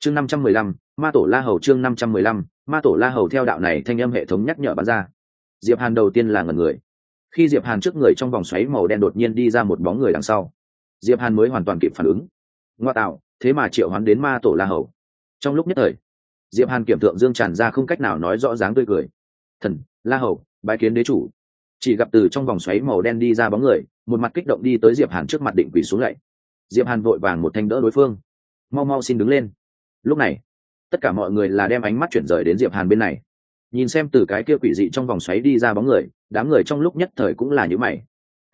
chương 515, ma tổ la hầu. chương 515, ma tổ la hầu. Theo đạo này thanh âm hệ thống nhắc nhở bắn ra, diệp hàn đầu tiên là ngẩn người. Khi diệp hàn trước người trong vòng xoáy màu đen đột nhiên đi ra một bóng người đằng sau, diệp hàn mới hoàn toàn kịp phản ứng. Ngoa tạo, thế mà triệu hoán đến ma tổ la hầu. Trong lúc nhất thời, diệp hàn kiểm thượng dương tràn ra không cách nào nói rõ dáng tươi cười. Thần la hầu bái kiến đế chủ. Chỉ gặp từ trong vòng xoáy màu đen đi ra bóng người, một mặt kích động đi tới diệp hàn trước mặt định quỳ xuống lạy. Diệp hàn vội vàng một thanh đỡ đối phương. Mau mau xin đứng lên. Lúc này tất cả mọi người là đem ánh mắt chuyển rời đến diệp hàn bên này, nhìn xem từ cái kia quỷ dị trong vòng xoáy đi ra bóng người. Đám người trong lúc nhất thời cũng là nhíu mày.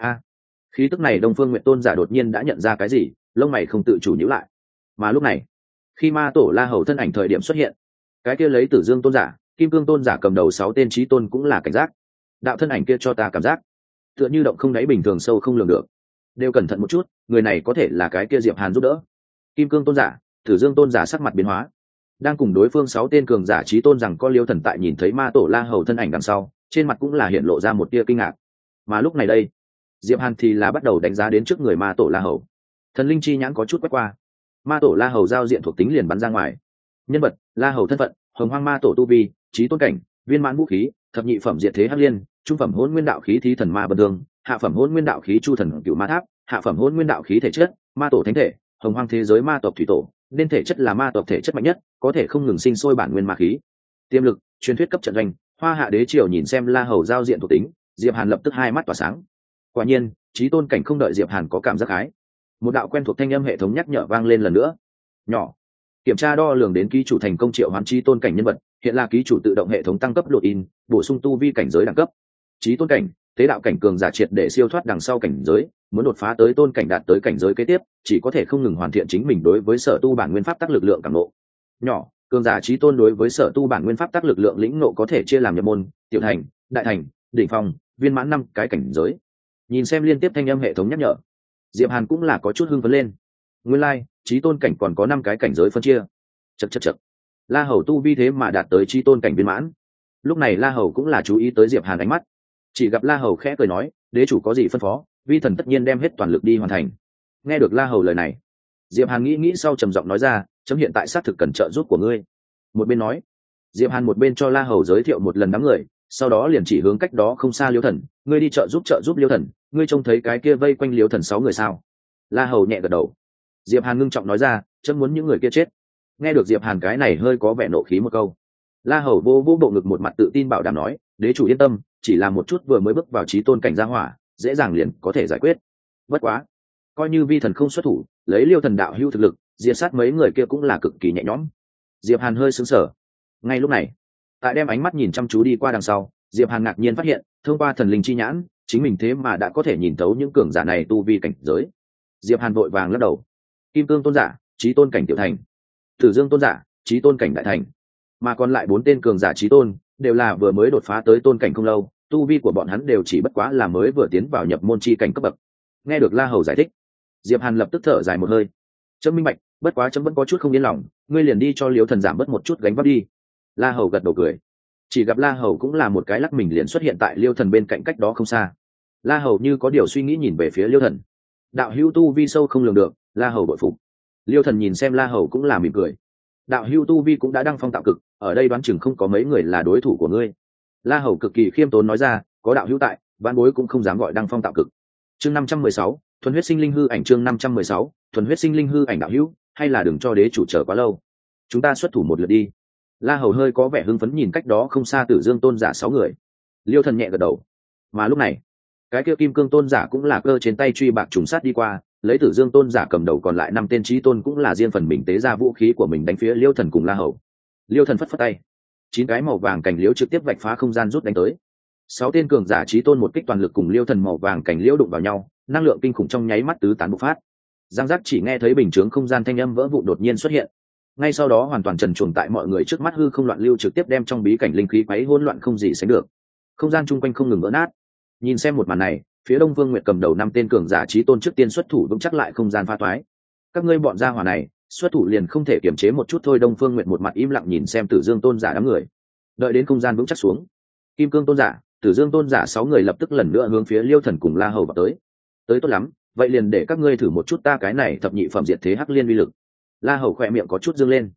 Khí tức này Đông Phương Nguyệt Tôn giả đột nhiên đã nhận ra cái gì, lông mày không tự chủ nhíu lại. Mà lúc này, khi ma tổ la hầu thân ảnh thời điểm xuất hiện, cái kia lấy Tử Dương Tôn giả, Kim Cương Tôn giả cầm đầu 6 tên chí tôn cũng là cảnh giác. Đạo thân ảnh kia cho ta cảm giác tựa như động không đáy bình thường, sâu không lường được. Đều cẩn thận một chút, người này có thể là cái kia Diệp Hàn giúp đỡ. Kim Cương Tôn giả, Tử Dương Tôn giả sắc mặt biến hóa, đang cùng đối phương 6 tên cường giả chí tôn rằng có Liêu Thần tại nhìn thấy ma tổ la hầu thân ảnh đằng sau, trên mặt cũng là hiện lộ ra một tia kinh ngạc. Mà lúc này đây, Diệp Hàn thì là bắt đầu đánh giá đến trước người ma tổ la hầu. Thần linh chi nhãn có chút quét qua, ma tổ la hầu giao diện thuộc tính liền bắn ra ngoài. Nhân vật: la hầu. Thân phận: hồng hoang ma tổ. Tu vi: chí tôn cảnh, viên mãn vũ khí, thập nhị phẩm diệt thế hắc liên, trung phẩm hỗn nguyên đạo khí thí thần ma bần đường, hạ phẩm hỗn nguyên đạo khí chu thần cửu ma tháp, hạ phẩm hỗn nguyên đạo khí thể chất, ma tổ thánh thể, hồng hoang thế giới ma tộc thủy tổ, nên thể chất là ma tộc thể chất mạnh nhất, có thể không ngừng sinh sôi bản nguyên ma khí. Tiềm lực: truyền thuyết cấp trận doanh. Hoa Hạ đế triều nhìn xem la hầu giao diện thuộc tính, Diệp Hàn lập tức hai mắt tỏa sáng. Quả nhiên, chí tôn cảnh không đợi Diệp Hàn có cảm giác hái, một đạo quen thuộc thanh âm hệ thống nhắc nhở vang lên lần nữa. Nhỏ, kiểm tra đo lường đến ký chủ thành công triệu hoán chí tôn cảnh nhân vật, hiện là ký chủ tự động hệ thống tăng cấp lộ in, bổ sung tu vi cảnh giới đẳng cấp. Chí tôn cảnh, tế đạo cảnh cường giả triệt để siêu thoát đằng sau cảnh giới, muốn đột phá tới tôn cảnh đạt tới cảnh giới kế tiếp, chỉ có thể không ngừng hoàn thiện chính mình đối với sở tu bản nguyên pháp tắc lực lượng cảm ngộ. Nhỏ, cường giả chí tôn đối với sở tu bản nguyên pháp tắc lực lượng lĩnh ngộ có thể chia làm nhập môn, tiểu thành, đại thành, đỉnh phong, viên mãn 5 cái cảnh giới. Nhìn xem liên tiếp thanh âm hệ thống nhắc nhở, Diệp Hàn cũng là có chút hưng phấn lên. Nguyên lai, chí tôn cảnh còn có 5 cái cảnh giới phân chia. Chậc. La hầu tu vi thế mà đạt tới chí tôn cảnh viên mãn. Lúc này La hầu cũng là chú ý tới Diệp Hàn ánh mắt. Chỉ gặp La hầu khẽ cười nói, đế chủ có gì phân phó, vi thần tất nhiên đem hết toàn lực đi hoàn thành. Nghe được La hầu lời này, Diệp Hàn nghĩ sau trầm giọng nói ra, chấm hiện tại xác thực cần trợ giúp của ngươi. Một bên nói, Diệp Hàn một bên cho La hầu giới thiệu một lần đám người, sau đó liền chỉ hướng cách đó không xa Liêu Thần, ngươi đi trợ giúp Liêu Thần, ngươi trông thấy cái kia vây quanh Liêu Thần 6 người sao? La hầu nhẹ gật đầu. Diệp Hàn ngưng trọng nói ra, chấm muốn những người kia chết. Nghe được Diệp Hàn cái này hơi có vẻ nộ khí một câu, La hầu vô bộ ngực một mặt tự tin bảo đảm nói, đế chủ yên tâm, chỉ là một chút vừa mới bước vào chí tôn cảnh gia hỏa, dễ dàng liền có thể giải quyết. Bất quá, coi như vi thần không xuất thủ, lấy Liêu Thần đạo hữu thực lực, diệt sát mấy người kia cũng là cực kỳ nhẹ nhõm. Diệp Hàn hơi sững sờ. Ngay lúc này, tại đem ánh mắt nhìn chăm chú đi qua đằng sau, Diệp Hàn ngạc nhiên phát hiện, thông qua thần linh chi nhãn, chính mình thế mà đã có thể nhìn thấu những cường giả này tu vi cảnh giới. Diệp Hàn vội vàng lắc đầu. Kim Cương Tôn giả, chí tôn cảnh tiểu thành. Tử Dương Tôn giả, chí tôn cảnh đại thành. Mà còn lại 4 tên cường giả chí tôn, đều là vừa mới đột phá tới tôn cảnh không lâu, tu vi của bọn hắn đều chỉ bất quá là mới vừa tiến vào nhập môn chi cảnh cấp bậc. Nghe được La hầu giải thích, Diệp Hàn lập tức thở dài một hơi. Chấm minh bạch, bất quá chấm vẫn có chút không yên lòng, ngươi liền đi cho Liêu Thần giảm bớt một chút gánh vác đi. La hầu gật đầu cười. Chỉ gặp La hầu cũng là một cái lắc mình liền xuất hiện tại Liêu Thần bên cạnh cách đó không xa. La hầu như có điều suy nghĩ nhìn về phía Liêu Thần. Đạo hữu tu vi sâu không lường được, La hầu bội phục. Liêu Thần nhìn xem La hầu cũng là mỉm cười. Đạo hữu tu vi cũng đã đăng phong tạo cực, ở đây đoán chừng không có mấy người là đối thủ của ngươi. La hầu cực kỳ khiêm tốn nói ra, có đạo hữu tại, vạn bối cũng không dám gọi đăng phong tạo cực. Chương 516, thuần huyết sinh linh hư ảnh. Chương 516, thuần huyết sinh linh hư ảnh. Đạo hữu, hay là đừng cho đế chủ chờ quá lâu, chúng ta xuất thủ một lượt đi. La hầu hơi có vẻ hưng phấn nhìn cách đó không xa Tử Dương Tôn giả 6 người. Liêu Thần nhẹ gật đầu. Mà lúc này, cái kia Kim Cương Tôn giả cũng là cơ trên tay truy bạc trùng sát đi qua, lấy Tử Dương Tôn giả cầm đầu, còn lại 5 tên chí tôn cũng là riêng phần mình tế ra vũ khí của mình đánh phía Liêu Thần cùng La hầu. Liêu Thần phất phất tay, 9 cái màu vàng cành liễu trực tiếp vạch phá không gian rút đánh tới. 6 tên cường giả chí tôn một kích toàn lực cùng Liêu Thần màu vàng cành liễu đụng vào nhau, năng lượng kinh khủng trong nháy mắt tứ tán bộc phát. Giang giác, chỉ nghe thấy bình chướng không gian thanh âm vỡ vụn đột nhiên xuất hiện. Ngay sau đó hoàn toàn trần truồng tại mọi người trước mắt hư không loạn lưu trực tiếp đem trong bí cảnh linh khí quấy hỗn loạn không gì sánh được. Không gian chung quanh không ngừng vỡ nát. Nhìn xem một màn này, phía Đông Vương Nguyệt cầm đầu 5 tên cường giả chí tôn trước tiên xuất thủ vững chắc lại không gian pha toái. Các ngươi bọn gia hỏa này, xuất thủ liền không thể kiềm chế một chút thôi. Đông Phương Nguyệt một mặt im lặng nhìn xem Tử Dương Tôn giả đám người. Đợi đến không gian vững chắc xuống, Kim Cương Tôn giả, Tử Dương Tôn giả 6 người lập tức lần nữa hướng phía Liêu Thần cùng La hầu vào tới. Tới tốt lắm, vậy liền để các ngươi thử một chút ta cái này thập nhị phẩm diệt thế hắc liên uy lực. La hầu khỏe miệng có chút dương lên.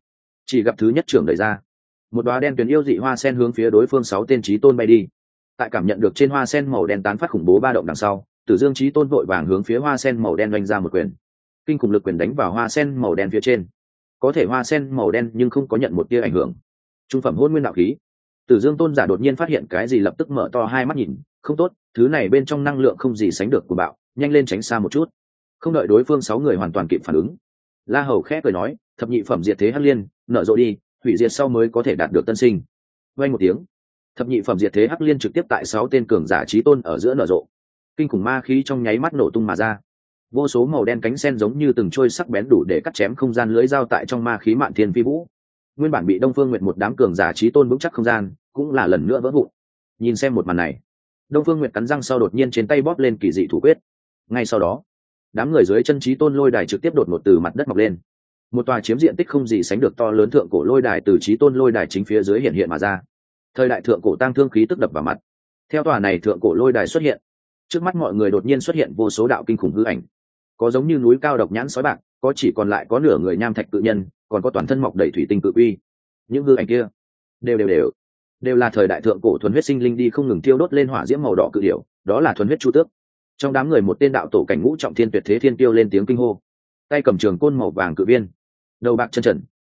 Chỉ gặp thứ nhất trưởng đẩy ra, một đoá đen tuyền yêu dị hoa sen hướng phía đối phương 6 tên chí tôn bay đi. Tại cảm nhận được trên hoa sen màu đen tán phát khủng bố ba động đằng sau, Tử Dương chí tôn vội vàng hướng phía hoa sen màu đen đánh ra một quyền. Kinh khủng lực quyền đánh vào hoa sen màu đen phía trên. Có thể hoa sen màu đen nhưng không có nhận một tia ảnh hưởng. Trung phẩm hôn nguyên đạo khí. Tử Dương tôn giả đột nhiên phát hiện cái gì, lập tức mở to hai mắt nhìn, không tốt, thứ này bên trong năng lượng không gì sánh được của bạo, nhanh lên tránh xa một chút. Không đợi đối phương 6 người hoàn toàn kịp phản ứng, La Hầu khẽ cười nói, thập nhị phẩm diệt thế hắc liên, nở rộ đi, hủy diệt sau mới có thể đạt được tân sinh. Vang một tiếng, thập nhị phẩm diệt thế hắc liên trực tiếp tại 6 tên cường giả chí tôn ở giữa nở rộ. Kinh khủng ma khí trong nháy mắt nổ tung mà ra. Vô số màu đen cánh sen giống như từng trôi sắc bén đủ để cắt chém không gian lưỡi dao tại trong ma khí mạn thiên phi vũ. Nguyên bản bị Đông Phương Nguyệt một đám cường giả chí tôn vững chắc không gian, cũng là lần nữa vỡ vụn. Nhìn xem một màn này, Đông Phương Nguyệt cắn răng sau đột nhiên trên tay bóp lên kỳ dị thủ quyết. Ngay sau đó, đám người dưới chân chí tôn lôi đài trực tiếp đột ngột từ mặt đất mọc lên. Một tòa chiếm diện tích không gì sánh được to lớn thượng cổ lôi đài từ chí tôn lôi đài chính phía dưới hiện hiện mà ra. Thời đại thượng cổ tang thương khí tức đập vào mặt. Theo tòa này thượng cổ lôi đài xuất hiện, trước mắt mọi người đột nhiên xuất hiện vô số đạo kinh khủng hư ảnh. Có giống như núi cao độc nhãn sói bạc, có chỉ còn lại có nửa người nham thạch cự nhân, còn có toàn thân mọc đầy thủy tinh cự uy. Những hư ảnh kia đều là thời đại thượng cổ thuần huyết sinh linh đi không ngừng thiêu đốt lên hỏa diễm màu đỏ cự điểu, đó là thuần huyết chu tước. Trong đám người một tên đạo tổ cảnh ngũ trọng thiên tuyệt thế thiên tiêu lên tiếng kinh hô, tay cầm trường côn màu vàng cự viên, đầu bạc chân trần.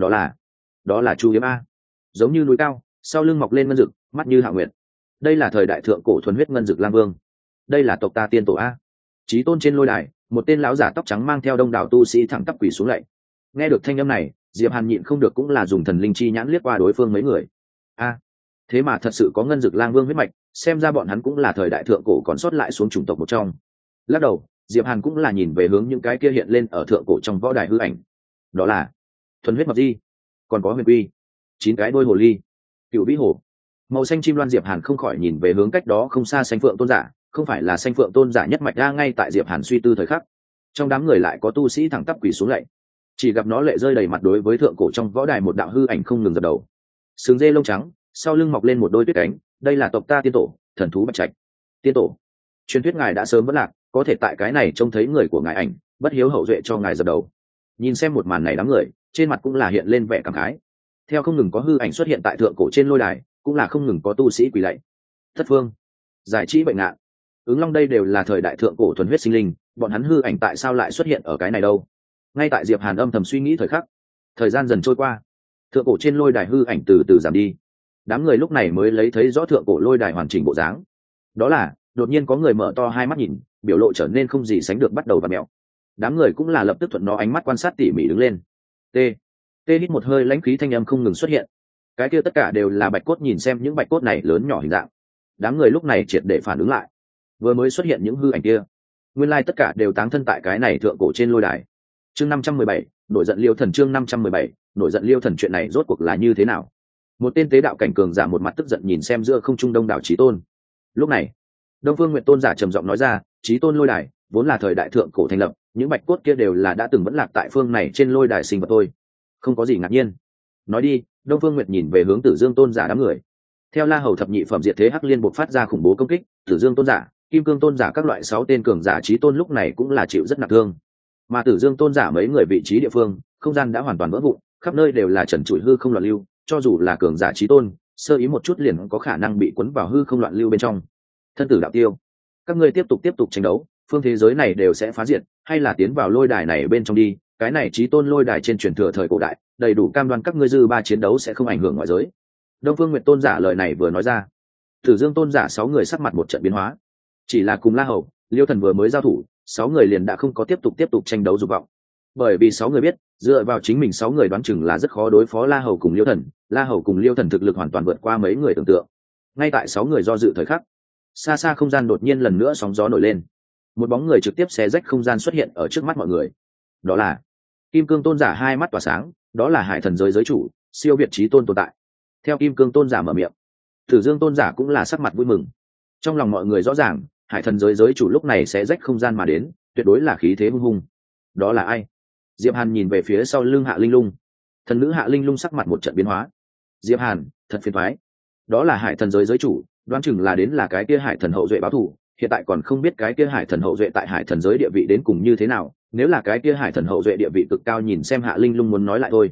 Đó là Chu Yếm a, giống như núi cao, sau lưng mọc lên ngân dực, mắt như hạ nguyệt. Đây là thời đại thượng cổ thuần huyết ngân dực lang vương. Đây là tộc ta tiên tổ a. Chí tôn trên lôi đài, một tên lão giả tóc trắng mang theo đông đảo tu sĩ thẳng tắp quỳ xuống lạy. Nghe được thanh âm này, Diệp Hàn nhịn không được cũng là dùng thần linh chi nhãn liếc qua đối phương mấy người. A, thế mà thật sự có ngân dực lang vương huyết mạch, xem ra bọn hắn cũng là thời đại thượng cổ còn sót lại xuống chủng tộc một trong. Lắc đầu, Diệp Hàn cũng là nhìn về hướng những cái kia hiện lên ở thượng cổ trong võ đài hư ảnh. Đó là thuần huyết mập di, còn có huyền quy, 9 cái đôi hồ ly, cựu vĩ hồ, màu xanh chim loan. Diệp Hàn không khỏi nhìn về hướng cách đó không xa xanh phượng tôn giả, không phải là xanh phượng tôn giả nhất mạch ra. Ngay tại Diệp Hàn suy tư thời khắc, trong đám người lại có tu sĩ thẳng tắp quỳ xuống lạy, chỉ gặp nó lệ rơi đầy mặt đối với thượng cổ trong võ đài một đạo hư ảnh không ngừng dập đầu. Sừng dê lông trắng, sau lưng mọc lên một đôi tuyết cánh, đây là tộc ta tiên tổ, thần thú bạch trạch. Tiên tổ, truyền thuyết ngài đã sớm vẫn lạc, có thể tại cái này trông thấy người của ngài ảnh, bất hiếu hậu duệ cho ngài dập đầu. Nhìn xem một màn này, đám người trên mặt cũng là hiện lên vẻ cảm khái. Theo không ngừng có hư ảnh xuất hiện tại thượng cổ trên lôi đài, cũng là không ngừng có tu sĩ quỳ lạy. Thất phương, giải trí bệnh ngạn, ứng long, đây đều là thời đại thượng cổ thuần huyết sinh linh, bọn hắn hư ảnh tại sao lại xuất hiện ở cái này đâu? Ngay tại Diệp Hàn âm thầm suy nghĩ thời khắc, thời gian dần trôi qua, thượng cổ trên lôi đài hư ảnh từ từ giảm đi. Đám người lúc này mới lấy thấy rõ thượng cổ lôi đài hoàn chỉnh bộ dáng. Đó là đột nhiên có người mở to hai mắt nhìn, biểu lộ trở nên không gì sánh được bắt đầu vặn mèo. Đám người cũng là lập tức thuận nó ánh mắt quan sát tỉ mỉ đứng lên. T hít một hơi lãnh khí, thanh âm không ngừng xuất hiện. Cái kia tất cả đều là bạch cốt, nhìn xem những bạch cốt này lớn nhỏ hình dạng. Đám người lúc này triệt để phản ứng lại, vừa mới xuất hiện những hư ảnh kia, nguyên lai tất cả đều táng thân tại cái này thượng cổ trên lôi đài. Chương 517, nổi giận Liêu Thần. Chương 517, nổi giận Liêu Thần. Chuyện này rốt cuộc là như thế nào? Một tên tế đạo cảnh cường giả một mặt tức giận nhìn xem giữa không trung đông đảo chí tôn. Lúc này, Đông Phương Nguyệt tôn giả trầm giọng nói ra, chí tôn lôi đài vốn là thời đại thượng cổ thành lập, những bạch cốt kia đều là đã từng vẫn lạc tại phương này trên lôi đài sinh vật thôi, không có gì ngạc nhiên. Nói đi. Đông Phương Nguyệt nhìn về hướng Tử Dương tôn giả đám người. Theo La Hầu thập nhị phẩm diệt thế hắc liên bộc phát ra khủng bố công kích, Tử Dương tôn giả, Kim Cương tôn giả các loại 6 tên cường giả chí tôn lúc này cũng là chịu rất nặng thương. Mà Tử Dương tôn giả mấy người vị trí địa phương, không gian đã hoàn toàn vỡ vụn, khắp nơi đều là trần trụi hư không loạn lưu, cho dù là cường giả chí tôn, sơ ý một chút liền có khả năng bị cuốn vào hư không loạn lưu bên trong. Thân tử đạo tiêu, các ngươi tiếp tục tranh đấu, phương thế giới này đều sẽ phá diệt, hay là tiến vào lôi đài này bên trong đi, cái này chí tôn lôi đài trên truyền thừa thời cổ đại, đầy đủ cam đoan các ngươi dư ba chiến đấu sẽ không ảnh hưởng ngoại giới. Đông Phương Nguyệt tôn giả lời này vừa nói ra, Tử Dương tôn giả 6 người sắc mặt một trận biến hóa. Chỉ là cùng La Hầu, Liêu Thần vừa mới giao thủ, 6 người liền đã không có tiếp tục tranh đấu dục vọng. Bởi vì 6 người biết, dựa vào chính mình 6 người đoán chừng là rất khó đối phó La Hầu cùng Liêu Thần. La Hầu cùng Liêu Thần thực lực hoàn toàn vượt qua mấy người tưởng tượng. Ngay tại 6 người do dự thời khắc, xa xa không gian đột nhiên lần nữa sóng gió nổi lên. Một bóng người trực tiếp xé rách không gian xuất hiện ở trước mắt mọi người. Đó là Kim Cương tôn giả, hai mắt tỏa sáng, đó là Hải Thần giới giới chủ, siêu việt chí tôn tồn tại. Theo Kim Cương tôn giả mở miệng, Tử Dương tôn giả cũng là sắc mặt vui mừng. Trong lòng mọi người rõ ràng, Hải Thần giới giới chủ lúc này sẽ rách không gian mà đến, tuyệt đối là khí thế hung hùng. Đó là ai? Diệp Hàn nhìn về phía sau lưng Hạ Linh Lung. Thần nữ Hạ Linh Lung sắc mặt một trận biến hóa. Diệp Hàn, thật phiền toái. Đó là Hải Thần giới giới chủ, đoán chừng là đến là cái kia Hải Thần hậu duệ báo thù, hiện tại còn không biết cái kia Hải Thần hậu duệ tại Hải Thần giới địa vị đến cùng như thế nào, nếu là cái kia Hải Thần hậu duệ địa vị cực cao, nhìn xem Hạ Linh Lung muốn nói lại thôi.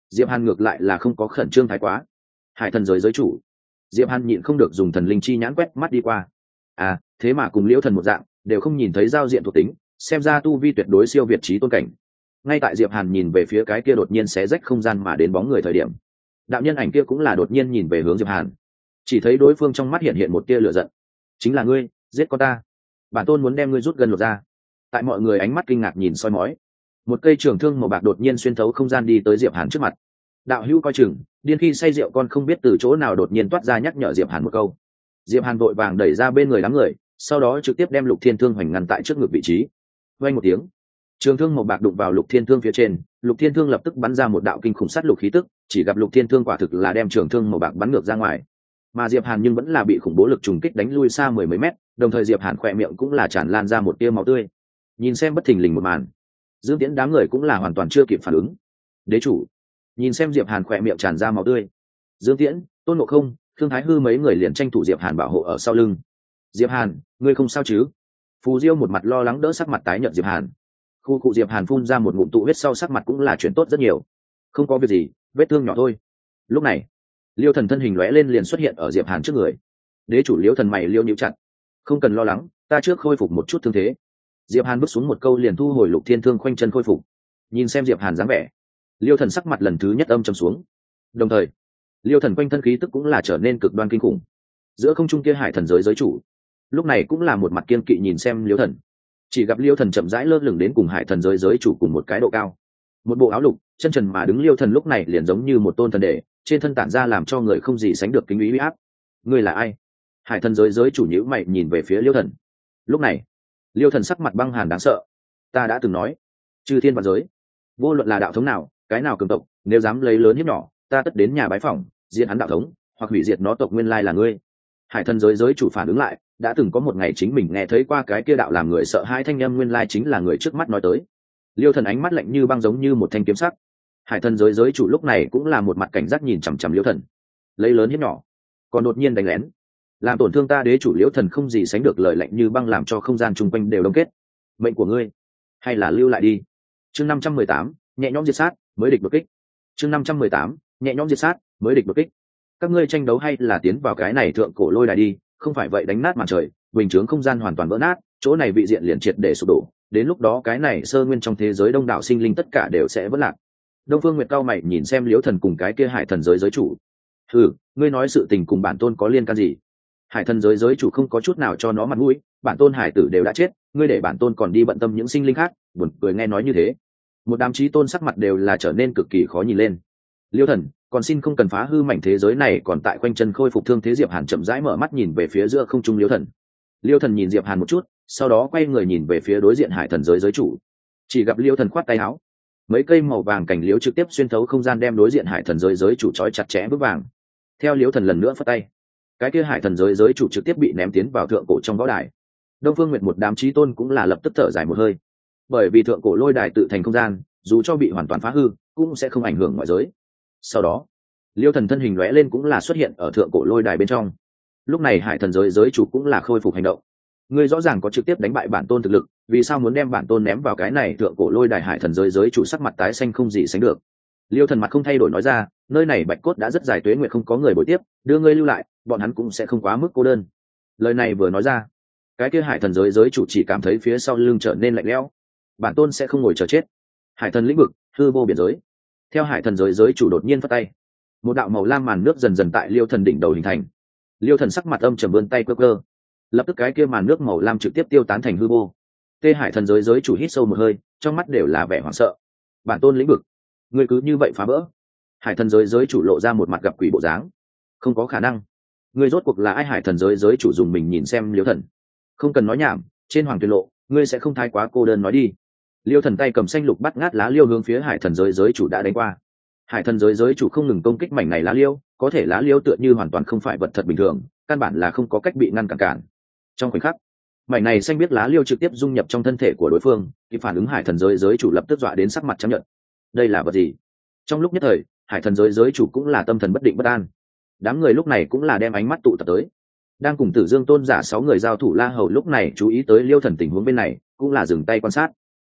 Diệp Hàn ngược lại là không có khẩn trương thái quá. Hải thần giới giới chủ. Diệp Hàn nhịn không được dùng thần linh chi nhãn quét mắt đi qua. À, thế mà cùng Liễu Thần một dạng, đều không nhìn thấy giao diện thuộc tính, xem ra tu vi tuyệt đối siêu việt trí tôn cảnh. Ngay tại Diệp Hàn nhìn về phía cái kia đột nhiên xé rách không gian mà đến bóng người thời điểm, đạo nhân ảnh kia cũng là đột nhiên nhìn về hướng Diệp Hàn. Chỉ thấy đối phương trong mắt hiện hiện một tia lửa giận. Chính là ngươi, giết con ta. Bản tôn muốn đem ngươi rút gần lột ra. Tại mọi người ánh mắt kinh ngạc nhìn soi mói, một cây trường thương màu bạc đột nhiên xuyên thấu không gian đi tới Diệp Hàn trước mặt. Đạo hữu coi chừng, điên khi say rượu con không biết từ chỗ nào đột nhiên toát ra nhắc nhở Diệp Hàn một câu. Diệp Hàn vội vàng đẩy ra bên người đám người, sau đó trực tiếp đem Lục Thiên Thương hoành ngăn tại trước ngực vị trí. Vang một tiếng, trường thương màu bạc đụng vào Lục Thiên Thương phía trên, Lục Thiên Thương lập tức bắn ra một đạo kinh khủng sát lục khí tức, chỉ gặp Lục Thiên Thương quả thực là đem trường thương màu bạc bắn ngược ra ngoài. Mà Diệp Hàn nhưng vẫn là bị khủng bố lực trùng kích đánh lui xa mười mấy mét, đồng thời Diệp Hàn khỏe miệng cũng là tràn lan ra một tia máu tươi. Nhìn xem bất thình lình một màn, Dương Tiễn đám người cũng là hoàn toàn chưa kịp phản ứng. Đế chủ, nhìn xem Diệp Hàn khỏe miệng tràn ra máu tươi, Dương Tiễn, Tôn Ngộ Không, Thương Thái Hư mấy người liền tranh thủ Diệp Hàn bảo hộ ở sau lưng. Diệp Hàn, ngươi không sao chứ? Phù Diêu một mặt lo lắng đỡ sắc mặt tái nhợt Diệp Hàn. Khu cụ Diệp Hàn phun ra một ngụm tụ huyết sau sắc mặt cũng là chuyển tốt rất nhiều. Không có việc gì, vết thương nhỏ thôi. Lúc này, Liêu Thần thân hình lóe lên liền xuất hiện ở Diệp Hàn trước người. Đế chủ Liêu Thần mày liêu nhíu chặt. Không cần lo lắng, ta trước khôi phục một chút thương thế. Diệp Hàn bước xuống một câu liền thu hồi Lục Thiên Thương khoanh chân khôi phục. Nhìn xem Diệp Hàn dáng vẻ, Liêu Thần sắc mặt lần thứ nhất âm trầm xuống. Đồng thời, Liêu Thần quanh thân khí tức cũng là trở nên cực đoan kinh khủng. Giữa không trung kia hải thần giới giới chủ, lúc này cũng là một mặt kiên kỵ nhìn xem Liêu Thần. Chỉ gặp Liêu Thần chậm rãi lơ lửng đến cùng hải thần giới giới chủ cùng một cái độ cao. Một bộ áo lục, chân trần mà đứng Liêu Thần lúc này liền giống như một tôn thần đệ, trên thân tản ra làm cho người không gì sánh được kính ý uy áp. Ngươi là ai? Hải thần giới giới chủ nhíu mày nhìn về phía Liêu Thần. Lúc này, Liêu Thần sắc mặt băng hàn đáng sợ. Ta đã từng nói, chư thiên vạn giới, vô luận là đạo thống nào, cái nào cường tộc, nếu dám lấy lớn hiếp nhỏ, ta tất đến nhà bái phỏng, diệt hắn đạo thống, hoặc hủy diệt nó tộc nguyên lai là ngươi. Hải thần giới giới chủ phản ứng lại, đã từng có một ngày chính mình nghe thấy qua cái kia đạo làm người sợ hai thanh âm nguyên lai chính là người trước mắt nói tới. Liêu Thần ánh mắt lạnh như băng giống như một thanh kiếm sắc. Hải thần giới giới chủ lúc này cũng là một mặt cảnh giác nhìn chằm chằm Liêu Thần. Lấy lớn hiếp nhỏ, còn đột nhiên đánh lén, làm tổn thương ta đế chủ Liêu Thần không gì sánh được lời lạnh như băng làm cho không gian chung quanh đều đông kết. Mệnh của ngươi, hay là lưu lại đi. Chương 518, nhẹ nhõm diệt sát, mới địch đột kích. Chương 518, nhẹ nhõm diệt sát, mới địch đột kích. Các ngươi tranh đấu hay là tiến vào cái này thượng cổ lôi đài đi, không phải vậy đánh nát màn trời, bình chướng không gian hoàn toàn vỡ nát, chỗ này vị diện liền triệt để sụp đổ, đến lúc đó cái này sơ nguyên trong thế giới đông đảo sinh linh tất cả đều sẽ vỡ lạc. Đông Phương Nguyệt cao mày nhìn xem Liễu Thần cùng cái kia hải thần giới giới chủ. Ngươi nói sự tình cùng bản tôn có liên can gì? Hải thần giới giới chủ không có chút nào cho nó mặt mũi, bản tôn hải tử đều đã chết, ngươi để bản tôn còn đi bận tâm những sinh linh khác, buồn cười nghe nói như thế. Một đám chí tôn sắc mặt đều là trở nên cực kỳ khó nhìn lên. Liêu Thần, còn xin không cần phá hư mảnh thế giới này, còn tại quanh chân khôi phục thương thế. Diệp Hàn chậm rãi mở mắt nhìn về phía giữa không trung Liêu Thần. Liêu Thần nhìn Diệp Hàn một chút, sau đó quay người nhìn về phía đối diện hải thần giới giới chủ. Chỉ gặp Liêu Thần khoát tay áo, mấy cây màu vàng cảnh liễu trực tiếp xuyên thấu không gian đem đối diện hải thần giới chủ trói chặt chẽ vững vàng. Theo Liêu Thần lần nữa phất tay, cái kia hải thần giới chủ trực tiếp bị ném tiến vào thượng cổ trong võ đài. Đông Phương Nguyệt một đám chí tôn cũng là lập tức thở dài một hơi, bởi vì thượng cổ lôi đài tự thành không gian, dù cho bị hoàn toàn phá hư cũng sẽ không ảnh hưởng ngoại giới. Sau đó Liêu Thần thân hình lóe lên cũng là xuất hiện ở thượng cổ lôi đài bên trong. Lúc này hải thần giới chủ cũng là khôi phục hành động. Ngươi rõ ràng có trực tiếp đánh bại bản tôn thực lực, vì sao muốn đem bản tôn ném vào cái này thượng cổ lôi đài? Hải thần giới chủ sắc mặt tái xanh không gì sánh được. Liêu Thần mặt không thay đổi nói ra, nơi này bạch cốt đã rất dài tuế nguyệt không có người bồi tiếp, đưa ngươi lưu lại, bọn hắn cũng sẽ không quá mức cô đơn. Lời này vừa nói ra, cái kia hải thần giới chủ chỉ cảm thấy phía sau lưng trở nên lạnh lẽo. Bản tôn sẽ không ngồi chờ chết. Hải thần lĩnh vực, hư vô biển giới. Theo hải thần giới chủ đột nhiên phất tay, một đạo màu lam màn nước dần dần tại Liêu Thần đỉnh đầu hình thành. Liêu Thần sắc mặt âm trầm vươn tay cơ cơ, lập tức cái kia màn nước màu lam trực tiếp tiêu tán thành hư vô. Tê hải thần giới chủ hít sâu một hơi, trong mắt đều là vẻ hoảng sợ. Bản tôn lĩnh vực, ngươi cứ như vậy phá vỡ? Hải thần giới chủ lộ ra một mặt gặp quỷ bộ dáng. Không có khả năng. Ngươi rốt cuộc là ai? Hải thần giới chủ dùng mình nhìn xem Liêu Thần. Không cần nói nhảm, trên hoàng tuyên lộ, ngươi sẽ không thái quá cô đơn, nói đi. Liêu Thần tay cầm xanh lục bắt ngát lá liêu hướng phía hải thần giới chủ đã đánh qua. Hải thần giới chủ không ngừng công kích mảnh này lá liêu, có thể lá liêu tựa như hoàn toàn không phải vật thật bình thường, căn bản là không có cách bị ngăn cản. Trong khoảnh khắc, mảnh này xanh biết lá liêu trực tiếp dung nhập trong thân thể của đối phương, thì phản ứng hải thần giới chủ lập tức dọa đến sắc mặt trắng nhợt. Đây là vật gì? Trong lúc nhất thời, hải thần giới chủ cũng là tâm thần bất định bất an. Đám người lúc này cũng là đem ánh mắt tụ tập tới. Đang cùng Tử Dương tôn giả 6 người giao thủ La Hầu lúc này chú ý tới Liêu Thần tình huống bên này, cũng là dừng tay quan sát.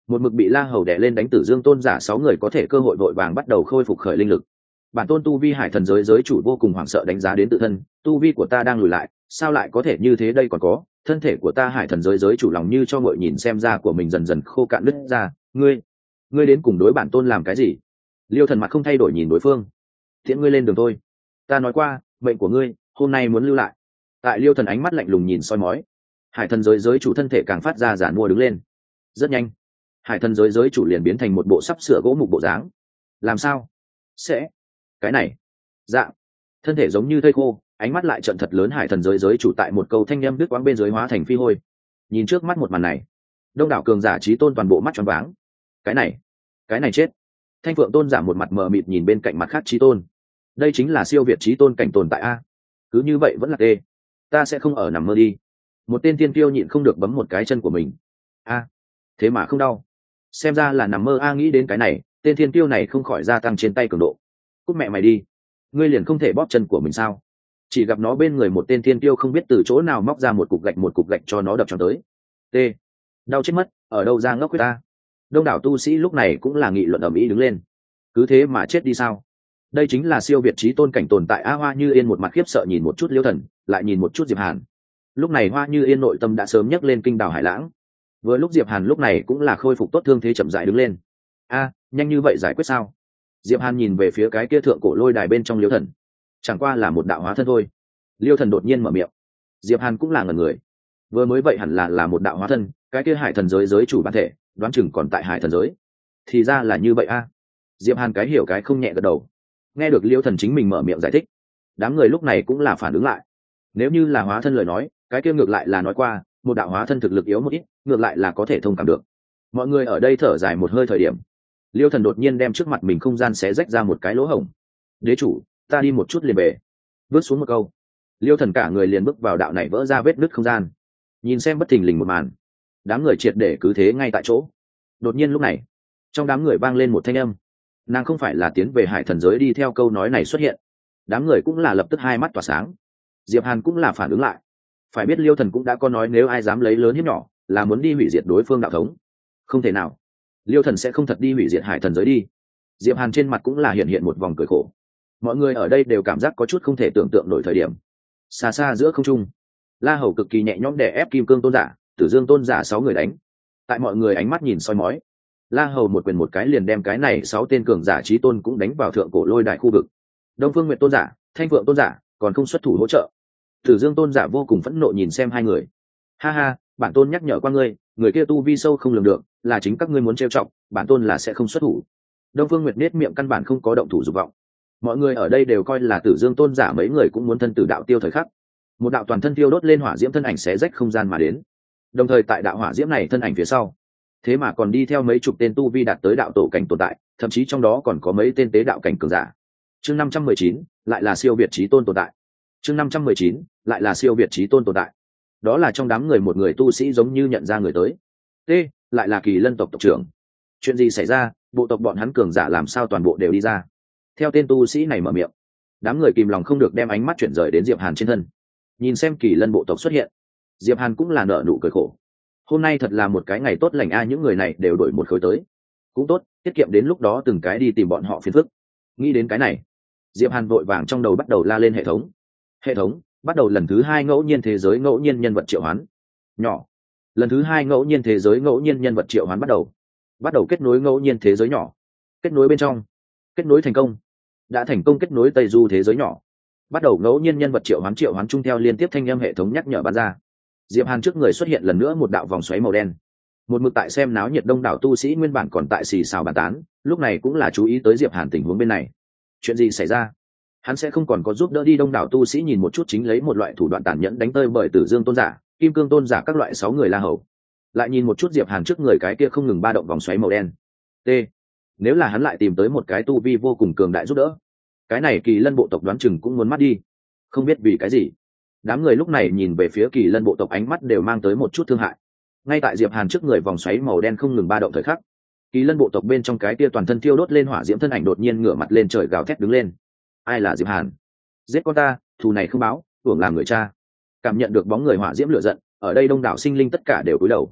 một mực bị La Hầu đè lên đánh Tử Dương tôn giả 6 người có thể cơ hội vội vàng bắt đầu khôi phục khởi linh lực. Bản tôn tu vi hải thần giới giới chủ vô cùng hoảng sợ đánh giá đến tự thân, tu vi của ta đang lùi lại, sao lại có thể như thế đây còn có, thân thể của ta hải thần giới giới chủ lòng như cho ngợi nhìn xem da của mình dần dần khô cạn nứt ra, ngươi đến cùng đối bản tôn làm cái gì? Liêu Thần mặt không thay đổi nhìn đối phương. Tiễn ngươi lên đường thôi. Ta nói qua, mệnh của ngươi, hôm nay muốn lưu lại. Tại Liêu Thần ánh mắt lạnh lùng nhìn soi mói. Hải thần giới giới chủ thân thể càng phát ra giản mua đứng lên. Rất nhanh, hải thần giới giới chủ liền biến thành một bộ sắp sửa gỗ mục bộ dáng. Làm sao? Sẽ? Cái này? Dạ. Thân thể giống như thây khô, ánh mắt lại trận thật lớn hải thần giới giới chủ tại một câu thanh âm đứt quãng bên dưới hóa thành phi hôi. Nhìn trước mắt một màn này, đông đảo cường giả trí tôn toàn bộ mắt tròn váng. Cái này chết. Thanh Phượng tôn giả một mặt mờ mịt nhìn bên cạnh mặt khác trí tôn. Đây chính là siêu việt trí tôn cảnh tồn tại a. Cứ như vậy vẫn là tê. Ta sẽ không ở nằm mơ đi. Một tên tiên tiêu nhịn không được bấm một cái chân của mình. A, thế mà không đau. Xem ra là nằm mơ a, nghĩ đến cái này, tên thiên tiêu này không khỏi gia tăng trên tay cường độ. Cút mẹ mày đi. Ngươi liền không thể bóp chân của mình sao? Chỉ gặp nó bên người một tên thiên tiêu không biết từ chỗ nào móc ra một cục gạch cho nó đập cho tới. T. Đau chết mất, ở đâu ra ngốc huyết ta? Đông đảo tu sĩ lúc này cũng là nghị luận ầm ĩ đứng lên. Cứ thế mà chết đi sao? Đây chính là siêu việt trí tôn cảnh tồn tại a. Hoa Như Yên một mặt khiếp sợ nhìn một chút Liêu Thần, lại nhìn một chút Diệp Hàn. Lúc này Hoa Như Yên nội tâm đã sớm nhấc lên kinh đảo hải lãng. Vừa lúc Diệp Hàn lúc này cũng là khôi phục tốt thương thế chậm rãi đứng lên. A, nhanh như vậy giải quyết sao? Diệp Hàn nhìn về phía cái kia thượng cổ lôi đài bên trong Liêu Thần. Chẳng qua là một đạo hóa thân thôi. Liêu Thần đột nhiên mở miệng. Diệp Hàn cũng là ngẩn người. Vừa mới vậy hẳn là một đạo hóa thân, cái kia hải thần giới giới chủ bản thể, đoán chừng còn tại hải thần giới. Thì ra là như vậy a. Diệp Hàn cái hiểu cái không nhẹ gật đầu. Nghe được Liêu Thần chính mình mở miệng giải thích, đám người lúc này cũng là phản ứng lại. Nếu như là hóa thân lời nói, cái kia ngược lại là nói qua, một đạo hóa thân thực lực yếu một ít, ngược lại là có thể thông cảm được. Mọi người ở đây thở dài một hơi thời điểm, Liêu Thần đột nhiên đem trước mặt mình không gian xé rách ra một cái lỗ hổng. Đế chủ, ta đi một chút liền về. Bước xuống một câu, Liêu Thần cả người liền bước vào đạo này vỡ ra vết nứt không gian. Nhìn xem bất thình lình một màn, đám người triệt để cứ thế ngay tại chỗ. Đột nhiên lúc này, trong đám người vang lên một thanh âm. Nàng không phải là tiến về hải thần giới đi theo câu nói này xuất hiện. Đám người cũng là lập tức hai mắt tỏa sáng. Diệp Hàn cũng là phản ứng lại. Phải biết Liêu Thần cũng đã có nói nếu ai dám lấy lớn hiếp nhỏ, là muốn đi hủy diệt đối phương đạo thống. Không thể nào, Liêu Thần sẽ không thật đi hủy diệt hải thần giới đi. Diệp Hàn trên mặt cũng là hiện một vòng cười khổ. Mọi người ở đây đều cảm giác có chút không thể tưởng tượng nổi thời điểm. Xa xa giữa không trung, La Hầu cực kỳ nhẹ nhõm đè ép Kim Cương tôn giả, Tử Dương tôn giả 6 người đánh. Tại mọi người ánh mắt nhìn soi mói, La Hầu một quyền một cái liền đem cái này 6 tên cường giả chí tôn cũng đánh vào thượng cổ lôi đài khu vực. Đông Phương Nguyệt tôn giả, Thanh Phượng tôn giả còn không xuất thủ hỗ trợ. Tử Dương tôn giả vô cùng phẫn nộ nhìn xem hai người. Ha ha, bản tôn nhắc nhở qua ngươi, người kia tu vi sâu không lường được, là chính các ngươi muốn trêu chọc, bản tôn là sẽ không xuất thủ. Đông Phương Nguyệt nét miệng căn bản không có động thủ dục vọng. Mọi người ở đây đều coi là Tử Dương tôn giả mấy người cũng muốn thân tử đạo tiêu thời khắc. Một đạo toàn thân tiêu đốt lên hỏa diễm thân ảnh xé rách không gian mà đến. Đồng thời tại đạo hỏa diễm này thân ảnh phía sau, thế mà còn đi theo mấy chục tên tu vi đạt tới đạo tổ cảnh tồn tại, thậm chí trong đó còn có mấy tên tế đạo cảnh cường giả. Chương 519, lại là siêu việt chí tôn tồn tại. Chương 519, lại là siêu việt chí tôn tồn tại. Đó là trong đám người một người tu sĩ giống như nhận ra người tới. T, lại là Kỳ Lân tộc tộc trưởng. Chuyện gì xảy ra, bộ tộc bọn hắn cường giả làm sao toàn bộ đều đi ra? Theo tên tu sĩ này mở miệng, đám người kìm lòng không được đem ánh mắt chuyển rời đến Diệp Hàn trên thân. Nhìn xem Kỳ Lân bộ tộc xuất hiện, Diệp Hàn cũng là nở nụ cười khổ. Hôm nay thật là một cái ngày tốt lành a, những người này đều đổi một khối tới. Cũng tốt, tiết kiệm đến lúc đó từng cái đi tìm bọn họ phiền phức. Nghĩ đến cái này, Diệp Hàn vội vàng trong đầu bắt đầu la lên hệ thống. Hệ thống, bắt đầu lần thứ 2 ngẫu nhiên thế giới ngẫu nhiên nhân vật triệu hoán. Nhỏ. Lần thứ 2 ngẫu nhiên thế giới ngẫu nhiên nhân vật triệu hoán bắt đầu. Bắt đầu kết nối ngẫu nhiên thế giới nhỏ. Kết nối bên trong. Kết nối thành công. Đã thành công kết nối Tây Du thế giới nhỏ. Bắt đầu ngẫu nhiên nhân vật triệu hoán chung theo liên tiếp thanh âm hệ thống nhắc nhở ban ra. Diệp Hàn trước người xuất hiện lần nữa một đạo vòng xoáy màu đen. Một mực tại xem náo nhiệt đông đảo tu sĩ nguyên bản còn tại xì xào bàn tán, lúc này cũng là chú ý tới Diệp Hàn tình huống bên này. Chuyện gì xảy ra? Hắn sẽ không còn có giúp đỡ đi đông đảo tu sĩ nhìn một chút chính lấy một loại thủ đoạn tàn nhẫn đánh tơi bởi Tử Dương tôn giả, Kim Cương tôn giả các loại 6 người La Hầu. Lại nhìn một chút Diệp Hàn trước người cái kia không ngừng ba động vòng xoáy màu đen. T. Nếu là hắn lại tìm tới một cái tu vi vô cùng cường đại giúp đỡ, cái này Kỳ Lân bộ tộc đoán chừng cũng muốn mất đi. Không biết vì cái gì, đám người lúc này nhìn về phía Kỳ Lân bộ tộc ánh mắt đều mang tới một chút thương hại. Ngay tại Diệp Hàn trước người vòng xoáy màu đen không ngừng ba động thời khắc, Kỳ Lân bộ tộc bên trong cái kia toàn thân thiêu đốt lên hỏa diễm thân ảnh đột nhiên ngửa mặt lên trời gào thét đứng lên. Ai là Diệp Hàn? Giết con ta, thù này không báo, hưởng làm người cha. Cảm nhận được bóng người hỏa diễm lửa giận, ở đây đông đảo sinh linh tất cả đều cúi đầu.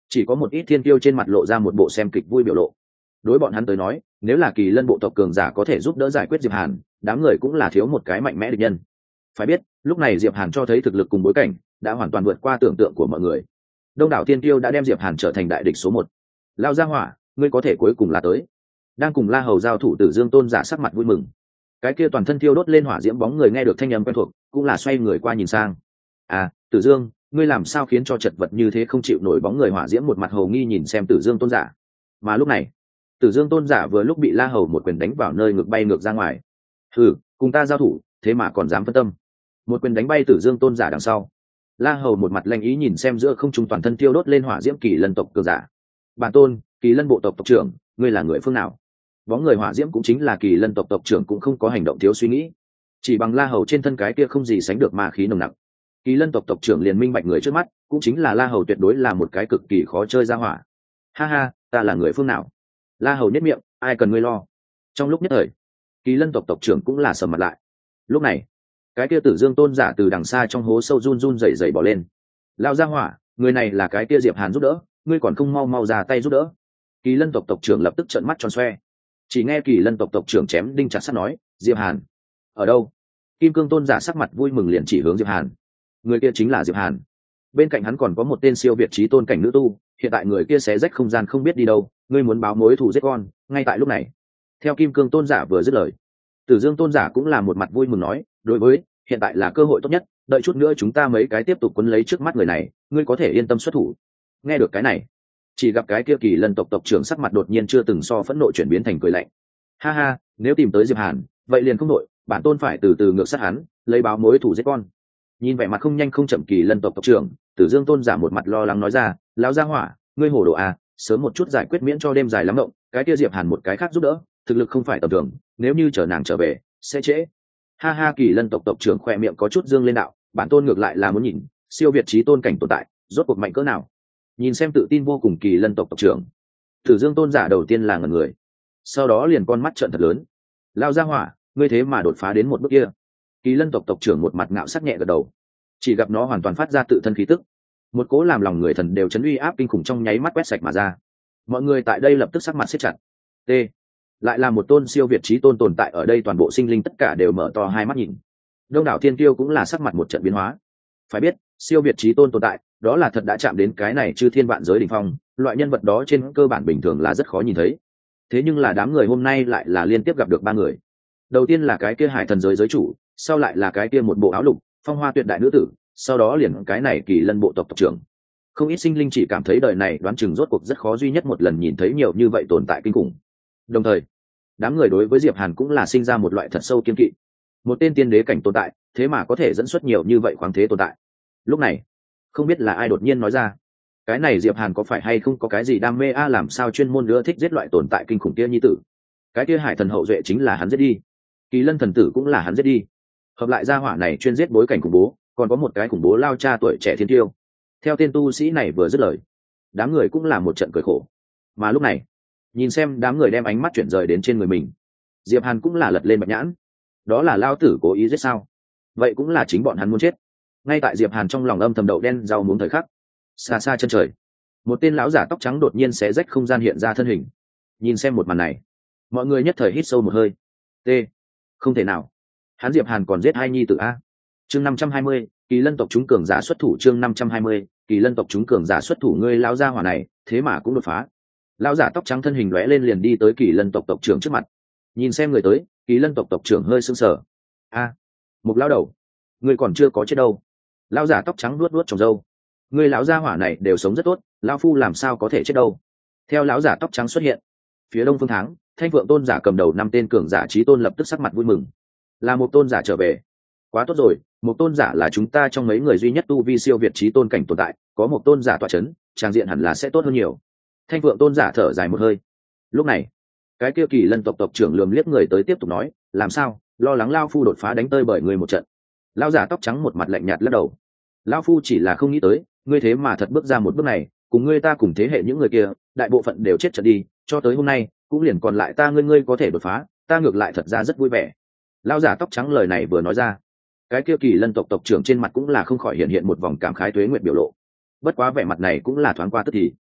chỉ có một ít thiên tiêu trên mặt lộ ra một bộ xem kịch vui biểu lộ. Đối bọn hắn tới nói, nếu là kỳ lân bộ tộc cường giả có thể giúp đỡ giải quyết Diệp Hàn, đám người cũng là thiếu một cái mạnh mẽ địch nhân. Phải biết, lúc này Diệp Hàn cho thấy thực lực cùng bối cảnh đã hoàn toàn vượt qua tưởng tượng của mọi người. Đông đảo thiên tiêu đã đem Diệp Hàn trở thành đại địch số 1. Lao ra hỏa, ngươi có thể cuối cùng là tới. Đang cùng La Hầu giao thủ Tử Dương Tôn giả sắc mặt vui mừng. Cái kia toàn thân thiêu đốt lên hỏa diễm bóng người nghe được thanh âm quen thuộc, cũng là xoay người qua nhìn sang. À, Tử Dương, ngươi làm sao khiến cho chật vật như thế không chịu nổi bóng người hỏa diễm một mặt hồ nghi nhìn xem Tử Dương Tôn giả. Mà lúc này, Tử Dương Tôn giả vừa lúc bị La Hầu một quyền đánh vào nơi ngực bay ngược ra ngoài. Hừ, cùng ta giao thủ, thế mà còn dám phân tâm. Một quyền đánh bay Tử Dương Tôn giả đằng sau. La Hầu một mặt lanh ý nhìn xem giữa không trung toàn thân thiêu đốt lên hỏa diễm kỳ lân tộc cường giả. Bản tôn, kỳ lân bộ tộc tộc trưởng, ngươi là người phương nào? Bóng người hỏa diễm cũng chính là kỳ lân tộc tộc trưởng cũng không có hành động thiếu suy nghĩ. Chỉ bằng La Hầu trên thân cái kia không gì sánh được ma khí nồng nặc. Kỳ lân tộc tộc trưởng liền minh bạch người trước mắt cũng chính là La Hầu tuyệt đối là một cái cực kỳ khó chơi ra hỏa. Ha ha, ta là người phương nào? La Hầu nhếch miệng, ai cần ngươi lo. Trong lúc nhất thời, kỳ lân tộc tộc trưởng cũng là sầm mặt lại. Lúc này, cái kia Tử Dương Tôn giả từ đằng xa trong hố sâu run run rẩy rẩy bỏ lên. Lao ra hỏa, người này là cái kia Diệp Hàn giúp đỡ, ngươi còn không mau mau ra tay giúp đỡ. Kỳ lân tộc tộc trưởng lập tức trợn mắt tròn xoe. Chỉ nghe kỳ lân tộc tộc trưởng chém đinh chặt sắt nói, Diệp Hàn ở đâu? Kim Cương Tôn giả sắc mặt vui mừng liền chỉ hướng Diệp Hàn. Người kia chính là Diệp Hàn. Bên cạnh hắn còn có một tên siêu việt trí tôn cảnh nữ tu, hiện tại người kia xé rách không gian không biết đi đâu, ngươi muốn báo mối thù giết con, ngay tại lúc này. Theo Kim Cương Tôn giả vừa dứt lời, Tử Dương Tôn giả cũng là một mặt vui mừng nói, đối với, hiện tại là cơ hội tốt nhất, đợi chút nữa chúng ta mấy cái tiếp tục quấn lấy trước mắt người này, ngươi có thể yên tâm xuất thủ. Nghe được cái này, chỉ gặp cái kia kỳ lân tộc tộc trưởng sắc mặt đột nhiên chưa từng so phẫn nộ chuyển biến thành cười lạnh. Ha ha, nếu tìm tới Diệp Hàn, vậy liền không nội, bản tôn phải từ từ ngược sát hắn, lấy báo mối thù giết con. Nhìn vẻ mặt không nhanh không chậm kỳ lân tộc tộc trưởng, Tử Dương Tôn giả một mặt lo lắng nói ra, lão gia hỏa, ngươi hổ đồ à, sớm một chút giải quyết miễn cho đêm dài lắm động, cái kia Diệp Hàn một cái khác giúp đỡ, thực lực không phải tầm thường, nếu như chờ nàng trở về, sẽ trễ. Ha ha, kỳ lân tộc tộc trưởng khỏe miệng có chút dương lên đạo, bản tôn ngược lại là muốn nhìn, siêu việt trí tôn cảnh tồn tại, rốt cuộc mạnh cỡ nào. Nhìn xem tự tin vô cùng kỳ lân tộc tộc trưởng, Tử Dương Tôn giả đầu tiên là ngẩn người, sau đó liền con mắt trợn thật lớn. Lao gia hỏa, ngươi thế mà đột phá đến một bước kia. Kỳ lân tộc tộc trưởng một mặt ngạo sắc nhẹ gật đầu, chỉ gặp nó hoàn toàn phát ra tự thân khí tức, một cố làm lòng người thần đều chấn uy áp kinh khủng trong nháy mắt quét sạch mà ra. Mọi người tại đây lập tức sắc mặt siết chặt. T, lại là một tôn siêu việt trí tôn tồn tại ở đây, toàn bộ sinh linh tất cả đều mở to hai mắt nhìn. Đông đảo thiên tiêu cũng là sắc mặt một trận biến hóa. Phải biết, siêu việt trí tôn tồn tại, đó là thật đã chạm đến cái này chư thiên vạn giới đỉnh phong, loại nhân vật đó trên cơ bản bình thường là rất khó nhìn thấy. Thế nhưng là đám người hôm nay lại là liên tiếp gặp được ba người. Đầu tiên là cái kia hải thần giới giới chủ, sau lại là cái kia một bộ áo lục phong hoa tuyệt đại nữ tử, sau đó liền cái này kỳ lân bộ tộc tộc trưởng. Không ít sinh linh chỉ cảm thấy đời này đoán chừng rốt cuộc rất khó duy nhất một lần nhìn thấy nhiều như vậy tồn tại kinh khủng. Đồng thời, đám người đối với Diệp Hàn cũng là sinh ra một loại thật sâu kiên kỵ. Một tên tiên đế cảnh tồn tại, thế mà có thể dẫn xuất nhiều như vậy khoáng thế tồn tại. Lúc này, không biết là ai đột nhiên nói ra, cái này Diệp Hàn có phải hay không có cái gì đam mê a, làm sao chuyên môn ưa thích giết loại tồn tại kinh khủng kia nhi tử. Cái kia hải thần hậu duệ chính là hắn giết đi, kỳ lân thần tử cũng là hắn giết đi, hợp lại gia hỏa này chuyên giết bối cảnh khủng bố, còn có một cái khủng bố lao cha tuổi trẻ thiên tiêu. Theo tên tu sĩ này vừa dứt lời, đám người cũng là một trận cười khổ. Mà lúc này, nhìn xem đám người đem ánh mắt chuyển rời đến trên người mình, Diệp Hàn cũng là lật lên bạch nhãn. Đó là lao tử cố ý giết sao? Vậy cũng là chính bọn hắn muốn chết. Ngay tại Diệp Hàn trong lòng âm thầm đậu đen rau muống thời khắc, xa xa chân trời, một tên lão giả tóc trắng đột nhiên xé rách không gian hiện ra thân hình. Nhìn xem một màn này, mọi người nhất thời hít sâu một hơi. T, không thể nào, hắn Diệp Hàn còn giết hai nhi tử a. Chương 520, kỳ lân tộc chúng cường giả xuất thủ. Chương 520, kỳ lân tộc chúng cường giả xuất thủ. Ngươi lão gia hỏa này thế mà cũng đột phá. Lão giả tóc trắng thân hình lóe lên liền đi tới kỳ lân tộc tộc trưởng trước mặt. Nhìn xem người tới, kỳ lân tộc tộc trưởng hơi sững sờ. A, một lão đầu, ngươi còn chưa có chết đâu. Lão giả tóc trắng vuốt vuốt trồng râu. Ngươi lão gia hỏa này đều sống rất tốt, lão phu làm sao có thể chết đâu. Theo lão giả tóc trắng xuất hiện, phía đông phương tháng, Thanh Phượng tôn giả cầm đầu 5 tên cường giả chí tôn lập tức sắc mặt vui mừng. Là một tôn giả trở về, quá tốt rồi, một tôn giả là chúng ta trong mấy người duy nhất tu vi siêu việt chí tôn cảnh tồn tại, có một tôn giả tọa chấn, trang diện hẳn là sẽ tốt hơn nhiều. Thanh Phượng tôn giả thở dài một hơi. Lúc này, cái kia kỳ lân tộc tộc trưởng lườm liếc người tới tiếp tục nói, làm sao, lo lắng lao phu đột phá đánh tơi bởi người một trận. Lão giả tóc trắng một mặt lạnh nhạt lắc đầu. Lão phu chỉ là không nghĩ tới, ngươi thế mà thật bước ra một bước này, cùng ngươi ta cùng thế hệ những người kia, đại bộ phận đều chết trận đi, cho tới hôm nay, cũng liền còn lại ta, ngươi có thể đột phá, ta ngược lại thật ra rất vui vẻ. Lão giả tóc trắng lời này vừa nói ra, cái kia kỳ lân tộc tộc trưởng trên mặt cũng là không khỏi hiện hiện một vòng cảm khái tuế nguyệt biểu lộ. Bất quá vẻ mặt này cũng là thoáng qua tức thì.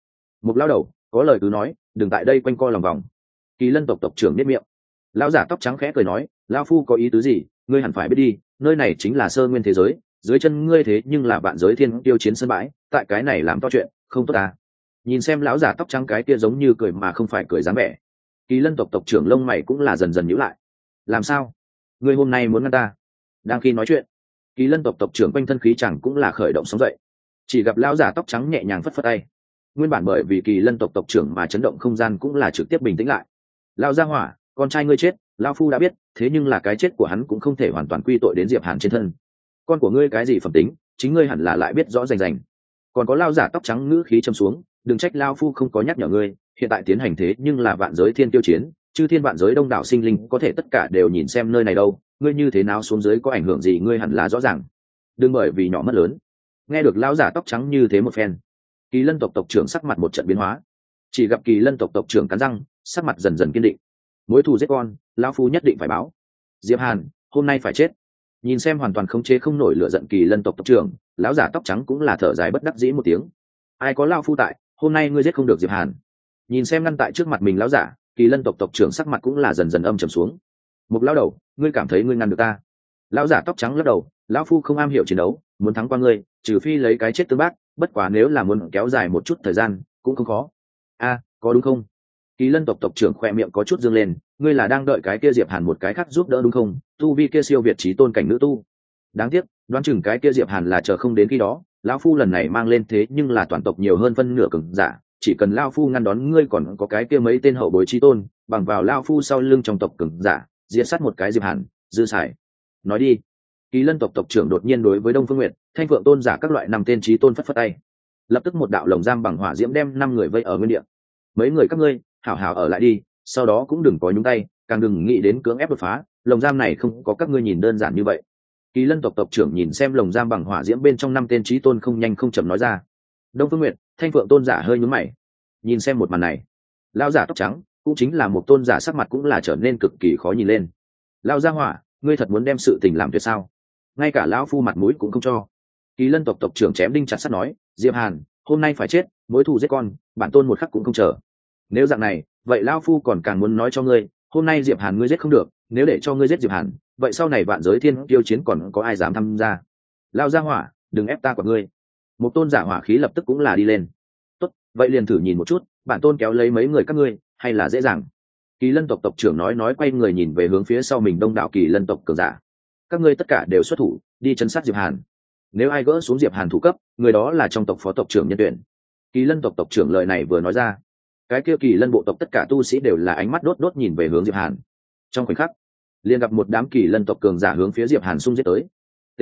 Một lao đầu có lời cứ nói, đừng tại đây quanh co lòng vòng. Kỳ Lân tộc tộc trưởng biết miệng. Lão giả tóc trắng khẽ cười nói, lão phu có ý tứ gì, ngươi hẳn phải biết đi, nơi này chính là sơ nguyên thế giới, dưới chân ngươi thế nhưng là vạn giới thiên tiêu chiến sân bãi, tại cái này làm to chuyện không tốt à. Nhìn xem lão giả tóc trắng cái kia giống như cười mà không phải cười dáng vẻ. Kỳ Lân tộc tộc trưởng lông mày cũng là dần dần nhíu lại. Làm sao, ngươi hôm nay muốn ngăn ta? Đang khi nói chuyện, Kỳ Lân tộc tộc trưởng quanh thân khí chẳng cũng là khởi động sóng dậy. Chỉ gặp lão giả tóc trắng nhẹ nhàng phất phất tay. Nguyên bản bởi vì Kỳ Lân tộc tộc trưởng mà chấn động không gian cũng là trực tiếp bình tĩnh lại. Lão gia hỏa, con trai ngươi chết, lão phu đã biết, thế nhưng là cái chết của hắn cũng không thể hoàn toàn quy tội đến Diệp Hàn trên thân. Con của ngươi cái gì phẩm tính, chính ngươi hẳn là lại biết rõ rành rành. Còn có lão giả tóc trắng ngữ khí trầm xuống, đừng trách lão phu không có nhắc nhở ngươi, hiện tại tiến hành thế nhưng là vạn giới thiên tiêu chiến, chư thiên vạn giới đông đảo sinh linh có thể tất cả đều nhìn xem nơi này đâu, ngươi như thế nào xuống dưới có ảnh hưởng gì ngươi hẳn là rõ ràng. Đừng bởi vì nhỏ mất lớn. Nghe được lão giả tóc trắng như thế một phen, Kỳ Lân tộc tộc trưởng sắc mặt một trận biến hóa. Chỉ gặp Kỳ Lân tộc tộc trưởng cắn răng, sắc mặt dần dần kiên định. Mối thù giết con, lão phu nhất định phải báo. Diệp Hàn hôm nay phải chết. Nhìn xem hoàn toàn không chế không nổi lửa giận Kỳ Lân tộc tộc trưởng, lão giả tóc trắng cũng là thở dài bất đắc dĩ một tiếng. Ai có lão phu tại, hôm nay ngươi giết không được Diệp Hàn. Nhìn xem ngăn tại trước mặt mình lão giả, Kỳ Lân tộc tộc trưởng sắc mặt cũng là dần dần âm trầm xuống. Một lão đầu, ngươi cảm thấy ngươi ngăn được ta? Lão giả tóc trắng lắc đầu, lão phu không am hiểu chiến đấu, muốn thắng qua ngươi, trừ phi lấy cái chết tương bác, bất quá nếu là muốn kéo dài một chút thời gian, cũng không khó. A, có đúng không? Kỳ Lân tộc tộc trưởng khoe miệng có chút dương lên, ngươi là đang đợi cái kia Diệp Hàn một cái khác giúp đỡ đúng không? Tu vi kia siêu việt chí tôn cảnh nữ tu. Đáng tiếc, đoán chừng cái kia Diệp Hàn là chờ không đến khi đó, lão phu lần này mang lên thế nhưng là toàn tộc nhiều hơn phân nửa cường giả, chỉ cần lão phu ngăn đón ngươi còn có cái kia mấy tên hậu bối chí tôn, bằng vào lão phu sau lưng trong tộc cường giả, diệt sát một cái Diệp Hàn, dư xài. Nói đi. Kỳ Lân tộc tộc trưởng đột nhiên đối với Đông Phương Nguyệt, Thanh Phượng tôn giả các loại năm tên chí tôn phất phất tay. Lập tức một đạo lồng giam bằng hỏa diễm đem 5 người vây ở nguyên địa. Mấy người các ngươi, hảo hảo ở lại đi, sau đó cũng đừng có nhúng tay, càng đừng nghĩ đến cưỡng ép đột phá, lồng giam này không có các ngươi nhìn đơn giản như vậy. Kỳ Lân tộc tộc trưởng nhìn xem lồng giam bằng hỏa diễm bên trong 5 tên chí tôn không nhanh không chậm nói ra. Đông Phương Nguyệt, Thanh Phượng tôn giả hơi nhướng mày. Nhìn xem một màn này, lão giả tóc trắng, cũng chính là một tôn giả sắc mặt cũng là trở nên cực kỳ khó nhìn lên. Lão gia hỏa, ngươi thật muốn đem sự tình làm tuyệt sao? Ngay cả lão phu mặt mũi cũng không cho. Kỳ Lân tộc tộc trưởng chém đinh chặt sắt nói, Diệp Hàn hôm nay phải chết, mối thù giết con, bản tôn một khắc cũng không chờ. Nếu dạng này, vậy lão phu còn càng muốn nói cho ngươi, hôm nay Diệp Hàn ngươi giết không được, nếu để cho ngươi giết Diệp Hàn, vậy sau này vạn giới thiên tiêu chiến còn có ai dám tham gia? Lão gia hỏa, đừng ép ta của ngươi. Một tôn giả hỏa khí lập tức cũng là đi lên. Tốt, vậy liền thử nhìn một chút, bản tôn kéo lấy mấy người các ngươi, hay là dễ dàng. Kỳ Lân tộc tộc trưởng nói quay người nhìn về hướng phía sau mình đông đảo Kỳ Lân tộc cường giả. Các ngươi tất cả đều xuất thủ, đi chấn sát Diệp Hàn. Nếu ai gỡ xuống Diệp Hàn thủ cấp, người đó là trong tộc phó tộc trưởng nhân tuyển. Kỳ Lân tộc tộc trưởng lời này vừa nói ra, cái kia Kỳ Lân bộ tộc tất cả tu sĩ đều là ánh mắt đốt đốt nhìn về hướng Diệp Hàn. Trong khoảnh khắc, liền gặp một đám Kỳ Lân tộc cường giả hướng phía Diệp Hàn xung giết tới. T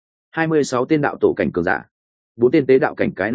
26 tên đạo tổ cảnh cường giả, 4 tên tế đạo cảnh, cái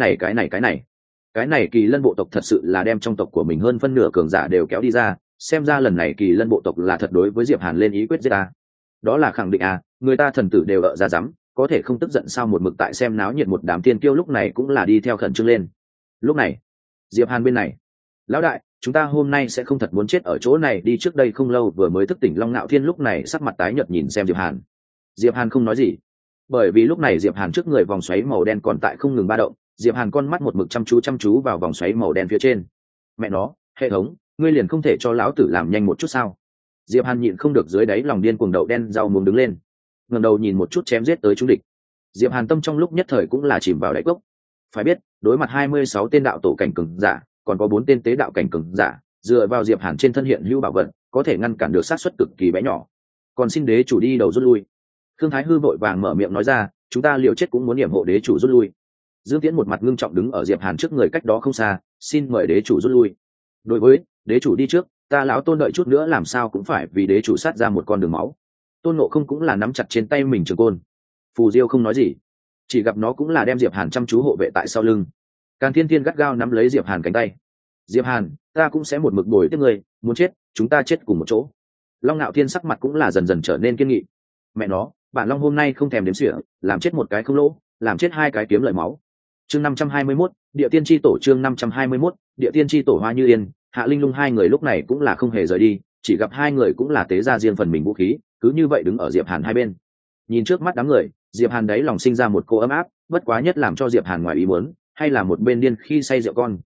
này Kỳ Lân bộ tộc thật sự là đem trong tộc của mình hơn phân nửa cường giả đều kéo đi ra, xem ra lần này Kỳ Lân bộ tộc là thật đối với Diệp Hàn lên ý quyết giết ta. Đó là khẳng định à, người ta thần tử đều ở ra dám, có thể không tức giận sao? Một mực tại xem náo nhiệt một đám tiên kiêu lúc này cũng là đi theo khẩn trương lên. Lúc này Diệp Hàn bên này, lão đại, chúng ta hôm nay sẽ không thật muốn chết ở chỗ này đi. Trước đây không lâu vừa mới thức tỉnh Long Nạo Thiên lúc này sắc mặt tái nhợt nhìn xem Diệp Hàn. Diệp Hàn không nói gì, bởi vì lúc này Diệp Hàn trước người vòng xoáy màu đen còn tại không ngừng ba động. Diệp Hàn con mắt một mực chăm chú vào vòng xoáy màu đen phía trên. Mẹ nó, hệ thống, ngươi liền không thể cho lão tử làm nhanh một chút sao? Diệp Hàn nhịn không được dưới đáy lòng điên cuồng đậu đen rau muống đứng lên, ngẩng đầu nhìn một chút chém giết tới chúng địch. Diệp Hàn tâm trong lúc nhất thời cũng là chìm vào đáy cốc. Phải biết, đối mặt 26 tên đạo tổ cảnh cường giả, còn có 4 tên tế đạo cảnh cường giả, dựa vào Diệp Hàn trên thân hiện hữu bảo vật, có thể ngăn cản được sát suất cực kỳ bé nhỏ. Còn xin đế chủ đi đầu rút lui. Khương Thái Hư vội vàng mở miệng nói ra, chúng ta liều chết cũng muốn yểm hộ đế chủ rút lui. Dương Tiễn một mặt ngưng trọng đứng ở Diệp Hàn trước người cách đó không xa, xin mời đế chủ rút lui. Đối với đế chủ đi trước, ta lão Tôn đợi chút nữa làm sao cũng phải vì đế chủ sát ra một con đường máu. Tôn Ngộ Không cũng là nắm chặt trên tay mình trường côn. Phù Diêu không nói gì, chỉ gặp nó cũng là đem Diệp Hàn chăm chú hộ vệ tại sau lưng. Càn Thiên Thiên gắt gao nắm lấy Diệp Hàn cánh tay. Diệp Hàn, ta cũng sẽ một mực bồi tiếp ngươi, muốn chết, chúng ta chết cùng một chỗ. Long Nạo Thiên sắc mặt cũng là dần dần trở nên kiên nghị. Mẹ nó, bản Long hôm nay không thèm đếm xỉa, làm chết một cái không lỗ, làm chết 2 cái kiếm lợi máu. Chương 521, Địa Tiên chi tổ. Chương 521, Địa Tiên chi tổ. Hoa Như Yên, Hạ Linh Lung hai người lúc này cũng là không hề rời đi, chỉ gặp hai người cũng là tế ra riêng phần mình vũ khí, cứ như vậy đứng ở Diệp Hàn hai bên. Nhìn trước mắt đám người, Diệp Hàn đấy lòng sinh ra một cô ấm áp, bất quá nhất làm cho Diệp Hàn ngoài ý muốn, hay là một bên điên khi say rượu con,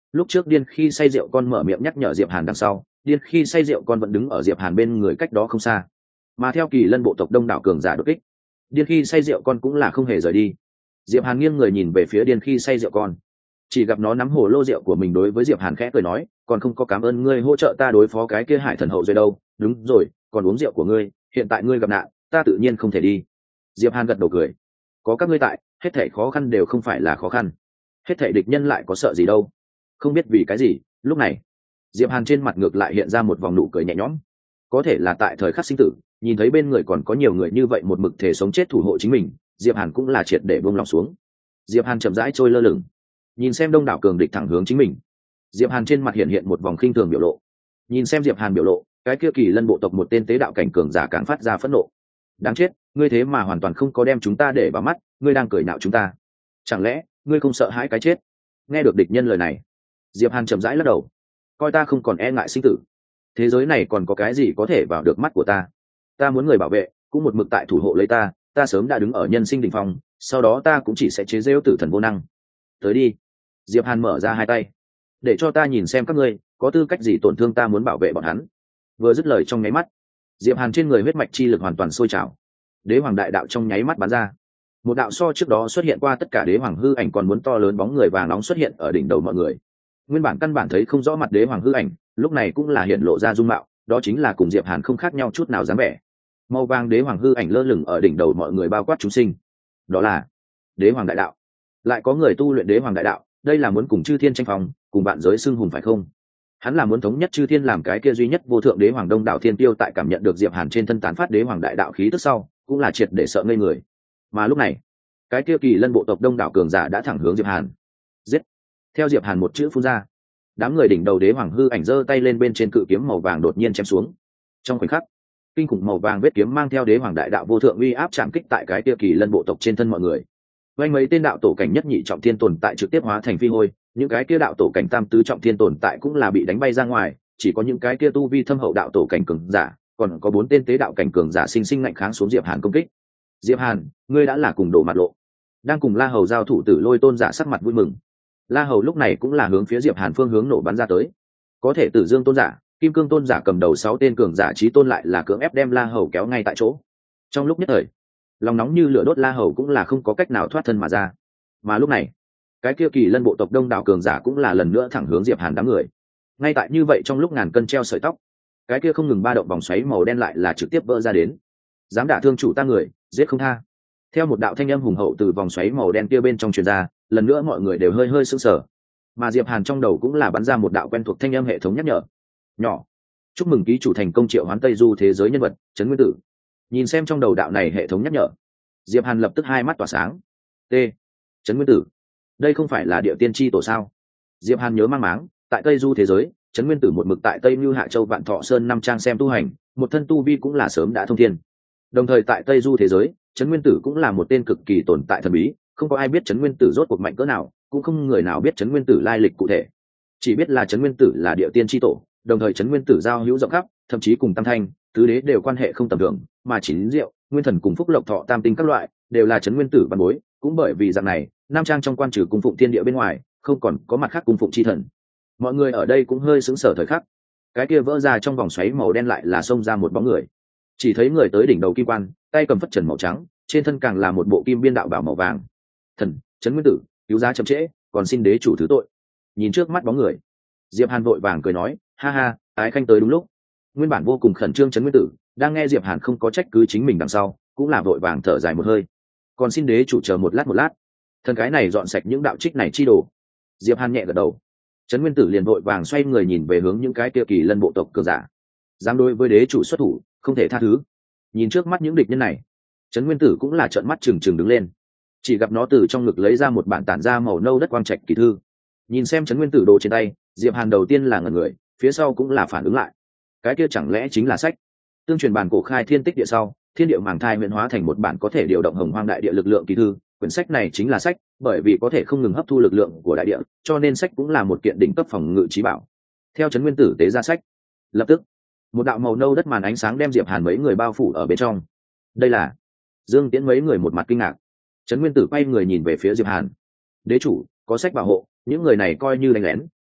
lúc trước điên khi say rượu con mở miệng nhắc nhở diệp hàn đằng sau, điên khi say rượu con vẫn đứng ở diệp hàn bên người cách đó không xa, mà theo kỳ lân bộ tộc đông đảo cường giả đột kích, điên khi say rượu con cũng là không hề rời đi. Diệp hàn nghiêng người nhìn về phía điên khi say rượu con, chỉ gặp nó nắm hồ lô rượu của mình đối với diệp hàn khẽ cười nói, còn không có cảm ơn ngươi hỗ trợ ta đối phó cái kia hải thần hậu rồi đâu. Đúng rồi, còn uống rượu của ngươi, hiện tại ngươi gặp nạn, ta tự nhiên không thể đi. Diệp hàn gật đầu cười, có các ngươi tại, hết thảy khó khăn đều không phải là khó khăn, hết thảy địch nhân lại có sợ gì đâu. Không biết vì cái gì, lúc này diệp hàn trên mặt ngược lại hiện ra một vòng nụ cười nhẹ nhõm. Có thể là tại thời khắc sinh tử, nhìn thấy bên người còn có nhiều người như vậy một mực thể sống chết thủ hộ chính mình, diệp hàn cũng là triệt để buông lòng xuống. Diệp hàn chậm rãi trôi lơ lửng, nhìn xem đông đảo cường địch thẳng hướng chính mình. Diệp hàn trên mặt hiện hiện một vòng khinh thường biểu lộ. Nhìn xem diệp hàn biểu lộ, cái kia kỳ lân bộ tộc một tên tế đạo cảnh cường giả càng phát ra phẫn nộ. Đáng chết, ngươi thế mà hoàn toàn không có đem chúng ta để vào mắt, ngươi đang cười nhạo chúng ta, chẳng lẽ ngươi không sợ hãi cái chết? Nghe được địch nhân lời này, diệp hàn chậm rãi lắc đầu, coi ta không còn e ngại sinh tử, thế giới này còn có cái gì có thể vào được mắt của ta? Ta muốn người bảo vệ, cũng một mực tại thủ hộ lấy ta, ta sớm đã đứng ở nhân sinh đỉnh phong, sau đó ta cũng chỉ sẽ chế giễu tử thần vô năng. Tới đi. Diệp hàn mở ra hai tay, để cho ta nhìn xem các ngươi có tư cách gì tổn thương ta muốn bảo vệ bọn hắn. Vừa dứt lời trong nháy mắt, diệp hàn trên người huyết mạch chi lực hoàn toàn sôi trào, đế hoàng đại đạo trong nháy mắt bắn ra. Một đạo so trước đó xuất hiện qua tất cả đế hoàng hư ảnh còn muốn to lớn bóng người vàng nóng xuất hiện ở đỉnh đầu mọi người. Nguyên bản căn bản thấy không rõ mặt đế hoàng hư ảnh, lúc này cũng là hiện lộ ra dung mạo, đó chính là cùng diệp hàn không khác nhau chút nào dáng vẻ. Màu vàng đế hoàng hư ảnh lơ lửng ở đỉnh đầu mọi người bao quát chúng sinh, đó là đế hoàng đại đạo. Lại có người tu luyện đế hoàng đại đạo, đây là muốn cùng chư thiên tranh phong, cùng bạn giới xưng hùng phải không? Hắn là muốn thống nhất chư thiên làm cái kia duy nhất vô thượng đế hoàng đông đảo thiên tiêu. Tại cảm nhận được diệp hàn trên thân tán phát đế hoàng đại đạo khí tức sau, cũng là triệt để sợ ngây người. Mà lúc này, cái kia kỳ lân bộ tộc đông đảo cường giả đã thẳng hướng diệp hàn. Giết! Theo diệp hàn một chữ phun ra, đám người đỉnh đầu đế hoàng hư ảnh giơ tay lên, bên trên cự kiếm màu vàng đột nhiên chém xuống. Trong khoảnh khắc, kinh khủng màu vàng vết kiếm mang theo đế hoàng đại đạo vô thượng uy áp chạm kích tại cái kia kỳ lân bộ tộc trên thân mọi người. Vành mấy tên đạo tổ cảnh nhất nhị trọng thiên tồn tại trực tiếp hóa thành phi hôi, những cái kia đạo tổ cảnh tam tứ trọng thiên tồn tại cũng là bị đánh bay ra ngoài, chỉ có những cái kia tu vi thâm hậu đạo tổ cảnh cường giả, còn có 4 tên tế đạo cảnh cường giả sinh sinh ngạnh kháng xuống diệp hàn công kích. Diệp hàn, ngươi đã là cùng đổ mặt lộ. Đang cùng La Hầu giao thủ Tử Lôi tôn giả sắc mặt vui mừng. La Hầu lúc này cũng là hướng phía diệp hàn phương hướng nổ bắn ra tới. Có thể Tử Dương tôn giả, Kim Cương tôn giả cầm đầu 6 tên cường giả chí tôn lại là cưỡng ép đem La Hầu kéo ngay tại chỗ. Trong lúc nhất thời, lòng nóng như lửa đốt La Hầu cũng là không có cách nào thoát thân mà ra. Mà lúc này, cái kia kỳ lân bộ tộc đông đảo cường giả cũng là lần nữa thẳng hướng diệp hàn đám người. Ngay tại như vậy trong lúc ngàn cân treo sợi tóc, cái kia không ngừng ba động vòng xoáy màu đen lại là trực tiếp vỡ ra đến. Dám đả thương chủ ta người, giết không tha. Theo một đạo thanh âm hùng hậu từ vòng xoáy màu đen kia bên trong truyền ra, lần nữa mọi người đều hơi hơi sững sờ. Mà diệp hàn trong đầu cũng là bắn ra một đạo quen thuộc thanh âm hệ thống nhắc nhở. Nhỏ, chúc mừng ký chủ thành công triệu hoán Tây Du thế giới nhân vật Trấn Nguyên Tử. Nhìn xem trong đầu đạo này hệ thống nhắc nhở, diệp hàn lập tức hai mắt tỏa sáng. T. Trấn Nguyên Tử, đây không phải là địa tiên tri tổ sao? Diệp hàn nhớ mang máng, tại Tây Du thế giới, Trấn Nguyên Tử một mực tại Tây Như Hạ Châu Vạn Thọ Sơn năm trang xem tu hành, một thân tu vi cũng là sớm đã thông thiên. Đồng thời tại Tây Du thế giới, Trấn Nguyên Tử cũng là một tên cực kỳ tồn tại thần bí, không có ai biết Trấn Nguyên Tử rốt cuộc mạnh cỡ nào, cũng không người nào biết Trấn Nguyên Tử lai lịch cụ thể. Chỉ biết là Trấn Nguyên Tử là địa tiên tri tổ, đồng thời Trấn Nguyên Tử giao hữu rộng khắp, thậm chí cùng Tam Thanh, Tứ Đế đều quan hệ không tầm thường, mà Chín Diệu, Nguyên Thần cùng Phúc Lộc Thọ Tam Tinh các loại, đều là Trấn Nguyên Tử văn bối, cũng bởi vì dạng này, nam trang trong quan trừ cung phụng thiên địa bên ngoài, không còn có mặt khác cung phụng chi thần. Mọi người ở đây cũng hơi sững sờ thời khắc. Cái kia vỡ ra trong vòng xoáy màu đen lại là xông ra một bóng người. Chỉ thấy người tới đỉnh đầu kim quan, tay cầm phất trần màu trắng, trên thân càng là một bộ kim biên đạo bảo màu vàng. Thần, Trấn Nguyên Tử, cứu giá chậm trễ, còn xin đế chủ thứ tội. Nhìn trước mắt bóng người, Diệp Hàn vội vàng cười nói, ha ha, ái khanh tới đúng lúc. Nguyên bản vô cùng khẩn trương Trấn Nguyên Tử, đang nghe Diệp Hàn không có trách cứ chính mình đằng sau, cũng là vội vàng thở dài một hơi. Còn xin đế chủ chờ một lát. Thần cái này dọn sạch những đạo trích này chi đồ. Diệp Hàn nhẹ gật đầu. Trấn Nguyên Tử liền vội vàng xoay người nhìn về hướng những cái kia kỳ lân bộ tộc cường giả. Dám đối với đế chủ xuất thủ, không thể tha thứ. Nhìn trước mắt những địch nhân này, Trấn Nguyên Tử cũng là trợn mắt trừng trừng đứng lên. Chỉ gặp nó từ trong ngực lấy ra một bản tản ra màu nâu đất quang trạch kỳ thư. Nhìn xem Trấn Nguyên Tử đồ trên tay, Diệp Hàn đầu tiên là ngẩn người, phía sau cũng là phản ứng lại. Cái kia chẳng lẽ chính là sách? Tương truyền bản cổ khai thiên tích địa sau, thiên địa màng thai huyễn hóa thành một bản có thể điều động hồng hoang đại địa lực lượng kỳ thư. Quyển sách này chính là sách, bởi vì có thể không ngừng hấp thu lực lượng của đại địa, cho nên sách cũng là một kiện đỉnh cấp phòng ngự trí bảo. Theo Trấn Nguyên Tử tế ra sách, lập tức một đạo màu nâu đất màn ánh sáng đem Diệp Hàn mấy người bao phủ ở bên trong. Đây là Dương Tiễn mấy người một mặt kinh ngạc. Trấn Nguyên Tử quay người nhìn về phía Diệp Hàn. Đế chủ, có sách bảo hộ, những người này coi như đánh lén,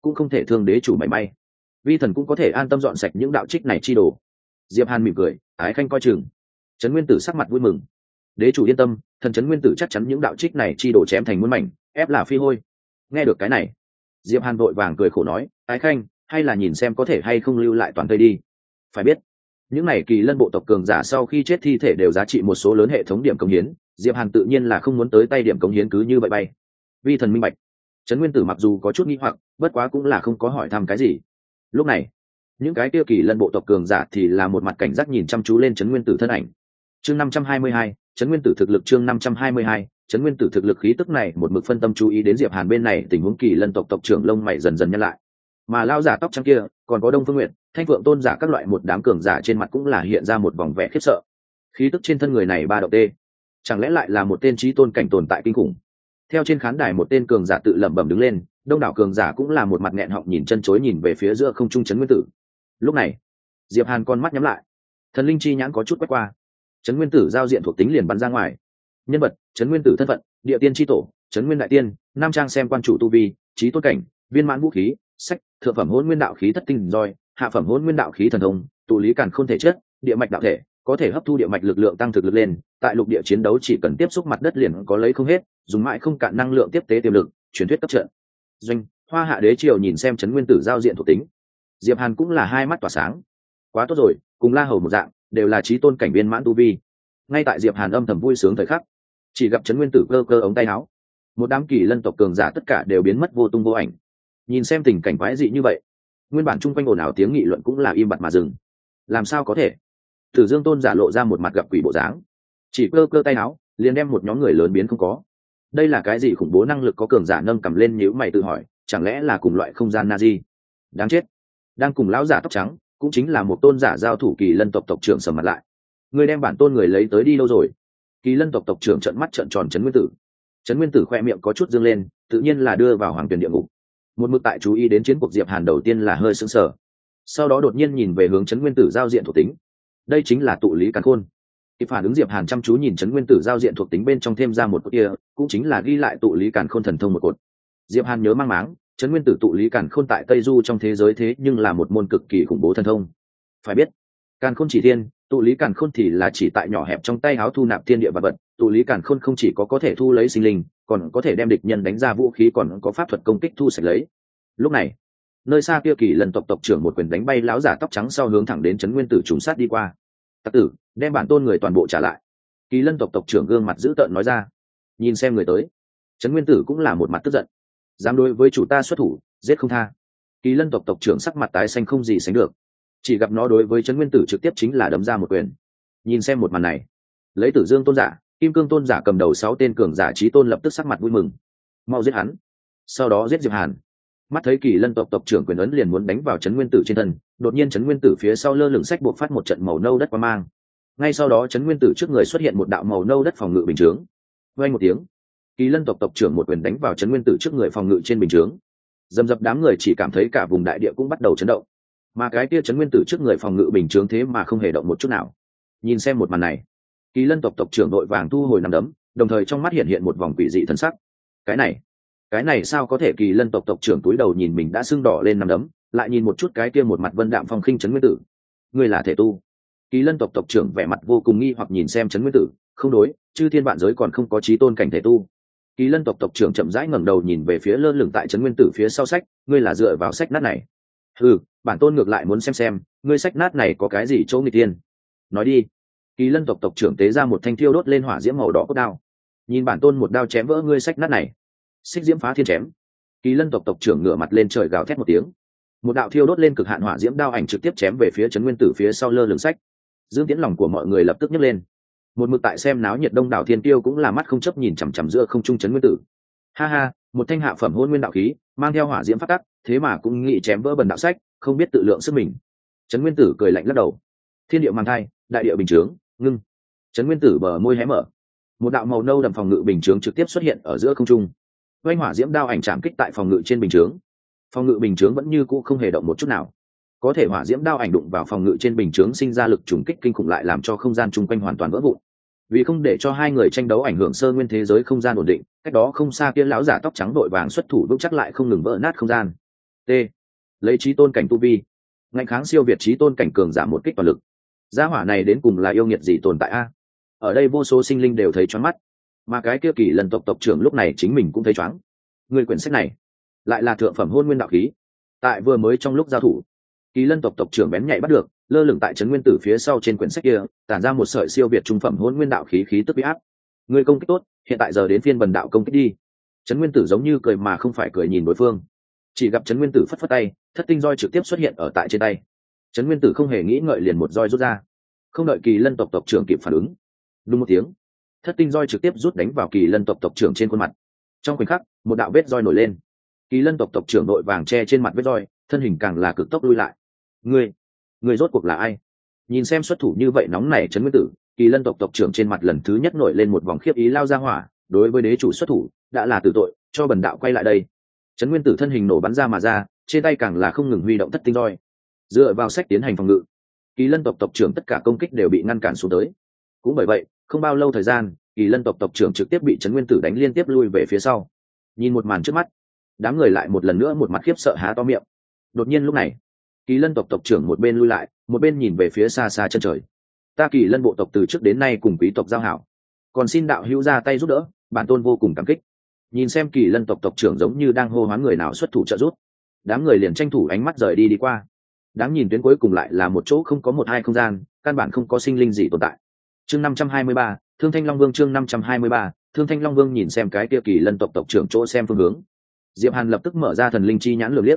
cũng không thể thương đế chủ mảy may. Vi thần cũng có thể an tâm dọn sạch những đạo trích này chi đồ. Diệp Hàn mỉm cười, ái khanh coi chừng. Trấn Nguyên Tử sắc mặt vui mừng. Đế chủ yên tâm, thần Trấn Nguyên Tử chắc chắn những đạo trích này chi đồ chém thành muôn mảnh, ép là phi hôi. Nghe được cái này, Diệp Hàn vội vàng cười khổ nói, ái khanh, hay là nhìn xem có thể hay không lưu lại toàn tây đi. Phải biết, những này kỳ lân bộ tộc cường giả sau khi chết thi thể đều giá trị một số lớn hệ thống điểm cống hiến, Diệp Hàn tự nhiên là không muốn tới tay điểm cống hiến cứ như vậy bay. Vi thần minh bạch. Trấn Nguyên Tử mặc dù có chút nghi hoặc, bất quá cũng là không có hỏi thăm cái gì. Lúc này, những cái tiêu kỳ lân bộ tộc cường giả thì là một mặt cảnh giác nhìn chăm chú lên Trấn Nguyên Tử thân ảnh. Chương 522, Trấn Nguyên Tử thực lực chương 522, Trấn Nguyên Tử thực lực khí tức này một mực phân tâm chú ý đến Diệp Hàn bên này tình huống kỳ lân tộc tộc trưởng lông mày dần dần nhăn lại. Mà lao giả tóc trắng kia, còn có Đông Phương Nguyệt, Thanh Phượng Tôn giả các loại một đám cường giả trên mặt cũng là hiện ra một vòng vẻ khiếp sợ. Khí tức trên thân người này ba động tê, chẳng lẽ lại là một tên chí tôn cảnh tồn tại kinh khủng? Theo trên khán đài một tên cường giả tự lẩm bẩm đứng lên, đông đảo cường giả cũng là một mặt nghẹn họng nhìn chân chối nhìn về phía giữa không trung Trấn Nguyên Tử. Lúc này, Diệp Hàn con mắt nhắm lại, thần linh chi nhãn có chút quét qua. Trấn Nguyên Tử giao diện thuộc tính liền bắn ra ngoài. Nhân vật: Trấn Nguyên Tử thân phận: Địa tiên chi tổ, Trấn Nguyên đại tiên, nam trang xem quan chủ tu vi, chí tôn cảnh, viên mãn vũ khí, sách, thượng phẩm hỗn nguyên đạo khí thất tinh roi, hạ phẩm hỗn nguyên đạo khí thần thông, tụ lý càn khôn thể chất, địa mạch đạo thể, có thể hấp thu địa mạch lực lượng tăng thực lực lên, tại lục địa chiến đấu chỉ cần tiếp xúc mặt đất liền có lấy không hết, dùng mãi không cạn năng lượng tiếp tế tiềm lực, truyền thuyết cấp trận. Doanh, Hoa Hạ Đế triều nhìn xem Trấn Nguyên Tử giao diện thuộc tính. Diệp Hàn cũng là hai mắt tỏa sáng. Quá tốt rồi, cùng La Hầu một dạng, đều là chí tôn cảnh viên mãn tu vi. Ngay tại Diệp Hàn âm thầm vui sướng thời khắc, chỉ gặp Trấn Nguyên Tử cơ cơ ống tay áo, một đám kỳ lân tộc cường giả tất cả đều biến mất vô tung vô ảnh. Nhìn xem tình cảnh quái dị như vậy, nguyên bản chung quanh ồn ào tiếng nghị luận cũng là im bặt mà dừng. Làm sao có thể? Tử Dương Tôn giả lộ ra một mặt gặp quỷ bộ dáng, chỉ cơ cơ tay áo, liền đem một nhóm người lớn biến không có. Đây là cái gì khủng bố năng lực? Có cường giả nâng cầm lên nhíu mày tự hỏi, chẳng lẽ là cùng loại không gian Nazi? Đáng chết! Đang cùng lão giả tóc trắng, cũng chính là một tôn giả giao thủ kỳ lân tộc tộc trưởng sầm mặt lại. Người đem bản tôn người lấy tới đi đâu rồi? Kỳ lân tộc tộc trưởng trợn mắt trợn tròn Trấn Nguyên Tử. Trấn Nguyên Tử khoe miệng có chút dương lên, tự nhiên là đưa vào hoàng tuyển địa ngục. Một mực tại chú ý đến chiến cuộc Diệp Hàn đầu tiên là hơi sững sờ, sau đó đột nhiên nhìn về hướng Trấn Nguyên Tử giao diện thuộc tính. Đây chính là tụ lý càn khôn. Khi phản ứng Diệp Hàn chăm chú nhìn Trấn Nguyên Tử giao diện thuộc tính bên trong thêm ra một cột kia, cũng chính là ghi lại tụ lý càn khôn thần thông một cột. Diệp Hàn nhớ mang máng, Trấn Nguyên Tử tụ lý càn khôn tại Tây Du trong thế giới thế nhưng là một môn cực kỳ khủng bố thần thông. Phải biết, càn khôn chỉ thiên, tụ lý càn khôn thì là chỉ tại nhỏ hẹp trong tay áo thu nạp thiên địa vật vật. Tụ lý càn khôn không chỉ có thể thu lấy sinh linh, còn có thể đem địch nhân đánh ra vũ khí, còn có pháp thuật công kích thu sạch lấy. Lúc này, nơi xa kia kỳ lần tộc tộc trưởng một quyền đánh bay lão giả tóc trắng sau hướng thẳng đến Trấn Nguyên Tử trùng sát đi qua. Tặc tử, đem bản tôn người toàn bộ trả lại. Kỳ lân tộc tộc trưởng gương mặt dữ tợn nói ra. Nhìn xem người tới, Trấn Nguyên Tử cũng là một mặt tức giận. Dám đối với chủ ta xuất thủ, giết không tha. Kỳ lân tộc tộc trưởng sắc mặt tái xanh không gì sánh được. Chỉ gặp nó đối với Trấn Nguyên Tử trực tiếp chính là đấm ra một quyền. Nhìn xem một màn này, lấy Tử Dương Tôn giả, Kim Cương Tôn giả cầm đầu 6 tên cường giả chí tôn lập tức sắc mặt vui mừng. Mau giết hắn, sau đó giết Diệp Hàn. Mắt thấy kỳ lân tộc tộc trưởng quyền ấn liền muốn đánh vào Trấn Nguyên Tử trên thân, đột nhiên Trấn Nguyên Tử phía sau lơ lửng sách buộc phát một trận màu nâu đất quang mang. Ngay sau đó Trấn Nguyên Tử trước người xuất hiện một đạo màu nâu đất phòng ngự bình chướng. Vang một tiếng, kỳ lân tộc tộc trưởng một quyền đánh vào Trấn Nguyên Tử trước người phòng ngự trên bình chướng. Dầm dập đám người chỉ cảm thấy cả vùng đại địa cũng bắt đầu chấn động. Mà cái kia Trấn Nguyên Tử trước người phòng ngự bình chướng thế mà không hề động một chút nào. Nhìn xem một màn này, kỳ lân tộc tộc trưởng đội vàng thu hồi nằm đấm, đồng thời trong mắt hiện một vòng quỷ dị thần sắc. Cái này sao có thể? Kỳ lân tộc tộc trưởng túi đầu nhìn mình đã sưng đỏ lên nằm đấm, lại nhìn một chút cái kia một mặt vân đạm phong khinh Trấn Nguyên Tử. Ngươi là thể tu? Kỳ lân tộc tộc trưởng vẻ mặt vô cùng nghi hoặc nhìn xem Trấn Nguyên Tử. Không đối, chư thiên vạn giới còn không có chí tôn cảnh thể tu. Kỳ lân tộc tộc trưởng chậm rãi ngẩng đầu nhìn về phía lơ lửng tại Trấn Nguyên Tử phía sau sách. Ngươi là dựa vào sách nát này? Ừ, bản tôn ngược lại muốn xem ngươi sách nát này có cái gì chỗ nghịch tiên. Nói đi. Kỳ lân tộc tộc trưởng tế ra một thanh thiêu đốt lên hỏa diễm màu đỏ cốt đao. Nhìn bản tôn một đao chém vỡ ngươi sách nát này. Xích diễm phá thiên chém. Kỳ lân tộc tộc trưởng ngửa mặt lên trời gào thét một tiếng. Một đạo thiêu đốt lên cực hạn hỏa diễm đao ảnh trực tiếp chém về phía Trấn Nguyên Tử phía sau lơ lửng sách. Dương Tiễn lòng của mọi người lập tức nhấc lên. Một mực tại xem náo nhiệt đông đảo thiên tiêu cũng là mắt không chấp nhìn chằm chằm giữa không trung Trấn Nguyên Tử. Ha ha, một thanh hạ phẩm hôn nguyên đạo khí, mang theo hỏa diễm phát tắc, thế mà cũng nghĩ chém vỡ bần đạo sách, không biết tự lượng sức mình. Trấn Nguyên Tử cười lạnh lắc đầu. Thiên địa mang thai, đại địa bình chướng, ngưng. Trấn Nguyên Tử bờ môi hé mở. Một đạo màu nâu đậm phòng ngự bình chướng trực tiếp xuất hiện ở giữa không trung. Vành hỏa diễm đao ảnh chạm kích tại phòng ngự trên bình chướng. Phòng ngự bình chướng vẫn như cũ không hề động một chút nào. Có thể hỏa diễm đao ảnh đụng vào phòng ngự trên bình chướng sinh ra lực trùng kích kinh khủng, lại làm cho không gian chung quanh hoàn toàn vỡ vụn. Vì không để cho hai người tranh đấu ảnh hưởng sơ nguyên thế giới không gian ổn định, cách đó không xa kia lão giả tóc trắng đội vàng xuất thủ vững chắc lại không ngừng vỡ nát không gian. t lấy trí tôn cảnh tu vi ngạnh kháng siêu việt trí tôn cảnh cường giảm một kích toàn lực. Gia hỏa này đến cùng là yêu nghiệt gì tồn tại a? Ở đây vô số sinh linh đều thấy choáng mắt, mà cái kia Kỳ Lân tộc tộc trưởng lúc này chính mình cũng thấy choáng. Người quyển sách này lại là thượng phẩm hôn nguyên đạo khí. Tại vừa mới trong lúc giao thủ, Kỳ Lân tộc tộc trưởng bén nhạy bắt được, lơ lửng tại trấn nguyên tử phía sau trên quyển sách kia, tản ra một sợi siêu việt trung phẩm hôn nguyên đạo khí khí tức uy áp. Người công kích tốt, hiện tại giờ đến phiên bần đạo công kích đi. Trấn nguyên tử giống như cười mà không phải cười nhìn đối phương. Chỉ gặp trấn nguyên tử phất phất tay, thất tinh roi trực tiếp xuất hiện ở tại trên tay. Trấn nguyên tử không hề nghĩ ngợi liền một roi rút ra, không đợi Kỳ Lân tộc tộc trưởng kịp phản ứng, đúng một tiếng, thất tinh roi trực tiếp rút đánh vào Kỳ Lân tộc tộc trưởng trên khuôn mặt. Trong khoảnh khắc, một đạo vết roi nổi lên. Kỳ Lân tộc tộc trưởng đội vàng che trên mặt vết roi, thân hình càng là cực tốc lui lại. Người rốt cuộc là ai? Nhìn xem xuất thủ như vậy nóng này trấn nguyên tử, Kỳ Lân tộc tộc trưởng trên mặt lần thứ nhất nổi lên một vòng khiếp ý lao ra hỏa, đối với đế chủ xuất thủ, đã là tử tội, cho bần đạo quay lại đây. Trấn nguyên tử thân hình nổ bắn ra mà ra, trên tay càng là không ngừng huy động thất tinh roi. Dựa vào sách tiến hành phòng ngự, Kỳ Lân tộc tộc trưởng tất cả công kích đều bị ngăn cản xuống tới. Cũng bởi vậy, không bao lâu thời gian, Kỳ Lân tộc tộc trưởng trực tiếp bị trấn nguyên tử đánh liên tiếp lui về phía sau. Nhìn một màn trước mắt, đám người lại một lần nữa một mặt khiếp sợ há to miệng. Đột nhiên lúc này, Kỳ Lân tộc tộc trưởng một bên lui lại, một bên nhìn về phía xa xa chân trời. Ta Kỳ Lân bộ tộc từ trước đến nay cùng quý tộc giao hảo, còn xin đạo hữu ra tay giúp đỡ, bản tôn vô cùng cảm kích. Nhìn xem Kỳ Lân tộc tộc trưởng giống như đang hô hoán người nào xuất thủ trợ giúp, đám người liền tranh thủ ánh mắt rời đi qua. Đáng nhìn tuyến cuối cùng lại là một chỗ không có một hai không gian, căn bản không có sinh linh gì tồn tại. Chương 523, Thương Thanh Long Vương. Chương 523, Thương Thanh Long Vương. Nhìn xem cái kia Kỳ Lân tộc tộc trưởng chỗ xem phương hướng, Diệp Hàn lập tức mở ra thần linh chi nhãn lườm liếc.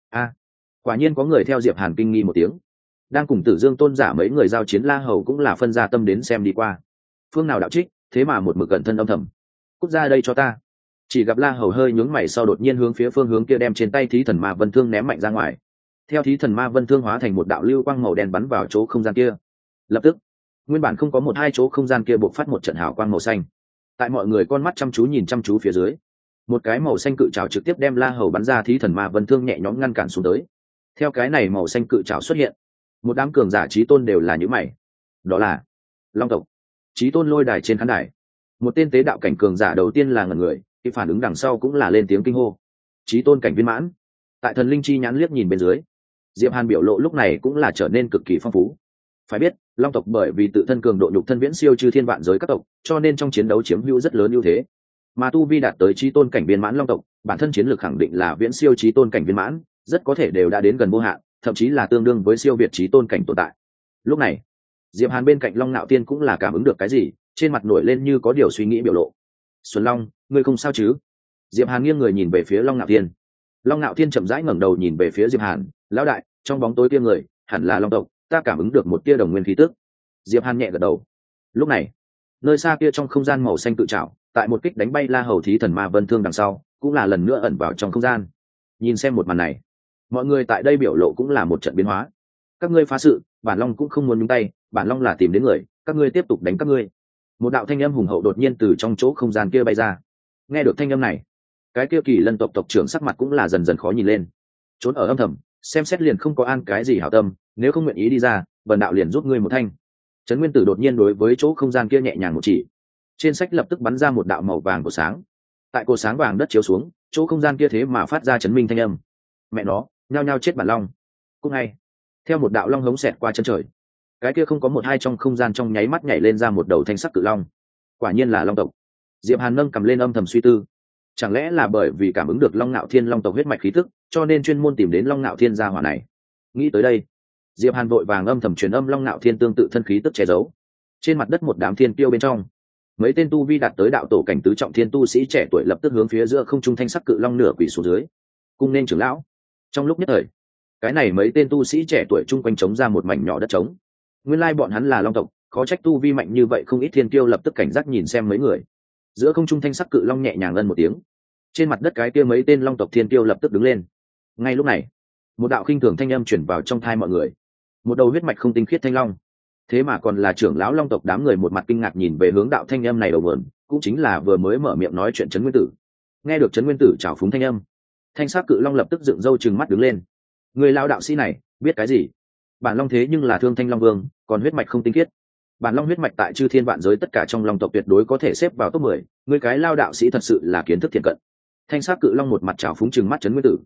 Quả nhiên có người theo Diệp Hàn kinh nghi một tiếng. Đang cùng Tử Dương tôn giả mấy người giao chiến La Hầu cũng là phân ra tâm đến xem đi qua. Phương nào đạo trích, thế mà một mực cẩn thân âm thầm. Cút ra đây cho ta. Chỉ gặp La Hầu hơi nhướng mày sau đột nhiên hướng phía phương hướng kia đem trên tay Thí Thần Ma Vân Thương ném mạnh ra ngoài. Theo Thí Thần Ma Vân Thương hóa thành một đạo lưu quang màu đen bắn vào chỗ không gian kia. Lập tức, nguyên bản không có một hai chỗ không gian kia bộc phát một trận hào quang màu xanh. Tại mọi người con mắt chăm chú phía dưới, một cái màu xanh cự trảo trực tiếp đem La Hầu bắn ra Thí Thần Ma Vân Thương nhẹ nhõm ngăn cản xuống tới. Theo cái này màu xanh cự trảo xuất hiện, một đám cường giả chí tôn đều là những mày. Đó là Long tộc. Chí tôn lôi đài trên khán đài, một tên tế đạo cảnh cường giả đầu tiên là ngẩn người, khi phản ứng đằng sau cũng là lên tiếng kinh hô. Chí tôn cảnh viên mãn. Tại thần linh chi nhãn liếc nhìn bên dưới, Diệp Hàn biểu lộ lúc này cũng là trở nên cực kỳ phong phú. Phải biết, Long tộc bởi vì tự thân cường độ nhục thân viễn siêu chư thiên vạn giới các tộc, cho nên trong chiến đấu chiếm hữu rất lớn ưu thế. Mà tu vi đạt tới chí tôn cảnh viên mãn Long tộc, bản thân chiến lược khẳng định là viễn siêu chí tôn cảnh viên mãn, rất có thể đều đã đến gần vô hạn, thậm chí là tương đương với siêu việt chí tôn cảnh tồn tại. Lúc này, Diệp Hàn bên cạnh Long Nạo Tiên cũng là cảm ứng được cái gì, trên mặt nổi lên như có điều suy nghĩ biểu lộ. Xuân Long, ngươi không sao chứ? Diệp Hàn nghiêng người nhìn về phía Long Nạo Tiên. Long Nạo Tiên chậm rãi ngẩng đầu nhìn về phía Diệp Hàn, lão đại, trong bóng tối kia người, hẳn là Long tộc, ta cảm ứng được một tia đồng nguyên khí tức. Diệp Hàn nhẹ gật đầu. Lúc này, nơi xa kia trong không gian màu xanh tự trảo, tại một kích đánh bay La Hầu Thí Thần Ma Vân Thương đằng sau, cũng là lần nữa ẩn vào trong không gian. Nhìn xem một màn này, mọi người tại đây biểu lộ cũng là một trận biến hóa. Các ngươi phá sự, bản Long cũng không muốn nhúng tay, bản Long là tìm đến người, các ngươi tiếp tục đánh các ngươi. Một đạo thanh âm hùng hậu đột nhiên từ trong chỗ không gian kia bay ra. Nghe được thanh âm này, cái kia Kỳ Lân tộc tộc trưởng sắc mặt cũng là dần dần khó nhìn lên. Trốn ở âm thầm, xem xét liền không có an cái gì hảo tâm, nếu không nguyện ý đi ra, bần đạo liền giúp ngươi một thanh. Trấn Nguyên Tử đột nhiên đối với chỗ không gian kia nhẹ nhàng một chỉ, trên sách lập tức bắn ra một đạo màu vàng của sáng. Tại cột sáng vàng đất chiếu xuống, chỗ không gian kia thế mà phát ra chấn minh thanh âm. Mẹ nó, nhao nhao chết bản Long. Cũng ngay, theo một đạo long hống xẹt qua chân trời, cái kia không có một hai trong không gian trong nháy mắt nhảy lên ra một đầu thanh sắc cự long. Quả nhiên là Long tộc. Diệp Hàn nâng cầm lên âm thầm suy tư, chẳng lẽ là bởi vì cảm ứng được Long Nạo Thiên Long tộc huyết mạch khí tức, cho nên chuyên môn tìm đến Long Nạo Thiên gia hỏa này. Nghĩ tới đây, Diệp Hàn vội vàng âm thầm truyền âm Long Nạo Thiên tương tự thân khí tức che giấu. Trên mặt đất một đám thiên tiêu bên trong, mấy tên tu vi đạt tới đạo tổ cảnh tứ trọng thiên tu sĩ trẻ tuổi lập tức hướng phía giữa không trung thanh sắc cự long nửa quỳ xuống dưới, cung nên trưởng lão. Trong lúc nhất thời, cái này mấy tên tu sĩ trẻ tuổi chung quanh trống ra một mảnh nhỏ đất trống. Nguyên lai bọn hắn là Long tộc, khó trách tu vi mạnh như vậy, không ít thiên kiêu lập tức cảnh giác nhìn xem mấy người. Giữa không trung thanh sắc cự long nhẹ nhàng ân một tiếng, trên mặt đất cái kia mấy tên Long tộc thiên kiêu lập tức đứng lên. Ngay lúc này, một đạo khinh thường thanh âm chuyển vào trong tai mọi người. Một đầu huyết mạch không tinh khiết thanh long, thế mà còn là trưởng lão Long tộc. Đám người một mặt kinh ngạc nhìn về hướng đạo thanh âm này đầu nguồn, cũng chính là vừa mới mở miệng nói chuyện Trấn Nguyên Tử. Nghe được Trấn Nguyên Tử trào phúng thanh âm, thanh sắc cự long lập tức dựng râu trừng mắt đứng lên. Người lão đạo sĩ này biết cái gì? Bản Long thế nhưng là Thương Thanh Long Vương, còn huyết mạch không tinh khiết. Bản Long huyết mạch tại chư thiên vạn giới tất cả trong Long tộc tuyệt đối có thể xếp vào top 10, người cái lao đạo sĩ thật sự là kiến thức thiện cận. Thanh sắc cự long một mặt trào phúng trừng mắt Trấn Nguyên Tử.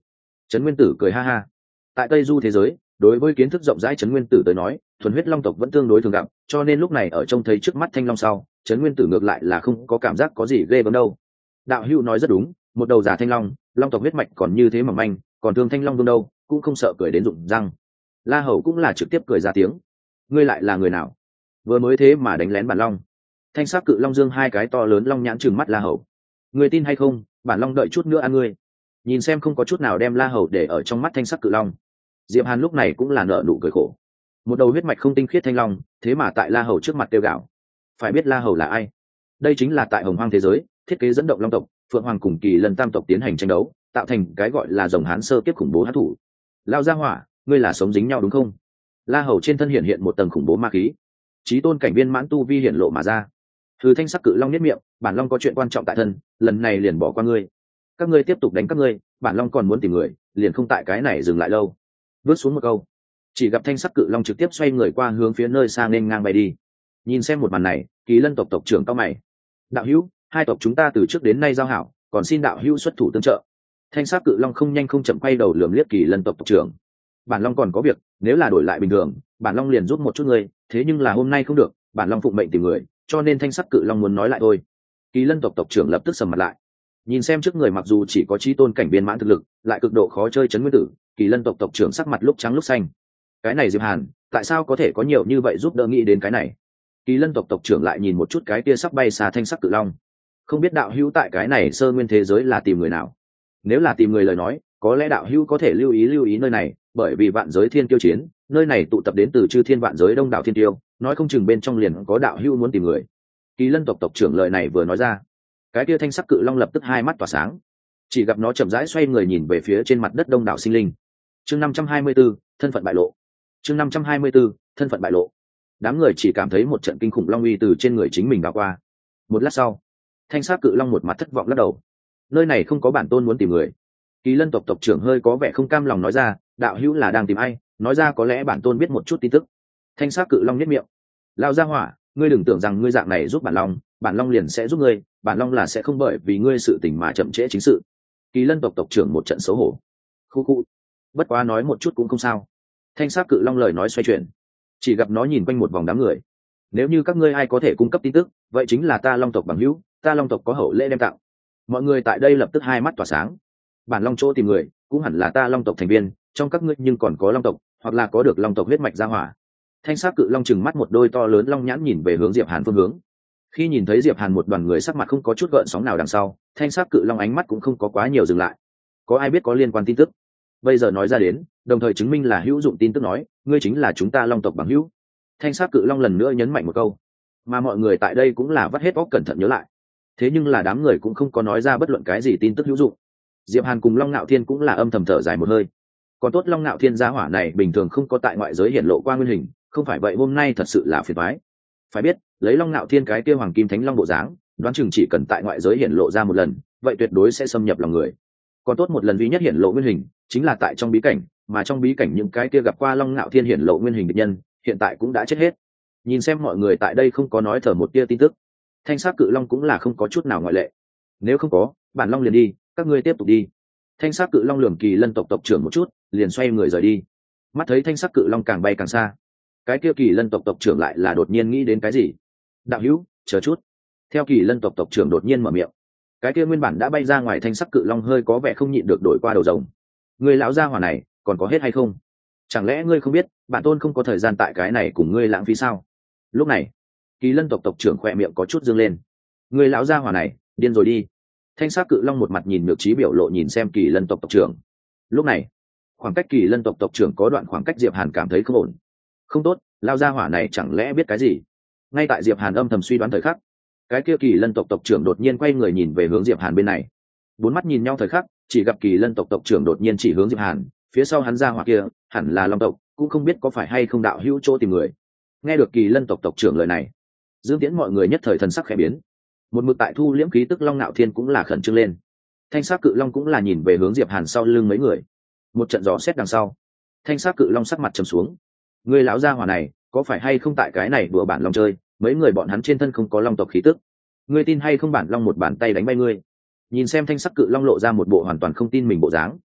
Trấn Nguyên Tử cười ha ha. Tại Tây Du thế giới, đối với kiến thức rộng rãi Trấn Nguyên Tử tới nói, thuần huyết long tộc vẫn tương đối thường gặp, cho nên lúc này ở trông thấy trước mắt thanh long sau, Trấn Nguyên Tử ngược lại là không có cảm giác có gì ghê gớm đâu. Đạo hữu nói rất đúng, một đầu giả thanh long, long tộc huyết mạch còn như thế mà manh, còn thương thanh long vương đâu, cũng không sợ cười đến rụng răng. La Hầu cũng là trực tiếp cười ra tiếng. Ngươi lại là người nào? Vừa mới thế mà đánh lén bản long. Thanh sắc cự long dương hai cái to lớn long nhãn trừng mắt La Hầu. Ngươi tin hay không, bản long đợi chút nữa ăn ngươi. Nhìn xem không có chút nào đem La Hầu để ở trong mắt thanh sắc cự long. Diệp Hàn lúc này cũng là nở nụ cười khổ. Một đầu huyết mạch không tinh khiết thanh long, thế mà tại La Hầu trước mặt tiêu gạo. Phải biết La Hầu là ai? Đây chính là tại Hồng Hoang thế giới, thiết kế dẫn động long tộc, Phượng Hoàng cùng Kỳ Lân tam tộc tiến hành tranh đấu, tạo thành cái gọi là rồng hán sơ kiếp khủng bố hắc thủ. Lao ra hỏa, ngươi là sống dính nhau đúng không? La Hầu trên thân hiện một tầng khủng bố ma khí, chí tôn cảnh viên mãn tu vi hiện lộ mà ra. Từ thanh sắc cự long niết miệng, bản long có chuyện quan trọng tại thân, lần này liền bỏ qua ngươi. Các ngươi tiếp tục đánh các ngươi, bản long còn muốn tìm người, liền không tại cái này dừng lại lâu. Vớt xuống một câu, chỉ gặp thanh sắc cự long trực tiếp xoay người qua hướng phía nơi xa nên ngang bay đi. Nhìn xem một màn này, Kỳ Lân tộc tộc trưởng cao mày. Đạo hữu, hai tộc chúng ta từ trước đến nay giao hảo, còn xin đạo hữu xuất thủ tương trợ. Thanh sắc cự long không nhanh không chậm quay đầu lườm liếc Kỳ Lân tộc tộc trưởng. Bản long còn có việc, nếu là đổi lại bình thường, bản long liền giúp một chút ngươi, thế nhưng là hôm nay không được, bản long phụng mệnh tìm người, cho nên thanh sắc cự long muốn nói lại thôi. Kỳ Lân tộc tộc trưởng lập tức sầm mặt lại. Nhìn xem trước người mặc dù chỉ có chí tôn cảnh viên mãn thực lực, lại cực độ khó chơi Trấn Nguyên Tử, Kỳ Lân tộc tộc trưởng sắc mặt lúc trắng lúc xanh. Cái này Diệp Hàn, tại sao có thể có nhiều như vậy giúp đỡ nghĩ đến cái này? Kỳ Lân tộc tộc trưởng lại nhìn một chút cái kia sắp bay xa thanh sắc cự long, không biết đạo hữu tại cái này sơ nguyên thế giới là tìm người nào? Nếu là tìm người lời nói, có lẽ đạo hữu có thể lưu ý nơi này, bởi vì vạn giới thiên tiêu chiến, nơi này tụ tập đến từ chư thiên vạn giới đông đảo thiên tiêu, nói không chừng bên trong liền có đạo hữu muốn tìm người. Kỳ Lân tộc tộc trưởng lời này vừa nói ra, cái kia thanh sắc cự long lập tức hai mắt tỏa sáng, chỉ gặp nó chậm rãi xoay người nhìn về phía trên mặt đất đông đảo sinh linh. Chương 524, thân phận bại lộ. Chương 524, thân phận bại lộ. Đám người chỉ cảm thấy một trận kinh khủng long uy từ trên người chính mình đảo qua. Một lát sau, thanh sắc cự long một mặt thất vọng lắc đầu. Nơi này không có bản tôn muốn tìm người. Kỳ Lân tộc tộc trưởng hơi có vẻ không cam lòng nói ra, đạo hữu là đang tìm ai, nói ra có lẽ bản tôn biết một chút tin tức. Thanh sắc cự long nhếch miệng. Lao ra hỏa, ngươi đừng tưởng rằng ngươi dạng này giúp bản long liền sẽ giúp ngươi, bản long là sẽ không bởi vì ngươi sự tình mà chậm trễ chính sự. Kỳ Lân tộc tộc trưởng một trận xấu hổ. Khu khu. Bất quá nói một chút cũng không sao. Thanh sắc cự long lời nói xoay chuyển, chỉ gặp nó nhìn quanh một vòng đám người. Nếu như các ngươi ai có thể cung cấp tin tức, vậy chính là ta long tộc bằng hữu, ta long tộc có hậu lễ đem tặng. Mọi người tại đây lập tức hai mắt tỏa sáng. Bản long chỗ tìm người, cũng hẳn là ta long tộc thành viên, trong các ngươi nhưng còn có long tộc, hoặc là có được long tộc huyết mạch gia hỏa. Thanh sắc cự long chừng mắt một đôi to lớn long nhãn nhìn về hướng Diệp Hàn phương hướng. Khi nhìn thấy Diệp Hàn một đoàn người sắc mặt không có chút gợn sóng nào đằng sau, thanh sắc cự long ánh mắt cũng không có quá nhiều dừng lại. Có ai biết có liên quan tin tức? Bây giờ nói ra đến, đồng thời chứng minh là hữu dụng tin tức nói, ngươi chính là chúng ta long tộc bằng hữu. Thanh sắc cự long lần nữa nhấn mạnh một câu, mà mọi người tại đây cũng là vắt hết óc cẩn thận nhớ lại. Thế nhưng là đám người cũng không có nói ra bất luận cái gì tin tức hữu dụng. Diệp Hàn cùng Long Nạo Thiên cũng là âm thầm thở dài một hơi. Còn tốt Long Nạo Thiên gia hỏa này bình thường không có tại ngoại giới hiển lộ qua nguyên hình, không phải vậy hôm nay thật sự là phiền toái. Phải biết, lấy Long Nạo Thiên cái kia hoàng kim thánh long bộ dáng, đoán chừng chỉ cần tại ngoại giới hiển lộ ra một lần, vậy tuyệt đối sẽ xâm nhập lòng người. Còn tốt một lần duy nhất hiển lộ nguyên hình, chính là tại trong bí cảnh, mà trong bí cảnh những cái kia gặp qua Long Nạo Thiên hiển lộ nguyên hình địch nhân, hiện tại cũng đã chết hết. Nhìn xem mọi người tại đây không có nói thở một tia tin tức, thanh sắc cự long cũng là không có chút nào ngoại lệ. Nếu không có, bản long liền đi, các ngươi tiếp tục đi. Thanh sắc cự long lườm Kỳ Lân tộc tộc trưởng một chút, liền xoay người rời đi. Mắt thấy thanh sắc cự long càng bay càng xa, cái kia Kỳ Lân tộc tộc trưởng lại là đột nhiên nghĩ đến cái gì. Đạo hữu, chờ chút. Theo Kỳ Lân tộc tộc trưởng đột nhiên mở miệng, cái kia nguyên bản đã bay ra ngoài thanh sắc cự long hơi có vẻ không nhịn được đổi qua đầu rồng. Người lão gia hỏa này còn có hết hay không? Chẳng lẽ ngươi không biết bản tôn không có thời gian tại cái này cùng ngươi lãng phí sao? Lúc này Kỳ Lân tộc tộc trưởng khỏe miệng có chút dương lên. Người lão gia hỏa này điên rồi đi. Thanh sắc cự long một mặt nhìn nhược trí biểu lộ nhìn xem Kỳ Lân tộc tộc trưởng. Lúc này khoảng cách Kỳ Lân tộc tộc trưởng có đoạn khoảng cách Diệp Hàn cảm thấy không ổn. Không tốt, lão gia hỏa này chẳng lẽ biết cái gì? Ngay tại Diệp Hàn âm thầm suy đoán thời khắc, cái kia Kỳ Lân tộc tộc trưởng đột nhiên quay người nhìn về hướng Diệp Hàn bên này. Bốn mắt nhìn nhau thời khắc, chỉ gặp Kỳ Lân tộc tộc trưởng đột nhiên chỉ hướng Diệp Hàn, phía sau hắn gia hỏa kia hẳn là long tộc, cũng không biết có phải hay không đạo hữu chỗ tìm người. Nghe được Kỳ Lân tộc tộc trưởng lời này, Dương Tiễn mọi người nhất thời thần sắc khẽ biến. Một mực tại thu liễm khí tức Long Nạo Thiên cũng là khẩn trương lên. Thanh sắc cự long cũng là nhìn về hướng Diệp Hàn sau lưng mấy người. Một trận gió xét đằng sau, thanh sắc cự long sắc mặt trầm xuống. Người lão gia hỏa này, có phải hay không tại cái này đùa bản long chơi, mấy người bọn hắn trên thân không có long tộc khí tức. Ngươi tin hay không bản long một bàn tay đánh bay ngươi. Nhìn xem thanh sắc cự long lộ ra một bộ hoàn toàn không tin mình bộ dáng.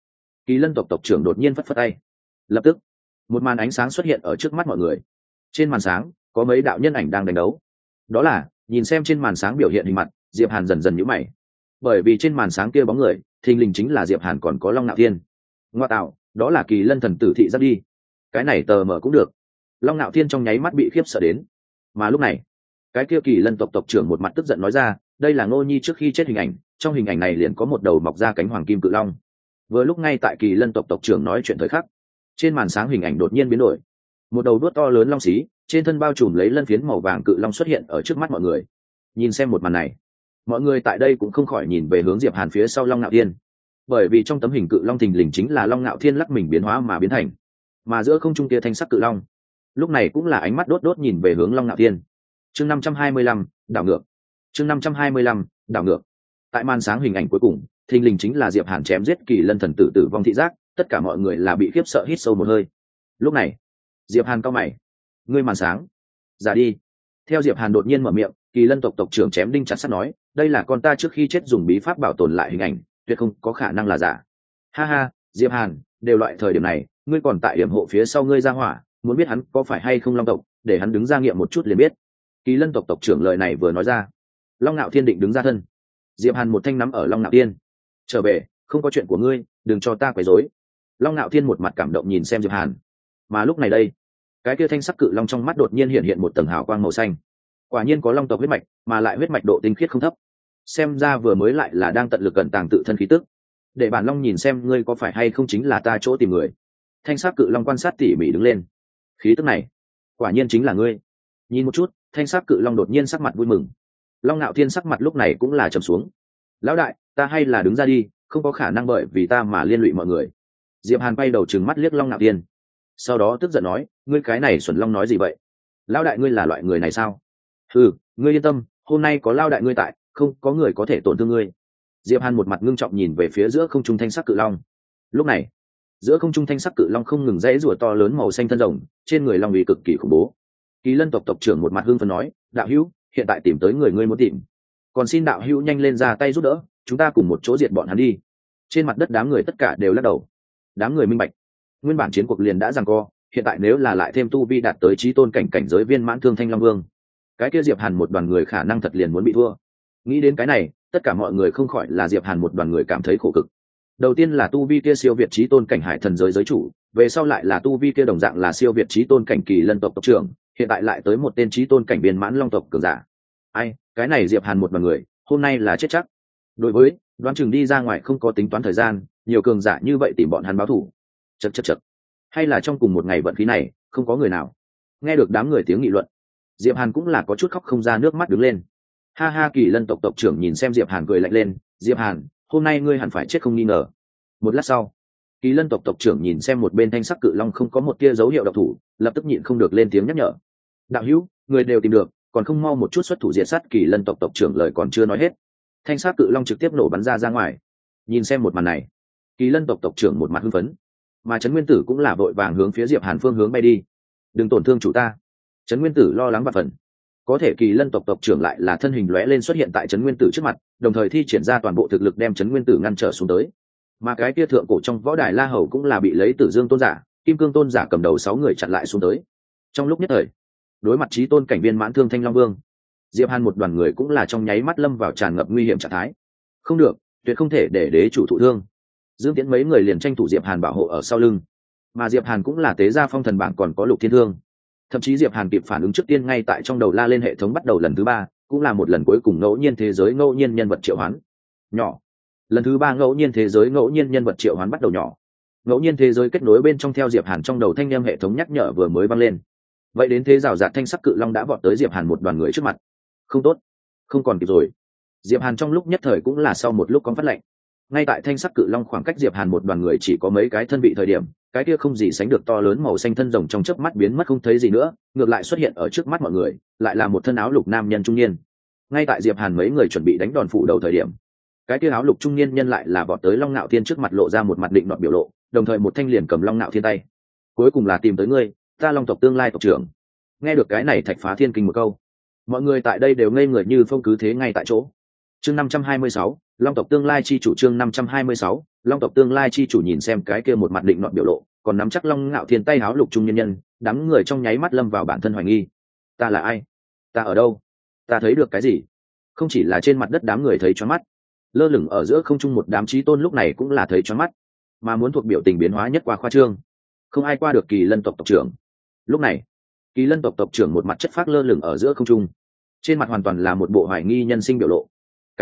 Kỳ Lân tộc tộc trưởng đột nhiên phất phất tay, lập tức một màn ánh sáng xuất hiện ở trước mắt mọi người. Trên màn sáng có mấy đạo nhân ảnh đang đánh đấu. Đó là, nhìn xem trên màn sáng biểu hiện hình mặt, Diệp Hàn dần dần nhíu mày, bởi vì trên màn sáng kia bóng người thình lình chính là Diệp Hàn còn có Long Nạo Thiên. Ngoa tạo, đó là Kỳ Lân thần tử thị giáp đi, cái này tờ mở cũng được. Long Nạo Thiên trong nháy mắt bị khiếp sợ đến. Mà lúc này, cái kia Kỳ Lân tộc tộc trưởng một mặt tức giận nói ra, đây là Ngô Nhi trước khi chết hình ảnh, trong hình ảnh này liền có một đầu mọc ra cánh hoàng kim cự long. Vừa lúc ngay tại Kỳ Lân tộc tộc trưởng nói chuyện thời khắc, trên màn sáng hình ảnh đột nhiên biến đổi, một đầu đuốt to lớn long xí trên thân bao trùm lấy lân phiến màu vàng cự long xuất hiện ở trước mắt mọi người. Nhìn xem một màn này, mọi người tại đây cũng không khỏi nhìn về hướng Diệp Hàn phía sau Long Nạo Thiên, bởi vì trong tấm hình cự long thình lình chính là Long Nạo Thiên lắc mình biến hóa mà biến thành. Mà giữa không trung kia thanh sắc cự long lúc này cũng là ánh mắt đốt đốt nhìn về hướng Long Nạo Thiên. Chương 525, đảo ngược. Chương 525, đảo ngược. Tại màn sáng hình ảnh cuối cùng, thình lình chính là Diệp Hàn chém giết Kỳ Lân thần tử tử vong thị giác, tất cả mọi người là bị khiếp sợ hít sâu một hơi. Lúc này, Diệp Hàn cau mày, ngươi màn sáng, ra đi. Theo Diệp Hàn đột nhiên mở miệng, Kỳ Lân tộc tộc trưởng chém đinh chặt sắt nói, đây là con ta trước khi chết dùng bí pháp bảo tồn lại hình ảnh, tuyệt không có khả năng là giả. Ha ha, Diệp Hàn, đều loại thời điểm này, ngươi còn tại điểm hộ phía sau ngươi ra hỏa, muốn biết hắn có phải hay không Long tộc, để hắn đứng ra nghiệm một chút liền biết. Kỳ Lân tộc tộc trưởng lời này vừa nói ra, Long Nạo Thiên định đứng ra thân. Diệp Hàn một thanh nắm ở Long Nạo Thiên, trở về, không có chuyện của ngươi, đừng cho ta quấy rối. Long Nạo Thiên một mặt cảm động nhìn xem Diệp Hàn. Mà lúc này đây, cái kia thanh sắc cự long trong mắt đột nhiên hiện hiện một tầng hào quang màu xanh. Quả nhiên có long tộc huyết mạch, mà lại huyết mạch độ tinh khiết không thấp. Xem ra vừa mới lại là đang tận lực cẩn tàng tự thân khí tức. Để bản long nhìn xem ngươi có phải hay không chính là ta chỗ tìm người. Thanh sắc cự long quan sát tỉ mỉ đứng lên. Khí tức này, quả nhiên chính là ngươi. Nhìn một chút, thanh sắc cự long đột nhiên sắc mặt vui mừng. Long Nạo Thiên sắc mặt lúc này cũng là trầm xuống. Lão đại, ta hay là đứng ra đi, không có khả năng bởi vì ta mà liên lụy mọi người. Diệp Hàn bay đầu trừng mắt liếc Long Nạo Thiên, sau đó tức giận nói, ngươi cái này xuẩn long nói gì vậy? Lão đại ngươi là loại người này sao? Ừ, ngươi yên tâm, hôm nay có lão đại ngươi tại, không có người có thể tổn thương ngươi. Diệp Hàn một mặt ngưng trọng nhìn về phía giữa không trung thanh sắc cự long. Lúc này, giữa không trung thanh sắc cự long không ngừng rẽ rùa to lớn màu xanh thân rồng, trên người long uy cực kỳ khủng bố. Kỳ Lân tộc tộc trưởng một mặt hưng phấn nói, đạo hữu, hiện tại tìm tới người ngươi muốn tìm, còn xin đạo hữu nhanh lên ra tay giúp đỡ, chúng ta cùng một chỗ diệt bọn hắn đi. Trên mặt đất đám người tất cả đều lắc đầu. Đám người minh bạch, nguyên bản chiến cuộc liền đã giằng co, hiện tại nếu là lại thêm tu vi đạt tới chí tôn cảnh cảnh giới viên mãn thương thanh long vương, cái kia Diệp Hàn một đoàn người khả năng thật liền muốn bị thua. Nghĩ đến cái này, tất cả mọi người không khỏi là Diệp Hàn một đoàn người cảm thấy khổ cực. Đầu tiên là tu vi kia siêu việt chí tôn cảnh hải thần giới giới chủ, về sau lại là tu vi kia đồng dạng là siêu việt chí tôn cảnh Kỳ Lân tộc tộc trưởng, hiện tại lại tới một tên chí tôn cảnh viên mãn long tộc cường giả. Ai, cái này Diệp Hàn một đoàn người, hôm nay là chết chắc. Đối với, đoán chừng đi ra ngoài không có tính toán thời gian, nhiều cường giả như vậy tìm bọn hắn báo thù. Chậc. Hay là trong cùng một ngày vận khí này, không có người nào. Nghe được đám người tiếng nghị luận, Diệp Hàn cũng là có chút khóc không ra nước mắt đứng lên. Ha ha, Kỳ Lân tộc tộc trưởng nhìn xem Diệp Hàn cười lạnh lên, Diệp Hàn, hôm nay ngươi hẳn phải chết không nghi ngờ. Một lát sau, Kỳ Lân tộc tộc trưởng nhìn xem một bên thanh sắc cự long không có một tia dấu hiệu độc thủ, lập tức nhịn không được lên tiếng nhắc nhở. Đạo hữu, người đều tìm được, còn không mau một chút xuất thủ diệt sát Kỳ Lân tộc tộc trưởng lời còn chưa nói hết, thanh sắc cự long trực tiếp nổ bắn ra ngoài. Nhìn xem một màn này, Kỳ Lân tộc tộc trưởng một mặt hưng phấn, mà Trấn Nguyên Tử cũng là vội vàng hướng phía Diệp Hàn phương hướng bay đi. Đừng tổn thương chủ ta. Trấn Nguyên Tử lo lắng và phần. Có thể Kỳ Lân tộc tộc trưởng lại là thân hình lóe lên xuất hiện tại Trấn Nguyên Tử trước mặt, đồng thời thi triển ra toàn bộ thực lực đem Trấn Nguyên Tử ngăn trở xuống tới. Mà cái kia thượng cổ trong võ đài La Hầu cũng là bị lấy Tử Dương tôn giả, Kim Cương tôn giả cầm đầu 6 người chặn lại xuống tới. Trong lúc nhất thời, đối mặt chí tôn cảnh viên mãn thương thanh long vương, Diệp Hàn một đoàn người cũng là trong nháy mắt lâm vào tràn ngập nguy hiểm trạng thái. Không được, tuyệt không thể để đế chủ thụ thương. Dương Tiễn mấy người liền tranh thủ Diệp Hàn bảo hộ ở sau lưng, mà Diệp Hàn cũng là tế gia phong thần bảng còn có Lục Thiên Thương. Thậm chí Diệp Hàn kịp phản ứng trước tiên ngay tại trong đầu la lên hệ thống bắt đầu lần thứ 3, cũng là một lần cuối cùng ngẫu nhiên thế giới ngẫu nhiên nhân vật triệu hoán. Nhỏ. Lần thứ 3 ngẫu nhiên thế giới ngẫu nhiên nhân vật triệu hoán bắt đầu nhỏ. Ngẫu nhiên thế giới kết nối bên trong theo Diệp Hàn trong đầu thanh âm hệ thống nhắc nhở vừa mới vang lên. Vậy đến thế rào rạt thanh sắc cự long đã vọt tới Diệp Hàn một đoàn người trước mặt. Không tốt, không còn kịp rồi. Diệp Hàn trong lúc nhất thời cũng là sau một lúc có phát lệnh. Ngay tại thanh sắc cự long khoảng cách Diệp Hàn một đoàn người chỉ có mấy cái thân vị thời điểm, cái kia không gì sánh được to lớn màu xanh thân rồng trong chớp mắt biến mất không thấy gì nữa, ngược lại xuất hiện ở trước mắt mọi người, lại là một thân áo lục nam nhân trung niên. Ngay tại Diệp Hàn mấy người chuẩn bị đánh đòn phủ đầu thời điểm, cái kia áo lục trung niên nhân lại là vọt tới Long Nạo Thiên trước mặt lộ ra một mặt định nọt biểu lộ, đồng thời một thanh liền cầm Long Nạo Thiên tay. Cuối cùng là tìm tới ngươi, ta Long tộc tương lai tộc trưởng. Nghe được cái này Thạch Phá Thiên Kinh một câu, mọi người tại đây đều ngây người như phong cứ thế ngay tại chỗ. chương 526, long tộc tương lai chi chủ. Chương 526, long tộc tương lai chi chủ. Nhìn xem cái kia một mặt định nọt biểu lộ, còn nắm chắc Long Ngạo Thiên tay háo lục trung nhân nhân, đám người trong nháy mắt lâm vào bản thân hoài nghi. Ta là ai? Ta ở đâu? Ta thấy được cái gì? Không chỉ là trên mặt đất đám người thấy choáng mắt, lơ lửng ở giữa không trung một đám chí tôn lúc này cũng là thấy choáng mắt, mà muốn thuộc biểu tình biến hóa nhất qua khoa trương, không ai qua được Kỳ Lân tộc tộc trưởng. Lúc này, Kỳ Lân tộc tộc trưởng một mặt chất phác lơ lửng ở giữa không trung, trên mặt hoàn toàn là một bộ hoài nghi nhân sinh biểu lộ.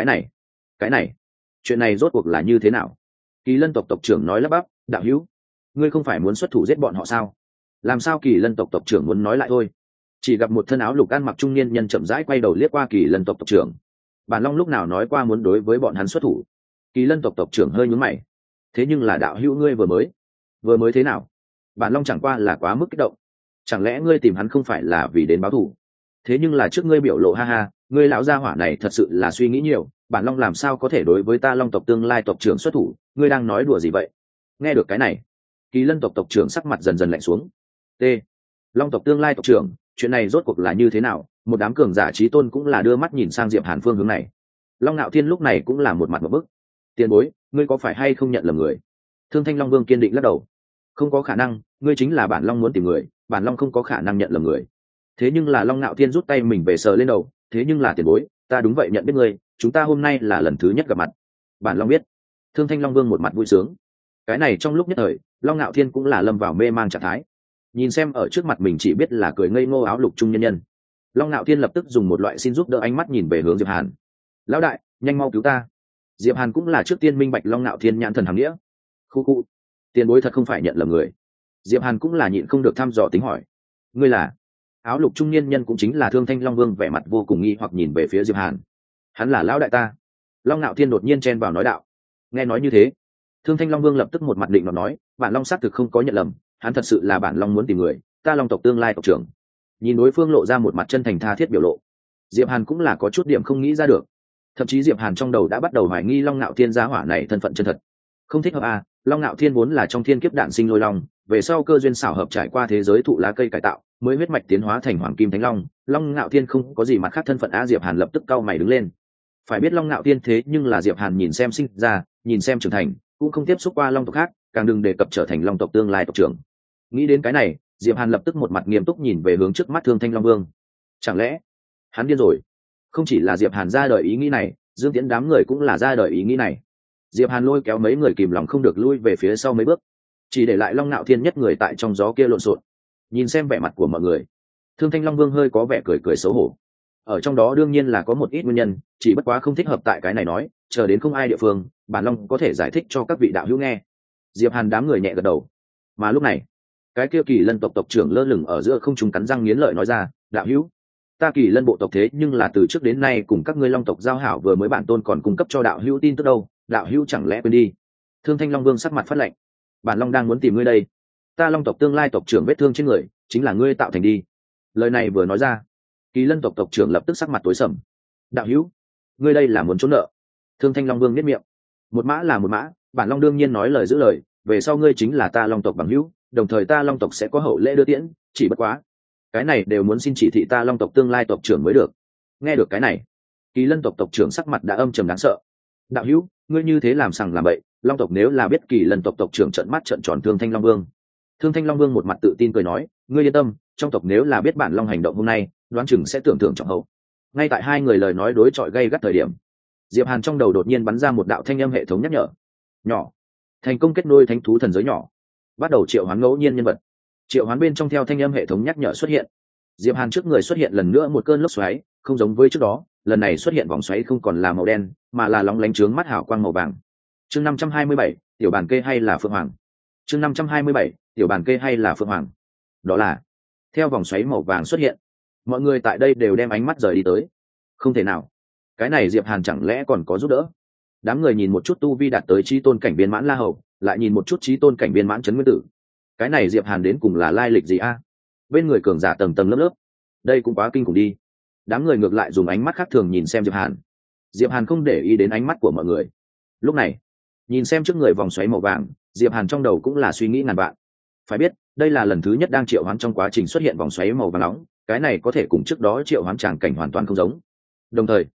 Cái này, chuyện này rốt cuộc là như thế nào? Kỳ Lân tộc tộc trưởng nói lắp bắp, đạo hữu, ngươi không phải muốn xuất thủ giết bọn họ sao? Làm sao Kỳ Lân tộc tộc trưởng muốn nói lại thôi? Chỉ gặp một thân áo lục ăn mặc trung niên nhân chậm rãi quay đầu liếc qua Kỳ Lân tộc tộc trưởng. Bản Long lúc nào nói qua muốn đối với bọn hắn xuất thủ? Kỳ Lân tộc tộc trưởng hơi nhướng mày. Thế nhưng là đạo hữu ngươi vừa mới thế nào? Bản Long chẳng qua là quá mức kích động. Chẳng lẽ ngươi tìm hắn không phải là vì đến báo thù? Thế nhưng là trước ngươi biểu lộ ha ha, ngươi lão gia hỏa này thật sự là suy nghĩ nhiều. Bản Long làm sao có thể đối với ta Long tộc tương lai tộc trưởng xuất thủ? Ngươi đang nói đùa gì vậy? Nghe được cái này, Kỳ Lân tộc tộc trưởng sắc mặt dần dần lạnh xuống. T. Long tộc tương lai tộc trưởng, chuyện này rốt cuộc là như thế nào? Một đám cường giả chí tôn cũng là đưa mắt nhìn sang Diệp Hàn phương hướng này. Long Nạo Thiên lúc này cũng là một mặt một bức. Tiền bối, ngươi có phải hay không nhận lầm người? Thương Thanh Long Vương kiên định lắc đầu. Không có khả năng, ngươi chính là bản Long muốn tìm người, bản Long không có khả năng nhận lầm người. Thế nhưng là Long Nạo Thiên rút tay mình về sờ lên đầu, thế nhưng là tiền bối, ta đúng vậy nhận biết ngươi, chúng ta hôm nay là lần thứ nhất gặp mặt. Bản Long biết. Thương Thanh Long Vương một mặt vui sướng. Cái này trong lúc nhất thời, Long Nạo Thiên cũng là lâm vào mê mang trạng thái. Nhìn xem ở trước mặt mình chỉ biết là cười ngây ngô áo lục trung nhân nhân, Long Nạo Thiên lập tức dùng một loại xin giúp đỡ ánh mắt nhìn về hướng Diệp Hàn. Lão đại, nhanh mau cứu ta. Diệp Hàn cũng là trước tiên minh bạch Long Nạo Thiên nhãn thần hàm nghĩa. Khu khu, tiền bối thật không phải nhận lầm người. Diệp Hàn cũng là nhịn không được thăm dò tính hỏi. Ngươi là? Áo lục trung niên nhân cũng chính là Thương Thanh Long Vương vẻ mặt vô cùng nghi hoặc nhìn về phía Diệp Hàn. Hắn là lão đại ta. Long Nạo Thiên đột nhiên chen vào nói đạo. Nghe nói như thế, Thương Thanh Long Vương lập tức một mặt định nói, bản Long xác thực không có nhận lầm, hắn thật sự là bản Long muốn tìm người, ta Long tộc tương lai tộc trưởng. Nhìn đối phương lộ ra một mặt chân thành tha thiết biểu lộ, Diệp Hàn cũng là có chút điểm không nghĩ ra được. Thậm chí Diệp Hàn trong đầu đã bắt đầu hoài nghi Long Nạo Thiên gia hỏa này thân phận chân thật. Không thích hợp à? Long Nạo Thiên vốn là trong thiên kiếp đạn sinh lôi long, về sau cơ duyên xảo hợp trải qua thế giới thụ lá cây cải tạo, mới huyết mạch tiến hóa thành hoàng kim thánh long. Long Nạo Thiên không có gì mặt khác thân phận á. Diệp Hàn lập tức cau mày đứng lên. Phải biết Long Nạo Thiên thế nhưng là Diệp Hàn nhìn xem sinh ra, nhìn xem trưởng thành, cũng không tiếp xúc qua long tộc khác, càng đừng đề cập trở thành long tộc tương lai tộc trưởng. Nghĩ đến cái này, Diệp Hàn lập tức một mặt nghiêm túc nhìn về hướng trước mắt Thương Thanh Long Vương. Chẳng lẽ hắn điên rồi? Không chỉ là Diệp Hàn ra đời ý nghĩ này, Dương Tiễn đám người cũng là ra đời ý nghĩ này. Diệp Hàn lôi kéo mấy người kìm lòng không được lui về phía sau mấy bước, chỉ để lại Long Nạo Thiên nhất người tại trong gió kia lộn xộn. Nhìn xem vẻ mặt của mọi người, Thương Thanh Long Vương hơi có vẻ cười cười xấu hổ. Ở trong đó đương nhiên là có một ít nguyên nhân, chỉ bất quá không thích hợp tại cái này nói, chờ đến không ai địa phương, bản Long có thể giải thích cho các vị đạo hữu nghe. Diệp Hàn đám người nhẹ gật đầu. Mà lúc này, cái kia Kỳ Lân tộc tộc trưởng lơ lửng ở giữa không trung cắn răng nghiến lợi nói ra, đạo hữu, ta Kỳ Lân bộ tộc thế nhưng là từ trước đến nay cùng các ngươi long tộc giao hảo, vừa mới bản tôn còn cung cấp cho đạo hữu tin tức đâu, đạo hữu chẳng lẽ quên đi? Thương Thanh Long Vương sắc mặt phát lạnh. Bản Long đang muốn tìm ngươi đây. Ta long tộc tương lai tộc trưởng vết thương trên người chính là ngươi tạo thành đi. Lời này vừa nói ra, Kỳ Lân tộc tộc trưởng lập tức sắc mặt tối sầm. Đạo hữu, ngươi đây là muốn trốn nợ? Thương Thanh Long Vương nhếch miệng. Một mã là một mã, bản Long đương nhiên nói lời giữ lời, về sau ngươi chính là ta long tộc bằng hữu, đồng thời ta long tộc sẽ có hậu lễ đưa tiễn, chỉ bất quá cái này đều muốn xin chỉ thị ta long tộc tương lai tộc trưởng mới được. Nghe được cái này, Kỳ Lân tộc tộc trưởng sắc mặt đã âm trầm đáng sợ. Đạo hữu, ngươi như thế làm sằng làm bậy, long tộc nếu là biết Kỳ Lân tộc tộc trưởng trợn mắt trợn tròn Thương Thanh Long Vương. Thương Thanh Long Vương một mặt tự tin cười nói, ngươi yên tâm, trong tộc nếu là biết bản Long hành động hôm nay, đoán chừng sẽ tưởng thưởng trọng hậu. Ngay tại hai người lời nói đối chọi gay gắt thời điểm, Diệp Hàn trong đầu đột nhiên bắn ra một đạo thanh âm hệ thống nhắc nhở. Nhỏ, thành công kết nối thánh thú thần giới nhỏ, bắt đầu triệu hoán ngẫu nhiên nhân vật. Triệu hoán bên trong theo thanh âm hệ thống nhắc nhở xuất hiện, Diệp Hàn trước người xuất hiện lần nữa một cơn lốc xoáy, không giống với trước đó, lần này xuất hiện vòng xoáy không còn là màu đen, mà là lóng lánh chướng mắt hào quang màu vàng. Chương 527, tiểu bàn kê hay là phượng hoàng? Chương 527, tiểu bàn kê hay là phượng hoàng? Đó là, theo vòng xoáy màu vàng xuất hiện, mọi người tại đây đều đem ánh mắt rời đi tới. Không thể nào, cái này Diệp Hàn chẳng lẽ còn có giúp đỡ? Đám người nhìn một chút tu vi đạt tới chí tôn cảnh viên mãn La Hầu, lại nhìn một chút chí tôn cảnh viên mãn Trấn Nguyên Tử. Cái này Diệp Hàn đến cùng là lai lịch gì a? Bên người cường giả tầng tầng lớp lớp, đây cũng quá kinh khủng đi. Đám người ngược lại dùng ánh mắt khác thường nhìn xem Diệp Hàn. Diệp Hàn không để ý đến ánh mắt của mọi người. Lúc này, nhìn xem trước người vòng xoáy màu vàng, Diệp Hàn trong đầu cũng là suy nghĩ ngàn vạn. Phải biết, đây là lần thứ nhất đang triệu hoán trong quá trình xuất hiện vòng xoáy màu vàng nóng, cái này có thể cùng trước đó triệu hoán tràng cảnh hoàn toàn không giống. Đồng thời,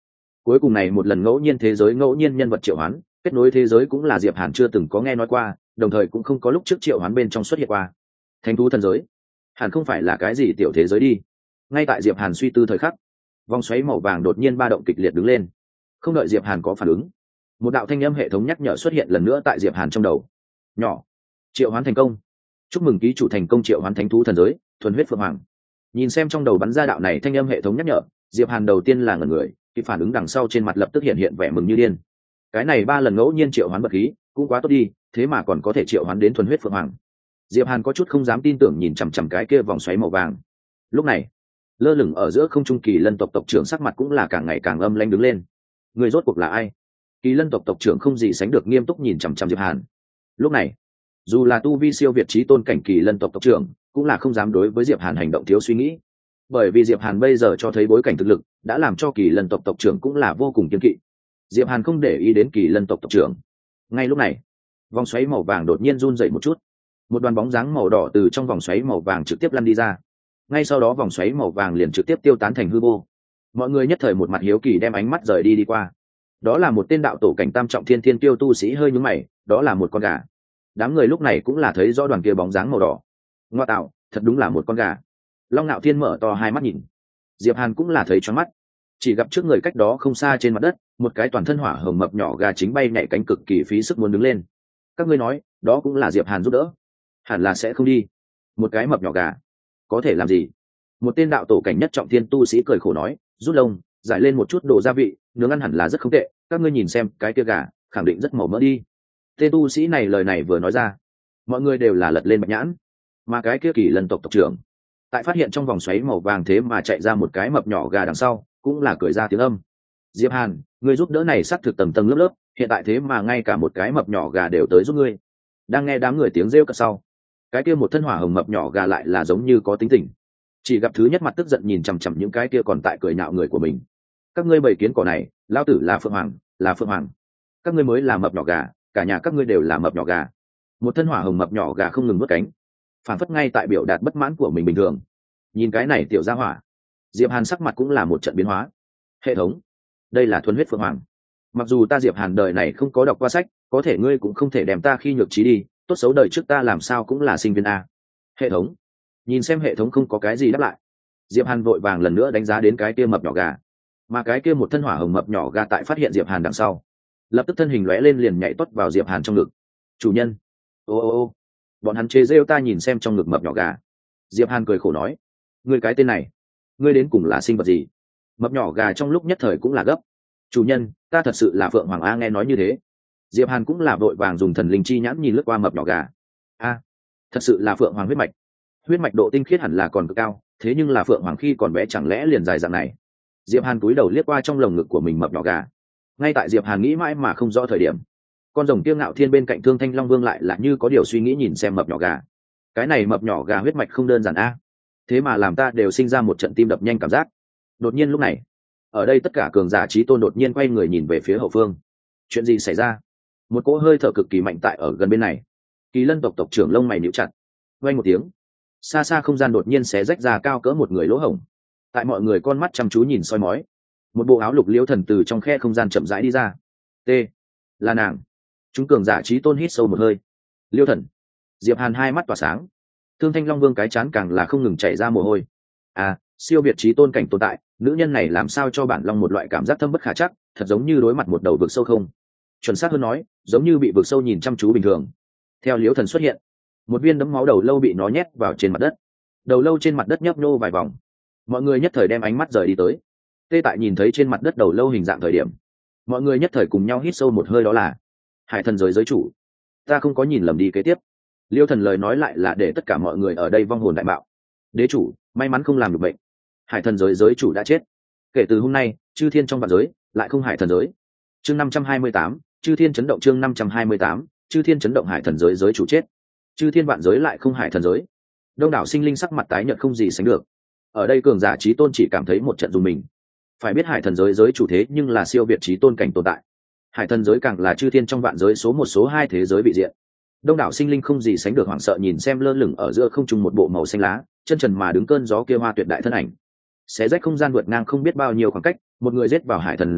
Cuối cùng này một lần ngẫu nhiên thế giới ngẫu nhiên nhân vật triệu hoán kết nối thế giới cũng là Diệp Hàn chưa từng có nghe nói qua, đồng thời cũng không có lúc trước triệu hoán bên trong xuất hiện qua. Thánh thú thần giới hẳn không phải là cái gì tiểu thế giới đi. Ngay tại Diệp Hàn suy tư thời khắc, vòng xoáy màu vàng đột nhiên ba động kịch liệt đứng lên. Không đợi Diệp Hàn có phản ứng, một đạo thanh âm hệ thống nhắc nhở xuất hiện lần nữa tại Diệp Hàn trong đầu. Nhỏ, triệu hoán thành công. Chúc mừng ký chủ thành công triệu hoán thánh thú thần giới, thuần huyết phượng hoàng. Nhìn xem trong đầu bắn ra đạo này thanh âm hệ thống nhắc nhở, Diệp Hàn đầu tiên là ngẩn người, kịp phản ứng đằng sau trên mặt lập tức hiện vẻ mừng như điên. Cái này 3 lần ngẫu nhiên triệu hoán vật khí, cũng quá tốt đi, thế mà còn có thể triệu hoán đến thuần huyết phượng hoàng. Diệp Hàn có chút không dám tin tưởng nhìn chằm chằm cái kia vòng xoáy màu vàng. Lúc này, lơ lửng ở giữa không trung Kỳ Lân tộc tộc trưởng sắc mặt cũng là càng ngày càng âm lãnh đứng lên. Người rốt cuộc là ai? Kỳ Lân tộc tộc trưởng không gì sánh được nghiêm túc nhìn chằm chằm Diệp Hàn. Lúc này, dù là tu vi siêu việt chí tôn cảnh Kỳ Lân tộc tộc trưởng, cũng là không dám đối với Diệp Hàn hành động thiếu suy nghĩ. Bởi vì Diệp Hàn bây giờ cho thấy bối cảnh thực lực, đã làm cho Kỳ Lân tộc tộc trưởng cũng là vô cùng kiêng kỵ. Diệp Hàn không để ý đến Kỳ Lân tộc tộc trưởng. Ngay lúc này, vòng xoáy màu vàng đột nhiên run rẩy một chút. Một đoàn bóng dáng màu đỏ từ trong vòng xoáy màu vàng trực tiếp lăn đi ra. Ngay sau đó vòng xoáy màu vàng liền trực tiếp tiêu tán thành hư vô. Mọi người nhất thời một mặt hiếu kỳ đem ánh mắt rời đi qua. Đó là một tên đạo tổ cảnh tam trọng thiên thiên tiêu tu sĩ hơi nhướng mày, đó là một con gà. Đám người lúc này cũng là thấy rõ đoàn kia bóng dáng màu đỏ. Ngoa tạo, thật đúng là một con gà. Long Nạo Thiên mở to hai mắt nhìn. Diệp Hàn cũng là thấy choáng mắt. Chỉ gặp trước người cách đó không xa trên mặt đất, một cái toàn thân hỏa hồng mập nhỏ gà chính bay nhảy cánh cực kỳ phí sức muốn đứng lên. Các ngươi nói, đó cũng là Diệp Hàn giúp đỡ? Hẳn là sẽ không đi. Một cái mập nhỏ gà, có thể làm gì? Một tên đạo tổ cảnh nhất trọng thiên tu sĩ cười khổ nói, rút lông, giải lên một chút đồ gia vị, nướng ăn hẳn là rất không tệ. Các ngươi nhìn xem, cái kia gà, khẳng định rất màu mỡ đi. Tên tu sĩ này lời này vừa nói ra, mọi người đều là lật lên bạch nhãn. Mà cái kia Kỳ Lân tộc tộc trưởng, tại phát hiện trong vòng xoáy màu vàng thế mà chạy ra một cái mập nhỏ gà đằng sau, cũng là cười ra tiếng âm. Diệp Hàn, người giúp đỡ này xác thực tầng tầng lớp lớp, hiện tại thế mà ngay cả một cái mập nhỏ gà đều tới giúp ngươi. Đang nghe đám người tiếng rêu cợt sau, cái kia một thân hỏa hồng mập nhỏ gà lại là giống như có tính tình. Chỉ gặp thứ nhất mặt tức giận nhìn chằm chằm những cái kia còn tại cười nhạo người của mình. Các ngươi bầy kiến cỏ này, lao tử là phượng hoàng, là phượng hoàng. Các ngươi mới là mập nhỏ gà, cả nhà các ngươi đều là mập nhỏ gà. Một thân hỏa hồng mập nhỏ gà không ngừng vớt cánh, phản phất ngay tại biểu đạt bất mãn của mình bình thường. Nhìn cái này tiểu gia hỏa, Diệp Hàn sắc mặt cũng là một trận biến hóa. Hệ thống, đây là thuần huyết phượng hoàng. Mặc dù ta Diệp Hàn đời này không có đọc qua sách, có thể ngươi cũng không thể đem ta khi nhược trí đi, tốt xấu đời trước ta làm sao cũng là sinh viên a. Hệ thống, nhìn xem hệ thống không có cái gì đáp lại, Diệp Hàn vội vàng lần nữa đánh giá đến cái kia mập nhỏ gà. Mà cái kia một thân hỏa hồng mập nhỏ gà tại phát hiện Diệp Hàn đằng sau, lập tức thân hình lóe lên liền nhảy tuốt vào Diệp Hàn trong ngực. Chủ nhân, ô, bọn hắn chế rêu ta. Nhìn xem trong ngực mập nhỏ gà, Diệp Hàn cười khổ nói, ngươi cái tên này, ngươi đến cùng là sinh vật gì? Mập nhỏ gà trong lúc nhất thời cũng là gấp. Chủ nhân, ta thật sự là phượng hoàng a. Nghe nói như thế, Diệp Hàn cũng là vội vàng dùng thần linh chi nhãn nhìn lướt qua mập nhỏ gà. A, thật sự là phượng hoàng huyết mạch độ tinh khiết hẳn là còn cực cao, thế nhưng là phượng hoàng khi còn bé chẳng lẽ liền dài dạng này? Diệp Hàn cúi đầu liếc qua trong lồng ngực của mình mập nhỏ gà. Ngay tại Diệp Hàn nghĩ mãi mà không rõ thời điểm, con rồng Kiêu Ngạo Thiên bên cạnh Thương Thanh Long Vương lại là như có điều suy nghĩ nhìn xem mập nhỏ gà. Cái này mập nhỏ gà huyết mạch không đơn giản a, thế mà làm ta đều sinh ra một trận tim đập nhanh cảm giác. Đột nhiên lúc này, ở đây tất cả cường giả chí tôn đột nhiên quay người nhìn về phía hậu phương. Chuyện gì xảy ra? Một cỗ hơi thở cực kỳ mạnh tại ở gần bên này. Kỳ Lân tộc tộc trưởng lông mày nhíu chặt. Vang một tiếng, xa xa không gian đột nhiên xé rách ra cao cỡ một người lỗ hổng. Tại mọi người con mắt chăm chú nhìn soi mói, một bộ áo lục liễu thần từ trong khe không gian chậm rãi đi ra. T, là nàng. Chúng cường giả chí tôn hít sâu một hơi. Liễu thần. Diệp Hàn hai mắt tỏa sáng. Thương Thanh Long Vương cái chán càng là không ngừng chảy ra mồ hôi. À, siêu việt chí tôn cảnh tồn tại, nữ nhân này làm sao cho bản long một loại cảm giác thâm bất khả trắc, thật giống như đối mặt một đầu vực sâu không. Chuẩn xác hơn nói, giống như bị vực sâu nhìn chăm chú bình thường. Theo liễu thần xuất hiện, một viên đấm máu đầu lâu bị nó nhét vào trên mặt đất. Đầu lâu trên mặt đất nhấp nhô vài vòng. Mọi người nhất thời đem ánh mắt rời đi tới. Tê tại nhìn thấy trên mặt đất đầu lâu hình dạng thời điểm, mọi người nhất thời cùng nhau hít sâu một hơi, đó là Hải Thần giới giới chủ. Ta không có nhìn lầm đi. Kế tiếp, liêu thần lời nói lại là để tất cả mọi người ở đây vong hồn đại bạo. Đế chủ may mắn không làm được bệnh, Hải Thần giới giới chủ đã chết. Kể từ hôm nay, chư thiên trong vạn giới lại không Hải Thần giới. Chương 528, chư thiên chấn động. Chương 528, chư thiên chấn động. Hải Thần giới giới chủ chết, chư thiên vạn giới lại không Hải Thần giới. Đông đảo sinh linh sắc mặt tái nhợt không gì sánh được. Ở đây cường giả chí tôn chỉ cảm thấy một trận rùng mình. Phải biết Hải Thần giới giới chủ thế nhưng là siêu việt chí tôn cảnh tồn tại. Hải Thần giới càng là chư thiên trong vạn giới số một số hai thế giới vị diện. Đông đảo sinh linh không gì sánh được hoảng sợ nhìn xem lơ lửng ở giữa không trung một bộ màu xanh lá, chân trần mà đứng cơn gió kia hoa tuyệt đại thân ảnh. Xé rách không gian vượt ngang không biết bao nhiêu khoảng cách, một người giết vào Hải Thần giới,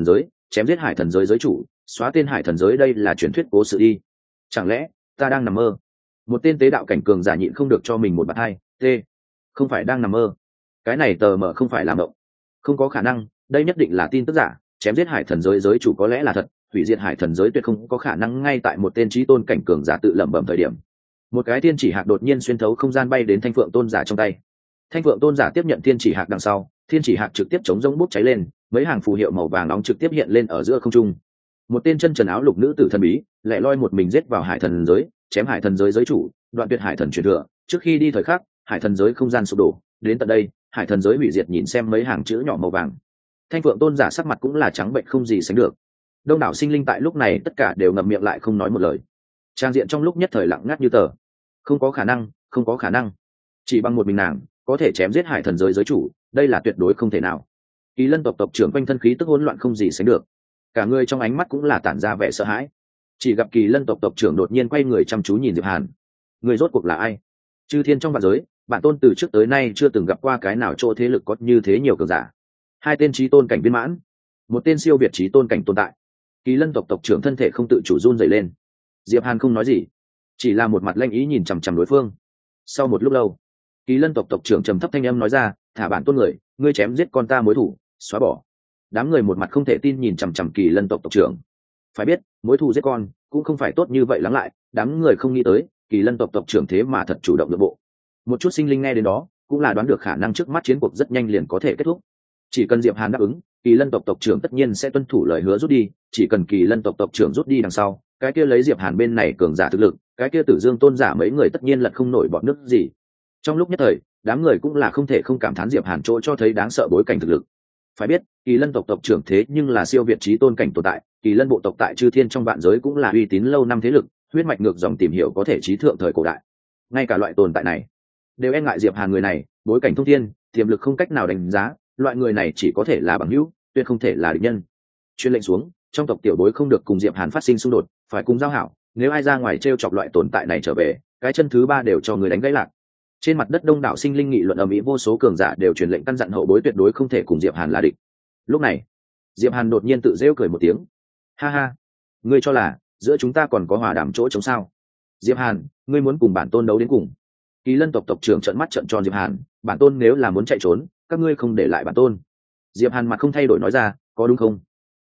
chém giết hải thần giới giới chủ, xóa tên hải thần giới, đây là truyền thuyết cố sự đi. Chẳng lẽ ta đang nằm mơ? Một tên tế đạo cảnh cường giả nhịn không được cho mình một bạt hai. Không phải đang nằm mơ, cái này tờ mờ không phải làm mộng. Không có khả năng, đây nhất định là tin tức giả. Chém giết hải thần giới giới chủ có lẽ là thật, hủy diệt hải thần giới tuyệt không có khả năng. Ngay tại một tên trí tôn cảnh cường giả tự lẩm bẩm thời điểm, một cái thiên chỉ hạc đột nhiên xuyên thấu không gian bay đến thanh phượng tôn giả trong tay. Thanh phượng tôn giả tiếp nhận thiên chỉ hạc đằng sau, thiên chỉ hạc trực tiếp chống rỗng bốc cháy lên, mấy hàng phù hiệu màu vàng nóng trực tiếp hiện lên ở giữa không trung. Một tên chân trần áo lục nữ tử thần bí lẻ loi một mình giết vào hải thần giới, chém hải thần giới giới chủ, đoạn tuyệt hải thần truyền thừa. Trước khi đi thời khắc, hải thần giới không gian sụp đổ, đến tận đây hải thần giới hủy diệt. Nhìn xem mấy hàng chữ nhỏ màu vàng, thanh phượng tôn giả sắc mặt cũng là trắng bệnh không gì sánh được. Đông đảo sinh linh tại lúc này tất cả đều ngậm miệng lại không nói một lời. Trang diện trong lúc nhất thời lặng ngắt như tờ. Không có khả năng, không có khả năng, chỉ bằng một mình nàng có thể chém giết hải thần giới giới chủ, đây là tuyệt đối không thể nào. Kỳ lân tộc tộc trưởng quanh thân khí tức hỗn loạn không gì sánh được, cả người trong ánh mắt cũng là tản ra vẻ sợ hãi. Chỉ gặp kỳ lân tộc tộc trưởng đột nhiên quay người chăm chú nhìn Diệp Hàn. Người rốt cuộc là ai? Chư thiên trong vạn giới, bản tôn từ trước tới nay chưa từng gặp qua cái nào chỗ thế lực có như thế nhiều cường giả. Hai tên chí tôn cảnh viên mãn, một tên siêu việt chí tôn cảnh tồn tại. Kỳ lân tộc tộc trưởng thân thể không tự chủ run rẩy lên. Diệp Hàn không nói gì, chỉ là một mặt lanh ý nhìn chằm chằm đối phương. Sau một lúc lâu, kỳ lân tộc tộc trưởng trầm thấp thanh âm nói ra, thả bản tôn người, ngươi chém giết con ta mối thủ, xóa bỏ. Đám người một mặt không thể tin nhìn chằm chằm kỳ lân tộc tộc trưởng. Phải biết mối thù giết con cũng không phải tốt như vậy. Lắng lại, đám người không nghĩ tới kỳ lân tộc tộc trưởng thế mà thật chủ động nội bộ. Một chút sinh linh nghe đến đó cũng là đoán được khả năng trước mắt chiến cuộc rất nhanh liền có thể kết thúc. Chỉ cần Diệp Hàn đáp ứng, kỳ lân tộc tộc trưởng tất nhiên sẽ tuân thủ lời hứa rút đi. Chỉ cần kỳ lân tộc tộc trưởng rút đi đằng sau, cái kia lấy Diệp Hàn bên này cường giả thực lực, cái kia Tử Dương tôn giả mấy người tất nhiên lật không nổi bọn nước gì. Trong lúc nhất thời, đám người cũng là không thể không cảm thán Diệp Hàn chỗ cho thấy đáng sợ bối cảnh thực lực. Phải biết kỳ lân tộc tộc trưởng thế nhưng là siêu việt trí tôn cảnh tồn tại, kỳ lân bộ tộc tại chư thiên trong vạn giới cũng là uy tín lâu năm thế lực, huyết mạch ngược dòng tìm hiểu có thể trí thượng thời cổ đại. Ngay cả loại tồn tại này đều e ngại Diệp Hàn người này, bối cảnh thông thiên, tiềm lực không cách nào đánh giá, loại người này chỉ có thể là bằng hữu, tuyệt không thể là địch nhân. Chuyên lệnh xuống, trong tộc tiểu bối không được cùng Diệp Hàn phát sinh xung đột, phải cùng giao hảo, nếu ai ra ngoài trêu chọc loại tồn tại này trở về, cái chân thứ ba đều cho người đánh gãy lạc. Trên mặt đất đông đảo sinh linh nghị luận ầm ĩ, vô số cường giả đều truyền lệnh căn dặn hậu bối tuyệt đối không thể cùng Diệp Hàn là địch. Lúc này Diệp Hàn đột nhiên tự rêu cười một tiếng, ha ha, ngươi cho là giữa chúng ta còn có hòa đàm chỗ chống sao? Diệp Hàn, ngươi muốn cùng bản tôn đấu đến cùng? Kỳ lân tộc tộc trưởng trợn mắt trợn tròn Diệp Hàn, bản tôn nếu là muốn chạy trốn, các ngươi không để lại bản tôn. Diệp Hàn mặt không thay đổi nói ra, có đúng không?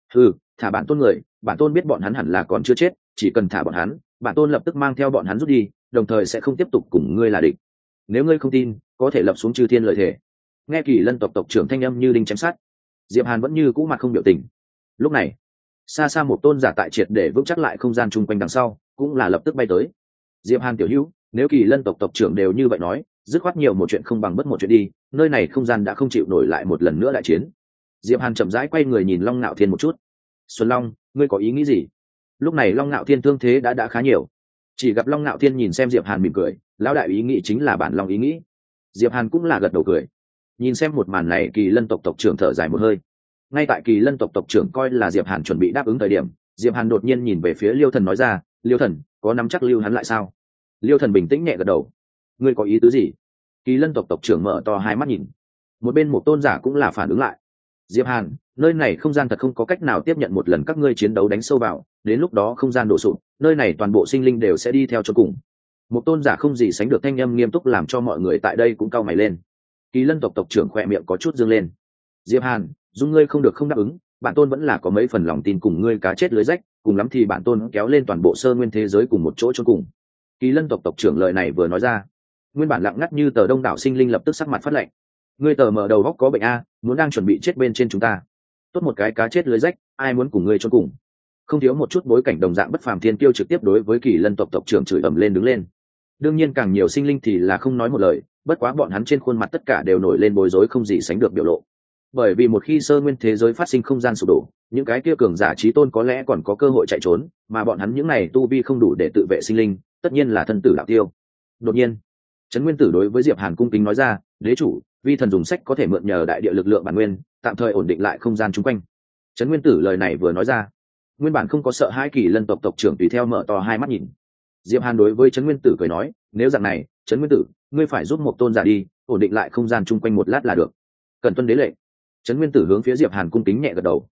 Thả bản tôn người, bản tôn biết bọn hắn hẳn là còn chưa chết, chỉ cần thả bọn hắn, bản tôn lập tức mang theo bọn hắn rút đi, đồng thời sẽ không tiếp tục cùng ngươi là địch. Nếu ngươi không tin, có thể lập xuống chư thiên lợi thể. Nghe Kỳ lân tộc tộc trưởng thanh âm như đinh chém sắt, Diệp Hàn vẫn như cũ mặt không biểu tình. Lúc này xa xa một tôn giả tại triệt để vững chắc lại không gian chung quanh đằng sau cũng là lập tức bay tới. Diệp Hàn tiểu hữu, nếu Kỳ lân tộc tộc trưởng đều như vậy nói, dứt khoát nhiều một chuyện không bằng bất một chuyện đi, nơi này không gian đã không chịu nổi lại một lần nữa đại chiến. Diệp Hàn chậm rãi quay người nhìn Long Nạo Thiên một chút. Xuân Long, ngươi có ý nghĩ gì? Lúc này Long Nạo Thiên thương thế đã khá nhiều, chỉ gặp Long Nạo Thiên nhìn xem Diệp Hàn mỉm cười, lão đại ý nghĩ chính là bản long ý nghĩ. Diệp Hàn cũng là gật đầu cười. Nhìn xem một màn này, Kỳ lân tộc tộc trưởng thở dài một hơi. Ngay tại Kỳ lân tộc tộc trưởng coi là Diệp Hàn chuẩn bị đáp ứng thời điểm, Diệp Hàn đột nhiên nhìn về phía Liêu Thần nói ra, Liêu Thần, có nắm chắc lưu hắn lại sao? Liêu Thần bình tĩnh nhẹ gật đầu. Ngươi có ý tứ gì? Kỳ lân tộc tộc trưởng mở to hai mắt nhìn. Một bên một tôn giả cũng là phản ứng lại. Diệp Hàn, nơi này không gian thật không có cách nào tiếp nhận một lần các ngươi chiến đấu đánh sâu vào, đến lúc đó không gian đổ sụp, nơi này toàn bộ sinh linh đều sẽ đi theo cho cùng. Một tôn giả không gì sánh được thanh âm nghiêm túc làm cho mọi người tại đây cũng cau mày lên. Kỳ lân tộc tộc trưởng khỏe miệng có chút dương lên. Diệp Hàn, dung ngươi không được không đáp ứng, bản tôn vẫn là có mấy phần lòng tin cùng ngươi cá chết lưới rách, cùng lắm thì bản tôn kéo lên toàn bộ sơ nguyên thế giới cùng một chỗ cho cùng. Kỳ lân tộc tộc trưởng lời này vừa nói ra, nguyên bản lặng ngắt như tờ đông đảo sinh linh lập tức sắc mặt phát lạnh. Ngươi tờ mở đầu góc có bệnh a, muốn đang chuẩn bị chết bên trên chúng ta. Tốt một cái cá chết lưới rách, ai muốn cùng ngươi cho cùng? Không thiếu một chút bối cảnh đồng dạng bất phàm thiên kiêu trực tiếp đối với Kỳ lân tộc tộc trưởng chửi ầm lên đứng lên. Đương nhiên càng nhiều sinh linh thì là không nói một lời, bất quá bọn hắn trên khuôn mặt tất cả đều nổi lên bối rối không gì sánh được biểu lộ. Bởi vì một khi sơ nguyên thế giới phát sinh không gian sụp đổ, những cái kia cường giả chí tôn có lẽ còn có cơ hội chạy trốn, mà bọn hắn những này tu vi không đủ để tự vệ sinh linh, tất nhiên là thân tử đạo tiêu. Đột nhiên, Trấn Nguyên Tử đối với Diệp Hàn cung kính nói ra, đế chủ, vi thần dùng sách có thể mượn nhờ đại địa lực lượng bản nguyên, tạm thời ổn định lại không gian chung quanh. Trấn Nguyên Tử lời này vừa nói ra, nguyên bản không có sợ hãi Kỳ lân tộc tộc trưởng tùy theo mở to hai mắt nhìn. Diệp Hàn đối với Trấn Nguyên Tử cười nói, nếu dạng này, Trấn Nguyên Tử, ngươi phải giúp một tôn giả đi, ổn định lại không gian chung quanh một lát là được. Cần tuân đế lệnh. Trấn Nguyên Tử hướng phía Diệp Hàn cung kính nhẹ gật đầu.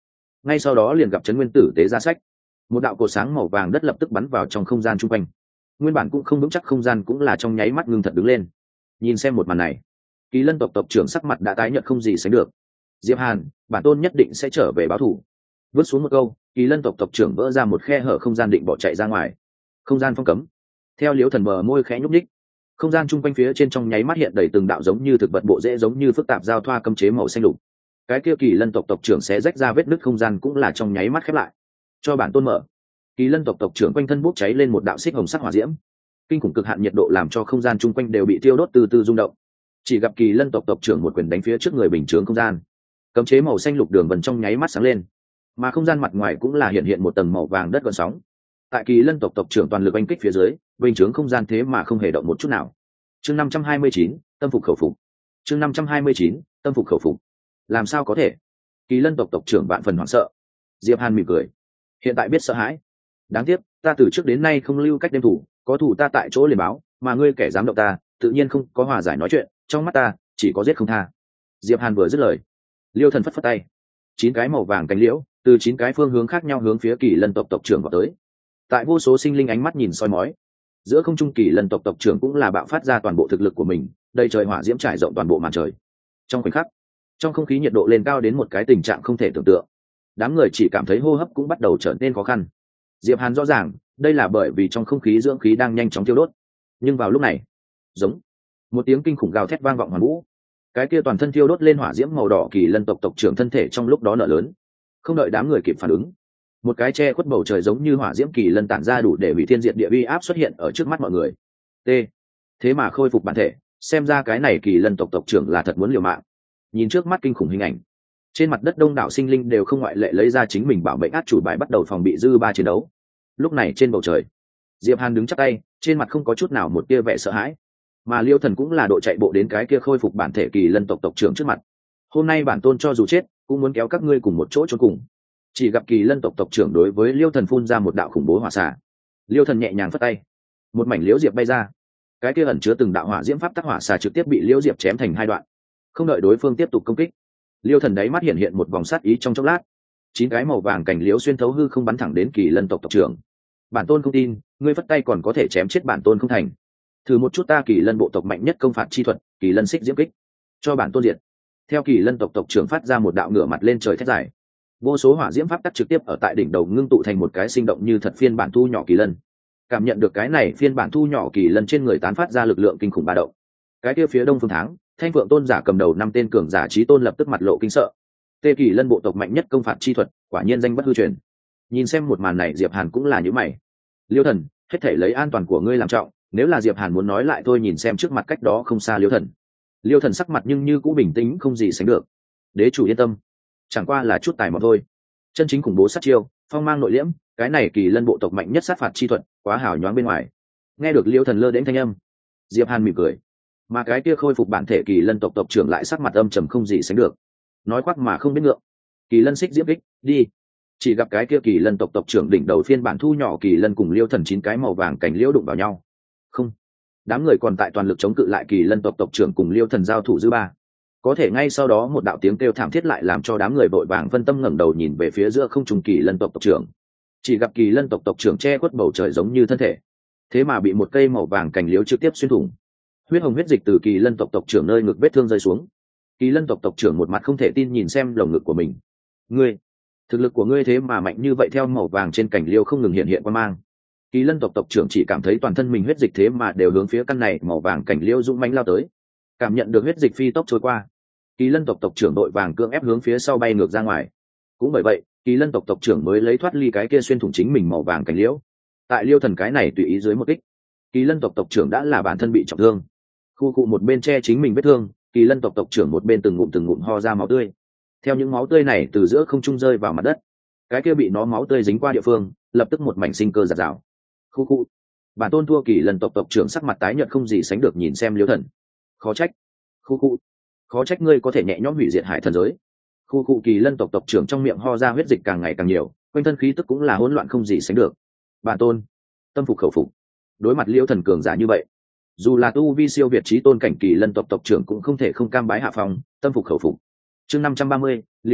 ngay sau đó liền gặp trấn nguyên tử tế ra sách, một đạo cột sáng màu vàng đất lập tức bắn vào trong không gian chung quanh. Nguyên bản cũng không vững chắc không gian cũng là trong nháy mắt ngưng thật đứng lên. Nhìn xem một màn này, Kỳ Lân tộc trưởng sắc mặt đã tái nhợt không gì sánh được. Diệp Hàn, bản tôn nhất định sẽ trở về báo thù. Vứt xuống một câu, Kỳ Lân tộc trưởng vỡ ra một khe hở không gian định bỏ chạy ra ngoài. Không gian phong cấm. Theo Liễu Thần bờ môi khẽ nhúc nhích, không gian chung quanh phía trên trong nháy mắt hiện đầy từng đạo giống như thực vật bộ rễ giống như phức tạp giao thoa cấm chế màu xanh lục. Cái kia Kỳ Lân tộc trưởng sẽ rách ra vết nứt không gian cũng là trong nháy mắt khép lại. Cho bản tôn mở. Kỳ Lân tộc trưởng quanh thân bốc cháy lên một đạo xích hồng sắc hỏa diễm, kinh khủng cực hạn nhiệt độ làm cho không gian chung quanh đều bị thiêu đốt từ từ rung động. Chỉ gặp Kỳ Lân tộc trưởng một quyền đánh phía trước người bình chướng không gian, cấm chế màu xanh lục đường vần trong nháy mắt sáng lên, mà không gian mặt ngoài cũng là hiện một tầng màu vàng đất gợn sóng. Tại Kỳ Lân tộc trưởng toàn lực oanh kích phía dưới, bình chướng không gian thế mà không hề động một chút nào. Chương 529, tâm phục khẩu phục. Chương 529, tâm phục khẩu phục. Làm sao có thể? Kỳ Lân tộc trưởng vạn phần hoảng sợ. Diệp Hàn mỉm cười, hiện tại biết sợ hãi. Đáng tiếc, ta từ trước đến nay không lưu cách đêm thủ, có thủ ta tại chỗ liền báo, mà ngươi kẻ dám động ta, tự nhiên không có hòa giải nói chuyện, trong mắt ta chỉ có giết không tha. Diệp Hàn vừa dứt lời, Liêu Thần phất phất tay, 9 cái màu vàng cánh liễu từ 9 cái phương hướng khác nhau hướng phía Kỳ Lân tộc trưởng vào tới. Tại vô số sinh linh ánh mắt nhìn soi mói, giữa không trung Kỳ Lân tộc trưởng cũng là bạo phát ra toàn bộ thực lực của mình, đầy trời hỏa diễm trải rộng toàn bộ màn trời. Trong khoảnh khắc, trong không khí nhiệt độ lên cao đến một cái tình trạng không thể tưởng tượng, đám người chỉ cảm thấy hô hấp cũng bắt đầu trở nên khó khăn. Diệp Hàn rõ ràng, đây là bởi vì trong không khí dưỡng khí đang nhanh chóng thiêu đốt. Nhưng vào lúc này, giống một tiếng kinh khủng gào thét vang vọng hoàn vũ. Cái kia toàn thân thiêu đốt lên hỏa diễm màu đỏ Kỳ Lân tộc trưởng thân thể trong lúc đó nở lớn. Không đợi đám người kịp phản ứng, một cái che khuất bầu trời giống như hỏa diễm Kỳ Lân tản ra đủ để hủy thiên diệt địa uy áp xuất hiện ở trước mắt mọi người. T. Thế mà khôi phục bản thể, xem ra cái này Kỳ Lân tộc trưởng là thật muốn liều mạng. Nhìn trước mắt kinh khủng hình ảnh, trên mặt đất đông đảo sinh linh đều không ngoại lệ lấy ra chính mình bảo mệnh át chủ bài bắt đầu phòng bị dư ba chiến đấu. Lúc này trên bầu trời, Diệp Hàn đứng chắp tay, trên mặt không có chút nào một tia vẻ sợ hãi, mà Liêu Thần cũng là đội chạy bộ đến cái kia khôi phục bản thể Kỳ Lân tộc trưởng trước mặt. Hôm nay bản tôn cho dù chết cũng muốn kéo các ngươi cùng một chỗ chôn cùng. Chỉ gặp Kỳ Lân tộc trưởng đối với Liêu Thần phun ra một đạo khủng bố hỏa xả. Liêu Thần nhẹ nhàng phất tay, một mảnh liễu diệp bay ra, cái kia ẩn chứa từng đạo hỏa diễm pháp tắc hỏa xả trực tiếp bị liễu diệp chém thành 2 đoạn. Không đợi đối phương tiếp tục công kích, Liêu Thần đáy mắt hiện một vòng sát ý trong chốc lát, 9 cái màu vàng cành liễu xuyên thấu hư không bắn thẳng đến Kỳ Lân tộc trưởng. Bản tôn không tin, ngươi phất tay còn có thể chém chết bản tôn không thành. Thử một chút ta Kỳ Lân bộ tộc mạnh nhất công phạt chi thuật, Kỳ Lân xích diễm kích, cho bản tôn diệt. Theo Kỳ Lân tộc trưởng phát ra một đạo ngửa mặt lên trời thét dài, vô số hỏa diễm pháp tắc trực tiếp ở tại đỉnh đầu ngưng tụ thành một cái sinh động như thật phiên bản thu nhỏ Kỳ Lân. Cảm nhận được cái này phiên bản thu nhỏ Kỳ Lân trên người tán phát ra lực lượng kinh khủng ba động, cái kia phía đông phương tháng, Thanh Phượng tôn giả cầm đầu 5 tên cường giả chí tôn lập tức mặt lộ kinh sợ. Tê Kỳ Lân bộ tộc mạnh nhất công phạt chi thuật, quả nhiên danh bất hư truyền. Nhìn xem một màn này, Diệp Hàn cũng là nhíu mày. Liêu Thần, hết thảy lấy an toàn của ngươi làm trọng, nếu là Diệp Hàn muốn nói lại thôi. Nhìn xem trước mặt cách đó không xa Liêu Thần sắc mặt nhưng như cũng bình tĩnh không gì sánh được. Đế chủ yên tâm, chẳng qua là chút tài mọn thôi. Chân chính khủng bố sát chiêu, phong mang nội liễm, cái này Kỳ Lân bộ tộc mạnh nhất sát phạt chi thuật, quá hào nhoáng bên ngoài. Nghe được Liêu Thần lơ đễnh thanh âm, Diệp Hàn mỉm cười, mà cái kia khôi phục bản thể Kỳ Lân tộc trưởng lại sắc mặt âm trầm không gì sánh được, nói khoác mà không biết ngượng. Kỳ Lân xích diễm kích, đi. Chỉ gặp cái kia Kỳ Lân tộc trưởng đỉnh đầu phiên bản thu nhỏ Kỳ Lân cùng Liêu Thần 9 cái màu vàng cành liễu đụng vào nhau. Không, đám người còn tại toàn lực chống cự lại Kỳ Lân tộc trưởng cùng Liêu Thần giao thủ dư ba. Có thể ngay sau đó một đạo tiếng kêu thảm thiết lại làm cho đám người vội vàng phân tâm ngẩng đầu nhìn về phía giữa không trung Kỳ Lân tộc trưởng. Chỉ gặp Kỳ Lân tộc trưởng che khuất bầu trời giống như thân thể, thế mà bị một cây màu vàng cành liễu trực tiếp xuyên thủng. Huyết hồng huyết dịch từ Kỳ Lân tộc trưởng nơi ngực vết thương rơi xuống. Kỳ Lân tộc trưởng một mặt không thể tin nhìn xem lồng ngực của mình. Ngươi, thực lực của ngươi thế mà mạnh như vậy? Theo màu vàng trên cành liễu không ngừng hiện quang mang, Kỳ Lân tộc trưởng chỉ cảm thấy toàn thân mình huyết dịch thế mà đều hướng phía căn này màu vàng cành liễu dũng mãnh lao tới. Cảm nhận được huyết dịch phi tốc trôi qua, Kỳ Lân tộc trưởng đội vàng cưỡng ép hướng phía sau bay ngược ra ngoài. Cũng bởi vậy, Kỳ Lân tộc trưởng mới lấy thoát ly cái kia xuyên thủng chính mình màu vàng cành liễu. Tại Liêu Thần cái này tùy ý dưới một kích, Kỳ Lân tộc trưởng đã là bản thân bị trọng thương. Khu cụ một bên che chính mình vết thương, Kỳ Lân tộc trưởng một bên từng ngụm ho ra máu tươi. Theo những máu tươi này từ giữa không trung rơi vào mặt đất, cái kia bị nó máu tươi dính qua địa phương lập tức một mảnh sinh cơ giạt rào. Khu cụ, bản tôn thua. Kỳ Lân tộc trưởng sắc mặt tái nhợt không gì sánh được nhìn xem Liêu Thần. Khó trách. Khu cụ, khó trách ngươi có thể nhẹ nhõm hủy diệt hải thần giới. Khu cụ. Kỳ Lân tộc trưởng trong miệng ho ra huyết dịch càng ngày càng nhiều, quanh thân khí tức cũng là hỗn loạn không gì sánh được. Bản tôn tâm phục khẩu phục. Đối mặt Liêu Thần cường giả như vậy, dù là tu vi siêu việt chí tôn cảnh Kỳ Lân tộc trưởng cũng không thể không cam bái hạ phòng, tâm phục khẩu phục. Chương 530, Liêu Thần giận,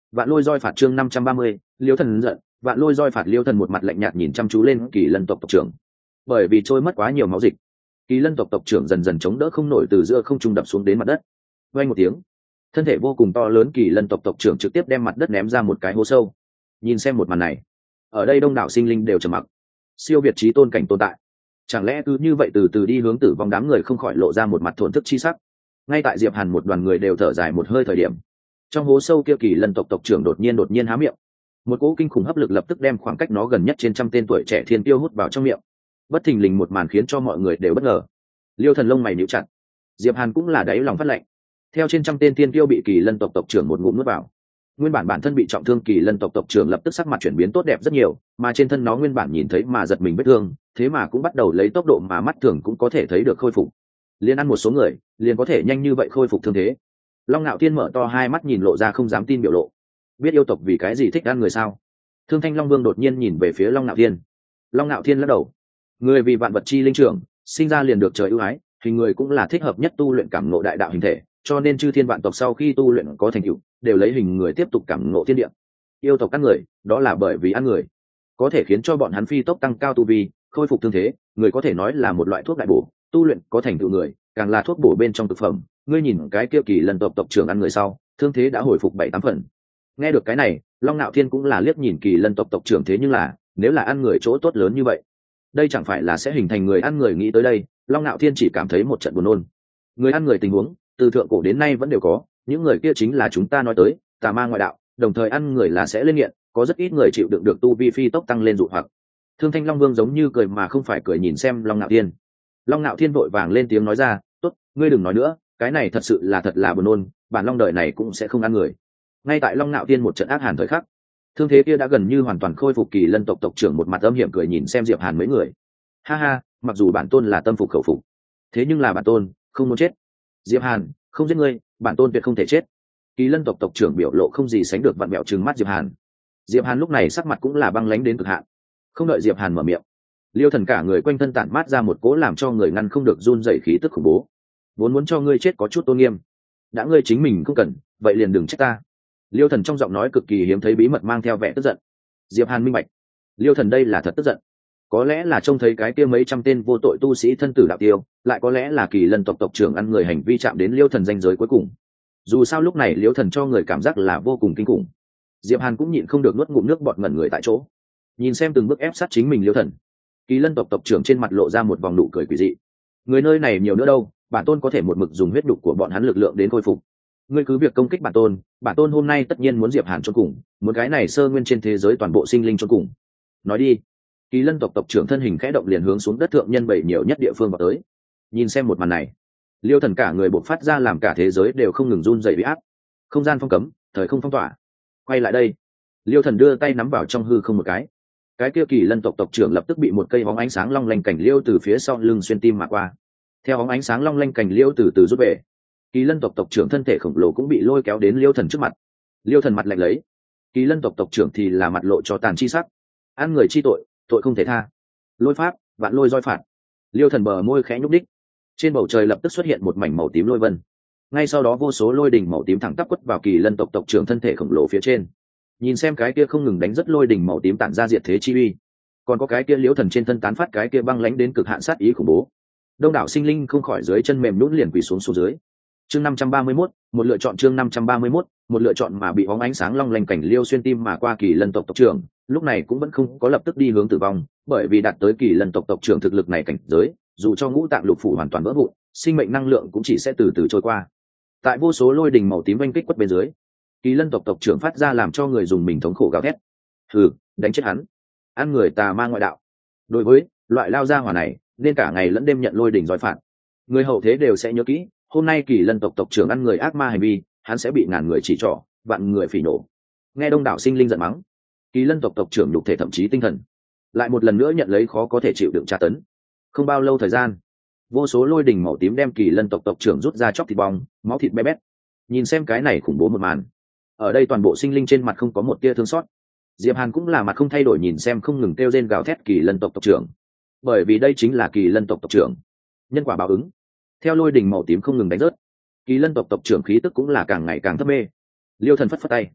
Vạn lôi roi phạt chương 530, Liêu Thần giận, vạn lôi roi phạt. Liêu Thần một mặt lạnh nhạt nhìn chăm chú lên Kỳ Lân tộc tộc trưởng. Bởi vì trôi mất quá nhiều máu dịch, Kỳ Lân tộc tộc trưởng dần dần chống đỡ không nổi, từ giữa không trung đập xuống đến mặt đất. Vang một tiếng, thân thể vô cùng to lớn Kỳ Lân tộc tộc trưởng trực tiếp đem mặt đất ném ra một cái hố sâu. Nhìn xem một màn này, ở đây đông đảo sinh linh đều trầm mặc. Siêu việt chí tôn cảnh tồn tại, chẳng lẽ cứ như vậy từ từ đi hướng tử vong? Đám người không khỏi lộ ra một mặt thổn thức chi sắc. Ngay tại Diệp Hàn một đoàn người đều thở dài một hơi thời điểm, trong hố sâu kia Kỳ Lân tộc tộc trưởng đột nhiên há miệng. Một cỗ kinh khủng hấp lực lập tức đem khoảng cách nó gần nhất trên trăm tên tuổi trẻ thiên tiêu hút vào trong miệng. Bất thình lình một màn khiến cho mọi người đều bất ngờ. Liêu Thần lông mày nhíu chặt, Diệp Hàn cũng là đáy lòng phát lạnh. Theo trên trăm tên thiên tiêu bị Kỳ Lân tộc tộc trưởng một ngụm nuốt vào, nguyên bản thân bị trọng thương Kỳ Lân tộc tộc trưởng lập tức sắc mặt chuyển biến tốt đẹp rất nhiều, mà trên thân nó nguyên bản nhìn thấy mà giật mình vết thương, thế mà cũng bắt đầu lấy tốc độ mà mắt thường cũng có thể thấy được khôi phục. Liên ăn một số người, liền có thể nhanh như vậy khôi phục thương thế. Long Nạo Thiên mở to hai mắt nhìn lộ ra không dám tin biểu lộ. Biết yêu tộc vì cái gì thích ăn người sao? Thương Thanh Long Vương đột nhiên nhìn về phía Long Nạo Thiên. Long Nạo Thiên lắc đầu. Người vì vạn vật chi linh trưởng, sinh ra liền được trời ưu ái, hình người cũng là thích hợp nhất tu luyện cảm ngộ đại đạo hình thể, cho nên chư thiên vạn tộc sau khi tu luyện có thành tựu, đều lấy hình người tiếp tục cảm ngộ thiên địa. Yêu tộc ăn người, đó là bởi vì ăn người có thể khiến cho bọn hắn phi tốc tăng cao tu vi, khôi phục thương thế. Người có thể nói là một loại thuốc đại bổ, tu luyện có thành tựu người, càng là thuốc bổ bên trong thực phẩm. Ngươi nhìn cái kia Kỳ Lân tộc tộc trưởng ăn người sau, thương thế đã hồi phục 7-8 phần. Nghe được cái này, Long Nạo Thiên cũng là liếc nhìn Kỳ Lân tộc tộc trưởng, thế nhưng là, nếu là ăn người chỗ tốt lớn như vậy, đây chẳng phải là sẽ hình thành người ăn người? Nghĩ tới đây, Long Nạo Thiên chỉ cảm thấy một trận buồn nôn. Người ăn người tình huống, từ thượng cổ đến nay vẫn đều có, những người kia chính là chúng ta nói tới tà ma ngoại đạo, đồng thời ăn người là sẽ lên nghiện, có rất ít người chịu đựng được tu vi phi tốc tăng lên dụ hoặc. Thương Thanh Long Vương giống như cười mà không phải cười nhìn xem Long Nạo Thiên. Long Nạo Thiên vội vàng lên tiếng nói ra, tốt, ngươi đừng nói nữa, cái này thật là buồn nôn, bản long đời này cũng sẽ không ăn người. Ngay tại Long Nạo Thiên một trận ác hàn thời khắc, thương thế kia đã gần như hoàn toàn khôi phục, Kỳ Lân tộc tộc trưởng một mặt âm hiểm cười nhìn xem Diệp Hàn mấy người. Ha ha, mặc dù bản tôn là tâm phục khẩu phục, thế nhưng là bản tôn không muốn chết. Diệp Hàn, không giết ngươi, bản tôn tuyệt không thể chết. Kỳ Lân tộc tộc trưởng biểu lộ không gì sánh được vặn vẹo trừng mắt Diệp Hàn. Diệp Hàn lúc này sắc mặt cũng là băng lãnh đến cực hạn. Không đợi Diệp Hàn mở miệng, Liêu Thần cả người quanh thân tản mát ra một cỗ làm cho người ngăn không được run rẩy khí tức khủng bố. Vốn muốn cho ngươi chết có chút tôn nghiêm, đã ngươi chính mình không cần, vậy liền đừng trách ta. Liêu Thần trong giọng nói cực kỳ hiếm thấy bí mật mang theo vẻ tức giận. Diệp Hàn minh bạch, Liêu Thần đây là thật tức giận. Có lẽ là trông thấy cái kia mấy trăm tên vô tội tu sĩ thân tử đạo tiêu, lại có lẽ là Kỳ Lân tộc tộc trưởng ăn người hành vi chạm đến Liêu Thần ranh giới cuối cùng. Dù sao lúc này Liêu Thần cho người cảm giác là vô cùng kinh khủng. Diệp Hàn cũng nhịn không được nuốt ngụm nước bọt ngẩn người tại chỗ. Nhìn xem từng bước ép sát chính mình Liêu Thần, Kỳ Lân tộc tộc trưởng trên mặt lộ ra một vòng nụ cười quỷ dị. Người nơi này nhiều nữa đâu, bản tôn có thể một mực dùng huyết đục của bọn hắn lực lượng đến khôi phục. Ngươi cứ việc công kích bản tôn hôm nay tất nhiên muốn Diệp Hàn chôn cùng, muốn cái này sơ nguyên trên thế giới toàn bộ sinh linh chôn cùng. Nói đi. Kỳ Lân tộc tộc trưởng thân hình khẽ động liền hướng xuống đất thượng nhân bảy nhiều nhất địa phương vào tới. Nhìn xem một màn này, Liêu Thần cả người bộc phát ra làm cả thế giới đều không ngừng run rẩy bị áp. Không gian phong cấm, thời không phong tỏa. Quay lại đây. Liêu Thần đưa tay nắm vào trong hư không một cái kia Kỳ Lân tộc tộc trưởng lập tức bị một cây bóng ánh sáng long lanh cảnh liêu từ phía sau lưng xuyên tim mà qua. Theo bóng ánh sáng long lanh cảnh liêu từ từ rút về, Kỳ Lân tộc tộc trưởng thân thể khổng lồ cũng bị lôi kéo đến Liêu Thần trước mặt. Liêu Thần mặt lạnh lấy, Kỳ Lân tộc tộc trưởng thì là mặt lộ cho tàn chi sắc. Ăn người chi tội, tội không thể tha. Lôi pháp, vạn lôi roi phạt. Liêu Thần bờ môi khẽ nhúc đích, trên bầu trời lập tức xuất hiện một mảnh màu tím lôi vân. Ngay sau đó vô số lôi đỉnh màu tím thẳng tắp quất vào Kỳ Lân tộc tộc trưởng thân thể khổng lồ phía trên. Nhìn xem cái kia không ngừng đánh rất lôi đỉnh màu tím tản ra diệt thế chi uy, còn có cái kia Liêu Thần trên thân tán phát cái kia băng lãnh đến cực hạn sát ý khủng bố. Đông đảo sinh linh không khỏi dưới chân mềm nhũn liền quỳ xuống dưới. Chương 531, một lựa chọn. Chương 531, một lựa chọn. Mà bị bóng ánh sáng long lanh cảnh liêu xuyên tim mà qua Kỳ Lân tộc tộc trưởng, lúc này cũng vẫn không có lập tức đi hướng tử vong, bởi vì đạt tới Kỳ Lân tộc tộc trưởng thực lực này cảnh giới, dù cho ngũ tạng lục phủ hoàn toàn vỡ vụn, sinh mệnh năng lượng cũng chỉ sẽ từ từ trôi qua. Tại vô số lôi đình màu tím vanh kích quất bên dưới, Kỳ Lân tộc tộc trưởng phát ra làm cho người dùng mình thống khổ gào thét. Hừ, đánh chết hắn, ăn người tà ma ngoại đạo. Đối với loại lao gia hỏa này, nên cả ngày lẫn đêm nhận lôi đình giỏi phạt. Người hậu thế đều sẽ nhớ kỹ, hôm nay Kỳ Lân tộc tộc trưởng ăn người ác ma hành vi, hắn sẽ bị ngàn người chỉ trỏ, vạn người phỉ nổ. Nghe đông đảo sinh linh giận mắng, Kỳ Lân tộc tộc trưởng nhục thể thậm chí tinh thần lại một lần nữa nhận lấy khó có thể chịu đựng tra tấn. Không bao lâu thời gian, vô số lôi đình màu tím đem Kỳ Lân tộc tộc trưởng rút ra chóc thịt bong, máu thịt bé bét. Nhìn xem cái này khủng bố một màn, ở đây toàn bộ sinh linh trên mặt không có một tia thương xót. Diệp Hàn cũng là mặt không thay đổi nhìn xem không ngừng kêu rên gào thét Kỳ Lân tộc tộc trưởng, bởi vì đây chính là Kỳ Lân tộc tộc trưởng. Nhân quả báo ứng. Theo lôi đình màu tím không ngừng đánh rớt, Kỳ Lân tộc tộc trưởng khí tức cũng là càng ngày càng thấp mê. Liêu Thần phất phất tay,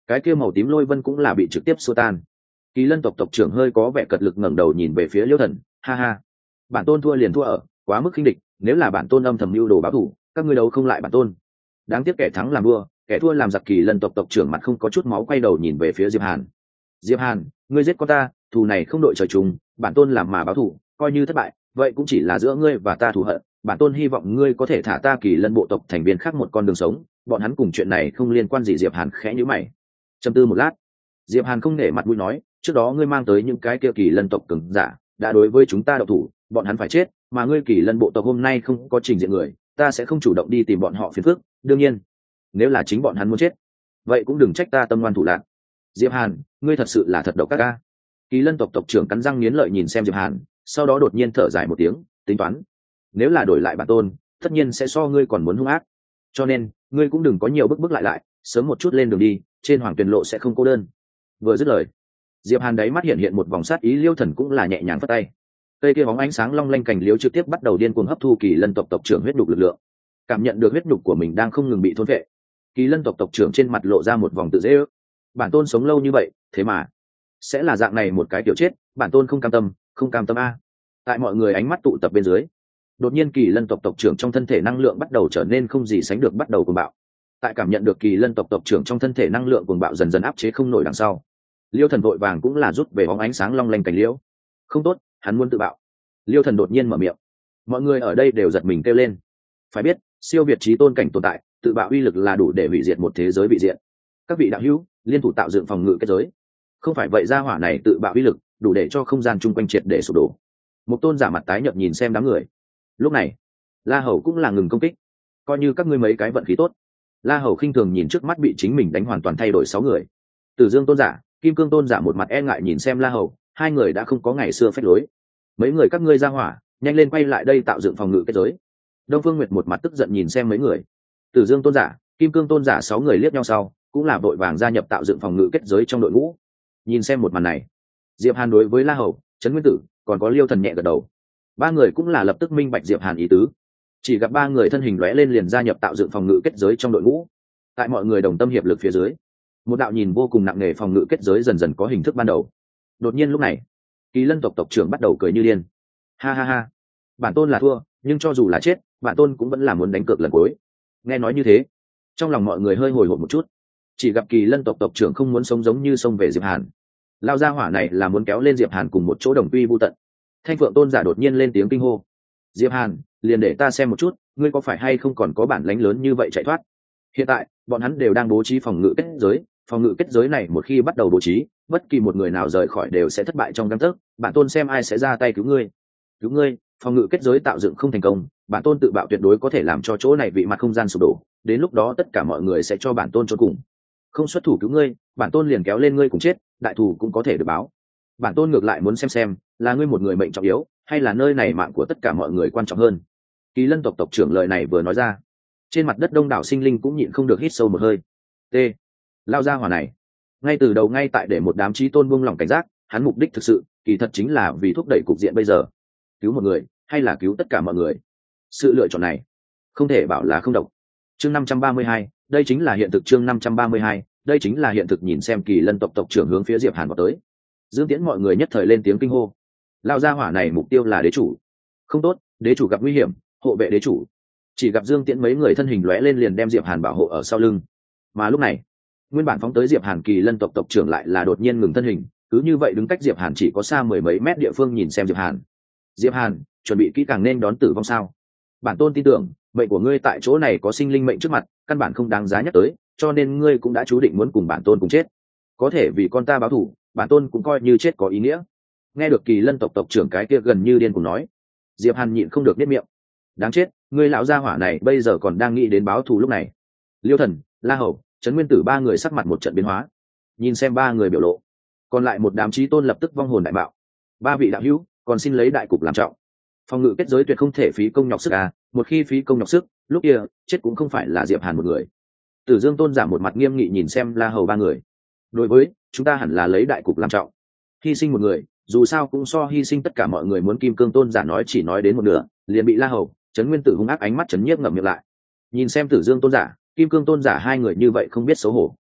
cái kia màu tím lôi vân cũng là bị trực tiếp xua tan. Kỳ lân tộc tộc trưởng hơi có vẻ cật lực ngẩng đầu nhìn về phía Liêu Thần, ha ha, bản tôn thua liền thua ở quá mức khinh địch, nếu là bản tôn âm thầm mưu đồ báo thù, các ngươi đấu không lại bản tôn. Đáng tiếc kẻ thắng làm vua, kẻ thua làm giặc. Kỳ lân tộc tộc trưởng mặt không có chút máu quay đầu nhìn về phía Diệp Hàn. Diệp Hàn, ngươi giết con ta, thù này không đội trời chung, bản tôn làm mà báo thù, coi như thất bại, vậy cũng chỉ là giữa ngươi và ta thù hận. Bản tôn hy vọng ngươi có thể thả ta Kỳ lân bộ tộc thành viên khác một con đường sống, bọn hắn cùng chuyện này không liên quan gì. Diệp Hàn khẽ nhíu mày, trầm tư một lát. Diệp Hàn không nể mặt mũi nói, trước đó ngươi mang tới những cái kia Kỳ lân tộc cường giả đã đối với chúng ta độc thủ, bọn hắn phải chết, mà ngươi Kỳ lân bộ tộc hôm nay không có trình diện người, ta sẽ không chủ động đi tìm bọn họ phiền phức. Đương nhiên, nếu là chính bọn hắn muốn chết, vậy cũng đừng trách ta tâm ngoan thủ lạn. Diệp Hàn, ngươi thật sự là thật độc ác ca. Kỳ lân tộc tộc trưởng cắn răng nghiến lợi nhìn xem Diệp Hàn, sau đó đột nhiên thở dài một tiếng, tính toán, nếu là đổi lại bản tôn, tất nhiên sẽ so ngươi còn muốn hung ác, cho nên ngươi cũng đừng có nhiều bức lại, sớm một chút lên đường đi, trên hoàng tuyền lộ sẽ không cô đơn. Vừa dứt lời, Diệp Hàn đáy mắt hiện một vòng sát ý. Liêu Thần cũng là nhẹ nhàng phất tay, cây kia bóng ánh sáng long lanh cành liễu trực tiếp bắt đầu điên cuồng hấp thu Kỳ lân tộc tộc trưởng huyết nhục lực lượng. Cảm nhận được huyết nhục của mình đang không ngừng bị thôn phệ, Kỳ lân tộc tộc trưởng trên mặt lộ ra một vòng tự dễ ước. Bản tôn sống lâu như vậy, thế mà sẽ là dạng này một cái kiểu chết, bản tôn không cam tâm a. Tại mọi người ánh mắt tụ tập bên dưới, đột nhiên Kỳ lân tộc tộc trưởng trong thân thể năng lượng bắt đầu trở nên không gì sánh được bắt đầu cuồng bạo. Tại cảm nhận được Kỳ lân tộc tộc trưởng trong thân thể năng lượng cuồng bạo dần dần áp chế không nổi đằng sau, Liêu Thần vội vàng cũng là rút về bóng ánh sáng long lanh cành liễu. Không tốt, hắn muốn tự bạo. Liêu Thần đột nhiên mở miệng, mọi người ở đây đều giật mình kêu lên. Phải biết, siêu việt chí tôn cảnh tồn tại, tự bạo uy lực là đủ để hủy diệt một thế giới vị diện. Các vị đạo hữu, liên thủ tạo dựng phòng ngự kết giới. Không phải vậy, gia hỏa này tự bạo uy lực đủ để cho không gian chung quanh triệt để sụp đổ. Một tôn giả mặt tái nhợt nhìn xem đám người. Lúc này, La Hầu cũng là ngừng công kích, coi như các ngươi mấy cái vận khí tốt. La Hầu khinh thường nhìn trước mắt bị chính mình đánh hoàn toàn thay đổi 6 người. Tử Dương tôn giả, Kim Cương tôn giả một mặt e ngại nhìn xem La Hầu, hai người đã không có ngày xưa phách lối. Mấy người các ngươi ra hỏa, nhanh lên quay lại đây tạo dựng phòng ngự kết giới. Đông Phương Nguyệt một mặt tức giận nhìn xem mấy người. Tử Dương tôn giả, Kim Cương tôn giả 6 người liếc nhau sau, cũng là vội vàng gia nhập tạo dựng phòng ngự kết giới trong đội ngũ. Nhìn xem một màn này, Diệp Hàn đối với La Hầu, Trấn Nguyên Tử, còn có Liêu Thần nhẹ gật đầu. Ba người cũng là lập tức minh bạch Diệp Hàn ý tứ. Chỉ gặp ba người thân hình lóe lên liền gia nhập tạo dựng phòng ngự kết giới trong đội ngũ. Tại mọi người đồng tâm hiệp lực phía dưới, một đạo nhìn vô cùng nặng nề phòng ngự kết giới dần dần có hình thức ban đầu. Đột nhiên lúc này, Kỳ lân tộc tộc trưởng bắt đầu cười như điên. Ha ha ha, bản tôn là thua, nhưng cho dù là chết, bản tôn cũng vẫn là muốn đánh cược lần cuối. Nghe nói như thế, trong lòng mọi người hơi hồi hộp một chút. Chỉ gặp Kỳ lân tộc tộc trưởng không muốn sống giống như xông về Diệp Hàn, lao ra hỏa này là muốn kéo lên Diệp Hàn cùng một chỗ đồng quy vu tận. Thanh Phượng tôn giả đột nhiên lên tiếng kinh hô, Diệp Hàn, liền để ta xem một chút, ngươi có phải hay không còn có bản lĩnh lớn như vậy chạy thoát. Hiện tại bọn hắn đều đang bố trí phòng ngự kết giới, phòng ngự kết giới này một khi bắt đầu bố trí, bất kỳ một người nào rời khỏi đều sẽ thất bại trong gang tấc. Bản tôn xem ai sẽ ra tay cứu ngươi. Cứu ngươi? Phòng ngự kết giới tạo dựng không thành công, bản tôn tự bạo tuyệt đối có thể làm cho chỗ này vị mặt không gian sụp đổ, đến lúc đó tất cả mọi người sẽ cho bản tôn chôn cùng. Không xuất thủ cứu ngươi, bản tôn liền kéo lên ngươi cùng chết, đại thù cũng có thể được báo. Bản tôn ngược lại muốn xem là ngươi một người mệnh trọng yếu, hay là nơi này mạng của tất cả mọi người quan trọng hơn. Kỳ lân tộc tộc trưởng lời này vừa nói ra, trên mặt đất đông đảo sinh linh cũng nhịn không được hít sâu một hơi. T. Lao ra hỏa này, ngay từ đầu ngay tại để một đám chí tôn buông lỏng cảnh giác, hắn mục đích thực sự kỳ thật chính là vì thúc đẩy cục diện bây giờ. Cứu một người hay là cứu tất cả mọi người, sự lựa chọn này không thể bảo là không độc. Chương 532, đây chính là hiện thực. Chương 532, đây chính là hiện thực. Nhìn xem Kỳ lân tộc tộc trưởng hướng phía Diệp Hàn vào tới, Dương Tiễn mọi người nhất thời lên tiếng kinh hô. Lao ra hỏa này mục tiêu là đế chủ. Không tốt, đế chủ gặp nguy hiểm, hộ vệ đế chủ. Chỉ gặp Dương Tiễn mấy người thân hình lóe lên liền đem Diệp Hàn bảo hộ ở sau lưng. Mà lúc này, nguyên bản phóng tới Diệp Hàn Kỳ lân tộc tộc trưởng lại là đột nhiên ngừng thân hình, cứ như vậy đứng cách Diệp Hàn chỉ có xa mười mấy mét địa phương nhìn xem Diệp Hàn. Diệp Hàn, chuẩn bị kỹ càng nên đón tử vong sao? Bản tôn tin tưởng, mệnh của ngươi tại chỗ này có sinh linh mệnh trước mặt, căn bản không đáng giá nhắc tới, cho nên ngươi cũng đã chú định muốn cùng bản tôn cùng chết. Có thể vì con ta báo thù, bản tôn cũng coi như chết có ý nghĩa. Nghe được Kỳ lân tộc tộc trưởng cái kia gần như điên cuồng nói, Diệp Hàn nhịn không được niết miệng. Đáng chết, ngươi lão gia hỏa này bây giờ còn đang nghĩ đến báo thù lúc này. Liêu Thần, La Hầu, Trấn Nguyên Tử ba người sắc mặt một trận biến hóa. Nhìn xem ba người biểu lộ, còn lại một đám chí tôn lập tức vong hồn đại bạo. Ba vị đạo hữu, còn xin lấy đại cục làm trọng. Phòng ngự kết giới tuyệt không thể phí công nhọc sức à, một khi phí công nhọc sức, lúc kia chết cũng không phải là Diệp Hàn một người. Tử Dương tôn giả một mặt nghiêm nghị nhìn xem La Hầu ba người. Đối với, chúng ta hẳn là lấy đại cục làm trọng. Hy sinh một người, dù sao cũng so hy sinh tất cả mọi người muốn. Kim Cương tôn giả nói chỉ nói đến một nửa, liền bị La Hầu, Trấn Nguyên Tử hung ác ánh mắt chấn nhiếp ngậm miệng lại. Nhìn xem Tử Dương tôn giả, Kim Cương tôn giả hai người như vậy không biết xấu hổ.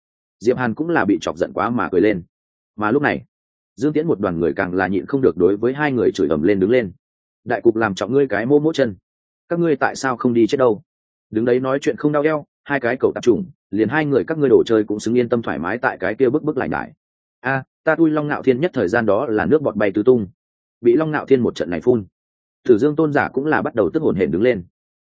Diệp Hàn cũng là bị chọc giận quá mà cười lên. Mà lúc này Dương Tiễn một đoàn người càng là nhịn không được đối với hai người chửi ầm lên đứng lên. Đại cục làm trọng ngươi cái mô mỗ chân, các ngươi tại sao không đi chết đâu? Đứng đấy nói chuyện không đau eo, hai cái cậu tạp chủng, liền hai người các ngươi đổ chơi cũng xứng yên tâm thoải mái tại cái kia bức lại nhải. Ta tui Long Nạo Thiên nhất thời gian đó là nước bọt bay tứ tung, bị Long Nạo Thiên một trận này phun. Tử Dương tôn giả cũng là bắt đầu tức hổn hển đứng lên.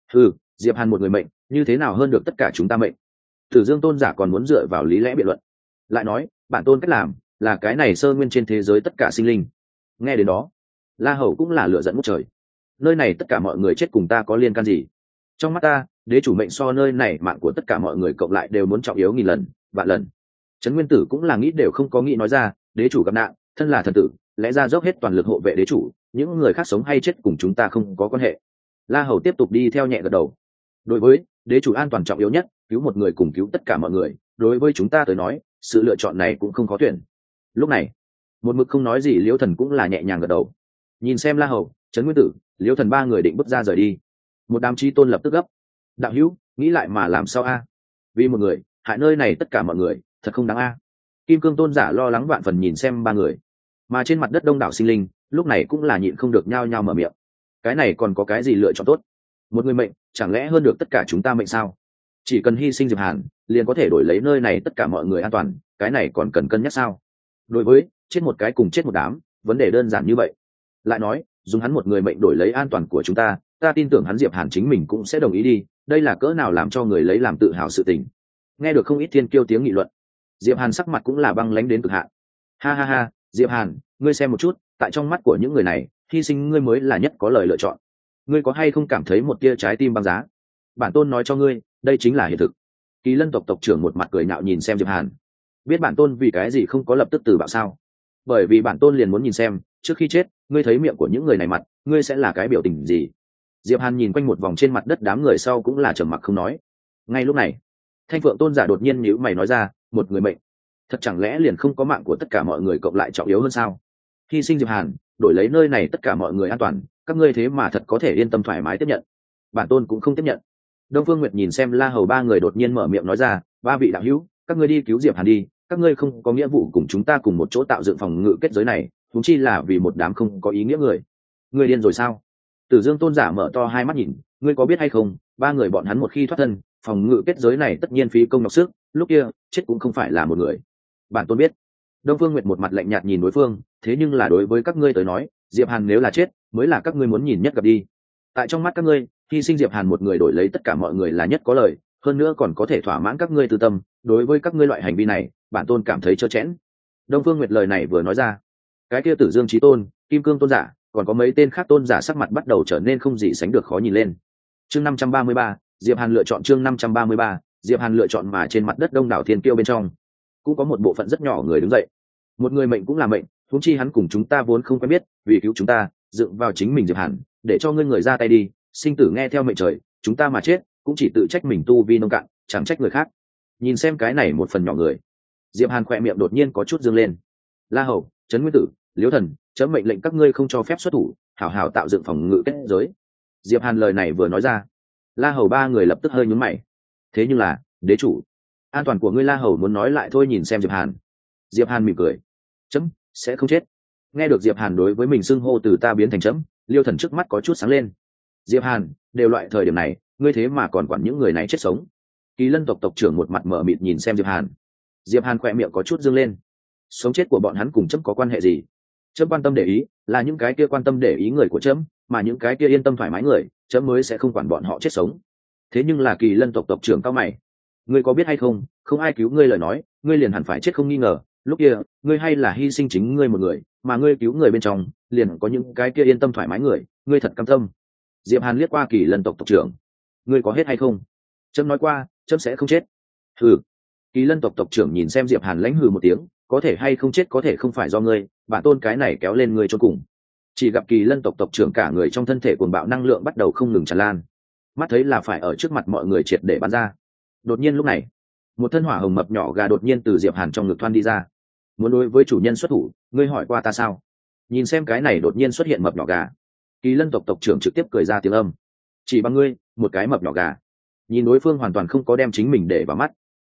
Diệp Hàn một người mệnh, như thế nào hơn được tất cả chúng ta mệnh? Tử Dương tôn giả còn muốn dựa vào lý lẽ biện luận, lại nói bản tôn cách làm là cái này sơ nguyên trên thế giới tất cả sinh linh. Nghe đến đó, La Hầu cũng là lửa giận ngút trời. Nơi này tất cả mọi người chết cùng ta có liên can gì? Trong mắt ta, đế chủ mệnh so nơi này mạng của tất cả mọi người cộng lại đều muốn trọng yếu nghìn lần, vạn lần. Trấn Nguyên Tử cũng là nghĩ đều không có nghĩ nói ra, đế chủ gặp nạn, thân là thần tử, lẽ ra dốc hết toàn lực hộ vệ đế chủ, những người khác sống hay chết cùng chúng ta không có quan hệ. La Hầu tiếp tục đi theo nhẹ gật đầu. Đối với đế chủ an toàn trọng yếu nhất, cứu một người cùng cứu tất cả mọi người, đối với chúng ta tới nói, sự lựa chọn này cũng không khó tuyển. Lúc này, một mực không nói gì Liễu Thần cũng là nhẹ nhàng gật đầu. Nhìn xem La Hầu, Trấn Nguyên Tử, Liễu Thần ba người định bước ra rời đi. Một đám chí tôn lập tức gấp. Đạo hữu, nghĩ lại mà làm sao a? Vì một người, hại nơi này tất cả mọi người, thật không đáng a. Kim Cương tôn giả lo lắng vạn phần nhìn xem ba người. Mà trên mặt đất đông đảo sinh linh, lúc này cũng là nhịn không được nhao nhao mở miệng. Cái này còn có cái gì lựa chọn tốt? Một người mệnh, chẳng lẽ hơn được tất cả chúng ta mệnh sao? Chỉ cần hy sinh Diệp Hàn, liền có thể đổi lấy nơi này tất cả mọi người an toàn, cái này còn cần cân nhắc sao? Đối với chết một cái cùng chết một đám, vấn đề đơn giản như vậy. Lại nói, dùng hắn một người mệnh đổi lấy an toàn của chúng ta tin tưởng hắn Diệp Hàn chính mình cũng sẽ đồng ý đi, đây là cỡ nào làm cho người lấy làm tự hào sự tình. Nghe được không ít thiên kiêu tiếng nghị luận, Diệp Hàn sắc mặt cũng là băng lãnh đến cực hạn. Ha, Diệp Hàn, ngươi xem một chút, tại trong mắt của những người này, hy sinh ngươi mới là nhất có lời lựa chọn. Ngươi có hay không cảm thấy một tia trái tim băng giá? Bản tôn nói cho ngươi, đây chính là hiện thực. Kỳ Lân tộc tộc trưởng một mặt cười nhạo nhìn xem Diệp Hàn. Biết bản tôn vì cái gì không có lập tức từ bảo sao? Bởi vì bản tôn liền muốn nhìn xem, trước khi chết, ngươi thấy miệng của những người này mặt, ngươi sẽ là cái biểu tình gì? Diệp Hàn nhìn quanh một vòng trên mặt đất đám người sau cũng là trầm mặc không nói. Ngay lúc này, Thanh Phượng tôn giả đột nhiên nhíu mày nói ra, một người mệnh, thật chẳng lẽ liền không có mạng của tất cả mọi người cộng lại trọng yếu hơn sao? Hy sinh Diệp Hàn, đổi lấy nơi này tất cả mọi người an toàn, các ngươi thế mà thật có thể yên tâm thoải mái tiếp nhận. Bản tôn cũng không tiếp nhận. Đông Phương Nguyệt nhìn xem La Hầu ba người đột nhiên mở miệng nói ra, ba vị đạo hữu, các ngươi đi cứu Diệp Hàn đi, các ngươi không có nghĩa vụ cùng chúng ta cùng một chỗ tạo dựng phòng ngự kết giới này, chúng chi là vì một đám không có ý nghĩa người. Ngươi điên rồi sao? Tử Dương tôn giả mở to hai mắt nhìn, ngươi có biết hay không, ba người bọn hắn một khi thoát thân, phòng ngự kết giới này tất nhiên phí công nhọc sức, lúc kia chết cũng không phải là một người. Bản tôn biết. Đông Phương Nguyệt một mặt lạnh nhạt nhìn đối phương, thế nhưng là đối với các ngươi tới nói, Diệp Hàn nếu là chết, mới là các ngươi muốn nhìn nhất gặp đi. Tại trong mắt các ngươi, hy sinh Diệp Hàn một người đổi lấy tất cả mọi người là nhất có lợi, hơn nữa còn có thể thỏa mãn các ngươi tư tâm, đối với các ngươi loại hành vi này, bản tôn cảm thấy trơ trẽn. Đông Phương Nguyệt lời này vừa nói ra, cái kia Tử Dương Chí Tôn, Kim Cương tôn giả, còn có mấy tên khác tôn giả sắc mặt bắt đầu trở nên không gì sánh được khó nhìn lên. Chương 533, Diệp Hàn lựa chọn chương 533, Diệp Hàn lựa chọn mà trên mặt đất đông đảo thiên kiêu bên trong, cũng có một bộ phận rất nhỏ người đứng dậy. Một người mệnh cũng là mệnh, huống chi hắn cùng chúng ta vốn không quen biết, vì cứu chúng ta, dựng vào chính mình Diệp Hàn, để cho ngươi người ra tay đi, sinh tử nghe theo mệnh trời, chúng ta mà chết, cũng chỉ tự trách mình tu vi nông cạn, chẳng trách người khác. Nhìn xem cái này một phần nhỏ người, Diệp Hàn khỏe miệng đột nhiên có chút dương lên. La Hầu, Trấn Nguyên Tử, Liễu Thần, chấm mệnh lệnh các ngươi không cho phép xuất thủ, hảo hảo tạo dựng phòng ngự kết giới. Diệp Hàn lời này vừa nói ra, La Hầu ba người lập tức hơi nhướng mày. Thế nhưng là, đế chủ, an toàn của ngươi La Hầu muốn nói lại thôi nhìn xem Diệp Hàn. Diệp Hàn mỉm cười, chấm sẽ không chết. Nghe được Diệp Hàn đối với mình xưng hô từ ta biến thành chấm, Liêu Thần trước mắt có chút sáng lên. Diệp Hàn, đều loại thời điểm này, ngươi thế mà còn quản những người này chết sống? Kỳ Lân tộc tộc trưởng một mặt mở mịt nhìn xem Diệp Hàn. Diệp Hàn khỏe miệng có chút dương lên. Sống chết của bọn hắn cùng chấm có quan hệ gì? Chấm quan tâm để ý là những cái kia quan tâm để ý người của chấm, mà những cái kia yên tâm thoải mái người, chấm mới sẽ không quản bọn họ chết sống. Thế nhưng là Kỳ Lân tộc tộc trưởng cao mày, ngươi có biết hay không, không ai cứu ngươi lời nói, ngươi liền hẳn phải chết không nghi ngờ. Lúc kia, ngươi hay là hy sinh chính ngươi một người, mà ngươi cứu người bên trong, liền có những cái kia yên tâm thoải mái người, ngươi thật cam tâm. Diệp Hàn liếc qua Kỳ Lân tộc tộc trưởng, ngươi có hết hay không? Chấm nói qua, chấm sẽ không chết. Hừ. Kỳ Lân tộc tộc trưởng nhìn xem Diệp Hàn lãnh hừ một tiếng, có thể hay không chết có thể không phải do ngươi, bản tôn cái này kéo lên ngươi cho cùng. Chỉ gặp Kỳ Lân tộc tộc trưởng cả người trong thân thể cuồng bạo năng lượng bắt đầu không ngừng tràn lan, mắt thấy là phải ở trước mặt mọi người triệt để bắn ra. Đột nhiên lúc này, một thân hỏa hồng mập nhỏ gà đột nhiên từ Diệp Hàn trong ngực thoăn đi ra. Muốn đối với chủ nhân xuất thủ, ngươi hỏi qua ta sao? Nhìn xem cái này đột nhiên xuất hiện mập nhỏ gà, Kỳ Lân tộc tộc trưởng trực tiếp cười ra tiếng âm. Chỉ bằng ngươi, một cái mập nhỏ gà? Nhìn đối phương hoàn toàn không có đem chính mình để vào mắt.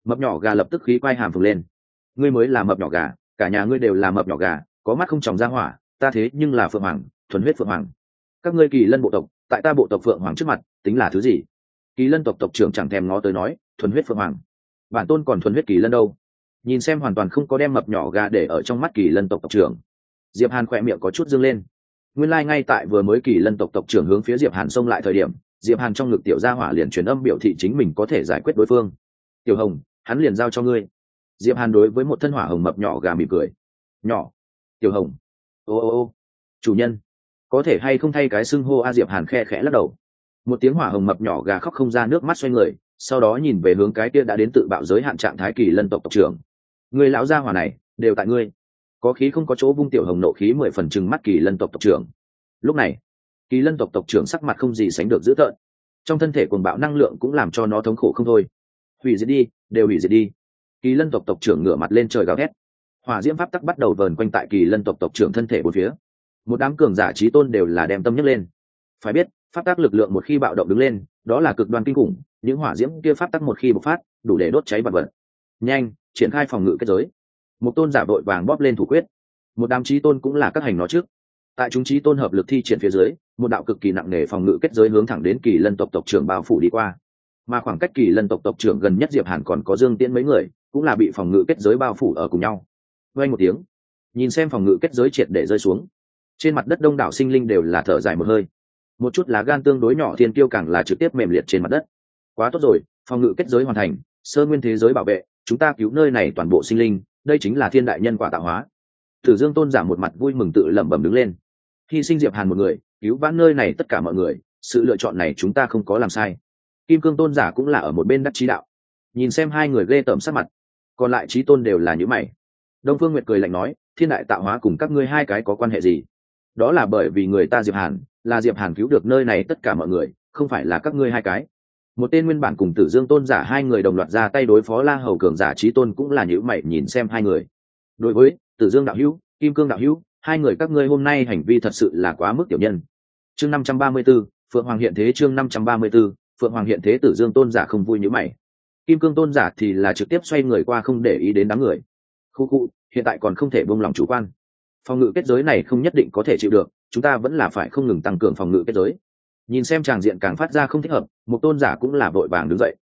Mập nhỏ gà lập tức khí quay hàm phồng lên. Ngươi mới là mập nhỏ gà, cả nhà ngươi đều là mập nhỏ gà, có mắt không tròng ra hỏa, ta thế nhưng là phượng hoàng, thuần huyết phượng hoàng. Các ngươi Kỳ Lân bộ tộc, tại ta bộ tộc phượng hoàng trước mặt tính là thứ gì? Kỳ Lân tộc tộc trưởng chẳng thèm ngó tới nói, thuần huyết phượng hoàng, bản tôn còn thuần huyết Kỳ Lân đâu. Nhìn xem hoàn toàn không có đem mập nhỏ gà để ở trong mắt Kỳ Lân tộc tộc trưởng, Diệp Hàn khỏe miệng có chút dương lên. Nguyên lai ngay tại vừa mới Kỳ Lân tộc tộc trưởng hướng phía Diệp Hàn xông lại thời điểm, Diệp Hàn trong ngực tiểu gia hỏa liền truyền âm biểu thị chính mình có thể giải quyết đối phương. Tiểu Hồng, hắn liền giao cho ngươi. Diệp Hàn đối với một thân hỏa hồng mập nhỏ gà mỉm cười. Nhỏ, Tiểu Hồng, ô, chủ nhân, có thể hay không thay cái xưng hô a? Diệp Hàn khe khẽ lắc đầu. Một tiếng hỏa hồng mập nhỏ gà khóc không ra nước mắt, xoay người, sau đó nhìn về hướng cái kia đã đến tự bạo giới hạn trạng thái Kỳ Lân tộc tộc trưởng. Người lão gia hỏa này, đều tại ngươi. Có khí không có chỗ vung. Tiểu Hồng nộ khí 10 phần trừng mắt Kỳ Lân tộc tộc trưởng. Lúc này, Kỳ Lân tộc tộc trưởng sắc mặt không gì sánh được dữ tợn, trong thân thể cuồng bạo năng lượng cũng làm cho nó thống khổ không thôi. Hủy diệt đi, đều hủy diệt đi. Kỳ Lân tộc tộc trưởng ngửa mặt lên trời gào thét. Hỏa diễm pháp tắc bắt đầu vờn quanh tại Kỳ Lân tộc tộc trưởng thân thể bốn phía. Một đám cường giả chí tôn đều là đem tâm nhấc lên. Phải biết, pháp tắc lực lượng một khi bạo động đứng lên, đó là cực đoan kinh khủng, những hỏa diễm kia pháp tắc một khi bộc phát, đủ để đốt cháy vật vật. Nhanh, triển khai phòng ngự kết giới. Một tôn giả vội vàng bóp lên thủ quyết. Một đám chí tôn cũng là các hành nó trước. Tại chúng chí tôn hợp lực thi triển phía dưới, một đạo cực kỳ nặng nề phòng ngự kết giới hướng thẳng đến Kỳ Lân tộc tộc trưởng bao phủ đi qua. Mà khoảng cách Kỳ Lân tộc tộc trưởng gần nhất Diệp Hàn còn có Dương Tiễn mấy người, cũng là bị phòng ngự kết giới bao phủ ở cùng nhau. Vang một tiếng, nhìn xem phòng ngự kết giới triệt để rơi xuống, trên mặt đất đông đảo sinh linh đều là thở dài một hơi. Một chút lá gan tương đối nhỏ thiên kiêu càng là trực tiếp mềm liệt trên mặt đất. Quá tốt rồi, phòng ngự kết giới hoàn thành, sơ nguyên thế giới bảo vệ, chúng ta cứu nơi này toàn bộ sinh linh, đây chính là thiên đại nhân quả tạo hóa. Tử Dương tôn giả một mặt vui mừng tự lẩm bẩm đứng lên. Hy sinh Diệp Hàn một người, cứu vãn nơi này tất cả mọi người, sự lựa chọn này chúng ta không có làm sai. Kim Cương tôn giả cũng là ở một bên đắc chí đạo. Nhìn xem hai người ghê tởm sắc mặt, còn lại chí tôn đều là nhíu mày. Đông Phương Nguyệt cười lạnh nói, thiên đại tạo hóa cùng các ngươi hai cái có quan hệ gì? Đó là bởi vì người ta Diệp Hàn, là Diệp Hàn cứu được nơi này tất cả mọi người, không phải là các ngươi hai cái. Một tên nguyên bản cùng Tử Dương tôn giả hai người đồng loạt ra tay đối phó La Hầu cường giả chí tôn cũng là nhíu mày nhìn xem hai người. Đối với Tử Dương đạo hữu, Kim Cương đạo hữu, hai người các ngươi hôm nay hành vi thật sự là quá mức tiểu nhân. Chương 534, Phượng Hoàng hiện thế. Chương 534, Phượng Hoàng hiện thế. Tử Dương tôn giả không vui nhíu mày. Kim Cương tôn giả thì là trực tiếp xoay người qua không để ý đến đám người. Khu, hiện tại còn không thể buông lòng chủ quan. Phòng ngự kết giới này không nhất định có thể chịu được, chúng ta vẫn là phải không ngừng tăng cường phòng ngự kết giới. Nhìn xem tràng diện càng phát ra không thích hợp, một tôn giả cũng là vội vàng đứng dậy.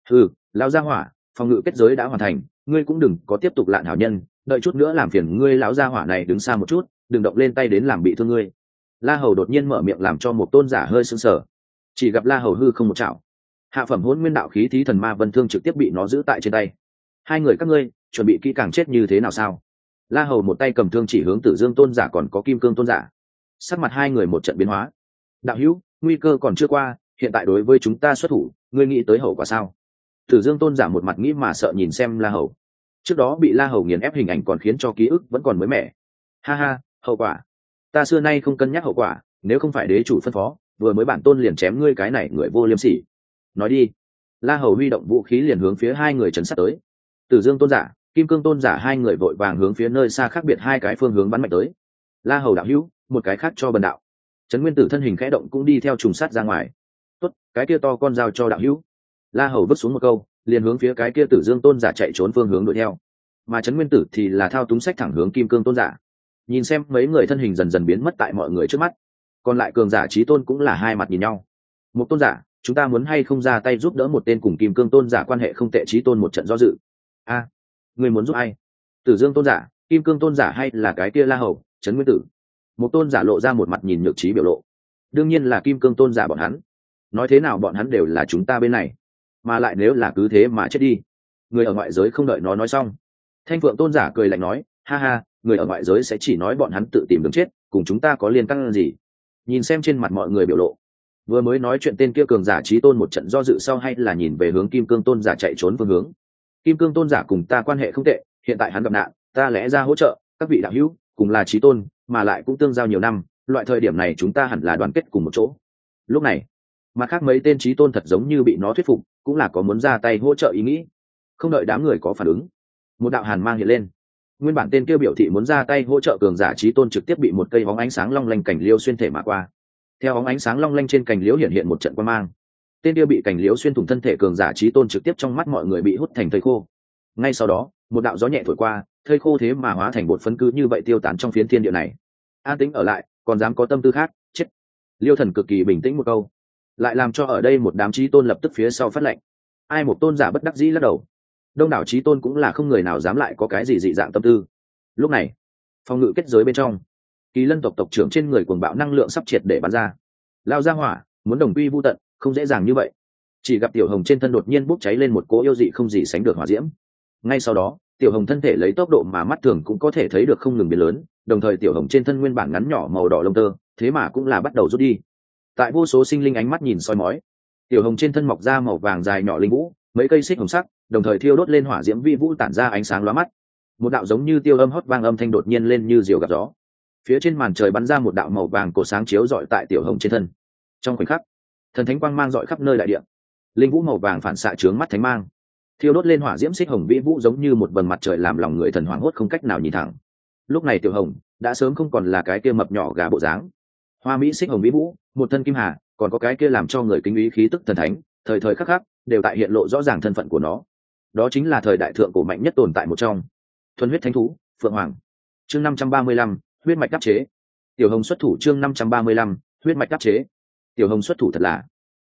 Lão gia hỏa, phòng ngự kết giới đã hoàn thành, ngươi cũng đừng có tiếp tục lạn hảo nhân, đợi chút nữa làm phiền ngươi lão gia hỏa này đứng xa một chút, đừng động lên tay đến làm bị thương ngươi. La Hầu đột nhiên mở miệng làm cho một tôn giả hơi sững sờ. Chỉ gặp La Hầu hư không một chảo, hạ phẩm hỗn nguyên đạo khí thí thần ma vân thương trực tiếp bị nó giữ tại trên tay. Hai người các ngươi chuẩn bị kỹ càng chết như thế nào sao? La Hầu một tay cầm thương chỉ hướng Tử Dương tôn giả còn có Kim Cương tôn giả. Sắc mặt hai người một trận biến hóa. Đạo hữu, nguy cơ còn chưa qua, hiện tại đối với chúng ta xuất thủ, ngươi nghĩ tới hậu quả sao? Tử Dương tôn giả một mặt nghĩ mà sợ nhìn xem La Hầu. Trước đó bị La Hầu nghiền ép hình ảnh còn khiến cho ký ức vẫn còn mới mẻ. Ha, hậu quả? Ta xưa nay không cân nhắc hậu quả, nếu không phải đế chủ phân phó, vừa mới bản tôn liền chém ngươi cái này người vô liêm sỉ. Nói đi. La Hầu huy động vũ khí liền hướng phía hai người trấn sát tới. Tử Dương tôn giả, Kim Cương tôn giả hai người vội vàng hướng phía nơi xa khác biệt hai cái phương hướng bắn mạnh tới. La Hầu đạo hữu, một cái khác cho bần đạo. Trấn Nguyên Tử thân hình khẽ động cũng đi theo trùng sát ra ngoài. Tốt, cái kia to con dao cho đạo hữu. La Hầu vứt xuống một câu, liền hướng phía cái kia Tử Dương tôn giả chạy trốn phương hướng đuổi theo. Mà Trấn Nguyên Tử thì là thao túng sách thẳng hướng Kim Cương tôn giả. Nhìn xem mấy người thân hình dần dần biến mất tại mọi người trước mắt, còn lại cường giả chí tôn cũng là hai mặt nhìn nhau. Một tôn giả, chúng ta muốn hay không ra tay giúp đỡ một tên cùng Kim Cương tôn giả quan hệ không tệ chí tôn một trận do dự. Người muốn giúp ai? Tử Dương tôn giả, Kim Cương tôn giả hay là cái kia La Hầu, Trấn Nguyên Tử? Một tôn giả lộ ra một mặt nhìn nhược trí biểu lộ. Đương nhiên là Kim Cương tôn giả bọn hắn. Nói thế nào bọn hắn đều là chúng ta bên này, mà lại nếu là cứ thế mà chết đi, người ở ngoại giới không đợi nó nói xong, Thanh Phượng tôn giả cười lạnh nói, ha, người ở ngoại giới sẽ chỉ nói bọn hắn tự tìm đường chết, cùng chúng ta có liên can gì? Nhìn xem trên mặt mọi người biểu lộ, vừa mới nói chuyện tên kia cường giả chí tôn một trận do dự sau hay là nhìn về hướng Kim Cương tôn giả chạy trốn phương hướng. Kim Cương tôn giả cùng ta quan hệ không tệ, hiện tại hắn gặp nạn, ta lẽ ra hỗ trợ, các vị đạo hữu cùng là chí tôn, mà lại cũng tương giao nhiều năm, loại thời điểm này chúng ta hẳn là đoàn kết cùng một chỗ. Lúc này, mặt khác mấy tên chí tôn thật giống như bị nó thuyết phục, cũng là có muốn ra tay hỗ trợ ý nghĩ. Không đợi đám người có phản ứng, một đạo hàn mang hiện lên. Nguyên bản tên kia biểu thị muốn ra tay hỗ trợ cường giả chí tôn trực tiếp bị một cây bóng ánh sáng long lanh cảnh liễu xuyên thể mà qua. Theo bóng ánh sáng long lanh trên cành liễu hiện hiện một trận quang mang. Tên kia bị cành liễu xuyên thủng thân thể cường giả chí tôn trực tiếp trong mắt mọi người bị hút thành thây khô, Ngay sau đó một đạo gió nhẹ thổi qua, thây khô thế mà hóa thành bột phấn cứ như vậy tiêu tán trong phiến thiên địa này. An tĩnh ở lại còn dám có tâm tư khác, chết. Liêu Thần cực kỳ bình tĩnh một câu, lại làm cho ở đây một đám chí tôn lập tức phía sau phát lệnh. Ai một tôn giả bất đắc dĩ lắc đầu. Đông đảo chí tôn cũng là không người nào dám lại có cái gì dị dạng tâm tư. Lúc này phòng ngự kết giới bên trong, Kỳ Lân tộc tộc trưởng trên người cuồng bạo năng lượng sắp triệt để bắn ra. Lao ra hỏa, muốn đồng quy vu tận không dễ dàng như vậy. Chỉ gặp Tiểu Hồng trên thân đột nhiên bốc cháy lên một cỗ yêu dị không gì sánh được hỏa diễm. Ngay sau đó Tiểu Hồng thân thể lấy tốc độ mà mắt thường cũng có thể thấy được không ngừng biến lớn, đồng thời Tiểu Hồng trên thân nguyên bản ngắn nhỏ màu đỏ lông tơ thế mà cũng là bắt đầu rút đi. Tại vô số sinh linh ánh mắt nhìn soi mói, Tiểu Hồng trên thân mọc ra màu vàng dài nhỏ linh vũ, mấy cây xích hồng sắc đồng thời thiêu đốt lên hỏa diễm vi vũ tản ra ánh sáng lóa mắt. Một đạo giống như tiêu âm hót vang âm thanh đột nhiên lên như diều gặp gió. Phía trên màn trời bắn ra một đạo màu vàng cổ sáng chiếu rọi tại Tiểu Hồng trên thân. Trong khoảnh khắc, thần thánh quang mang rọi khắp nơi đại địa. Linh vũ màu vàng phản xạ trướng mắt thánh mang, thiêu đốt lên hỏa diễm xích hồng vĩ vũ giống như một vầng mặt trời làm lòng người thần hoảng hốt không cách nào nhìn thẳng. Lúc này Tiểu Hồng đã sớm không còn là cái kia mập nhỏ gà bộ dáng. Hoa mỹ xích hồng vĩ vũ, một thân kim hà, còn có cái kia làm cho người kính ý khí tức thần thánh, thời thời khắc khắc đều tại hiện lộ rõ ràng thân phận của nó. Đó chính là thời đại thượng cổ mạnh nhất tồn tại một trong, thuần huyết thánh thú Phượng Hoàng. Chương 535, huyết mạch đáp chế. Tiểu Hồng xuất thủ. Chương 535, huyết mạch đáp chế. Tiểu Hồng xuất thủ thật là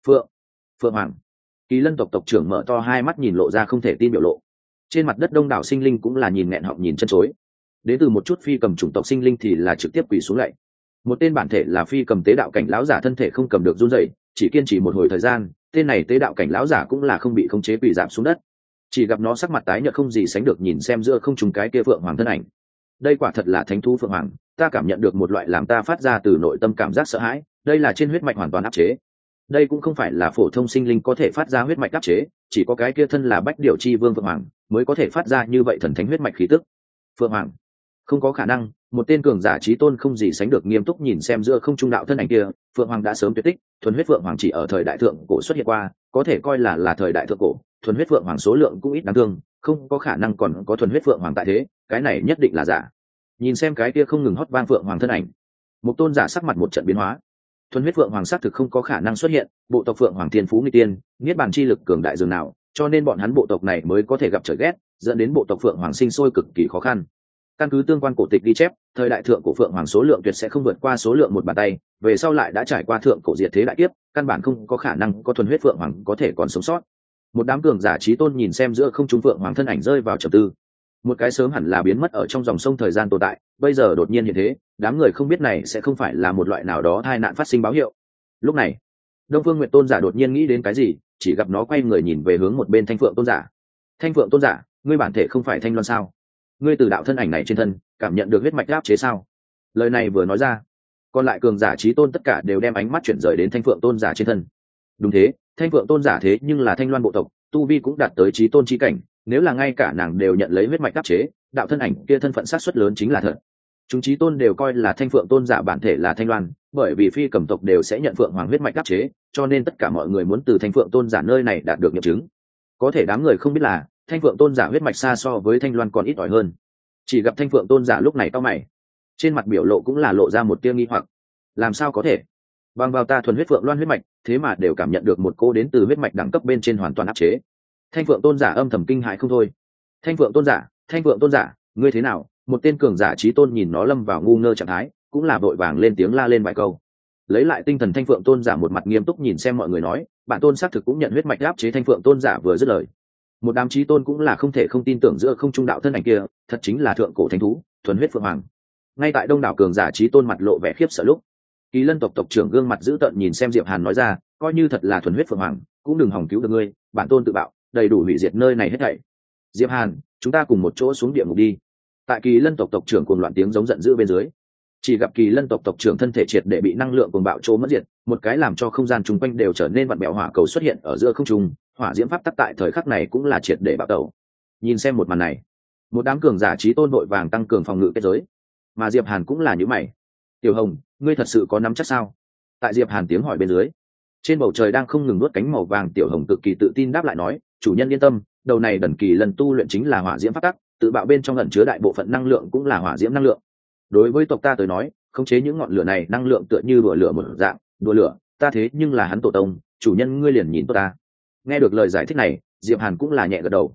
Phượng Hoàng. Kỳ Lân tộc tộc trưởng mở to hai mắt nhìn lộ ra không thể tin biểu lộ. Trên mặt đất đông đảo sinh linh cũng là nhìn nghẹn họng nhìn chân chối. Đến từ một chút phi cầm chủng tộc sinh linh thì là trực tiếp quỳ xuống lạy. Một tên bản thể là phi cầm tế đạo cảnh lão giả thân thể không cầm được run rẩy, chỉ kiên trì một hồi thời gian, tên này tế đạo cảnh lão giả cũng là không bị khống chế quỳ rạp xuống đất. Chỉ gặp nó sắc mặt tái nhợt không gì sánh được nhìn xem giữa không trung cái kia Phượng Hoàng thân ảnh. Đây quả thật là thánh thú Phượng Hoàng, ta cảm nhận được một loại làm ta phát ra từ nội tâm cảm giác sợ hãi, đây là trên huyết mạch hoàn toàn áp chế. Đây cũng không phải là phổ thông sinh linh có thể phát ra huyết mạch áp chế, chỉ có cái kia thân là Bách Điểu Chi Vương Phượng Hoàng mới có thể phát ra như vậy thần thánh huyết mạch khí tức. Phượng Hoàng, không có khả năng. Một tên cường giả chí tôn không gì sánh được nghiêm túc nhìn xem giữa không trung đạo thân ảnh kia. Phượng Hoàng đã sớm tuyệt tích, thuần huyết Phượng Hoàng chỉ ở thời đại thượng cổ xuất hiện qua, có thể coi là thời đại thượng cổ, thuần huyết Phượng Hoàng số lượng cũng ít đáng thương, không có khả năng còn có thuần huyết Phượng Hoàng tại thế, cái này nhất định là giả. Nhìn xem cái kia không ngừng hót vang Phượng Hoàng thân ảnh, một tôn giả sắc mặt một trận biến hóa. Thuần huyết Phượng Hoàng xác thực không có khả năng xuất hiện, bộ tộc Phượng Hoàng thiên phú nghịch tiên, niết bàn chi lực cường đại dường nào, cho nên bọn hắn bộ tộc này mới có thể gặp trời ghét, dẫn đến bộ tộc Phượng Hoàng sinh sôi cực kỳ khó khăn. Căn cứ tương quan cổ tịch ghi chép, thời đại thượng cổ Phượng Hoàng số lượng tuyệt sẽ không vượt qua số lượng một bàn tay, về sau lại đã trải qua thượng cổ diệt thế đại kiếp, căn bản không có khả năng có thuần huyết Phượng Hoàng có thể còn sống sót. Một đám cường giả chí tôn nhìn xem giữa không trung Phượng Hoàng thân ảnh rơi vào trầm tư. Một cái sớm hẳn là biến mất ở trong dòng sông thời gian tồn tại, bây giờ đột nhiên hiện thế, đám người không biết này sẽ không phải là một loại nào đó tai nạn phát sinh báo hiệu. Lúc này, Đông Phương Nguyệt tôn giả đột nhiên nghĩ đến cái gì, chỉ gặp nó quay người nhìn về hướng một bên Thanh Phượng tôn giả. Thanh Phượng tôn giả, ngươi bản thể không phải Thanh Loan sao? Ngươi từ đạo thân ảnh này trên thân cảm nhận được huyết mạch áp chế sao? Lời này vừa nói ra, còn lại cường giả chí tôn tất cả đều đem ánh mắt chuyển rời đến Thanh Phượng tôn giả trên thân. Đúng thế, Thanh Phượng tôn giả thế nhưng là Thanh Loan bộ tộc, tu vi cũng đạt tới chí tôn chí cảnh, nếu là ngay cả nàng đều nhận lấy huyết mạch áp chế, đạo thân ảnh kia thân phận sát suất lớn chính là thật. Chúng chí tôn đều coi là Thanh Phượng tôn giả bản thể là Thanh Loan, bởi vì phi cầm tộc đều sẽ nhận Phượng Hoàng huyết mạch áp chế, cho nên tất cả mọi người muốn từ Thanh Phượng tôn giả nơi này đạt được nghiệm chứng. Có thể đám người không biết là Thanh Phượng tôn giả huyết mạch xa so với Thanh Loan còn ít ỏi hơn. Chỉ gặp Thanh Phượng tôn giả lúc này cau mày, trên mặt biểu lộ cũng là lộ ra một tia nghi hoặc. Làm sao có thể? Bằng vào ta thuần huyết Phượng Loan huyết mạch, thế mà đều cảm nhận được một cô đến từ huyết mạch đẳng cấp bên trên hoàn toàn áp chế. Thanh Phượng tôn giả âm thầm kinh hãi không thôi. Thanh Phượng tôn giả, ngươi thế nào? Một tên cường giả chí tôn nhìn nó lâm vào ngu ngơ trạng thái, cũng là vội vàng lên tiếng la lên vài câu. Lấy lại tinh thần Thanh Phượng tôn giả một mặt nghiêm túc nhìn xem mọi người nói, bản tôn xác thực cũng nhận huyết mạch áp chế. Thanh Phượng tôn giả vừa dứt lời, một đám chí tôn cũng là không thể không tin tưởng giữa không trung đạo thân ảnh kia thật chính là thượng cổ thánh thú thuần huyết Phượng Hoàng. Ngay tại đông đảo cường giả chí tôn mặt lộ vẻ khiếp sợ lúc, Kỳ Lân tộc tộc trưởng gương mặt dữ tợn nhìn xem Diệp Hàn nói ra, coi như thật là thuần huyết Phượng Hoàng cũng đừng hòng cứu được ngươi, bản tôn tự bạo đầy đủ hủy diệt nơi này hết thảy. Diệp Hàn, chúng ta cùng một chỗ xuống địa ngục đi. Tại Kỳ Lân tộc tộc trưởng cuồng loạn tiếng giống giận dữ bên dưới, chỉ gặp Kỳ Lân tộc tộc trưởng thân thể triệt để bị năng lượng cuồng bạo trô mất diệt, một cái làm cho không gian chung quanh đều trở nên vặn bẹo, hỏa cầu xuất hiện ở giữa không trung, hỏa diễm pháp tắc tại thời khắc này cũng là triệt để bạo tẩu. Nhìn xem một màn này, một đám cường giả chí tôn vội vàng tăng cường phòng ngự kết giới, mà Diệp Hàn cũng là nhíu mày. Tiểu Hồng, ngươi thật sự có nắm chắc sao? Tại Diệp Hàn tiếng hỏi bên dưới, trên bầu trời đang không ngừng nuốt cánh màu vàng Tiểu Hồng cực kỳ tự tin đáp lại nói, chủ nhân yên tâm, đầu này đần kỳ lần tu luyện chính là hỏa diễm pháp tắc, tự bạo bên trong ẩn chứa đại bộ phận năng lượng cũng là hỏa diễm năng lượng. Đối với tộc ta tới nói, khống chế những ngọn lửa này năng lượng tựa như đùa lửa một dạng, đùa lửa, ta thế nhưng là hắn tổ tông, chủ nhân ngươi liền nhìn tốt ta. Nghe được lời giải thích này, Diệp Hàn cũng là nhẹ gật đầu.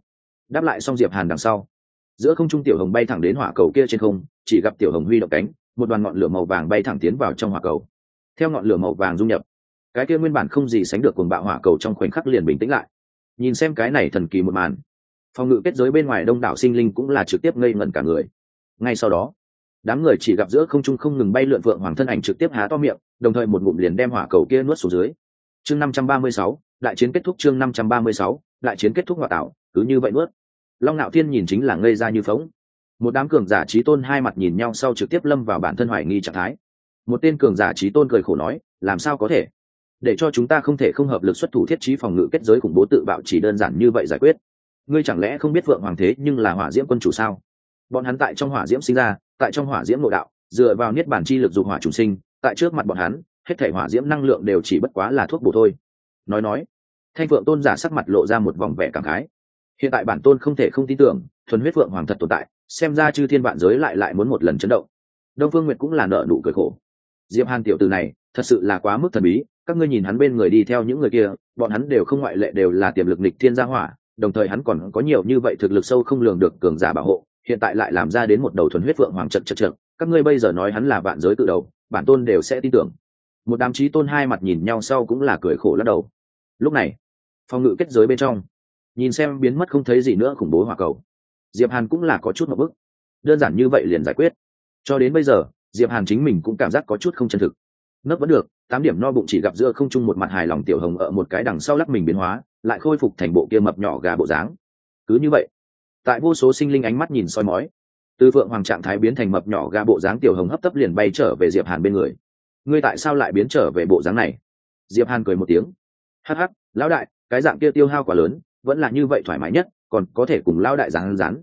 đáp lại xong diệp hàn đằng sau, giữa không trung tiểu hồng bay thẳng đến hỏa cầu kia trên không, chỉ gặp tiểu hồng huy động cánh, một đoàn ngọn lửa màu vàng bay thẳng tiến vào trong hỏa cầu. Theo ngọn lửa màu vàng dung nhập, cái kia nguyên bản không gì sánh được cuồng bạo hỏa cầu trong khoảnh khắc liền bình tĩnh lại. Nhìn xem cái này thần kỳ một màn, phòng ngự kết giới bên ngoài đông đảo sinh linh cũng là trực tiếp ngây ngẩn cả người. Ngay sau đó, đám người chỉ gặp giữa không trung không ngừng bay lượn vượng hoàng thân ảnh trực tiếp há to miệng, đồng thời một ngụm liền đem hỏa cầu kia nuốt xuống dưới. Chương 536, đại chiến kết thúc. Chương 536, đại chiến kết thúc. Hỏa tạo cứ như vậy nuốt. Long Nạo Thiên nhìn chính là ngây ra như phỗng. Một đám cường giả chí tôn hai mặt nhìn nhau sau trực tiếp lâm vào bản thân hoài nghi trạng thái. Một tên cường giả chí tôn cười khổ nói, làm sao có thể? Để cho chúng ta không thể không hợp lực xuất thủ thiết trí phòng ngự kết giới khủng bố tự bạo chỉ đơn giản như vậy giải quyết. Ngươi chẳng lẽ không biết vượng hoàng thế nhưng là hỏa diễm quân chủ sao? Bọn hắn tại trong hỏa diễm sinh ra, tại trong hỏa diễm nội đạo, dựa vào niết bàn chi lực dục hỏa trùng sinh, tại trước mặt bọn hắn, hết thảy hỏa diễm năng lượng đều chỉ bất quá là thuốc bổ thôi. Nói, Thanh Phượng tôn giả sắc mặt lộ ra một vòng vẻ cảm khái. Hiện tại bản tôn không thể không tin tưởng, thuần huyết vượng hoàng thật tồn tại, xem ra chư thiên vạn giới lại muốn một lần chấn động. Đông Phương Nguyệt cũng là nở nụ cười khổ. Diệp Hàn tiểu tử này, thật sự là quá mức thần bí, các ngươi nhìn hắn bên người đi theo những người kia, bọn hắn đều không ngoại lệ đều là tiềm lực nghịch thiên gia hỏa, đồng thời hắn còn có nhiều như vậy thực lực sâu không lường được cường giả bảo hộ, hiện tại lại làm ra đến một đầu thuần huyết vượng hoàng chật, các ngươi bây giờ nói hắn là vạn giới tự đầu, bản tôn đều sẽ tin tưởng. Một đám chí tôn hai mặt nhìn nhau sau cũng là cười khổ lắc đầu. Lúc này, phòng ngự kết giới bên trong, nhìn xem biến mất không thấy gì nữa khủng bố hỏa cầu, Diệp Hàn cũng là có chút ngộp bức. Đơn giản như vậy liền giải quyết. Cho đến bây giờ, Diệp Hàn chính mình cũng cảm giác có chút không chân thực. Nấc vẫn được, 8 điểm no bụng chỉ gặp giữa không trung một mặt hài lòng tiểu hồng ở một cái đằng sau lắc mình biến hóa, lại khôi phục thành bộ kia mập nhỏ gà bộ dáng. Cứ như vậy, tại vô số sinh linh ánh mắt nhìn soi mói, từ vượng hoàng trạng thái biến thành mập nhỏ gà bộ dáng tiểu hồng hấp tấp liền bay trở về Diệp Hàn bên người. Ngươi tại sao lại biến trở về bộ dáng này? Diệp Hàn cười một tiếng. Hắc hắc, lão đại, cái dạng kia tiêu hao quá lớn, vẫn là như vậy thoải mái nhất, còn có thể cùng lão đại rán,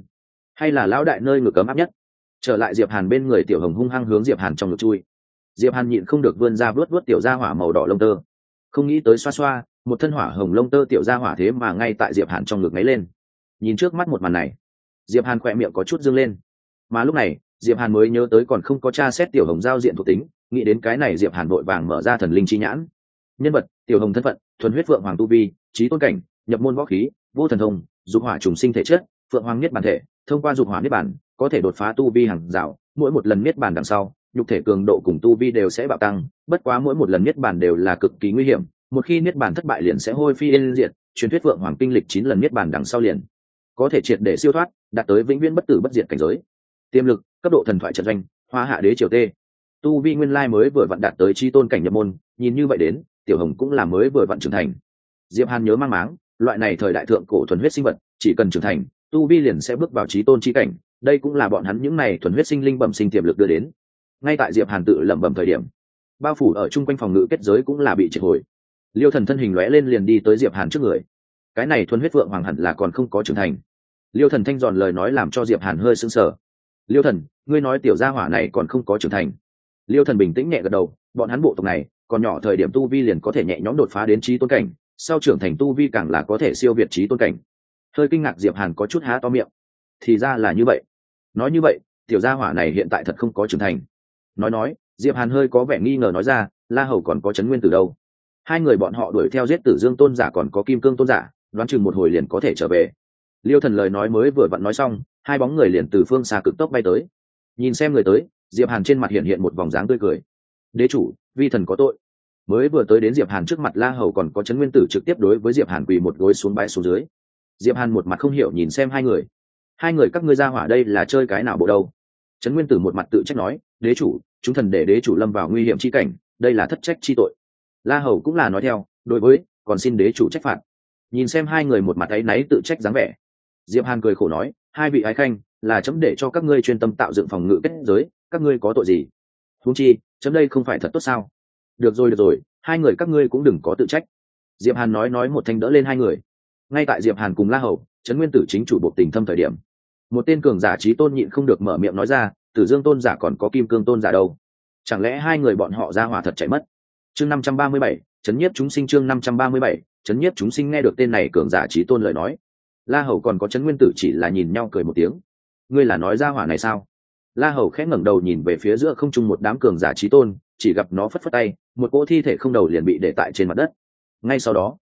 hay là lão đại nơi ngực cấm áp nhất. Trở lại Diệp Hàn bên người tiểu hồng hung hăng hướng Diệp Hàn trong ngực chui. Diệp Hàn nhịn không được vươn ra vuốt tiểu gia hỏa màu đỏ lông tơ, không nghĩ tới xoa xoa, một thân hỏa hồng lông tơ tiểu gia hỏa thế mà ngay tại Diệp Hàn trong ngực ngáy lên. Nhìn trước mắt một màn này, Diệp Hàn khỏe miệng có chút dương lên. Mà lúc này, Diệp Hàn mới nhớ tới còn không có tra xét tiểu hồng giao diện thuộc tính, nghĩ đến cái này Diệp Hàn vội vàng mở ra thần linh chi nhãn. Nhân vật: tiểu hồng thân phận: thuần huyết vượng hoàng tu vi, chí tôn cảnh, nhập môn võ khí, vô thần thông, dục hỏa trùng sinh thể chất, vượng hoàng niết bàn thể, thông qua dục hỏa niết bàn có thể đột phá tu vi hàng rào, mỗi một lần niết bàn đằng sau, nhục thể cường độ cùng tu vi đều sẽ bạo tăng, bất quá mỗi một lần niết bàn đều là cực kỳ nguy hiểm, một khi niết bàn thất bại liền sẽ hôi phi yên diệt, truyền thuyết vượng hoàng kinh lịch 9 lần niết bàn đằng sau liền có thể triệt để siêu thoát, đạt tới vĩnh viễn bất tử bất diệt cảnh giới. Tiềm lực: cấp độ thần thoại trận doanh, Hoa Hạ Đế triều tê. Tu vi nguyên lai mới vừa vặn đạt tới chi tôn cảnh nhập môn, nhìn như vậy đến, tiểu hồng cũng là mới vừa vặn trưởng thành. Diệp Hàn nhớ mang máng, loại này thời đại thượng cổ thuần huyết sinh vật, chỉ cần trưởng thành, tu vi liền sẽ bước vào chí tôn chi cảnh, đây cũng là bọn hắn những này thuần huyết sinh linh bẩm sinh tiềm lực đưa đến. Ngay tại Diệp Hàn tự lẩm bẩm thời điểm, bao phủ ở trung quanh phòng ngự kết giới cũng là bị triệt hồi. Liêu Thần thân hình lóe lên liền đi tới Diệp Hàn trước người. Cái này thuần huyết vượng hoàng hẳn là còn không có trưởng thành. Liêu Thần thanh giòn lời nói làm cho Diệp Hàn hơi sững sờ. Liêu Thần, ngươi nói tiểu gia hỏa này còn không có trưởng thành? Liêu Thần bình tĩnh nhẹ gật đầu, bọn hắn bộ tộc này còn nhỏ, thời điểm tu vi liền có thể nhẹ nhõm đột phá đến chí tôn cảnh, sau trưởng thành tu vi càng là có thể siêu việt chí tôn cảnh. Hơi kinh ngạc Diệp Hàn có chút há to miệng. Thì ra là như vậy. Nói như vậy, tiểu gia hỏa này hiện tại thật không có trưởng thành. Nói, Diệp Hàn hơi có vẻ nghi ngờ nói ra, La Hầu còn có Trấn Nguyên Tử đâu? Hai người bọn họ đuổi theo giết Tử Dương tôn giả còn có Kim Cương tôn giả, đoán chừng một hồi liền có thể trở về. Liêu Thần lời nói mới vừa vặn nói xong, hai bóng người liền từ phương xa cực tốc bay tới. Nhìn xem người tới, Diệp Hàn trên mặt hiện một vòng dáng tươi cười. Đế chủ, vi thần có tội. Mới vừa tới đến Diệp Hàn trước mặt La Hầu còn có Trấn Nguyên Tử trực tiếp đối với Diệp Hàn quỳ một gối xuống bái xuống dưới. Diệp Hàn một mặt không hiểu nhìn xem hai người các ngươi ra hỏa đây là chơi cái nào bộ đâu? Trấn Nguyên Tử một mặt tự trách nói, đế chủ, chúng thần để đế chủ lâm vào nguy hiểm chi cảnh, đây là thất trách chi tội. La Hầu cũng là nói theo, đối với, còn xin đế chủ trách phạt. Nhìn xem hai người một mặt áy náy tự trách dáng vẻ, Diệp Hàn cười khổ nói, hai vị ái khanh, là chấm để cho các ngươi chuyên tâm tạo dựng phòng ngự kết giới, các ngươi có tội gì? Huống chi, chấm đây không phải thật tốt sao? Được rồi, hai người các ngươi cũng đừng có tự trách. Diệp Hàn nói một thanh đỡ lên hai người. Ngay tại Diệp Hàn cùng La Hầu, Trấn Nguyên Tử chính chủ bộ tình thâm thời điểm, một tên cường giả chí tôn nhịn không được mở miệng nói ra, Tử Dương tôn giả còn có Kim Cương tôn giả đâu? Chẳng lẽ hai người bọn họ ra hỏa thật chạy mất? Chương 537, chấn nhiếp chúng sinh. Chương 537, chấn nhiếp chúng sinh. Nghe được tên này cường giả chí tôn lời nói, La Hầu còn có Trấn Nguyên Tử chỉ là nhìn nhau cười một tiếng. Ngươi là nói ra hỏa này sao? La Hầu khẽ ngẩng đầu nhìn về phía giữa không trung một đám cường giả chí tôn, chỉ gặp nó phất phất tay, một cỗ thi thể không đầu liền bị để tại trên mặt đất. Ngay sau đó,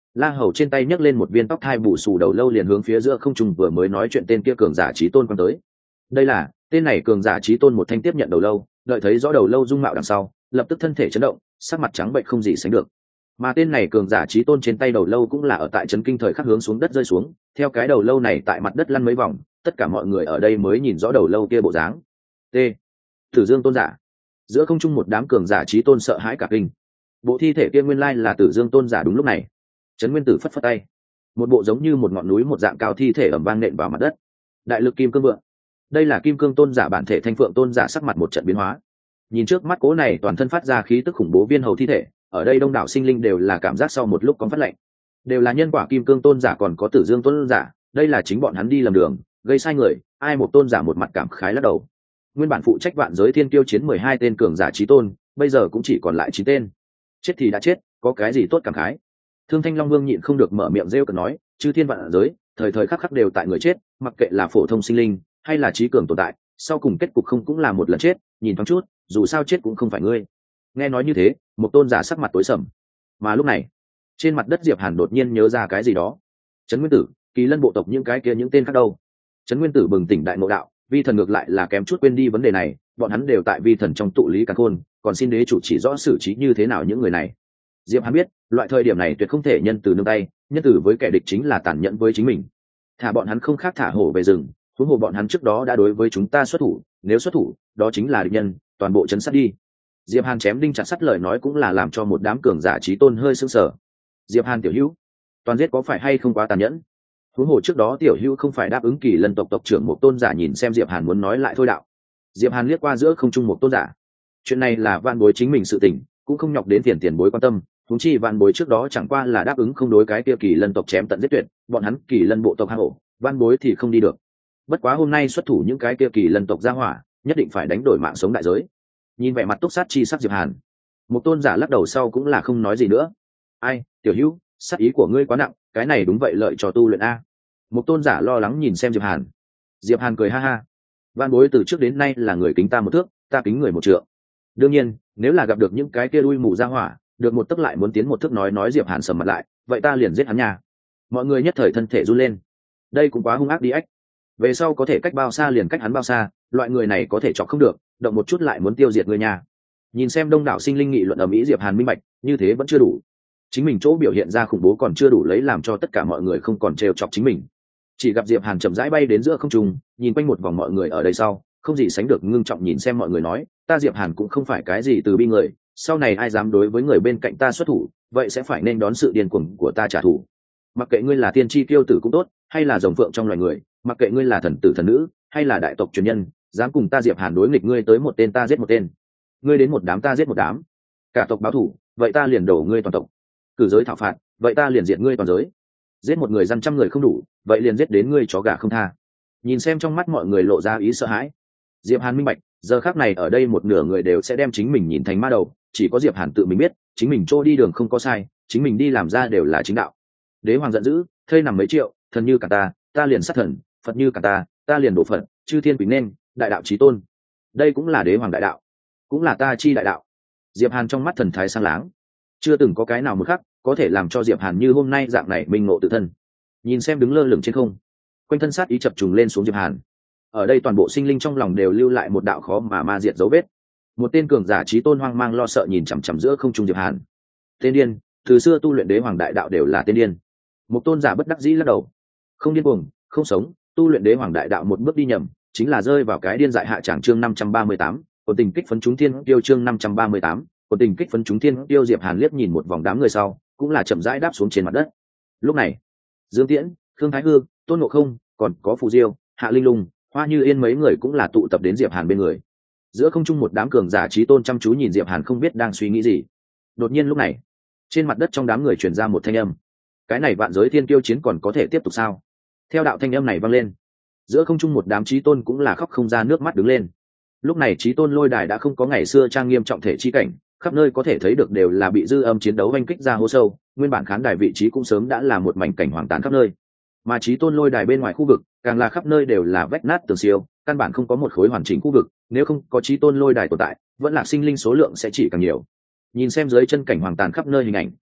La Hầu trên tay nhấc lên một viên tóc thai bù xù đầu lâu liền hướng phía giữa không trung vừa mới nói chuyện tên kia cường giả chí tôn quan tới. Đây là tên này cường giả chí tôn một thanh tiếp nhận đầu lâu, đợi thấy rõ đầu lâu dung mạo đằng sau, lập tức thân thể chấn động, sắc mặt trắng bệch không gì sánh được. Mà tên này cường giả chí tôn trên tay đầu lâu cũng là ở tại chấn kinh thời khắc hướng xuống đất rơi xuống, theo cái đầu lâu này tại mặt đất lăn mấy vòng, tất cả mọi người ở đây mới nhìn rõ đầu lâu kia bộ dáng. T. Tử Dương tôn giả. Giữa không trung một đám cường giả chí tôn sợ hãi cả kinh. Bộ thi thể kia nguyên lai là Tử Dương tôn giả đúng lúc này. Trấn Nguyên Tử phất phất tay, một bộ giống như một ngọn núi một dạng cao thi thể ầm vang nện vào mặt đất. Đại lực kim cương vượng. Đây là kim cương tôn giả bản thể Thanh Phượng tôn giả sắc mặt một trận biến hóa. Nhìn trước mắt cố này toàn thân phát ra khí tức khủng bố viên hầu thi thể, ở đây đông đảo sinh linh đều là cảm giác sau một lúc có phát lệnh, đều là nhân quả kim cương tôn giả còn có Tử Dương tôn giả, đây là chính bọn hắn đi lầm đường, gây sai người, ai một tôn giả một mặt cảm khái lắc đầu. Nguyên bản phụ trách vạn giới thiên kiêu chiến 12 tên cường giả chí tôn, bây giờ cũng chỉ còn lại 9 tên. Chết thì đã chết, có cái gì tốt cảm khái. Thương Thanh Long Vương nhịn không được mở miệng rêu cợt nói, chư thiên vạn giới, thời thời khắc khắc đều tại người chết, mặc kệ là phổ thông sinh linh hay là trí cường tồn tại, sau cùng kết cục không cũng là một lần chết, nhìn thoáng chút, dù sao chết cũng không phải ngươi. Nghe nói như thế, một tôn giả sắc mặt tối sầm. Mà lúc này, trên mặt đất Diệp Hàn đột nhiên nhớ ra cái gì đó. Trấn Nguyên Tử, Kỳ Lân bộ tộc những cái kia những tên khác đâu? Trấn Nguyên Tử bừng tỉnh đại ngộ đạo, vi thần ngược lại là kém chút quên đi vấn đề này, bọn hắn đều tại vi thần trong tụ lý càn khôn, còn xin đế chủ chỉ rõ xử trí như thế nào những người này. Diệp Hàn biết, loại thời điểm này tuyệt không thể nhân từ nương tay, nhân từ với kẻ địch chính là tàn nhẫn với chính mình. Thả bọn hắn không khác thả hổ về rừng, huống hồ bọn hắn trước đó đã đối với chúng ta xuất thủ, nếu xuất thủ, đó chính là địch nhân, toàn bộ chấn sát đi. Diệp Hàn chém đinh chặt sắt lời nói cũng là làm cho một đám cường giả chí tôn hơi sững sờ. Diệp Hàn tiểu hữu, toàn giết có phải hay không quá tàn nhẫn? Huống hồ trước đó tiểu hữu không phải đáp ứng Kỳ Lân tộc tộc trưởng một tôn giả nhìn xem Diệp Hàn muốn nói lại thôi đạo. Diệp Hàn liếc qua giữa không trung một tôn giả. Chuyện này là vạn bối chính mình sự tình, cũng không nhọc đến tiền bối quan tâm, huống chi vạn bối trước đó chẳng qua là đáp ứng không đối cái kia Kỳ Lân tộc chém tận giết tuyệt, bọn hắn Kỳ Lân bộ tộc hang ổ, vạn bối thì không đi được. Bất quá hôm nay xuất thủ những cái kia Kỳ Lân tộc ra hỏa, nhất định phải đánh đổi mạng sống đại giới. Nhìn vẻ mặt túc sát chi sắc Diệp Hàn, một tôn giả lắc đầu sau cũng là không nói gì nữa. Ai, tiểu hữu, sát ý của ngươi quá nặng, cái này đúng vậy lợi cho tu luyện a. Một tôn giả lo lắng nhìn xem Diệp Hàn. Diệp Hàn cười ha ha, van bối từ trước đến nay là người kính ta một thước, ta kính người một trượng. Đương nhiên, nếu là gặp được những cái kia đuôi mù ra hỏa, được một tấc lại muốn tiến một thước nói Diệp Hàn sầm mặt lại, vậy ta liền giết hắn nhà. Mọi người nhất thời thân thể run lên. Đây cũng quá hung ác đi ách. Về sau có thể cách bao xa liền cách hắn bao xa, loại người này có thể chọc không được, động một chút lại muốn tiêu diệt người nhà. Nhìn xem đông đảo sinh linh nghị luận ở mỹ, Diệp Hàn minh bạch, như thế vẫn chưa đủ. Chính mình chỗ biểu hiện ra khủng bố còn chưa đủ lấy làm cho tất cả mọi người không còn trêu chọc chính mình. Chỉ gặp Diệp Hàn chậm rãi bay đến giữa không trung, nhìn quanh một vòng mọi người ở đây sau, không gì sánh được ngưng trọng nhìn xem mọi người nói, ta Diệp Hàn cũng không phải cái gì từ bi người, sau này ai dám đối với người bên cạnh ta xuất thủ, vậy sẽ phải nên đón sự điên cuồng của ta trả thù. Mặc kệ ngươi là tiên tri kiêu tử cũng tốt, hay là rồng phượng trong loài người, mặc kệ ngươi là thần tử thần nữ, hay là đại tộc truyền nhân, dám cùng ta Diệp Hàn đối nghịch, ngươi tới một tên ta giết một tên, ngươi đến một đám ta giết một đám. Cả tộc báo thù, vậy ta liền đổ ngươi toàn tộc. Cử giới thảo phạt, vậy ta liền diệt ngươi toàn giới. Giết một người dân trăm người không đủ, vậy liền giết đến ngươi chó gà không tha. Nhìn xem trong mắt mọi người lộ ra ý sợ hãi, Diệp Hàn minh bạch, giờ khắc này ở đây một nửa người đều sẽ đem chính mình nhìn thành ma đầu, chỉ có Diệp Hàn tự mình biết, chính mình trôi đi đường không có sai, chính mình đi làm ra đều là chính đạo. Đế hoàng giận dữ, thây nằm mấy triệu, thần như cả ta liền sát thần, Phật như cả ta liền đổ Phật, chư thiên quỳnh nên, đại đạo chí tôn. Đây cũng là đế hoàng đại đạo, cũng là ta chi đại đạo. Diệp Hàn trong mắt thần thái sáng láng, chưa từng có cái nào một khắc có thể làm cho Diệp Hàn như hôm nay dạng này minh ngộ tự thân. Nhìn xem đứng lơ lửng trên không, quanh thân sát ý chập trùng lên xuống Diệp Hàn, ở đây toàn bộ sinh linh trong lòng đều lưu lại một đạo khó mà ma diệt dấu vết. Một tên cường giả chí tôn hoang mang lo sợ nhìn chằm chằm giữa không trung Diệp Hàn. Tên điên, từ xưa tu luyện đế hoàng đại đạo đều là tên điên. Một tôn giả bất đắc dĩ lắc đầu, không điên cuồng, không sống, tu luyện đế hoàng đại đạo một bước đi nhầm, chính là rơi vào cái điên dại hạ tràng. Chương 538, còn tình kích phấn chúng thiên tiêu. Chương 538, còn tình kích phấn chúng thiên tiêu. Diệp Hàn liếc nhìn một vòng đám người sau, cũng là chậm rãi đáp xuống trên mặt đất. Lúc này, Dương Tiễn, Khương Thái Hư, Tôn Ngộ Không, còn có Phù Diêu, Hạ Linh Lung, Hoa Như Yên mấy người cũng là tụ tập đến Diệp Hàn bên người. Giữa không trung một đám cường giả chí tôn chăm chú nhìn Diệp Hàn không biết đang suy nghĩ gì. Đột nhiên lúc này, trên mặt đất trong đám người truyền ra một thanh âm. Cái này vạn giới thiên kiêu chiến còn có thể tiếp tục sao? Theo đạo thanh âm này vang lên, giữa không trung một đám chí tôn cũng là khóc không ra nước mắt đứng lên. Lúc này chí tôn lôi đài đã không có ngày xưa trang nghiêm trọng thể chi cảnh, khắp nơi có thể thấy được đều là bị dư âm chiến đấu oanh kích ra hố sâu, nguyên bản khán đài vị trí cũng sớm đã là một mảnh cảnh hoang tàn khắp nơi. Mà chí tôn lôi đài bên ngoài khu vực, càng là khắp nơi đều là vách nát tường siêu, căn bản không có một khối hoàn chỉnh khu vực, nếu không có chí tôn lôi đài tồn tại, vẫn là sinh linh số lượng sẽ chỉ càng nhiều. Nhìn xem dưới chân cảnh hoang tàn khắp nơi hình ảnh,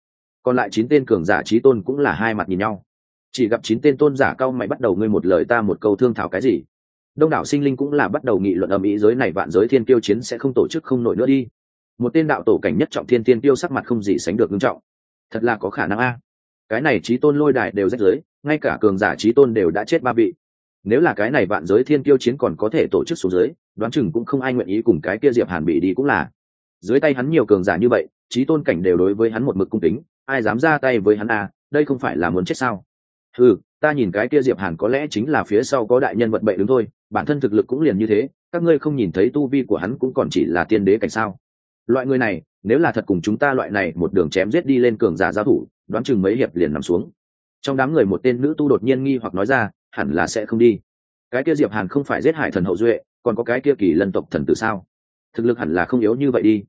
Còn lại 9 tên cường giả chí tôn cũng là hai mặt nhìn nhau, chỉ gặp 9 tên tôn giả cao mày bắt đầu ngươi một lời ta một câu thương thảo cái gì. Đông đảo sinh linh cũng là bắt đầu nghị luận ầm ĩ, giới này vạn giới thiên kiêu chiến sẽ không tổ chức không nổi nữa đi. Một tên đạo tổ cảnh nhất trọng thiên tiên tiêu sắc mặt không gì sánh được nghiêm trọng. Thật là có khả năng a. Cái này chí tôn lôi đài đều rách rưới, ngay cả cường giả chí tôn đều đã chết 3 vị. Nếu là cái này vạn giới thiên kiêu chiến còn có thể tổ chức xuống dưới, đoán chừng cũng không ai nguyện ý cùng cái kia Diệp Hàn bị đi cũng là. Dưới tay hắn nhiều cường giả như vậy, chí tôn cảnh đều đối với hắn một mực cung kính, ai dám ra tay với hắn a, đây không phải là muốn chết sao? Ta nhìn cái kia Diệp Hàn có lẽ chính là phía sau có đại nhân vật bậy đứng thôi, bản thân thực lực cũng liền như thế, các ngươi không nhìn thấy tu vi của hắn cũng còn chỉ là tiên đế cảnh sao? Loại người này, nếu là thật cùng chúng ta loại này một đường chém giết đi lên cường giả giao thủ, đoán chừng mấy hiệp liền nằm xuống. Trong đám người một tên nữ tu đột nhiên nghi hoặc nói ra, hẳn là sẽ không đi. Cái kia Diệp Hàn không phải giết Hải thần hậu duệ, còn có cái kia Kỳ Lân tộc thần tử sao? Thực lực hẳn là không yếu như vậy đi.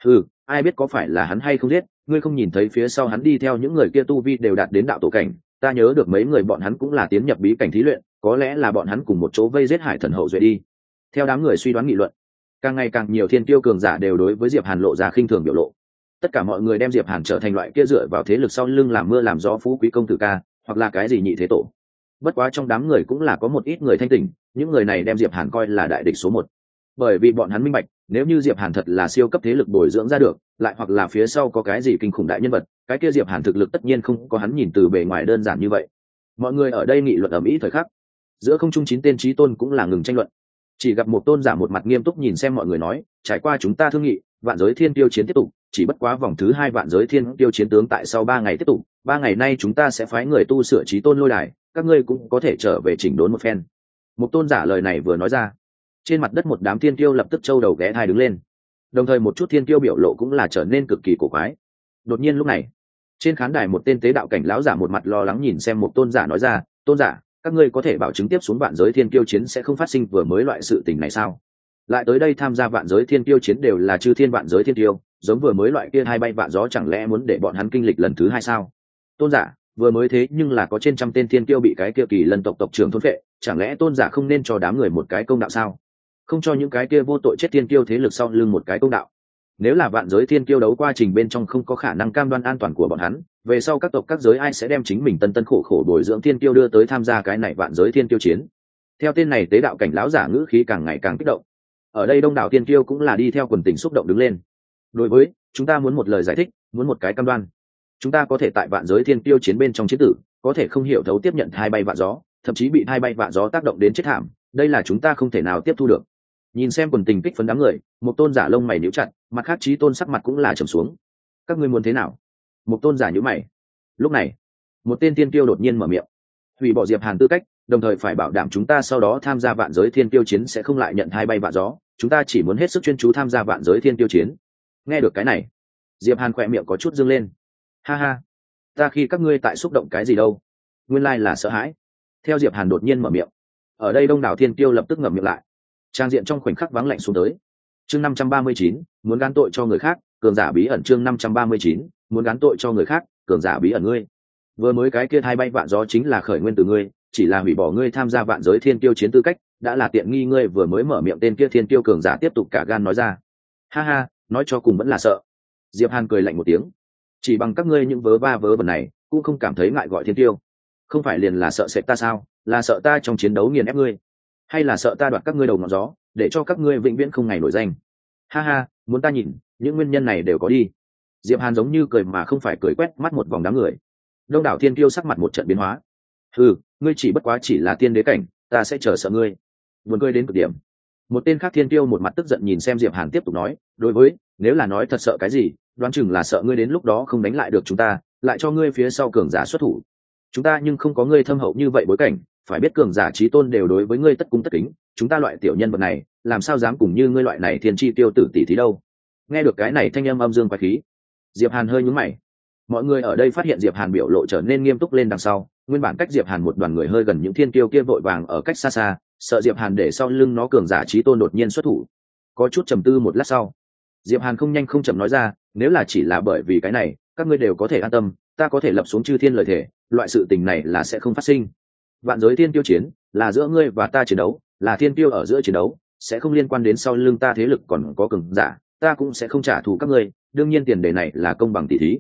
Ai biết có phải là hắn hay không giết, ngươi không nhìn thấy phía sau hắn đi theo những người kia tu vi đều đạt đến đạo tổ cảnh, ta nhớ được mấy người bọn hắn cũng là tiến nhập bí cảnh thí luyện, có lẽ là bọn hắn cùng một chỗ vây giết Hải thần hậu duệ đi. Theo đám người suy đoán nghị luận, càng ngày càng nhiều thiên tiêu cường giả đều đối với Diệp Hàn lộ ra khinh thường biểu lộ. Tất cả mọi người đem Diệp Hàn trở thành loại kia dựa vào thế lực sau lưng làm mưa làm gió phú quý công tử ca, hoặc là cái gì nhị thế tổ. Bất quá trong đám người cũng là có một ít người thanh tỉnh, những người này đem Diệp Hàn coi là đại địch số 1. Bởi vì bọn hắn minh bạch, nếu như Diệp Hàn thật là siêu cấp thế lực bồi dưỡng ra được, lại hoặc là phía sau có cái gì kinh khủng đại nhân vật, cái kia Diệp Hàn thực lực tất nhiên không có hắn nhìn từ bề ngoài đơn giản như vậy. Mọi người ở đây nghị luận ầm ĩ thời khắc, giữa không trung 9 tên chí tôn cũng là ngừng tranh luận. Chỉ gặp một tôn giả một mặt nghiêm túc nhìn xem mọi người nói, trải qua chúng ta thương nghị, vạn giới thiên tiêu chiến tiếp tục, chỉ bất quá vòng thứ 2 vạn giới thiên tiêu chiến tướng tại sau 3 ngày tiếp tục, 3 ngày nay chúng ta sẽ phái người tu sửa chí tôn lôi đài, các ngươi cũng có thể trở về chỉnh đốn một phen. Một tôn giả lời này vừa nói ra, trên mặt đất một đám thiên tiêu lập tức châu đầu ghé thai đứng lên, đồng thời một chút thiên tiêu biểu lộ cũng là trở nên cực kỳ cổ quái. Đột nhiên lúc này, trên khán đài một tên tế đạo cảnh lão giả một mặt lo lắng nhìn xem một tôn giả nói ra, tôn giả, các ngươi có thể bảo chứng tiếp xuống vạn giới thiên kiêu chiến sẽ không phát sinh vừa mới loại sự tình này sao? Lại tới đây tham gia vạn giới thiên kiêu chiến đều là chư thiên vạn giới thiên kiêu, giống vừa mới loại kia hai bay vạn gió chẳng lẽ muốn để bọn hắn kinh lịch lần thứ 2 sao? Tôn giả, vừa mới thế nhưng là có trên trăm tên thiên kiêu bị cái kia Kỳ Lân tộc tộc trưởng thôn phệ, chẳng lẽ tôn giả không nên cho đám người một cái công đạo sao? Không cho những cái kia vô tội chết thiên kiêu thế lực sau lưng một cái công đạo. Nếu là vạn giới thiên kiêu đấu quá trình bên trong không có khả năng cam đoan an toàn của bọn hắn, về sau các tộc các giới ai sẽ đem chính mình tân tân khổ khổ bồi dưỡng thiên kiêu đưa tới tham gia cái này vạn giới thiên kiêu chiến. Theo tên này tế đạo cảnh lão giả ngữ khí càng ngày càng kích động. Ở đây đông đảo thiên kiêu cũng là đi theo quần tình xúc động đứng lên. Đối với chúng ta muốn một lời giải thích, muốn một cái cam đoan. Chúng ta có thể tại vạn giới thiên kiêu chiến bên trong chiến tử, có thể không hiểu thấu tiếp nhận hai bay vạn gió, thậm chí bị hai bay vạn gió tác động đến chết thảm, đây là chúng ta không thể nào tiếp thu được. Nhìn xem quần tình kích phấn đám người, một tôn giả lông mày nhíu chặt, mặt khác chí tôn sắc mặt cũng là trầm xuống. Các ngươi muốn thế nào? Một tôn giả nhíu mày. Lúc này, một tên tiên tiêu đột nhiên mở miệng, hủy bỏ Diệp Hàn tư cách, đồng thời phải bảo đảm chúng ta sau đó tham gia vạn giới thiên tiêu chiến sẽ không lại nhận hai bay vạn gió, chúng ta chỉ muốn hết sức chuyên chú tham gia vạn giới thiên tiêu chiến. Nghe được cái này, Diệp Hàn khỏe miệng có chút dương lên. Ha ha, ta khi các ngươi tại xúc động cái gì đâu? Nguyên lai là sợ hãi. Theo Diệp Hàn đột nhiên mở miệng, ở đây đông đảo thiên tiêu lập tức ngậm miệng lại. Trang diện trong khoảnh khắc vắng lạnh xuống tới. Chương 539, muốn gán tội cho người khác, cường giả bí ẩn. Chương 539, muốn gán tội cho người khác, cường giả bí ẩn. Ngươi vừa mới cái kia hai bay vạn gió chính là khởi nguyên từ ngươi, chỉ là hủy bỏ ngươi tham gia vạn giới thiên tiêu chiến tư cách, đã là tiện nghi ngươi vừa mới mở miệng tên kia thiên tiêu cường giả tiếp tục cả gan nói ra. Ha ha, nói cho cùng vẫn là sợ. Diệp Hàn cười lạnh một tiếng, chỉ bằng các ngươi những vớ va vớ vẩn này cũng không cảm thấy ngại gọi thiên tiêu, không phải liền là sợ sệt ta sao? Là sợ ta trong chiến đấu nghiền ép ngươi, hay là sợ ta đoạt các ngươi đầu ngọn gió để cho các ngươi vĩnh viễn không ngày nổi danh? Ha ha, muốn ta nhìn những nguyên nhân này đều có đi. Diệp Hàn giống như cười mà không phải cười, quét mắt một vòng đám người. Đông đảo thiên kiêu sắc mặt một trận biến hóa. Ngươi chỉ bất quá chỉ là tiên đế cảnh, ta sẽ chờ sợ ngươi. Buồn cười đến cực điểm. Một tên khác thiên kiêu một mặt tức giận nhìn xem Diệp Hàn tiếp tục nói, đối với nếu là nói thật sợ cái gì, đoán chừng là sợ ngươi đến lúc đó không đánh lại được chúng ta, lại cho ngươi phía sau cường giả xuất thủ. Chúng ta nhưng không có ngươi thâm hậu như vậy bối cảnh, phải biết cường giả chí tôn đều đối với ngươi tất cung tất kính, chúng ta loại tiểu nhân vật này làm sao dám cùng như ngươi loại này thiên chi tiêu tử tỷ thí đâu. Nghe được cái này thanh âm âm dương quái khí, Diệp Hàn hơi nhướng mày. Mọi người ở đây phát hiện Diệp Hàn biểu lộ trở nên nghiêm túc lên đằng sau, nguyên bản cách Diệp Hàn một đoàn người hơi gần những thiên kiêu kia vội vàng ở cách xa xa, sợ Diệp Hàn để sau lưng nó cường giả chí tôn đột nhiên xuất thủ. Có chút trầm tư một lát sau, Diệp Hàn không nhanh không chậm nói ra, nếu là chỉ là bởi vì cái này, các ngươi đều có thể an tâm, ta có thể lập xuống chư thiên lời thể, loại sự tình này là sẽ không phát sinh. Vạn giới thiên tiêu chiến là giữa ngươi và ta chiến đấu, là thiên tiêu ở giữa chiến đấu, sẽ không liên quan đến sau lưng ta thế lực còn có cường giả, ta cũng sẽ không trả thù các ngươi, đương nhiên tiền đề này là công bằng tỷ thí.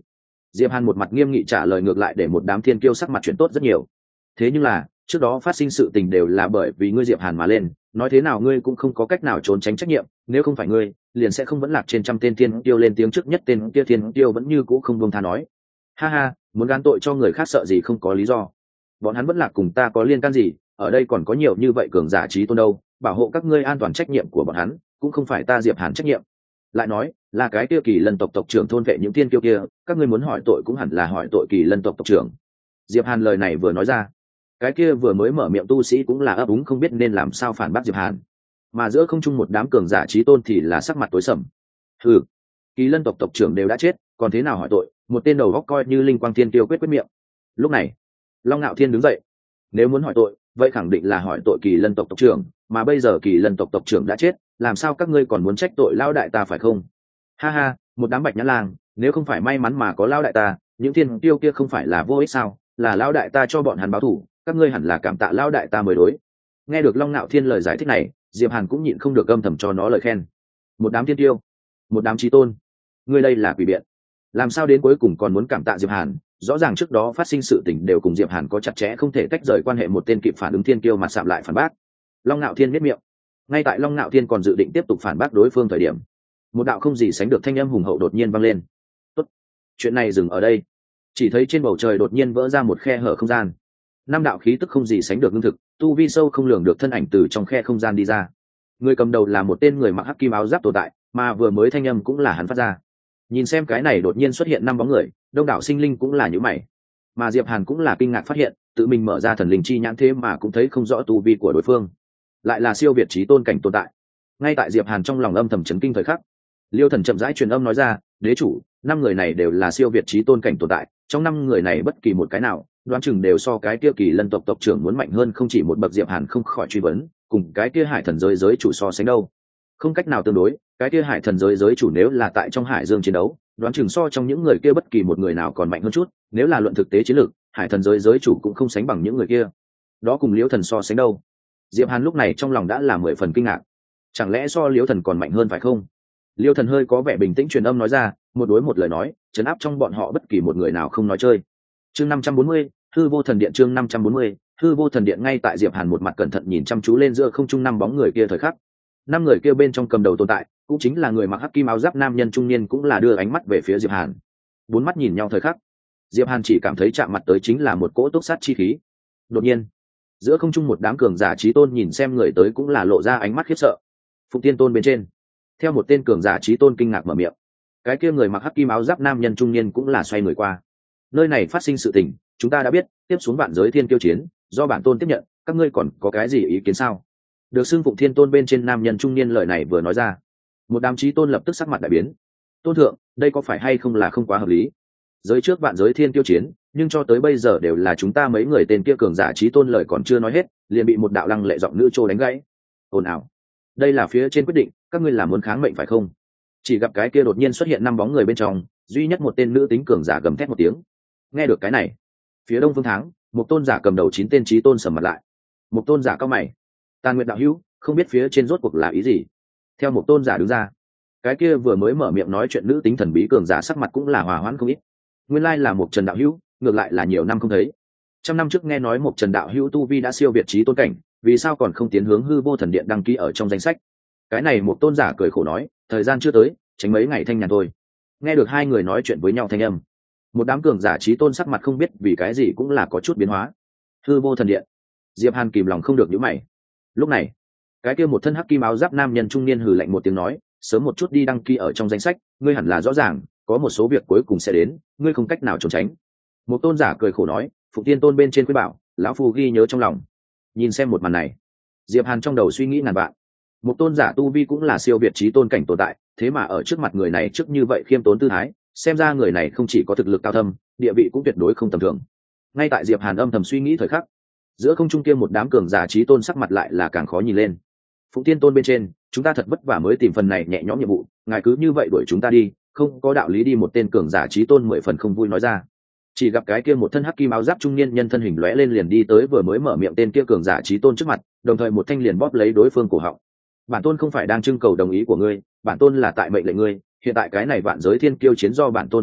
Diệp Hàn một mặt nghiêm nghị trả lời ngược lại, để một đám thiên kiêu sắc mặt chuyển tốt rất nhiều. Thế nhưng là trước đó phát sinh sự tình đều là bởi vì ngươi Diệp Hàn mà lên, nói thế nào ngươi cũng không có cách nào trốn tránh trách nhiệm, nếu không phải ngươi liền sẽ không vẫn lạc trên trăm tên thiên kiêu lên tiếng trước nhất, tên kia thiên kiêu vẫn như cũ không buông tha nói. Ha ha, muốn gán tội cho người khác sợ gì không có lý do, bọn hắn vẫn lạc cùng ta có liên can gì, ở đây còn có nhiều như vậy cường giả trí tôn đâu, bảo hộ các ngươi an toàn trách nhiệm của bọn hắn cũng không phải ta Diệp Hàn trách nhiệm. Lại nói là cái kia Kỳ Lân tộc tộc trưởng thôn vệ những thiên kiêu kia, các ngươi muốn hỏi tội cũng hẳn là hỏi tội Kỳ Lân tộc tộc trưởng. Diệp Hàn lời này vừa nói ra, cái kia vừa mới mở miệng tu sĩ cũng là ấp úng không biết nên làm sao phản bác Diệp Hàn, mà giữa không trung một đám cường giả trí tôn thì là sắc mặt tối sầm. Hừ, Kỳ Lân tộc tộc trưởng đều đã chết, còn thế nào hỏi tội? Một tên đầu góc coi như linh quang thiên tiêu quyết miệng. Lúc này Long Nạo Thiên đứng dậy, nếu muốn hỏi tội vậy khẳng định là hỏi tội Kỳ Lân tộc tộc trưởng, mà bây giờ Kỳ Lân tộc tộc trưởng đã chết, làm sao các ngươi còn muốn trách tội lão đại ta phải không? Ha ha, một đám bạch nhãn lang, nếu không phải may mắn mà có lão đại ta, những thiên tiêu kia không phải là vô ích sao? Là lão đại ta cho bọn hắn báo thù, các ngươi hẳn là cảm tạ lão đại ta mới đối. Nghe được Long Nạo Thiên lời giải thích này, Diệp Hàn cũng nhịn không được âm thầm cho nó lời khen. Một đám thiên tiêu, một đám chí tôn, ngươi đây là quỷ biện, làm sao đến cuối cùng còn muốn cảm tạ Diệp Hàn? Rõ ràng trước đó phát sinh sự tình đều cùng Diệp Hàn có chặt chẽ không thể tách rời quan hệ, một tên kịp phản ứng thiên kiêu mà sạm lại phản bác. Long Nạo Thiên biết miệng. Ngay tại Long Nạo Thiên còn dự định tiếp tục phản bác đối phương thời điểm, một đạo không gì sánh được thanh âm hùng hậu đột nhiên vang lên. Tốt, chuyện này dừng ở đây. Chỉ thấy trên bầu trời đột nhiên vỡ ra một khe hở không gian, năm đạo khí tức không gì sánh được ngưng thực, tu vi sâu không lường được thân ảnh từ trong khe không gian đi ra. Người cầm đầu là một tên người mặc hắc kim áo giáp tồn tại, mà vừa mới thanh âm cũng là hắn phát ra. Nhìn xem cái này đột nhiên xuất hiện năm bóng người, đông đảo sinh linh cũng là nhíu mày, mà Diệp Hàn cũng là kinh ngạc phát hiện tự mình mở ra thần linh chi nhãn thế mà cũng thấy không rõ tu vi của đối phương, lại là siêu việt chí tôn cảnh tồn tại. Ngay tại Diệp Hàn trong lòng âm thầm chấn kinh thời khắc, Liêu Thần chậm rãi truyền âm nói ra, đế chủ, năm người này đều là siêu việt chí tôn cảnh tồn tại, trong năm người này bất kỳ một cái nào đoán chừng đều so cái kia Kỳ Lân tộc tộc trưởng muốn mạnh hơn không chỉ một bậc. Diệp Hàn không khỏi truy vấn, cùng cái kia Hải Thần giới chủ so sánh đâu? Không cách nào tương đối, cái kia Hải Thần giới chủ nếu là tại trong Hải Dương chiến đấu, đoán chừng so trong những người kia bất kỳ một người nào còn mạnh hơn chút, nếu là luận thực tế chiến lược, Hải Thần giới chủ cũng không sánh bằng những người kia, đó cùng Liễu Thần so sánh đâu? Diệp Hàn lúc này trong lòng đã là 10 phần kinh ngạc, chẳng lẽ so Liễu Thần còn mạnh hơn phải không? Liễu Thần hơi có vẻ bình tĩnh truyền âm nói ra, một đối một lời nói chấn áp trong bọn họ bất kỳ một người nào không nói chơi. Chương 540, Hư Vô Thần Điện. Chương 540, Hư Vô Thần Điện. Ngay tại Diệp Hàn một mặt cẩn thận nhìn chăm chú lên giữa không trung năm bóng người kia thời khắc, năm người kia bên trong cầm đầu tồn tại cũng chính là người mặc hắc kim áo giáp nam nhân trung niên cũng là đưa ánh mắt về phía Diệp Hàn. Bốn mắt nhìn nhau thời khắc, Diệp Hàn chỉ cảm thấy chạm mặt tới chính là một cỗ túc sát chi khí. Đột nhiên giữa không trung một đám cường giả chí tôn nhìn xem người tới cũng là lộ ra ánh mắt khiếp sợ. Phụng Tiên Tôn bên trên, theo một tên cường giả chí tôn kinh ngạc mở miệng, cái kia người mặc hắc kim áo giáp nam nhân trung niên cũng là xoay người qua. Nơi này phát sinh sự tình chúng ta đã biết, tiếp xuống vạn giới thiên kiêu chiến do bản tôn tiếp nhận, các ngươi còn có cái gì ý kiến sao? Được xưng Phụng Thiên Tôn bên trên nam nhân trung niên lời này vừa nói ra, một đám chí tôn lập tức sắc mặt đại biến. Tôn thượng, đây có phải hay không là không quá hợp lý? Giới trước vạn giới thiên kiêu chiến, nhưng cho tới bây giờ đều là chúng ta mấy người tên kia cường giả chí tôn lời còn chưa nói hết, liền bị một đạo lăng lệ giọng nữ trô đánh gãy. Ồn ào, đây là phía trên quyết định, các ngươi là muốn kháng mệnh phải không? Chỉ gặp cái kia đột nhiên xuất hiện năm bóng người bên trong, duy nhất một tên nữ tính cường giả gầm thét một tiếng. Nghe được cái này, phía đông phương tháng, một tôn giả cầm đầu 9 tên chí tôn sầm mặt lại. Một tôn giả cao mày, Tàn Nguyệt đạo hữu, không biết phía trên rốt cuộc là ý gì? Theo một tôn giả đứng ra, cái kia vừa mới mở miệng nói chuyện nữ tính thần bí cường giả sắc mặt cũng là hòa hoãn không ít. Nguyên lai là một Trần đạo hữu, ngược lại là nhiều năm không thấy. Trăm năm trước nghe nói một Trần đạo hữu tu vi đã siêu việt chí tôn cảnh, vì sao còn không tiến hướng Hư Vô Thần Điện đăng ký ở trong danh sách? Cái này một tôn giả cười khổ nói, thời gian chưa tới, tránh mấy ngày thanh nhàn thôi. Nghe được hai người nói chuyện với nhau thanh âm, một đám cường giả chí tôn sắc mặt không biết vì cái gì cũng là có chút biến hóa. Hư Vô Thần Điện, Diệp Hàn kìm lòng không được nhíu mày. Lúc này, cái kia một thân hắc kim áo giáp nam nhân trung niên hừ lạnh một tiếng nói, sớm một chút đi đăng ký ở trong danh sách, ngươi hẳn là rõ ràng, có một số việc cuối cùng sẽ đến, ngươi không cách nào trốn tránh. Một tôn giả cười khổ nói, Phụng Tiên Tôn bên trên quý bảo, lão phu ghi nhớ trong lòng. Nhìn xem một màn này, Diệp Hàn trong đầu suy nghĩ ngàn vạn. Một tôn giả tu vi cũng là siêu việt chí tôn cảnh tồn tại, thế mà ở trước mặt người này trước như vậy khiêm tốn tư thái, xem ra người này không chỉ có thực lực cao thâm, địa vị cũng tuyệt đối không tầm thường. Ngay tại Diệp Hàn âm thầm suy nghĩ thời khắc, giữa không trung kia một đám cường giả chí tôn sắc mặt lại là càng khó nhìn lên. Phụng Tiên Tôn bên trên, chúng ta thật vất vả mới tìm phần này nhẹ nhõm nhiệm vụ, ngài cứ như vậy đuổi chúng ta đi, không có đạo lý đi. Một tên cường giả chí tôn 10 phần không vui nói ra. Chỉ gặp cái kia một thân hắc kim áo giáp trung niên nhân thân hình lóe lên liền đi tới vừa mới mở miệng tên kia cường giả chí tôn trước mặt, đồng thời một thanh liền bóp lấy đối phương cổ họng. Bản tôn không phải đang trưng cầu đồng ý của ngươi, bản tôn là tại mệnh lệnh ngươi, hiện tại cái này vạn giới thiên kiêu chiến do bản tôn tiếp nhận,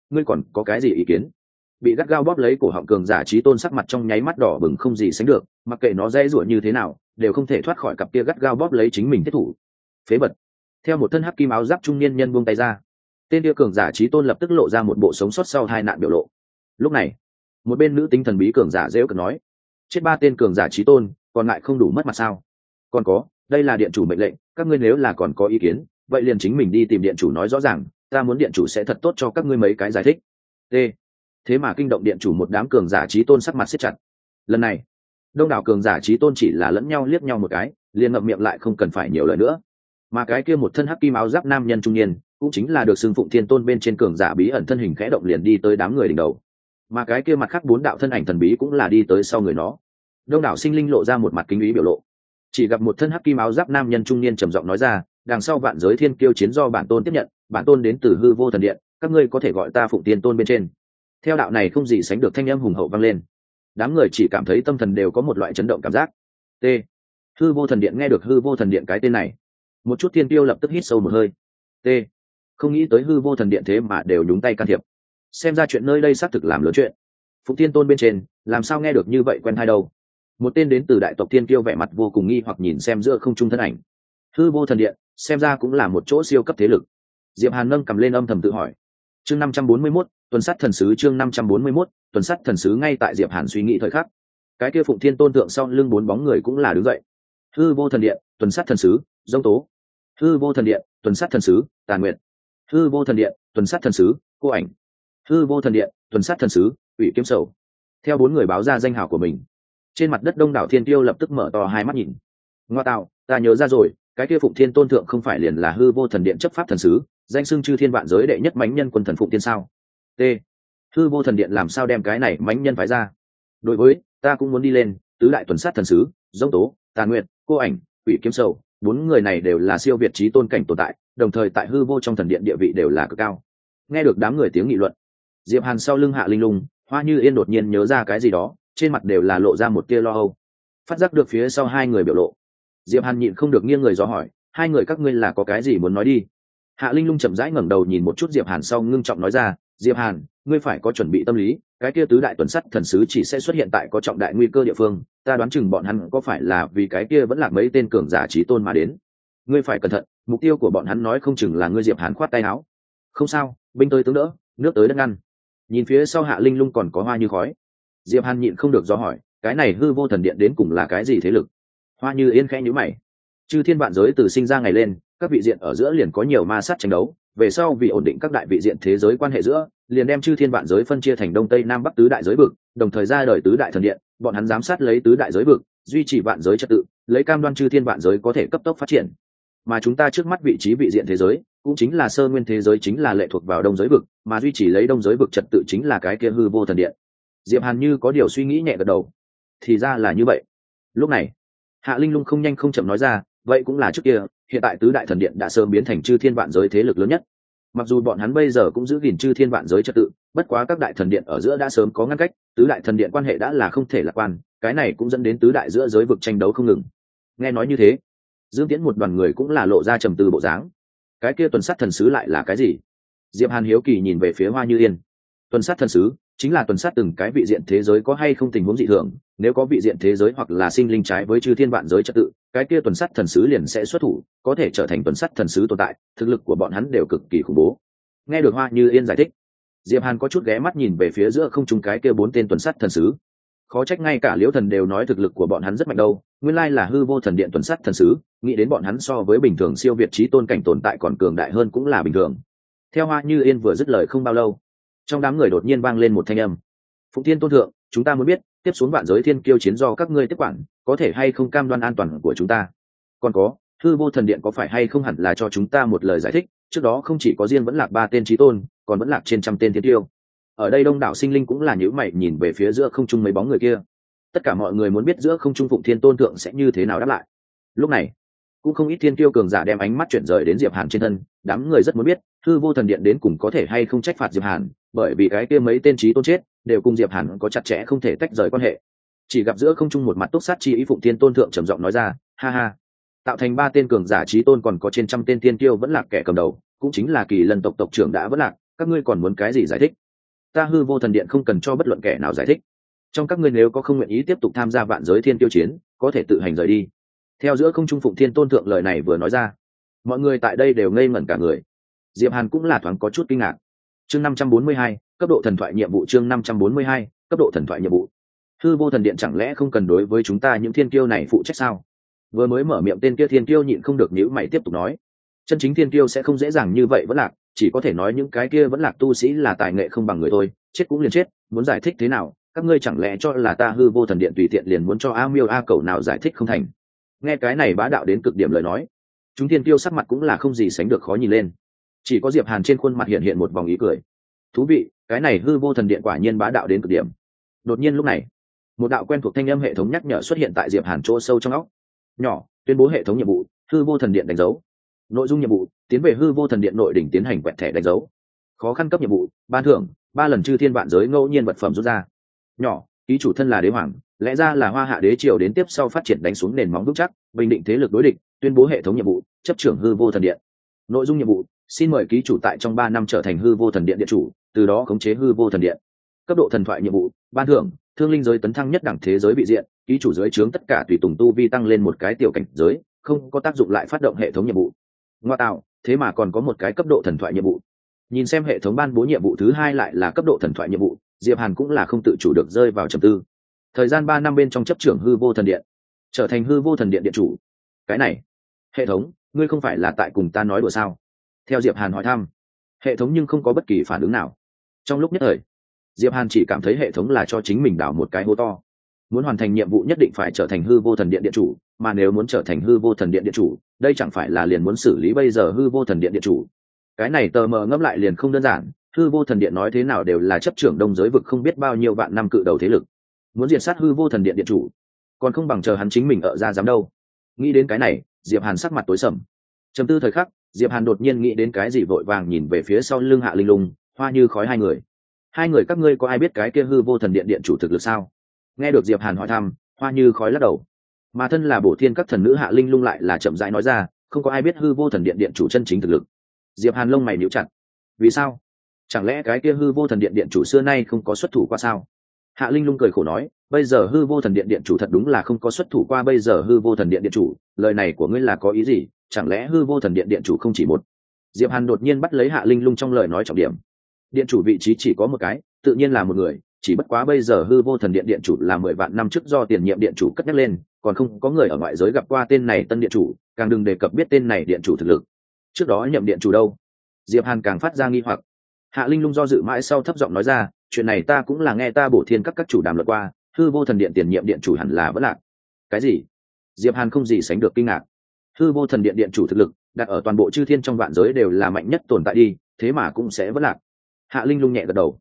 ngươi còn có cái gì ý kiến? Bị gắt gao bóp lấy cổ họng cường giả chí tôn sắc mặt trong nháy mắt đỏ bừng không gì sánh được, mặc kệ nó dễ dụa như thế nào đều không thể thoát khỏi cặp kia gắt gao bóp lấy chính mình thiết thủ. Phế vật. Theo một thân hắc kim áo giáp trung niên nhân buông tay ra, tên kia cường giả chí tôn lập tức lộ ra một bộ sống sót sau hai nạn biểu lộ. Lúc này, một bên nữ tính thần bí cường giả rêu cực nói, chết 3 tên cường giả chí tôn còn lại không đủ mất mặt sao? Còn có, đây là điện chủ mệnh lệnh, các ngươi nếu là còn có ý kiến vậy liền chính mình đi tìm điện chủ nói rõ ràng, ta muốn điện chủ sẽ thật tốt cho các ngươi mấy cái giải thích. T. Thế mà kinh động điện chủ một đám cường giả chí tôn sắc mặt siết chặt. Lần này đông đảo cường giả chí tôn chỉ là lẫn nhau liếc nhau một cái, liền ngậm miệng lại không cần phải nhiều lời nữa. Mà cái kia một thân hắc kim áo giáp nam nhân trung niên cũng chính là được xưng phụng thiên tôn bên trên cường giả bí ẩn thân hình khẽ động liền đi tới đám người đỉnh đầu. Mà cái kia mặt khác 4 đạo thân ảnh thần bí cũng là đi tới sau người nó. Đông đảo sinh linh lộ ra một mặt kính ý biểu lộ. Chỉ gặp một thân hắc kim áo giáp nam nhân trung niên trầm giọng nói ra, đằng sau vạn giới thiên kiêu chiến do bản tôn tiếp nhận, bản tôn đến từ hư vô thần điện, các ngươi có thể gọi ta phụng tiên tôn bên trên. Theo đạo này không gì sánh được thanh âm hùng hậu vang lên, đám người chỉ cảm thấy tâm thần đều có một loại chấn động cảm giác. T. Hư vô thần điện. Nghe được hư vô thần điện cái tên này, một chút thiên kiêu lập tức hít sâu một hơi. T. Không nghĩ tới hư vô thần điện thế mà đều nhúng tay can thiệp, xem ra chuyện nơi đây xác thực làm lớn chuyện. Phụng tiên tôn bên trên làm sao nghe được như vậy quen tai đâu? Một tên đến từ đại tộc thiên kiêu vẻ mặt vô cùng nghi hoặc nhìn xem giữa không trung thân ảnh. Hư vô thần điện xem ra cũng là một chỗ siêu cấp thế lực. Diệp Hàn nâng cầm lên âm thầm tự hỏi. Chương 541, tuần sát thần sứ. Chương 541, tuần sát thần sứ. Ngay tại Diệp Hàn suy nghĩ thời khắc, cái kia phụng thiên tôn tượng sau lưng 4 bóng người cũng là đứng dậy. Hư vô thần điện, tuần sát thần sứ, Dông Tố. Hư vô thần điện, tuần sát thần sứ, Tàn Nguyệt. Hư vô thần điện, tuần sát thần sứ, Cô Ảnh. Hư vô thần điện, tuần sát thần sứ, Ủy Kiếm Sầu. Theo 4 người báo ra danh hào của mình, trên mặt đất đông đảo thiên tiêu lập tức mở to hai mắt nhìn. Ngoa tạo, ta nhớ ra rồi, cái kia phụng thiên tôn thượng không phải liền là hư vô thần điện chấp pháp thần sứ, danh xưng chư thiên vạn giới đệ nhất mãnh nhân quân thần phụng tiên sao? T. Hư vô thần điện làm sao đem cái này mãnh nhân phái ra? Đối với, ta cũng muốn đi lên, tứ đại tuần sát thần sứ, Dông Tố, Tàn Nguyệt, Cô Ảnh, Ủy Kiếm Sầu, 4 người này đều là siêu việt trí tôn cảnh tồn tại, đồng thời tại hư vô trong thần điện địa vị đều là cực cao. Nghe được đám người tiếng nghị luận, Diệp Hàn sau lưng Hạ Linh Lung, Hoa Như Yên đột nhiên nhớ ra cái gì đó, trên mặt đều là lộ ra một tia lo âu. Phát giác được phía sau hai người biểu lộ, Diệp Hàn nhịn không được nghiêng người dò hỏi, hai người các ngươi là có cái gì muốn nói đi? Hạ Linh Lung chậm rãi ngẩng đầu nhìn một chút Diệp Hàn sau ngưng trọng nói ra, Diệp Hàn, ngươi phải có chuẩn bị tâm lý, cái kia tứ đại tuần sắt thần sứ chỉ sẽ xuất hiện tại có trọng đại nguy cơ địa phương, ta đoán chừng bọn hắn có phải là vì cái kia vẫn là mấy tên cường giả chí tôn mà đến. Ngươi phải cẩn thận, mục tiêu của bọn hắn nói không chừng là ngươi. Diệp Hàn khoát tay áo. Không sao, binh tới tướng đỡ, nước tới đất ngăn. Nhìn phía sau Hạ Linh Lung còn có Hoa Như khói. Diệp Hàn nhịn không được do hỏi, cái này hư vô thần điện đến cùng là cái gì thế lực? Hoa Như Yên khẽ nhíu mày. Chư thiên vạn giới từ sinh ra ngày lên, các vị diện ở giữa liền có nhiều ma sát tranh đấu, về sau vì ổn định các đại vị diện thế giới quan hệ giữa, liền đem chư thiên vạn giới phân chia thành đông tây nam bắc tứ đại giới vực, đồng thời ra đời tứ đại thần điện, bọn hắn giám sát lấy tứ đại giới vực, duy trì vạn giới trật tự, lấy cam đoan chư thiên vạn giới có thể cấp tốc phát triển. Mà chúng ta trước mắt vị trí vị diện thế giới, cũng chính là sơ nguyên thế giới, chính là lệ thuộc vào đông giới vực, mà duy trì lấy đông giới vực trật tự chính là cái kia hư vô thần điện. Diệp Hàn như có điều suy nghĩ nhẹ gật đầu. Thì ra là như vậy. Lúc này, Hạ Linh Lung không nhanh không chậm nói ra, vậy cũng là trước kia, hiện tại tứ đại thần điện đã sớm biến thành chư thiên vạn giới thế lực lớn nhất. Mặc dù bọn hắn bây giờ cũng giữ gìn chư thiên vạn giới trật tự, bất quá các đại thần điện ở giữa đã sớm có ngăn cách, tứ đại thần điện quan hệ đã là không thể lạc quan, cái này cũng dẫn đến tứ đại giữa giới vực tranh đấu không ngừng. Nghe nói như thế, Dương Tiễn một đoàn người cũng là lộ ra trầm tư bộ dáng. Cái kia tuần sát thần sứ lại là cái gì? Diệp Hàn hiếu kỳ nhìn về phía Hoa Như Yên. Tuần sát thần sứ chính là tuần sát từng cái vị diện thế giới có hay không tình huống dị thường, nếu có vị diện thế giới hoặc là sinh linh trái với chư thiên vạn giới trật tự, cái kia tuần sát thần sứ liền sẽ xuất thủ, có thể trở thành tuần sát thần sứ tồn tại, thực lực của bọn hắn đều cực kỳ khủng bố. Nghe được Hoa Như Yên giải thích, Diệp Hàn có chút ghé mắt nhìn về phía giữa không trung cái kia 4 tên tuần sát thần sứ. Khó trách ngay cả Liễu Thần đều nói thực lực của bọn hắn rất mạnh đâu, nguyên lai là hư vô thần điện tuần sát thần sứ, nghĩ đến bọn hắn so với bình thường siêu việt chí tôn cảnh tồn tại còn cường đại hơn cũng là bình thường. Theo Hoa Như Yên vừa dứt lời không bao lâu, trong đám người đột nhiên vang lên một thanh âm. Phụng Thiên tôn thượng, chúng ta muốn biết, tiếp xuống vạn giới thiên kiêu chiến do các ngươi tiếp quản, có thể hay không cam đoan an toàn của chúng ta? Còn có, hư vô thần điện có phải hay không hẳn là cho chúng ta một lời giải thích, trước đó không chỉ có riêng vẫn lạc 3 tên chí tôn, còn vẫn lạc trên trăm tên thiên kiêu. Ở đây đông đảo sinh linh cũng là nhíu mày nhìn về phía giữa không trung mấy bóng người kia. Tất cả mọi người muốn biết giữa không trung Phụng Thiên tôn thượng sẽ như thế nào đáp lại. Lúc này, cũng không ít thiên kiêu cường giả đem ánh mắt chuyển rời đến Diệp Hàn trên thân, đám người rất muốn biết hư vô thần điện đến cùng có thể hay không trách phạt Diệp Hàn, bởi vì cái kia mấy tên chí tôn chết đều cùng Diệp Hàn có chặt chẽ không thể tách rời quan hệ. Chỉ gặp giữa không trung một mặt túc sát chi ý Phụng Thiên tôn thượng trầm giọng nói ra, ha ha, tạo thành 3 tên cường giả chí tôn còn có trên trăm tên thiên kiêu vẫn lạc kẻ cầm đầu, cũng chính là Kỳ Lân tộc tộc trưởng đã vẫn lạc, các ngươi còn muốn cái gì giải thích? Ta hư vô thần điện không cần cho bất luận kẻ nào giải thích. Trong các ngươi nếu có không nguyện ý tiếp tục tham gia vạn giới thiên tiêu chiến, có thể tự hành rời đi. Theo giữa không trung Phụng Thiên Tôn thượng lời này vừa nói ra, mọi người tại đây đều ngây ngẩn cả người. Diệp Hàn cũng là thoáng có chút kinh ngạc. Chương 542, cấp độ thần thoại nhiệm vụ. Chương 542, cấp độ thần thoại nhiệm vụ. Hư vô thần điện chẳng lẽ không cần đối với chúng ta những thiên kiêu này phụ trách sao? Vừa mới mở miệng tên kia thiên kiêu nhịn không được nhíu mày tiếp tục nói. Chân chính thiên kiêu sẽ không dễ dàng như vậy vẫn lạc, chỉ có thể nói những cái kia vẫn lạc tu sĩ là tài nghệ không bằng người thôi, chết cũng liền chết, muốn giải thích thế nào? Các ngươi chẳng lẽ cho là ta hư vô thần điện tùy tiện liền muốn cho A Miêu A Cẩu nào giải thích không thành? Nghe cái này bá đạo đến cực điểm lời nói, chúng thiên kiêu sắc mặt cũng là không gì sánh được khó nhìn lên. Chỉ có Diệp Hàn trên khuôn mặt hiện hiện một vòng ý cười. Thú vị, cái này hư vô thần điện quả nhiên bá đạo đến cực điểm. Đột nhiên lúc này, một đạo quen thuộc thanh âm hệ thống nhắc nhở xuất hiện tại Diệp Hàn chỗ sâu trong óc. Nhỏ, tuyên bố hệ thống nhiệm vụ, hư vô thần điện đánh dấu. Nội dung nhiệm vụ, tiến về hư vô thần điện nội đỉnh tiến hành quẹt thẻ đánh dấu. Khó khăn cấp nhiệm vụ, ban thưởng 3 lần chư thiên vạn giới ngẫu nhiên vật phẩm rút ra. Nhỏ, ký chủ thân là đế hoàng, lẽ ra là Hoa Hạ đế triều đến tiếp sau phát triển đánh xuống nền móng vững chắc, bình định thế lực đối địch, tuyên bố hệ thống nhiệm vụ, chấp trưởng hư vô thần điện. Nội dung nhiệm vụ, xin mời ký chủ tại trong 3 năm trở thành hư vô thần điện điện chủ, từ đó khống chế hư vô thần điện. Cấp độ thần thoại nhiệm vụ, ban thưởng thương linh giới tấn thăng nhất đẳng thế giới vị diện, ký chủ dưới trướng tất cả tùy tùng tu vi tăng lên một cái tiểu cảnh giới, không có tác dụng lại phát động hệ thống nhiệm vụ. Ngoa tạo, thế mà còn có một cái cấp độ thần thoại nhiệm vụ. Nhìn xem hệ thống ban bố nhiệm vụ thứ 2 lại là cấp độ thần thoại nhiệm vụ, Diệp Hàn cũng là không tự chủ được rơi vào trầm tư. Thời gian 3 năm bên trong chấp trưởng hư vô thần điện, trở thành hư vô thần điện điện chủ. Cái này, hệ thống, ngươi không phải là tại cùng ta nói đùa sao? Theo Diệp Hàn hỏi thăm, hệ thống nhưng không có bất kỳ phản ứng nào. Trong lúc nhất thời, Diệp Hàn chỉ cảm thấy hệ thống là cho chính mình đào một cái hố to. Muốn hoàn thành nhiệm vụ nhất định phải trở thành hư vô thần điện điện chủ, mà nếu muốn trở thành hư vô thần điện điện chủ, đây chẳng phải là liền muốn xử lý bây giờ hư vô thần điện điện chủ. Cái này tờ mờ ngẫm lại liền không đơn giản, hư vô thần điện nói thế nào đều là chấp trưởng đông giới vực không biết bao nhiêu vạn năm cự đầu thế lực. Muốn diệt sát hư vô thần điện điện chủ, còn không bằng chờ hắn chính mình ở ra dám đâu. Nghĩ đến cái này, Diệp Hàn sắc mặt tối sầm. Trầm tư thời khắc, Diệp Hàn đột nhiên nghĩ đến cái gì vội vàng nhìn về phía sau lưng Hạ Linh Lung, Hoa Như khói hai người. Hai người các ngươi có ai biết cái kia hư vô thần điện điện chủ thực lực sao? Nghe được Diệp Hàn hỏi thăm, Hoa Như khói lắc đầu. Mà thân là bổ thiên các thần nữ Hạ Linh Lung lại là chậm rãi nói ra, không có ai biết hư vô thần điện điện chủ chân chính thực lực. Diệp Hàn lông mày nhíu chặt. Vì sao? Chẳng lẽ cái kia hư vô thần điện điện chủ xưa nay không có xuất thủ qua sao? Hạ Linh Lung cười khổ nói, bây giờ hư vô thần điện điện chủ thật đúng là không có xuất thủ qua. Bây giờ hư vô thần điện điện chủ, lời này của ngươi là có ý gì? Chẳng lẽ hư vô thần điện điện chủ không chỉ một? Diệp Hàn đột nhiên bắt lấy Hạ Linh Lung trong lời nói trọng điểm. Điện chủ vị trí chỉ có một cái, tự nhiên là một người, chỉ bất quá bây giờ hư vô thần điện điện chủ là 10 vạn năm trước do tiền nhiệm điện chủ cất nhắc lên, còn không có người ở ngoại giới gặp qua tên này tân điện chủ, càng đừng đề cập biết tên này điện chủ thực lực. Trước đó nhậm điện chủ đâu? Diệp Hàn càng phát ra nghi hoặc. Hạ Linh Lung do dự mãi sau thấp giọng nói ra, chuyện này ta cũng là nghe ta bổ thiên các chủ đàm luận qua, hư vô thần điện tiền nhiệm điện chủ hẳn là vẫn lạc. Cái gì? Diệp Hàn không gì sánh được kinh ngạc. Hư vô thần điện điện chủ thực lực đặt ở toàn bộ chư thiên trong vạn giới đều là mạnh nhất tồn tại đi, thế mà cũng sẽ vẫn lạc. Hạ Linh Lung nhẹ gật đầu.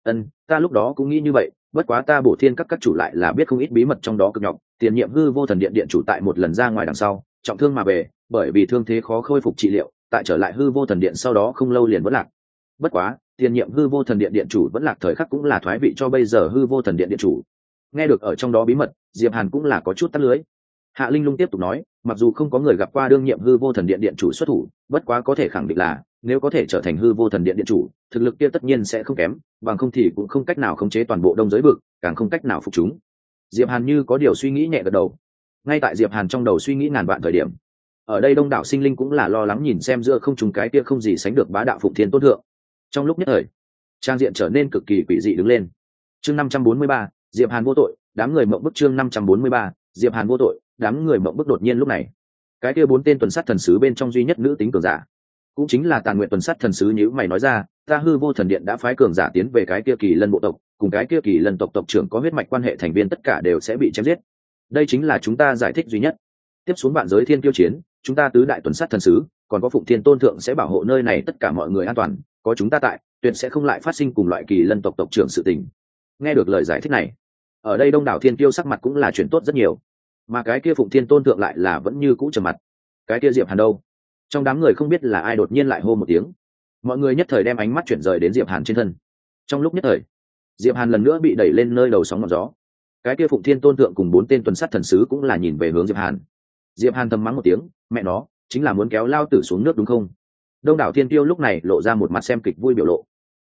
Ta lúc đó cũng nghĩ như vậy, bất quá ta bổ thiên các chủ lại là biết không ít bí mật trong đó cực nhọc. Tiền nhiệm hư vô thần điện điện chủ tại một lần ra ngoài đằng sau trọng thương mà về, bởi vì thương thế khó khôi phục trị liệu, tại trở lại hư vô thần điện sau đó không lâu liền vẫn lạc. Bất quá tiền nhiệm hư vô thần điện điện chủ vẫn lạc thời khắc cũng là thoái vị cho bây giờ hư vô thần điện điện chủ. Nghe được ở trong đó bí mật, Diệp Hàn cũng là có chút tắt lưới. Hạ Linh Lung tiếp tục nói, mặc dù không có người gặp qua đương nhiệm hư vô thần điện điện chủ xuất thủ, bất quá có thể khẳng định là nếu có thể trở thành hư vô thần điện điện chủ, thực lực kia tất nhiên sẽ không kém, bằng không thì cũng không cách nào khống chế toàn bộ đông giới vực, càng không cách nào phục chúng. Diệp Hàn như có điều suy nghĩ nhẹ gật đầu. Ngay tại Diệp Hàn trong đầu suy nghĩ ngàn vạn thời điểm, ở đây đông đảo sinh linh cũng là lo lắng nhìn xem giữa không trùng cái kia không gì sánh được bá đạo Phụng Thiên Tôn thượng. Trong lúc nhất thời, trang diện trở nên cực kỳ quỷ dị đứng lên. Chương 543, Diệp Hàn vô tội, đám người mộng bức. Chương 543, Diệp Hàn vô tội, đám người mộng bức. Đột nhiên lúc này, cái kia 4 tên tuần sát thần sứ bên trong duy nhất nữ tính cường giả, cũng chính là Tàn Nguyện tuần sát thần sứ nhíu mày nói ra, ta hư vô thần điện đã phái cường giả tiến về cái kia Kỳ Lân bộ tộc, cùng cái kia Kỳ Lân tộc tộc trưởng có huyết mạch quan hệ thành viên tất cả đều sẽ bị chém giết. Đây chính là chúng ta giải thích duy nhất. Tiếp xuống vạn giới thiên tiêu chiến, chúng ta tứ đại tuần sát thần sứ, còn có Phụng Thiên Tôn thượng sẽ bảo hộ nơi này tất cả mọi người an toàn, có chúng ta tại, tuyệt sẽ không lại phát sinh cùng loại Kỳ Lân tộc tộc trưởng sự tình. Nghe được lời giải thích này, ở đây đông đảo thiên tiêu sắc mặt cũng là chuyển tốt rất nhiều, mà cái kia Phụng Thiên Tôn thượng lại là vẫn như cũ trầm mặt. Cái kia Diệp Hàn đâu? Trong đám người không biết là ai đột nhiên lại hô một tiếng, mọi người nhất thời đem ánh mắt chuyển rời đến Diệp Hàn trên thân. Trong lúc nhất thời, Diệp Hàn lần nữa bị đẩy lên nơi đầu sóng ngọn gió. Cái kia Phụng Thiên Tôn thượng cùng 4 tên tuần sát thần sứ cũng là nhìn về hướng Diệp Hàn. Diệp Hàn thầm mắng một tiếng, mẹ nó, chính là muốn kéo lao tử xuống nước đúng không? Đông đảo thiên tiêu lúc này lộ ra một mặt xem kịch vui biểu lộ.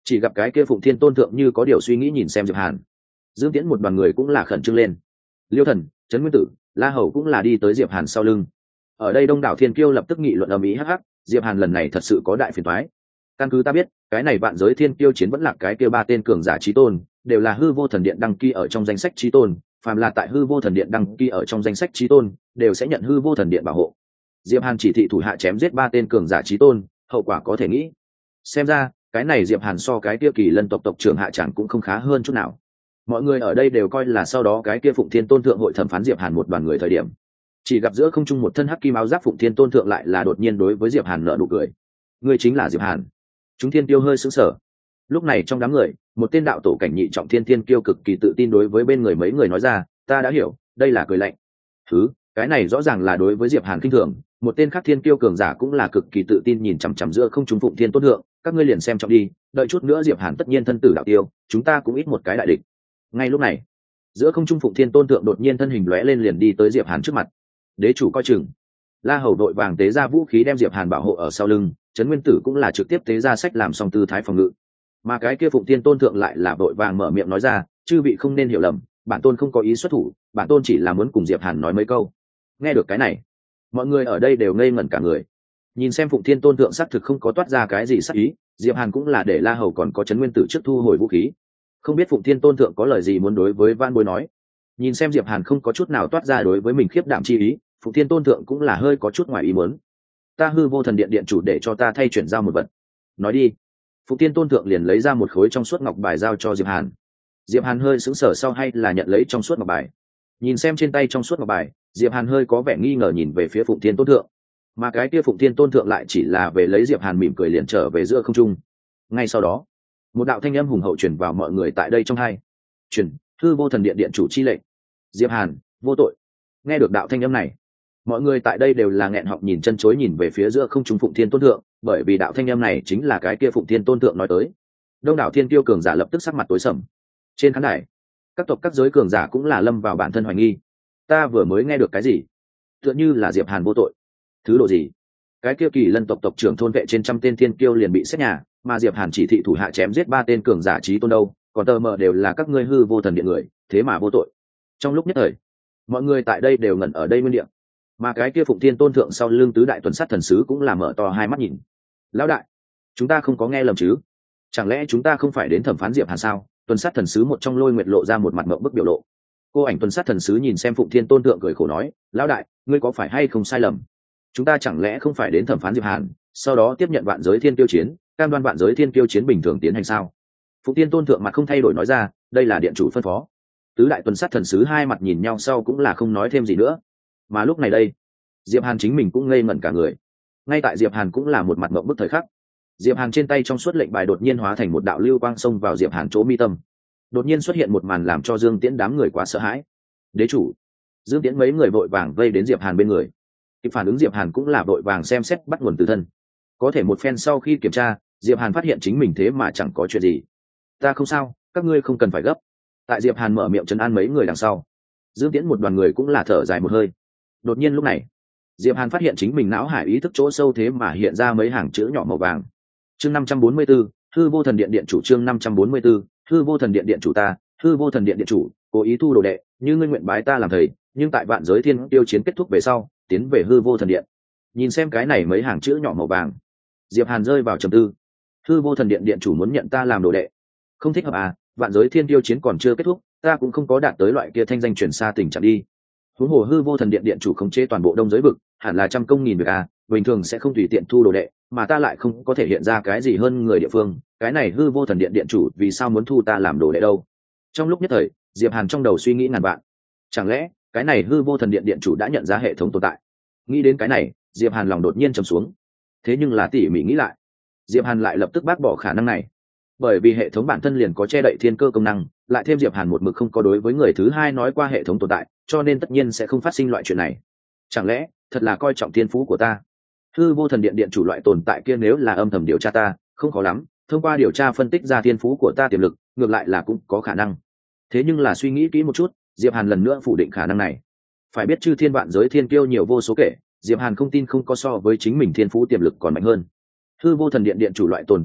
Chỉ gặp cái kia Phụng Thiên Tôn thượng như có điều suy nghĩ nhìn xem Diệp Hàn. Dương Tiễn một đoàn người cũng là khẩn trương lên. Liêu Thần, Trấn Nguyên Tử, La Hầu cũng là đi tới Diệp Hàn sau lưng. Ở đây đông đảo thiên kiêu lập tức nghị luận ầm ĩ hắc hắc, Diệp Hàn lần này thật sự có đại phiền toái. Căn cứ ta biết, cái này vạn giới thiên kiêu chiến vẫn là cái kia ba tên cường giả chí tôn, đều là hư vô thần điện đăng ký ở trong danh sách chí tôn, phàm là tại hư vô thần điện đăng ký ở trong danh sách chí tôn, đều sẽ nhận hư vô thần điện bảo hộ. Diệp Hàn chỉ thị thủ hạ chém giết ba tên cường giả chí tôn, hậu quả có thể nghĩ. Xem ra, cái này Diệp Hàn so cái kia Kỳ Lân tộc tộc trưởng hạ chẳng cũng không khá hơn chút nào. Mọi người ở đây đều coi là sau đó cái kia Phụng Thiên Tôn thượng hội thẩm phán Diệp Hàn một đoàn người thời điểm, chỉ gặp giữa không trung một thân hắc kim áo giáp Phụng Thiên Tôn thượng lại là đột nhiên đối với Diệp Hàn nở nụ cười. Ngươi chính là Diệp Hàn. Chúng thiên tiêu hơi sững sờ. Lúc này trong đám người, một tên đạo tổ cảnh nhị trọng thiên tiên kiêu cực kỳ tự tin đối với bên người mấy người nói ra, ta đã hiểu, đây là cười lạnh. Cái này rõ ràng là đối với Diệp Hàn khinh thường. Một tên khác thiên kiêu cường giả cũng là cực kỳ tự tin nhìn chằm chằm giữa không trung Phụng Thiên Tôn thượng, các ngươi liền xem trọng đi, đợi chút nữa Diệp Hàn tất nhiên thân tử đạo tiêu, chúng ta cũng ít một cái đại địch. Ngay lúc này, giữa không trung Phụng Thiên Tôn thượng đột nhiên thân hình lóe lên liền đi tới Diệp Hàn trước mặt. Đế chủ coi chừng. La Hầu đội vàng tế ra vũ khí đem Diệp Hàn bảo hộ ở sau lưng, Trấn Nguyên Tử cũng là trực tiếp tế ra sách làm xong tư thái phòng ngự. Mà cái kia Phụng Thiên Tôn thượng lại là vội vàng mở miệng nói ra, chư vị không nên hiểu lầm, bản tôn không có ý xuất thủ, bản tôn chỉ là muốn cùng Diệp Hàn nói mấy câu. Nghe được cái này, mọi người ở đây đều ngây ngẩn cả người. Nhìn xem Phụng Thiên Tôn thượng xác thực không có toát ra cái gì sắc ý, Diệp Hàn cũng là để La Hầu còn có Trấn Nguyên Tử trước thu hồi vũ khí. Không biết Phụng Thiên Tôn thượng có lời gì muốn đối với Van Bối nói. Nhìn xem Diệp Hàn không có chút nào toát ra đối với mình khiếp đảm chi ý, Phụng Thiên Tôn thượng cũng là hơi có chút ngoài ý muốn. Ta hư vô thần điện điện chủ để cho ta thay chuyển giao một vật. Nói đi. Phụng Thiên Tôn thượng liền lấy ra một khối trong suốt ngọc bài giao cho Diệp Hàn. Diệp Hàn hơi sững sờ sau hay là nhận lấy trong suốt ngọc bài. Nhìn xem trên tay trong suốt ngọc bài, Diệp Hàn hơi có vẻ nghi ngờ nhìn về phía Phụng Thiên Tôn thượng. Mà cái kia Phụng Thiên Tôn thượng lại chỉ là về lấy Diệp Hàn mỉm cười liền trở về giữa không trung. Ngay sau đó, một đạo thanh âm hùng hậu truyền vào mọi người tại đây trong hai. Truyền, hư vô thần điện điện chủ chi lệnh. Diệp Hàn, vô tội. Nghe được đạo thanh âm này, mọi người tại đây đều là nghẹn họng nhìn chân chối nhìn về phía giữa không trung Phụng Thiên Tôn thượng, bởi vì đạo thanh âm này chính là cái kia Phụng Thiên Tôn thượng nói tới. Đông đảo thiên tiêu cường giả lập tức sắc mặt tối sầm. Trên khán đài, các tộc các giới cường giả cũng là lâm vào bản thân hoài nghi. Ta vừa mới nghe được cái gì? Tựa như là Diệp Hàn vô tội. Thứ độ gì? Cái kia Kỳ Lân tộc tộc trưởng thôn vệ trên trăm tên thiên kiêu liền bị xét nhà, mà Diệp Hàn chỉ thị thủ hạ chém giết ba tên cường giả chí tôn đâu, còn tờ mờ đều là các ngươi hư vô thần điện người, thế mà vô tội. Trong lúc nhất thời, mọi người tại đây đều ngẩn ở đây nguyên địa. Mà cái kia Phụng Thiên Tôn thượng sau lưng tứ đại tuần sát thần sứ cũng là mở to hai mắt nhìn. Lão đại, chúng ta không có nghe lầm chứ? Chẳng lẽ chúng ta không phải đến thẩm phán Diệp Hàn sao? Tuần sát thần sứ một trong Lôi Nguyệt lộ ra một mặt mộng bức biểu lộ. Cô ảnh tuần sát thần sứ nhìn xem Phụng Thiên Tôn thượng cười khổ nói, lão đại, ngươi có phải hay không sai lầm? Chúng ta chẳng lẽ không phải đến thẩm phán Diệp Hàn, sau đó tiếp nhận vạn giới thiên kiêu chiến, cam đoan vạn giới thiên kiêu chiến bình thường tiến hành sao? Phụng Thiên Tôn thượng mặt không thay đổi nói ra, đây là điện chủ phân phó. Tứ đại tuần sát thần sứ hai mặt nhìn nhau sau cũng là không nói thêm gì nữa. Mà lúc này đây, Diệp Hàn chính mình cũng ngây ngẩn cả người. Ngay tại Diệp Hàn cũng là một mặt ngậm bức thời khắc, Diệp Hàn trên tay trong suốt lệnh bài đột nhiên hóa thành một đạo lưu quang xông vào Diệp Hàn chỗ mi tâm. Đột nhiên xuất hiện một màn làm cho Dương Tiễn đám người quá sợ hãi. Đế chủ! Dương Tiễn mấy người vội vàng vây đến Diệp Hàn bên người. Kịp phản ứng Diệp Hàn cũng là vội vàng xem xét bắt nguồn từ thân. Có thể một phen sau khi kiểm tra, Diệp Hàn phát hiện chính mình thế mà chẳng có chuyện gì. Ta không sao, các ngươi không cần phải gấp. Tại Diệp Hàn mở miệng trấn an mấy người đằng sau, Dương Tiễn một đoàn người cũng là thở dài một hơi. Đột nhiên lúc này, Diệp Hàn phát hiện chính mình não hải ý thức chỗ sâu thế mà hiện ra mấy hàng chữ nhỏ màu vàng. Chương 544, hư vô thần điện điện chủ. Chương 544, hư vô thần điện điện chủ. Ta, hư vô thần điện điện chủ, cố ý thu đồ đệ, như ngươi nguyện bái ta làm thầy, nhưng tại vạn giới thiên tiêu chiến kết thúc về sau, tiến về hư vô thần điện. Nhìn xem cái này mấy hàng chữ nhỏ màu vàng, Diệp Hàn rơi vào trầm tư. Hư vô thần điện điện chủ muốn nhận ta làm đồ đệ, không thích hợp à? Vạn giới thiên tiêu chiến còn chưa kết thúc, ta cũng không có đạt tới loại kia thanh danh truyền xa tình trạng đi. Huống hồ hư vô thần điện điện chủ khống chế toàn bộ đông giới vực, hẳn là trăm công nghìn việc à, bình thường sẽ không tùy tiện thu đồ đệ, mà ta lại không có thể hiện ra cái gì hơn người địa phương, cái này hư vô thần điện điện chủ vì sao muốn thu ta làm đồ đệ đâu? Trong lúc nhất thời, Diệp Hàn trong đầu suy nghĩ ngàn vạn. Chẳng lẽ cái này hư vô thần điện điện chủ đã nhận ra hệ thống tồn tại? Nghĩ đến cái này, Diệp Hàn lòng đột nhiên trầm xuống. Thế nhưng là tỉ mỉ nghĩ lại, Diệp Hàn lại lập tức bác bỏ khả năng này. Bởi vì hệ thống bản thân liền có che đậy thiên cơ công năng, lại thêm Diệp Hàn một mực không có đối với người thứ hai nói qua hệ thống tồn tại, cho nên tất nhiên sẽ không phát sinh loại chuyện này. Chẳng lẽ thật là coi trọng thiên phú của ta? Hư vô thần điện điện chủ loại tồn tại kia nếu là âm thầm điều tra ta, không khó lắm, thông qua điều tra phân tích ra thiên phú của ta tiềm lực, ngược lại là cũng có khả năng. Thế nhưng là suy nghĩ kỹ một chút, Diệp Hàn lần nữa phủ định khả năng này. Phải biết chư thiên vạn giới thiên kiêu nhiều vô số kể, Diệp Hàn không tin không có so với chính mình thiên phú tiềm lực còn mạnh hơn. Hư vô thần điện điện chủ loại tồn tại kia,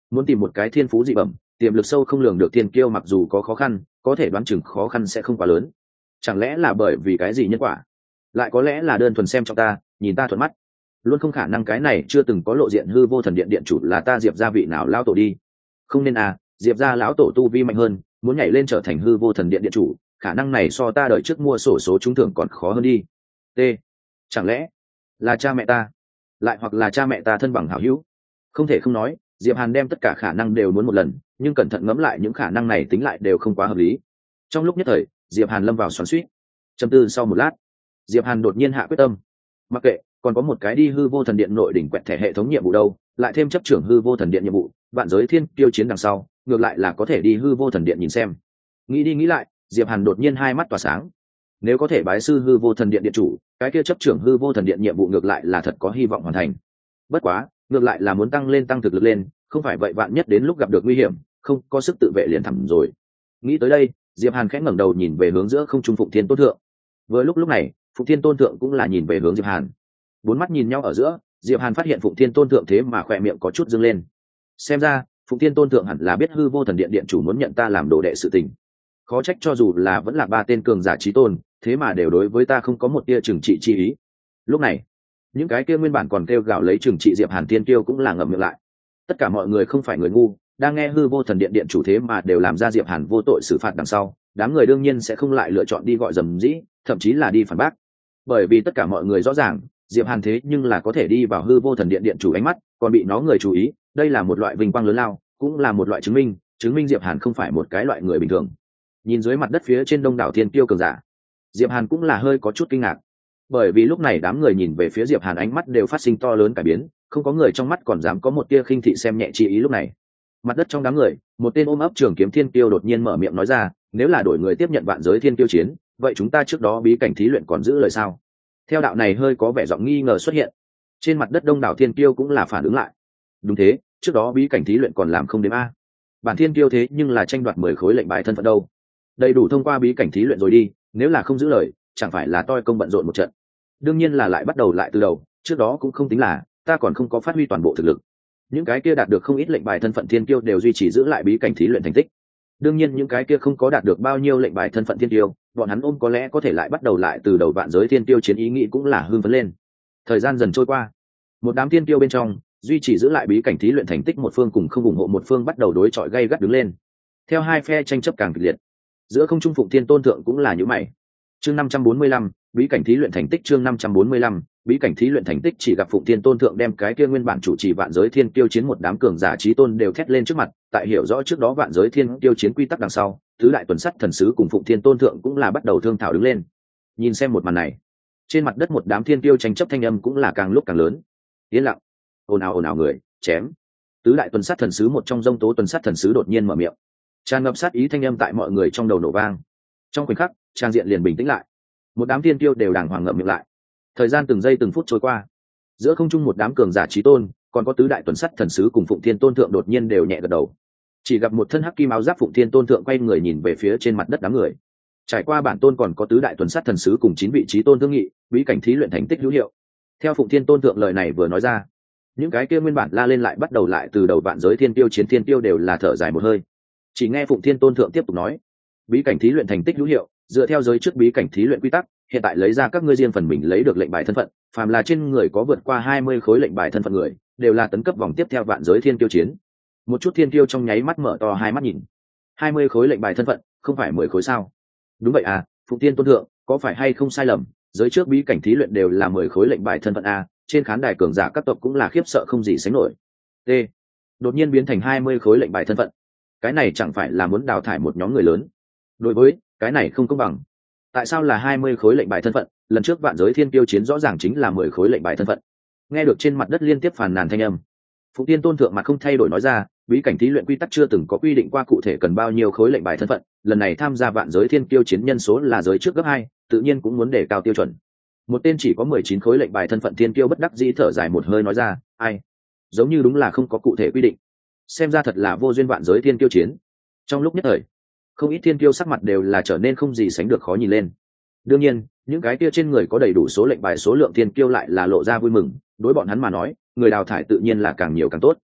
muốn tìm một cái thiên phú dị bẩm, tiềm lực sâu không lường được thiên kiêu mặc dù có khó khăn, có thể đoán chừng khó khăn sẽ không quá lớn. Chẳng lẽ là bởi vì cái gì nhân quả? Lại có lẽ là đơn thuần xem trong ta, nhìn ta thuận mắt. Luôn không khả năng cái này chưa từng có lộ diện hư vô thần điện điện chủ là ta Diệp gia vị nào lão tổ đi. Không nên à, Diệp gia lão tổ tu vi mạnh hơn, muốn nhảy lên trở thành hư vô thần điện điện chủ, khả năng này so ta đợi trước mua sổ số trúng thưởng còn khó hơn đi. T. Chẳng lẽ là cha mẹ ta? Lại hoặc là cha mẹ ta thân bằng hảo hữu? Không thể không nói, Diệp Hàn đem tất cả khả năng đều muốn một lần, nhưng cẩn thận ngẫm lại những khả năng này tính lại đều không quá hợp lý. Trong lúc nhất thời, Diệp Hàn lâm vào xoắn xuýt. Trầm tư sau một lát, Diệp Hàn đột nhiên hạ quyết tâm. Mặc kệ, còn có một cái đi hư vô thần điện nội đỉnh quẹt thẻ hệ thống nhiệm vụ đâu, lại thêm chấp trưởng hư vô thần điện nhiệm vụ, vạn giới thiên tiêu chiến đằng sau, ngược lại là có thể đi hư vô thần điện nhìn xem. Nghĩ đi nghĩ lại, Diệp Hàn đột nhiên hai mắt tỏa sáng. Nếu có thể bái sư hư vô thần điện điện chủ, cái kia chấp trưởng hư vô thần điện nhiệm vụ ngược lại là thật có hy vọng hoàn thành. Bất quá, ngược lại là muốn tăng thực lực lên, không phải vậy vạn nhất đến lúc gặp được nguy hiểm, không có sức tự vệ liền thẳng rồi. Nghĩ tới đây, Diệp Hàn khẽ ngẩng đầu nhìn về hướng giữa không trung Phụng Thiên Tôn thượng. Vừa lúc này, Phụng Thiên Tôn thượng cũng là nhìn về hướng Diệp Hàn. Bốn mắt nhìn nhau ở giữa, Diệp Hàn phát hiện Phụng Thiên Tôn thượng thế mà khỏe miệng có chút dương lên. Xem ra, Phụng Thiên Tôn thượng hẳn là biết hư vô thần điện điện chủ muốn nhận ta làm đồ đệ sự tình. Khó trách cho dù là vẫn là ba tên cường giả chí tôn, thế mà đều đối với ta không có một tia trừng trị chi ý. Lúc này, những cái kia nguyên bản còn kêu gào lấy trừng trị Diệp Hàn tiên tiêu cũng là ngậm miệng lại. Tất cả mọi người không phải người ngu, đang nghe hư vô thần điện điện chủ thế mà đều làm ra Diệp Hàn vô tội xử phạt đằng sau, đám người đương nhiên sẽ không lại lựa chọn đi gọi dầm dĩ, thậm chí là đi phản bác. Bởi vì tất cả mọi người rõ ràng, Diệp Hàn thế nhưng là có thể đi vào hư vô thần điện điện chủ ánh mắt, còn bị nó người chú ý, đây là một loại vinh quang lớn lao, cũng là một loại chứng minh Diệp Hàn không phải một cái loại người bình thường. Nhìn dưới mặt đất phía trên đông đảo thiên tiêu cường giả, Diệp Hàn cũng là hơi có chút kinh ngạc. Bởi vì lúc này đám người nhìn về phía Diệp Hàn ánh mắt đều phát sinh to lớn cải biến, không có người trong mắt còn dám có một tia khinh thị xem nhẹ chi ý lúc này. Mặt đất trong đám người, một tên ôm ấp trường kiếm thiên tiêu đột nhiên mở miệng nói ra, nếu là đổi người tiếp nhận vạn giới thiên tiêu chiến, vậy chúng ta trước đó bí cảnh thí luyện còn giữ lời sao? Theo đạo này hơi có vẻ giọng nghi ngờ xuất hiện. Trên mặt đất đông đảo thiên tiêu cũng là phản ứng lại. Đúng thế, trước đó bí cảnh thí luyện còn làm không đếm a. Bản thiên tiêu thế nhưng là tranh đoạt 10 khối lệnh bài thân phận đâu. Đầy đủ thông qua bí cảnh thí luyện rồi đi, nếu là không giữ lời, chẳng phải là toi công bận rộn một trận. Đương nhiên là lại bắt đầu lại từ đầu, trước đó cũng không tính là, ta còn không có phát huy toàn bộ thực lực. Những cái kia đạt được không ít lệnh bài thân phận thiên kiêu đều duy trì giữ lại bí cảnh thí luyện thành tích. Đương nhiên những cái kia không có đạt được bao nhiêu lệnh bài thân phận thiên kiêu, bọn hắn ôm có lẽ có thể lại bắt đầu lại từ đầu vạn giới thiên kiêu chiến ý nghĩ cũng là hưng phấn lên. Thời gian dần trôi qua, một đám thiên kiêu bên trong duy trì giữ lại bí cảnh thí luyện thành tích một phương cùng không ủng hộ một phương bắt đầu đối chọi gay gắt đứng lên. Theo hai phe tranh chấp càng kịch liệt, giữa không trung Phụng Thiên Tôn thượng cũng là như mày. Chương 545, bí cảnh thí luyện thành tích. Chương 545, bí cảnh thí luyện thành tích. Chỉ gặp Phụng Thiên Tôn thượng đem cái kia nguyên bản chủ trì vạn giới thiên tiêu chiến một đám cường giả chí tôn đều thét lên trước mặt, tại hiểu rõ trước đó vạn giới thiên tiêu chiến quy tắc đằng sau, tứ đại tuần sắt thần sứ cùng Phụng Thiên Tôn thượng cũng là bắt đầu thương thảo đứng lên. Nhìn xem một màn này, trên mặt đất một đám thiên tiêu tranh chấp thanh âm cũng là càng lúc càng lớn. Yên lặng, ồn ào người, chém. Tứ đại tuần sắt thần sứ một trong dông tố tuần sắt thần sứ đột nhiên mở miệng, tràn ngập sát ý thanh âm tại mọi người trong đầu nổ vang. Trong khoảnh khắc, trang diện liền bình tĩnh lại, một đám thiên tiêu đều đàng hoàng ngậm miệng lại. Thời gian từng giây từng phút trôi qua, giữa không trung một đám cường giả chí tôn, còn có tứ đại tuần sắt thần sứ cùng Phụng Thiên Tôn thượng đột nhiên đều nhẹ gật đầu. Chỉ gặp một thân hắc kim áo giáp Phụng Thiên Tôn thượng quay người nhìn về phía trên mặt đất đám người. Trải qua bản tôn còn có tứ đại tuần sắt thần sứ cùng 9 vị chí tôn thương nghị, bí cảnh thí luyện thành tích hữu hiệu. Theo Phụng Thiên Tôn thượng lời này vừa nói ra, những cái kia nguyên bản la lên lại bắt đầu lại từ đầu vạn giới thiên tiêu chiến thiên tiêu đều là thở dài một hơi. Chỉ nghe Phụng Thiên Tôn thượng tiếp tục nói, bí cảnh thí luyện thành tích hữu hiệu, dựa theo giới trước bí cảnh thí luyện quy tắc, hiện tại lấy ra các ngươi riêng phần mình lấy được lệnh bài thân phận, phàm là trên người có vượt qua 20 khối lệnh bài thân phận người, đều là tấn cấp vòng tiếp theo vạn giới thiên tiêu chiến. Một chút thiên tiêu trong nháy mắt mở to hai mắt nhìn. 20 khối lệnh bài thân phận, không phải 10 khối sao? Đúng vậy à, Phụng Thiên Tôn thượng, có phải hay không sai lầm, giới trước bí cảnh thí luyện đều là 10 khối lệnh bài thân phận a, trên khán đài cường giả các tộc cũng là khiếp sợ không gì sánh nổi. T. Đột nhiên biến thành 20 khối lệnh bài thân phận. Cái này chẳng phải là muốn đào thải một nhóm người lớn. Đối với cái này không công bằng. Tại sao là 20 khối lệnh bài thân phận, lần trước vạn giới thiên tiêu chiến rõ ràng chính là 10 khối lệnh bài thân phận. Nghe được trên mặt đất liên tiếp phàn nàn thanh âm, Phụng Thiên Tôn thượng mặt không thay đổi nói ra, bí cảnh thí luyện quy tắc chưa từng có quy định qua cụ thể cần bao nhiêu khối lệnh bài thân phận, lần này tham gia vạn giới thiên tiêu chiến nhân số là giới trước gấp 2, tự nhiên cũng muốn đề cao tiêu chuẩn. Một tên chỉ có 19 khối lệnh bài thân phận thiên tiêu bất đắc dĩ thở dài một hơi nói ra, ai, giống như đúng là không có cụ thể quy định. Xem ra thật là vô duyên vạn giới thiên tiêu chiến. Trong lúc nhất thời, không ít thiên tiêu sắc mặt đều là trở nên không gì sánh được khó nhìn lên. Đương nhiên, những cái kia trên người có đầy đủ số lệnh bài số lượng thiên tiêu lại là lộ ra vui mừng, đối bọn hắn mà nói, người đào thải tự nhiên là càng nhiều càng tốt.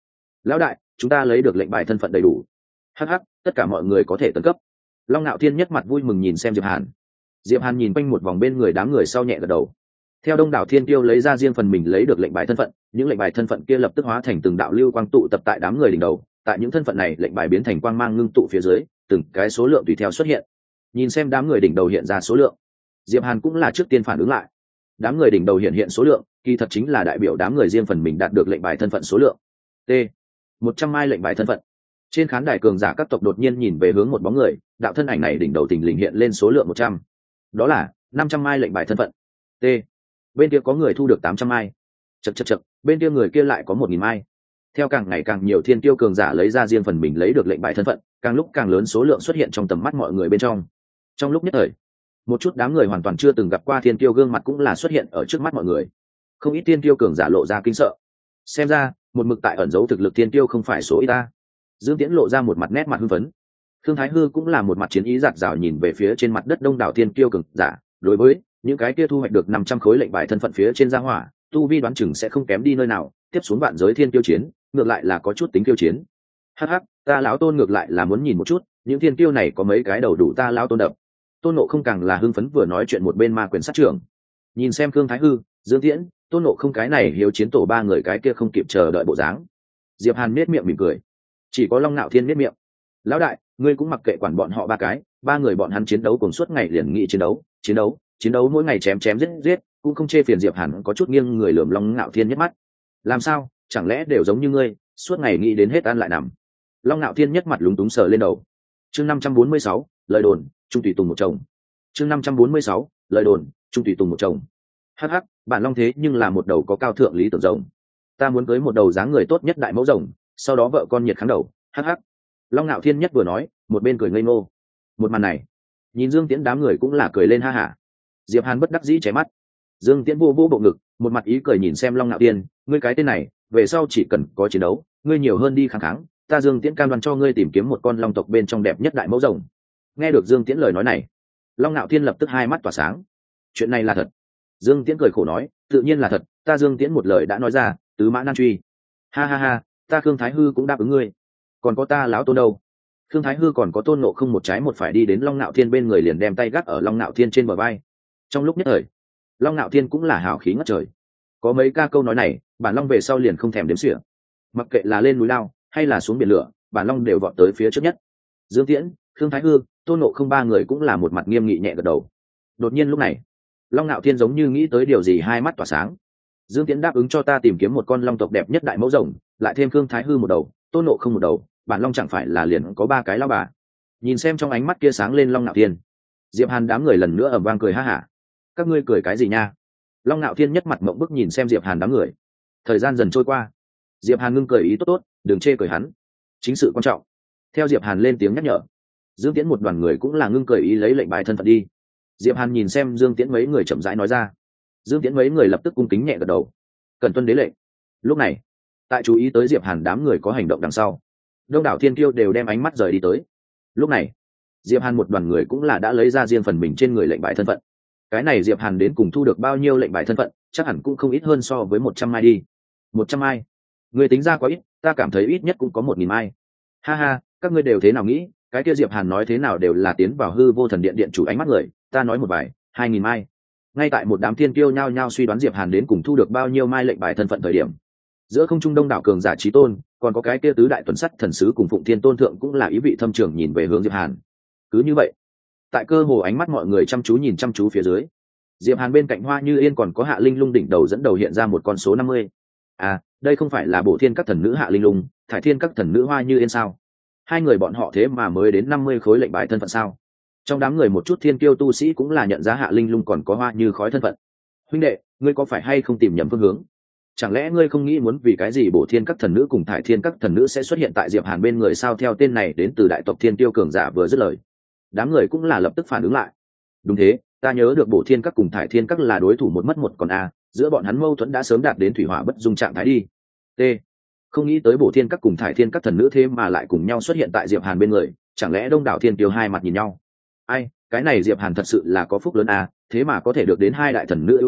lão đại, chúng ta lấy được lệnh bài thân phận đầy đủ. Hắc hắc, tất cả mọi người có thể tấn cấp. Long Nạo Thiên nhất mặt vui mừng nhìn xem Diệp Hàn. Diệp Hàn nhìn quanh một vòng bên người đám người sau nhẹ gật đầu. Theo đông đảo thiên tiêu lấy ra riêng phần mình lấy được lệnh bài thân phận, những lệnh bài thân phận kia lập tức hóa thành từng đạo lưu quang tụ tập tại đám người đỉnh đầu. Tại những thân phận này, lệnh bài biến thành quang mang ngưng tụ phía dưới, từng cái số lượng tùy theo xuất hiện. Nhìn xem đám người đỉnh đầu hiện ra số lượng, Diệp Hàn cũng là trước tiên phản ứng lại. Đám người đỉnh đầu hiện số lượng, kỳ thật chính là đại biểu đám người riêng phần mình đạt được lệnh bài thân phận số lượng. T 100 mai lệnh bài thân phận. Trên khán đài cường giả các tộc đột nhiên nhìn về hướng một bóng người, đạo thân ảnh này đỉnh đầu thình lình hiện lên số lượng 100. Đó là 500 mai lệnh bài thân phận. T. Bên kia có người thu được 800 mai. Chậc, bên kia người kia lại có 1000 mai. Theo càng ngày càng nhiều thiên tiêu cường giả lấy ra riêng phần mình lấy được lệnh bài thân phận, càng lúc càng lớn số lượng xuất hiện trong tầm mắt mọi người bên trong. Trong lúc nhất thời, một chút đám người hoàn toàn chưa từng gặp qua thiên tiêu gương mặt cũng là xuất hiện ở trước mắt mọi người. Không ít thiên tiêu cường giả lộ ra kinh sợ. Xem ra, một mực tại ẩn giấu thực lực thiên tiêu không phải số ít ta. Dương Tiễn lộ ra một mặt nét mặt hưng phấn. Thương Thái Hư cũng là một mặt chiến ý rạt rào nhìn về phía trên mặt đất đông đảo thiên kiêu cường giả, đối với những cái kia thu hoạch được 500 khối lệnh bài thân phận phía trên gia hỏa, tu vi đoán chừng sẽ không kém đi nơi nào, tiếp xuống vạn giới thiên kiêu chiến, ngược lại là có chút tính kiêu chiến. Hắc hắc, ta lão Tôn ngược lại là muốn nhìn một chút, những thiên kiêu này có mấy cái đầu đủ ta lão Tôn đập. Tôn Nộ không càng là hưng phấn vừa nói chuyện một bên ma quyền sát trưởng. Nhìn xem Thương Thái Hư, Dương Tiễn, Tôn Nộ không cái này hiếu chiến tổ ba người cái kia không kịp chờ đợi bộ dáng. Diệp Hàn nhếch miệng mỉm cười. Chỉ có Long Nạo Thiên nhếch miệng. Lão đại, ngươi cũng mặc kệ quản bọn họ ba người bọn hắn chiến đấu cùng suốt ngày liền nghĩ chiến đấu mỗi ngày chém giết, cũng không chê phiền. Diệp Hàn có chút nghiêng người lườm Long Nạo Thiên nhất mắt. Làm sao, chẳng lẽ đều giống như ngươi, suốt ngày nghĩ đến hết ăn lại nằm. Long Nạo Thiên nhất mặt lúng túng sờ lên đầu. Chương 546, lời đồn, trung tùy tùng một chồng. Chương 546, lời đồn, trung tùy tùng một chồng. Hắc hắc, bản Long thế nhưng là một đầu có cao thượng lý tưởng rồng. Ta muốn cưới một đầu dáng người tốt nhất đại mẫu rồng, sau đó vợ con nhiệt kháng đầu. Hắc hắc. Long Nạo Thiên nhất vừa nói, một bên cười ngây ngô. Một màn này, nhìn Dương Tiễn đám người cũng là cười lên ha hả. Diệp Hàn bất đắc dĩ chảy mắt. Dương Tiễn vô bộ ngực, một mặt ý cười nhìn xem Long Nạo Thiên, ngươi cái tên này, về sau chỉ cần có chiến đấu, ngươi nhiều hơn đi kháng kháng, ta Dương Tiễn cam đoan cho ngươi tìm kiếm một con long tộc bên trong đẹp nhất đại mẫu rồng. Nghe được Dương Tiễn lời nói này, Long Nạo Thiên lập tức hai mắt tỏa sáng. Chuyện này là thật. Dương Tiễn cười khổ nói, tự nhiên là thật, ta Dương Tiễn một lời đã nói ra, tứ mã nan truy. Ha ha ha, ta Khương Thái Hư cũng đáp ứng ngươi. Còn có ta lão Tôn đâu? Khương Thái Hư còn có Tôn Nộ không một trái một phải đi đến Long Nạo Thiên bên người liền đem tay gác ở Long Nạo Thiên trên bờ vai. Trong lúc nhất thời, Long Nạo Thiên cũng là hào khí ngất trời. Có mấy ca câu nói này, bản Long về sau liền không thèm đếm xỉa. Mặc kệ là lên núi lao hay là xuống biển lửa, bản Long đều vọt tới phía trước nhất. Dương Tiễn, Khương Thái Hư, Tôn Nộ không ba người cũng là một mặt nghiêm nghị nhẹ gật đầu. Đột nhiên lúc này, Long Nạo Thiên giống như nghĩ tới điều gì, hai mắt tỏa sáng. Dương Tiễn đáp ứng cho ta tìm kiếm một con long tộc đẹp nhất đại mẫu rồng, lại thêm Khương Thái Hư một đầu, Tôn Nộ không một đầu, bản Long chẳng phải là liền có ba cái lao bà. Nhìn xem trong ánh mắt kia sáng lên Long Nạo Thiên, Diệp Hàn đám người lần nữa ầm vang cười ha hả. Các ngươi cười cái gì nha? Long Nạo Thiên nhất mặt mộng bức nhìn xem Diệp Hàn đám người. Thời gian dần trôi qua, Diệp Hàn ngưng cười ý tốt, đừng chê cười hắn, chính sự quan trọng. Theo Diệp Hàn lên tiếng nhắc nhở, Dương Tiễn một đoàn người cũng là ngưng cười ý lấy lệnh bài thân phận đi. Diệp Hàn nhìn xem Dương Tiễn mấy người chậm rãi nói ra. Dương Tiễn mấy người lập tức cung kính nhẹ gật đầu, cần tuân đế lệnh. Lúc này, tại chú ý tới Diệp Hàn đám người có hành động đằng sau, đông đảo thiên kiêu đều đem ánh mắt rời đi tới. Lúc này, Diệp Hàn một đoàn người cũng là đã lấy ra riêng phần mình trên người lệnh bài thân phận. Cái này Diệp Hàn đến cùng thu được bao nhiêu lệnh bài thân phận, chắc hẳn cũng không ít hơn so với 100 mai đi. 100 mai? Người tính ra quá ít, ta cảm thấy ít nhất cũng có 1000 mai. Ha ha, các ngươi đều thế nào nghĩ, cái kia Diệp Hàn nói thế nào đều là tiến vào hư vô thần điện điện chủ ánh mắt người, ta nói một vài, 2000 mai. Ngay tại một đám thiên kiêu nhao nhao suy đoán Diệp Hàn đến cùng thu được bao nhiêu mai lệnh bài thân phận thời điểm, giữa không trung đông đảo cường giả chí tôn, còn có cái kia tứ đại tuần sắt thần sứ cùng Phụng Thiên Tôn thượng cũng là ý vị thâm trường nhìn về hướng Diệp Hàn. Cứ như vậy, tại cơ hồ ánh mắt mọi người chăm chú phía dưới, Diệp Hàn bên cạnh Hoa Như Yên còn có Hạ Linh Lung đỉnh đầu dẫn đầu hiện ra một con số 50. À, đây không phải là Bổ Thiên các thần nữ Hạ Linh Lung, Thải Thiên các thần nữ Hoa Như Yên sao? Hai người bọn họ thế mà mới đến 50 khối lệnh bài thân phận sao? Trong đám người một chút thiên kiêu tu sĩ cũng là nhận ra Hạ Linh Lung còn có Hoa Như khói thân phận. Huynh đệ, ngươi có phải hay không tìm nhầm phương hướng? Chẳng lẽ ngươi không nghĩ muốn vì cái gì Bổ Thiên các thần nữ cùng Thải Thiên các thần nữ sẽ xuất hiện tại Diệp Hàn bên người sao? Theo tên này đến từ đại tộc thiên kiêu cường giả vừa dứt lời, đám người cũng là lập tức phản ứng lại. Đúng thế, ta nhớ được Bổ Thiên các cùng Thải Thiên các là đối thủ một mất một còn a, giữa bọn hắn mâu thuẫn đã sớm đạt đến thủy hỏa bất dung trạng thái đi. T. Không nghĩ tới Bổ Thiên các cùng Thải Thiên các thần nữ thế mà lại cùng nhau xuất hiện tại Diệp Hàn bên người, chẳng lẽ đông đảo thiên kiêu hai mặt nhìn nhau? Ai, cái này Diệp Hàn thật sự là có phúc lớn a, thế mà có thể được đến hai đại thần nữ ưu ái,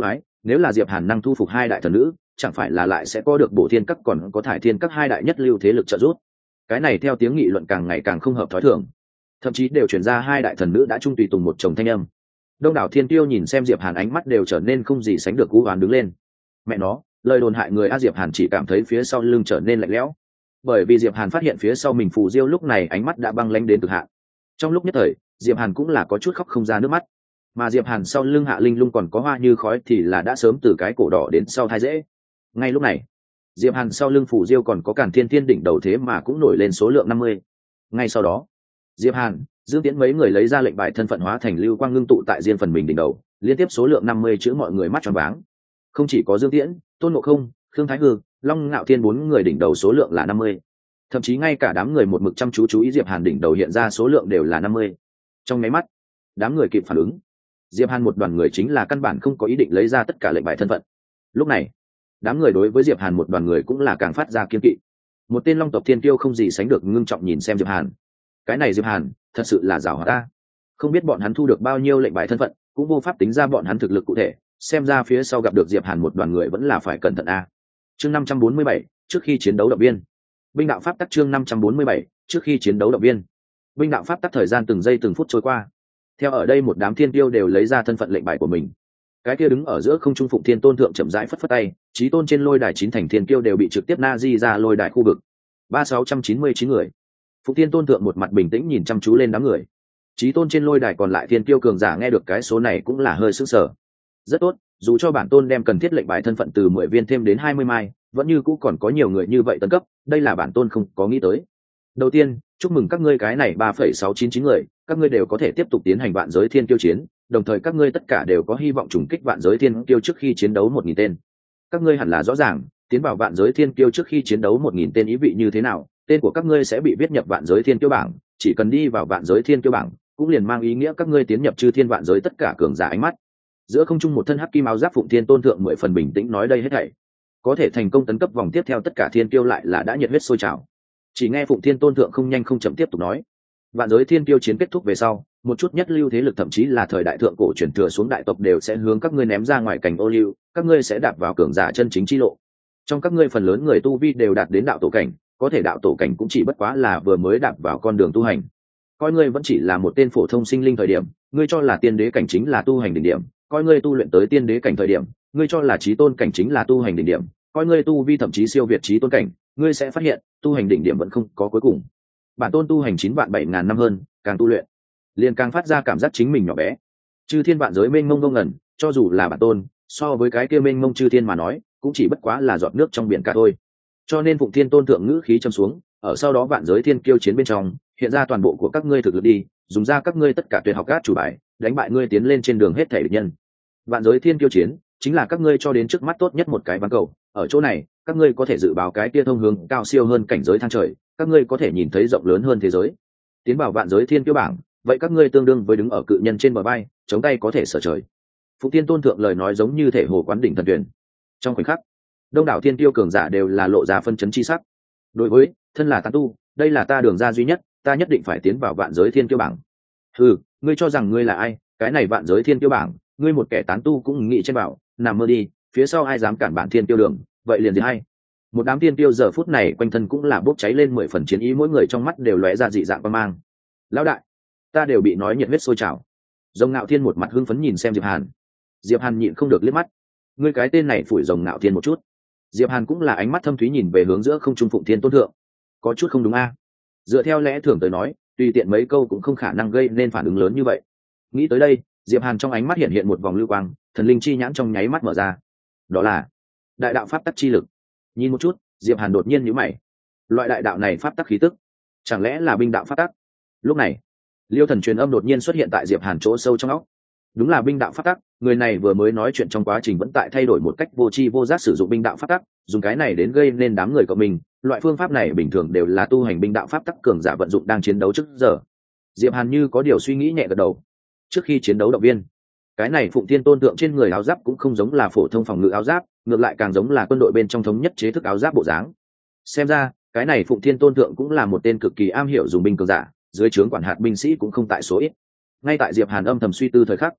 nếu là Diệp Hàn năng thu phục hai đại thần nữ, chẳng phải là lại sẽ có được Bổ Thiên Các còn có Thải Thiên Các hai đại nhất lưu thế lực trợ giúp. Cái này theo tiếng nghị luận càng ngày càng không hợp thói thường, thậm chí đều truyền ra hai đại thần nữ đã chung tùy tùng một chồng thanh âm. Đông đảo thiên tiêu nhìn xem Diệp Hàn ánh mắt đều trở nên không gì sánh được u oán đứng lên. Mẹ nó, lời đồn hại người a. Diệp Hàn chỉ cảm thấy phía sau lưng trở nên lạnh lẽo, bởi vì Diệp Hàn phát hiện phía sau mình phù diêu lúc này ánh mắt đã băng lãnh đến cực hạn. Trong lúc nhất thời, Diệp Hàn cũng là có chút khóc không ra nước mắt, mà Diệp Hàn sau lưng Hạ Linh Lung còn có Hoa Như Khói thì là đã sớm từ cái cổ đỏ đến sau thai dễ. Ngay lúc này, Diệp Hàn sau lưng phù diêu còn có Càn Thiên Thiên đỉnh đầu thế mà cũng nổi lên số lượng 50. Ngay sau đó, Diệp Hàn, Dương Tiễn mấy người lấy ra lệnh bài thân phận hóa thành lưu quang ngưng tụ tại riêng phần mình đỉnh đầu, liên tiếp số lượng 50 chữ mọi người mắt tròn váng. Không chỉ có Dương Tiễn, Tôn Ngộ Không, Khương Thái Hư, Long Ngạo Thiên bốn người đỉnh đầu số lượng là 50. Thậm chí ngay cả đám người một mực chăm chú ý Diệp Hàn đỉnh đầu hiện ra số lượng đều là 50. Trong mấy mắt, đám người kịp phản ứng, Diệp Hàn một đoàn người chính là căn bản không có ý định lấy ra tất cả lệnh bài thân phận. Lúc này, đám người đối với Diệp Hàn một đoàn người cũng là càng phát ra kiên kỵ. Một tên Long tộc thiên tiêu không gì sánh được ngưng trọng nhìn xem Diệp Hàn. Cái này Diệp Hàn, thật sự là giàu hoạt ta. Không biết bọn hắn thu được bao nhiêu lệnh bài thân phận, cũng vô pháp tính ra bọn hắn thực lực cụ thể, xem ra phía sau gặp được Diệp Hàn một đoàn người vẫn là phải cẩn thận a. Chương 547, trước khi chiến đấu động viên. Binh đạo pháp tắc chương 547, trước khi chiến đấu động viên. Binh đạo pháp tắc thời gian từng giây từng phút trôi qua. Theo ở đây một đám thiên tiêu đều lấy ra thân phận lệnh bài của mình. Cái kia đứng ở giữa không trung Phụng Thiên Tôn thượng chậm rãi phất phất tay, chí tôn trên lôi đài 9 thành thiên kiêu đều bị trực tiếp na di ra lôi đài khu vực. 3699 người. Phụng Thiên Tôn thượng một mặt bình tĩnh nhìn chăm chú lên đám người. Chí tôn trên lôi đài còn lại thiên kiêu cường giả nghe được cái số này cũng là hơi sửng sở. Rất tốt, dù cho bản tôn đem cần thiết lệnh bài thân phận từ 10 viên thêm đến 20 mai, vẫn như cũ còn có nhiều người như vậy tấn cấp, đây là bản tôn không có nghĩ tới. Đầu tiên, chúc mừng các ngươi cái này 3,699 người, các ngươi đều có thể tiếp tục tiến hành vạn giới thiên kiêu chiến, đồng thời các ngươi tất cả đều có hy vọng trùng kích vạn giới thiên kiêu trước khi chiến đấu 1000 tên. Các ngươi hẳn là rõ ràng, tiến vào vạn giới thiên kiêu trước khi chiến đấu 1000 tên ý vị như thế nào, tên của các ngươi sẽ bị viết nhập vạn giới thiên kiêu bảng, chỉ cần đi vào vạn giới thiên kiêu bảng, cũng liền mang ý nghĩa các ngươi tiến nhập chư thiên vạn giới tất cả cường giả ánh mắt. Giữa không trung một thân hắc kim áo giáp Phụng Thiên Tôn thượng 10 phần bình tĩnh nói đây hết thảy. Có thể thành công tấn cấp vòng tiếp theo tất cả thiên kiêu lại là đã nhiệt huyết sôi trào. Chỉ nghe Phụng Thiên Tôn thượng không nhanh không chậm tiếp tục nói, vạn giới thiên kiêu chiến kết thúc về sau, một chút nhất lưu thế lực thậm chí là thời đại thượng cổ truyền thừa xuống đại tộc đều sẽ hướng các ngươi ném ra ngoài cảnh ô liu, các ngươi sẽ đạp vào cường giả chân chính chi lộ. Trong các ngươi phần lớn người tu vi đều đạt đến đạo tổ cảnh, có thể đạo tổ cảnh cũng chỉ bất quá là vừa mới đạp vào con đường tu hành. Coi ngươi vẫn chỉ là một tên phổ thông sinh linh thời điểm, ngươi cho là tiên đế cảnh chính là tu hành đỉnh điểm, coi ngươi tu luyện tới tiên đế cảnh thời điểm, ngươi cho là chí tôn cảnh chính là tu hành đỉnh điểm, coi ngươi tu vi thậm chí siêu việt chí tôn cảnh, ngươi sẽ phát hiện tu hành đỉnh điểm vẫn không có cuối cùng. Bản tôn tu hành 97000 năm hơn, càng tu luyện liền càng phát ra cảm giác chính mình nhỏ bé. Chư thiên vạn giới mênh mông ngông ngẩn, cho dù là bản tôn, so với cái kia mênh mông chư thiên mà nói, cũng chỉ bất quá là giọt nước trong biển cả thôi. Cho nên Phụng Thiên Tôn thượng ngữ khí trầm xuống, ở sau đó vạn giới thiên kiêu chiến bên trong, hiện ra toàn bộ của các ngươi thực lực đi, dùng ra các ngươi tất cả tuyệt học cát chủ bài, đánh bại ngươi tiến lên trên đường hết thể địch nhân. Vạn giới thiên kiêu chiến chính là các ngươi cho đến trước mắt tốt nhất một cái ván cầu, ở chỗ này, các ngươi có thể dự báo cái kia thông hướng cao siêu hơn cảnh giới thang trời, các ngươi có thể nhìn thấy rộng lớn hơn thế giới. Tiến vào vạn giới thiên kiêu bảng, vậy các ngươi tương đương với đứng ở cự nhân trên bờ bay, chống tay có thể sở trời. Phụng Thiên Tôn thượng lời nói giống như thể hồ quán đỉnh thần tuyển. Trong khoảnh khắc, đông đảo thiên tiêu cường giả đều là lộ ra phân chấn chi sắc. Đối với thân là tán tu, đây là ta đường ra duy nhất, ta nhất định phải tiến vào vạn giới thiên kiêu bảng. Ừ, ngươi cho rằng ngươi là ai? Cái này vạn giới thiên kiêu bảng, ngươi một kẻ tán tu cũng nghĩ trên bảo, nằm mơ đi, phía sau ai dám cản bản thiên tiêu đường, vậy liền gì hay? Một đám thiên tiêu giờ phút này quanh thân cũng là bốc cháy lên 10 phần chiến ý, mỗi người trong mắt đều lóe ra dị dạng quan mang. Lão đại, ta đều bị nói nhiệt huyết sôi trào. Rồng Ngạo Thiên một mặt hưng phấn nhìn xem Diệp Hàn. Diệp Hàn nhịn không được liếc mắt. Ngươi cái tên này phủi Rồng Ngạo Thiên một chút. Diệp Hàn cũng là ánh mắt thâm thúy nhìn về hướng giữa không trung Phụng Thiên Tôn thượng. Có chút không đúng a. Dựa theo lẽ thường tới nói, tùy tiện mấy câu cũng không khả năng gây nên phản ứng lớn như vậy. Nghĩ tới đây, Diệp Hàn trong ánh mắt hiện hiện một vòng lưu quang, thần linh chi nhãn trong nháy mắt mở ra. Đó là đại đạo pháp tắc chi lực. Nhìn một chút, Diệp Hàn đột nhiên nhíu mày. Loại đại đạo này pháp tắc khí tức, chẳng lẽ là binh đạo pháp tắc? Lúc này, Liêu Thần truyền âm đột nhiên xuất hiện tại Diệp Hàn chỗ sâu trong óc. Đúng là binh đạo pháp tắc, người này vừa mới nói chuyện trong quá trình vẫn tại thay đổi một cách vô tri vô giác sử dụng binh đạo pháp tắc, dùng cái này đến gây nên đám người của mình. Loại phương pháp này bình thường đều là tu hành binh đạo pháp tắc cường giả vận dụng đang chiến đấu trước giờ. Diệp Hàn như có điều suy nghĩ nhẹ gật đầu. Trước khi chiến đấu động viên, cái này Phụng Thiên Tôn tượng trên người áo giáp cũng không giống là phổ thông phòng ngự áo giáp, ngược lại càng giống là quân đội bên trong thống nhất chế thức áo giáp bộ dáng. Xem ra, cái này Phụng Thiên Tôn tượng cũng là một tên cực kỳ am hiểu dùng binh cường giả, dưới trướng quản hạt binh sĩ cũng không tại số ít. Ngay tại Diệp Hàn âm thầm suy tư thời khắc,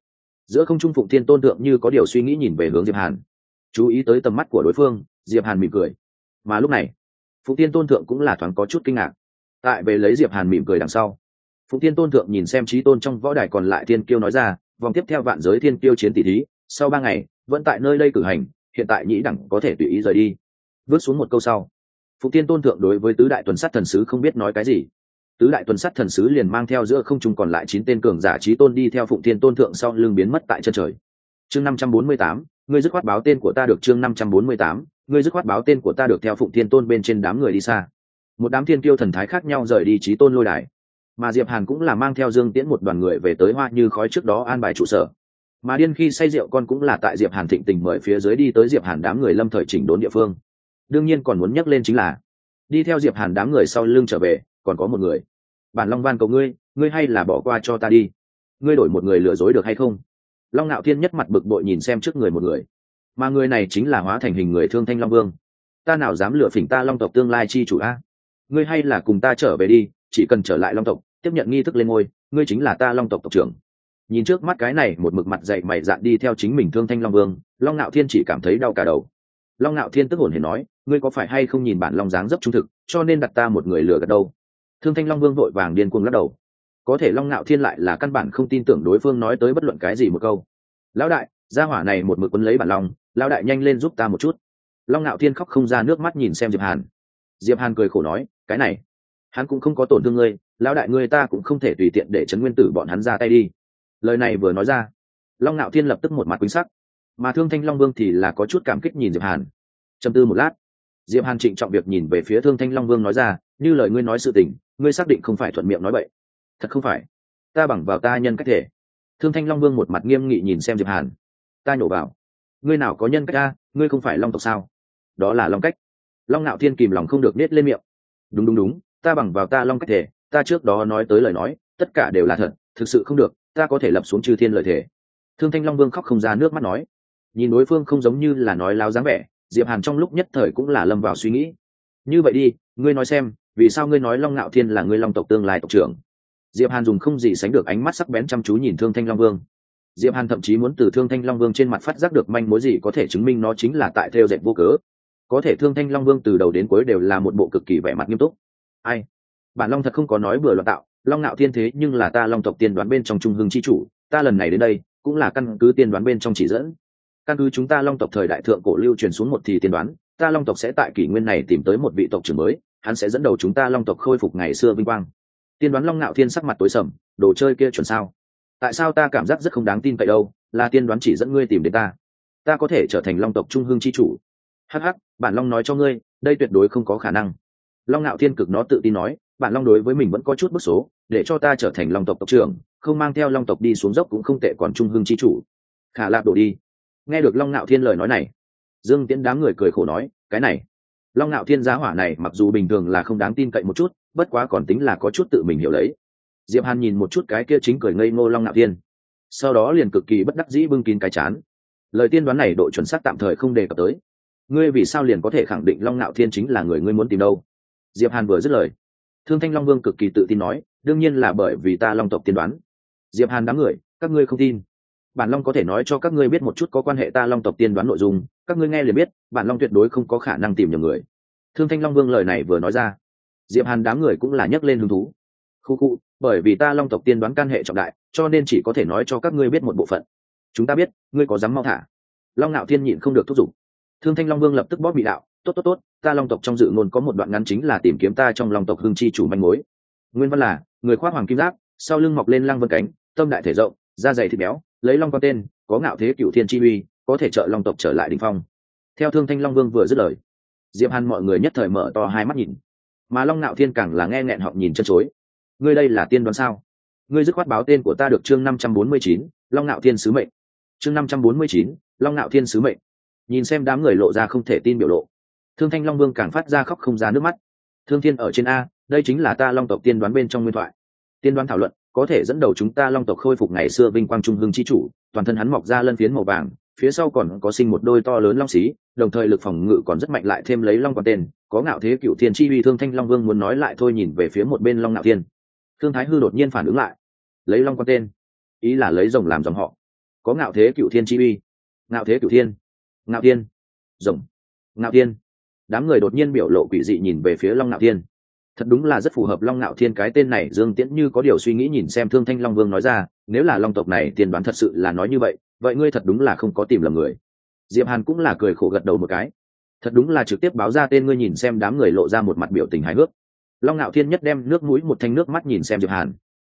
Giữa không trung Phụng Thiên Tôn thượng như có điều suy nghĩ nhìn về hướng Diệp Hàn, chú ý tới tầm mắt của đối phương. Diệp Hàn mỉm cười, mà lúc này Phụng Thiên Tôn thượng cũng là thoáng có chút kinh ngạc. Tại về lấy Diệp Hàn mỉm cười đằng sau, Phụng Thiên Tôn thượng nhìn xem Chí Tôn trong võ đài còn lại thiên kiêu nói ra, vòng tiếp theo vạn giới thiên kiêu chiến tỷ thí sau 3 ngày vẫn tại nơi đây cử hành, hiện tại nhĩ đẳng có thể tùy ý rời đi. Vớt xuống một câu sau, Phụng Thiên Tôn thượng đối với tứ đại tuần sát thần sứ không biết nói cái gì. Tứ đại tuần sát thần sứ liền mang theo giữa không trung còn lại 9 tên cường giả Chí Tôn đi theo Phụng Thiên Tôn thượng sau lưng biến mất tại chân trời. Chương 548, ngươi dứt khoát báo tên của ta được. Chương 548, ngươi dứt khoát báo tên của ta được. Theo Phụng Thiên Tôn bên trên đám người đi xa, một đám thiên kiêu thần thái khác nhau rời đi Chí Tôn lôi đài, mà Diệp Hàn cũng là mang theo Dương Tiễn một đoàn người về tới Hoa Như khói trước đó an bài trụ sở. Mà điên khi say rượu con cũng là tại Diệp Hàn thịnh tình mời phía dưới đi tới Diệp Hàn đám người lâm thời chỉnh đốn địa phương. Đương nhiên còn muốn nhắc lên chính là đi theo Diệp Hàn đám người sau lưng trở về còn có một người. Bản Long van cầu ngươi hay là bỏ qua cho ta đi, ngươi đổi một người lừa dối được hay không? Long Nạo Thiên nhất mặt bực bội nhìn xem trước người một người, mà người này chính là hóa thành hình người Thương Thanh Long Vương. Ta nào dám lừa phỉnh ta Long tộc tương lai chi chủ a? Ngươi hay là cùng ta trở về đi, chỉ cần trở lại Long tộc tiếp nhận nghi thức lên ngôi, ngươi chính là ta Long tộc tộc trưởng. Nhìn trước mắt cái này một mực mặt dậy mày dạn đi theo chính mình Thương Thanh Long Vương, Long Nạo Thiên chỉ cảm thấy đau cả đầu. Long Nạo Thiên tức hồn hển nói, ngươi có phải hay không nhìn bản Long dáng dấp trung thực, cho nên đặt ta một người lừa gạt đâu? Thương Thanh Long Vương vội vàng điên cuồng lắc đầu. Có thể Long Nạo Thiên lại là căn bản không tin tưởng đối phương nói tới bất luận cái gì một câu. Lão đại, gia hỏa này một mực quấn lấy bản Long, lão đại nhanh lên giúp ta một chút. Long Nạo Thiên khóc không ra nước mắt nhìn xem Diệp Hàn. Diệp Hàn cười khổ nói, cái này hắn cũng không có tổn thương ngươi, lão đại ngươi ta cũng không thể tùy tiện để Trấn Nguyên Tử bọn hắn ra tay đi. Lời này vừa nói ra, Long Nạo Thiên lập tức một mặt quýnh sắc, mà Thương Thanh Long Vương thì là có chút cảm kích nhìn Diệp Hàn. Trầm tư một lát, Diệp Hàn trịnh trọng việc nhìn về phía Thương Thanh Long Vương nói ra, như lời ngươi nói sự tình, ngươi xác định không phải thuận miệng nói bậy? Thật không phải, ta bằng vào ta nhân cách thể. Thương Thanh Long Vương một mặt nghiêm nghị nhìn xem Diệp Hàn. Ta nhổ vào, ngươi nào có nhân cách ta, ngươi không phải Long tộc sao? Đó là Long cách. Long Nạo Thiên kìm lòng không được nết lên miệng. Đúng, ta bằng vào ta Long cách thể, ta trước đó nói tới lời nói, tất cả đều là thật, thực sự không được, ta có thể lập xuống chư thiên lợi thể. Thương Thanh Long Vương khóc không ra nước mắt nói. Nhìn đối phương không giống như là nói láo dáng vẻ, Diệp Hàn trong lúc nhất thời cũng là lâm vào suy nghĩ. Như vậy đi, ngươi nói xem, vì sao ngươi nói Long Nạo Thiên là ngươi Long tộc tương lai tộc trưởng? Diệp Hàn dùng không gì sánh được ánh mắt sắc bén chăm chú nhìn Thương Thanh Long Vương. Diệp Hàn thậm chí muốn từ Thương Thanh Long Vương trên mặt phát giác được manh mối gì có thể chứng minh nó chính là tại theo dệt vô cớ. Có thể Thương Thanh Long Vương từ đầu đến cuối đều là một bộ cực kỳ vẻ mặt nghiêm túc. Ai? Bản Long thật không có nói bừa loạn tạo, Long Nạo Thiên thế nhưng là ta Long tộc tiên đoán bên trong trung hưng chi chủ, ta lần này đến đây cũng là căn cứ tiên đoán bên trong chỉ dẫn. Căn cứ chúng ta Long tộc thời đại thượng cổ lưu truyền xuống một thì tiên đoán, ta Long tộc sẽ tại kỷ nguyên này tìm tới một vị tộc trưởng mới, hắn sẽ dẫn đầu chúng ta Long tộc khôi phục ngày xưa vinh quang. Tiên đoán. Long Nạo Thiên sắc mặt tối sầm, đồ chơi kia chuẩn sao? Tại sao ta cảm giác rất không đáng tin cậy đâu? Là tiên đoán chỉ dẫn ngươi tìm đến ta có thể trở thành Long tộc trung hưng chi chủ. Hắc, bản Long nói cho ngươi, đây tuyệt đối không có khả năng. Long Nạo Thiên cực nó tự tin nói, bản Long đối với mình vẫn có chút bức số, để cho ta trở thành Long tộc tộc trưởng, không mang theo Long tộc đi xuống dốc cũng không tệ, còn trung hưng chi chủ khả lạp đổ đi. Nghe được Long Nạo Thiên lời nói này, Dương Tiễn đám người cười khổ nói, cái này Long Nạo Thiên giá hỏa này mặc dù bình thường là không đáng tin cậy một chút, bất quá còn tính là có chút tự mình hiểu lấy. Diệp Hàn nhìn một chút cái kia chính cười ngây ngô Long Nạo Thiên, sau đó liền cực kỳ bất đắc dĩ bưng kín cái chán. Lời tiên đoán này độ chuẩn xác tạm thời không đề cập tới. Ngươi vì sao liền có thể khẳng định Long Nạo Thiên chính là người ngươi muốn tìm đâu? Diệp Hàn vừa dứt lời, Thương Thanh Long Vương cực kỳ tự tin nói, đương nhiên là bởi vì ta Long tộc tiên đoán. Diệp Hàn đám người, các ngươi không tin, bản Long có thể nói cho các ngươi biết một chút có quan hệ ta Long tộc tiên đoán nội dung, các ngươi nghe liền biết, bản Long tuyệt đối không có khả năng tìm nhầm người. Thương Thanh Long Vương lời này vừa nói ra, Diệp Hàn đám người cũng là nhấc lên hứng thú. Khu, bởi vì ta Long tộc tiên đoán can hệ trọng đại, cho nên chỉ có thể nói cho các ngươi biết một bộ phận. Chúng ta biết, ngươi có dám mau thả? Long Nạo Thiên nhịn không được thúc giục. Thương Thanh Long Vương lập tức bóp bị đạo, tốt, ta Long tộc trong dự ngôn có một đoạn ngắn chính là tìm kiếm ta trong Long tộc hưng chi chủ manh mối. Nguyên văn là, người khoác hoàng kim giáp, sau lưng mọc lên lăng vân cánh, tâm đại thể rộng, da dày thịt béo, lấy long con tên, có ngạo thế cửu thiên chi uy, có thể trợ Long tộc trở lại đỉnh phong. Theo Thương Thanh Long Vương vừa dứt lời, Diệp Hàn mọi người nhất thời mở to hai mắt nhìn, mà Long Nạo Thiên càng là nghe nghẹn họng nhìn chân chối. Ngươi đây là tiên đoán sao? Ngươi dứt khoát báo tên của ta được. Chương 549, Long Nạo Thiên sứ mệnh. Chương 549, Long Nạo Thiên sứ mệnh. Nhìn xem đám người lộ ra không thể tin biểu lộ, Thương Thanh Long Vương càng phát ra khóc không ra nước mắt. Thương Thiên ở trên a, đây chính là ta Long tộc tiên đoán bên trong nguyên thoại. Tiên đoán thảo luận, có thể dẫn đầu chúng ta Long tộc khôi phục ngày xưa vinh quang trung hưng chi chủ, toàn thân hắn mọc ra lân phiến màu vàng, phía sau còn có sinh một đôi to lớn long xí, đồng thời lực phòng ngự còn rất mạnh, lại thêm lấy long quan tên, có ngạo thế cửu thiên chi uy. Thương Thanh Long Vương muốn nói lại thôi, nhìn về phía một bên Long Nạo Thiên. Thương Thái Hư đột nhiên phản ứng lại, lấy long quan tên, ý là lấy rồng làm dòng họ. có ngạo thế cựu thiên chi uy. Ngạo thế cựu thiên, ngạo thiên, rồng, ngạo thiên. Đám người đột nhiên biểu lộ quỷ dị nhìn về phía Long Nạo Thiên. Thật đúng là rất phù hợp Long Nạo Thiên cái tên này. Dương Tiễn như có điều suy nghĩ nhìn xem Thương Thanh Long Vương nói ra, nếu là long tộc này tiên đoán thật sự là nói như vậy, vậy ngươi thật đúng là không có tìm lầm người. Diệp Hàn cũng là cười khổ gật đầu một cái. Thật đúng là trực tiếp báo ra tên ngươi. Nhìn xem đám người lộ ra một mặt biểu tình hài hước. Long Nạo Thiên nhất đem nước mũi một thanh nước mắt nhìn xem Diệp Hàn.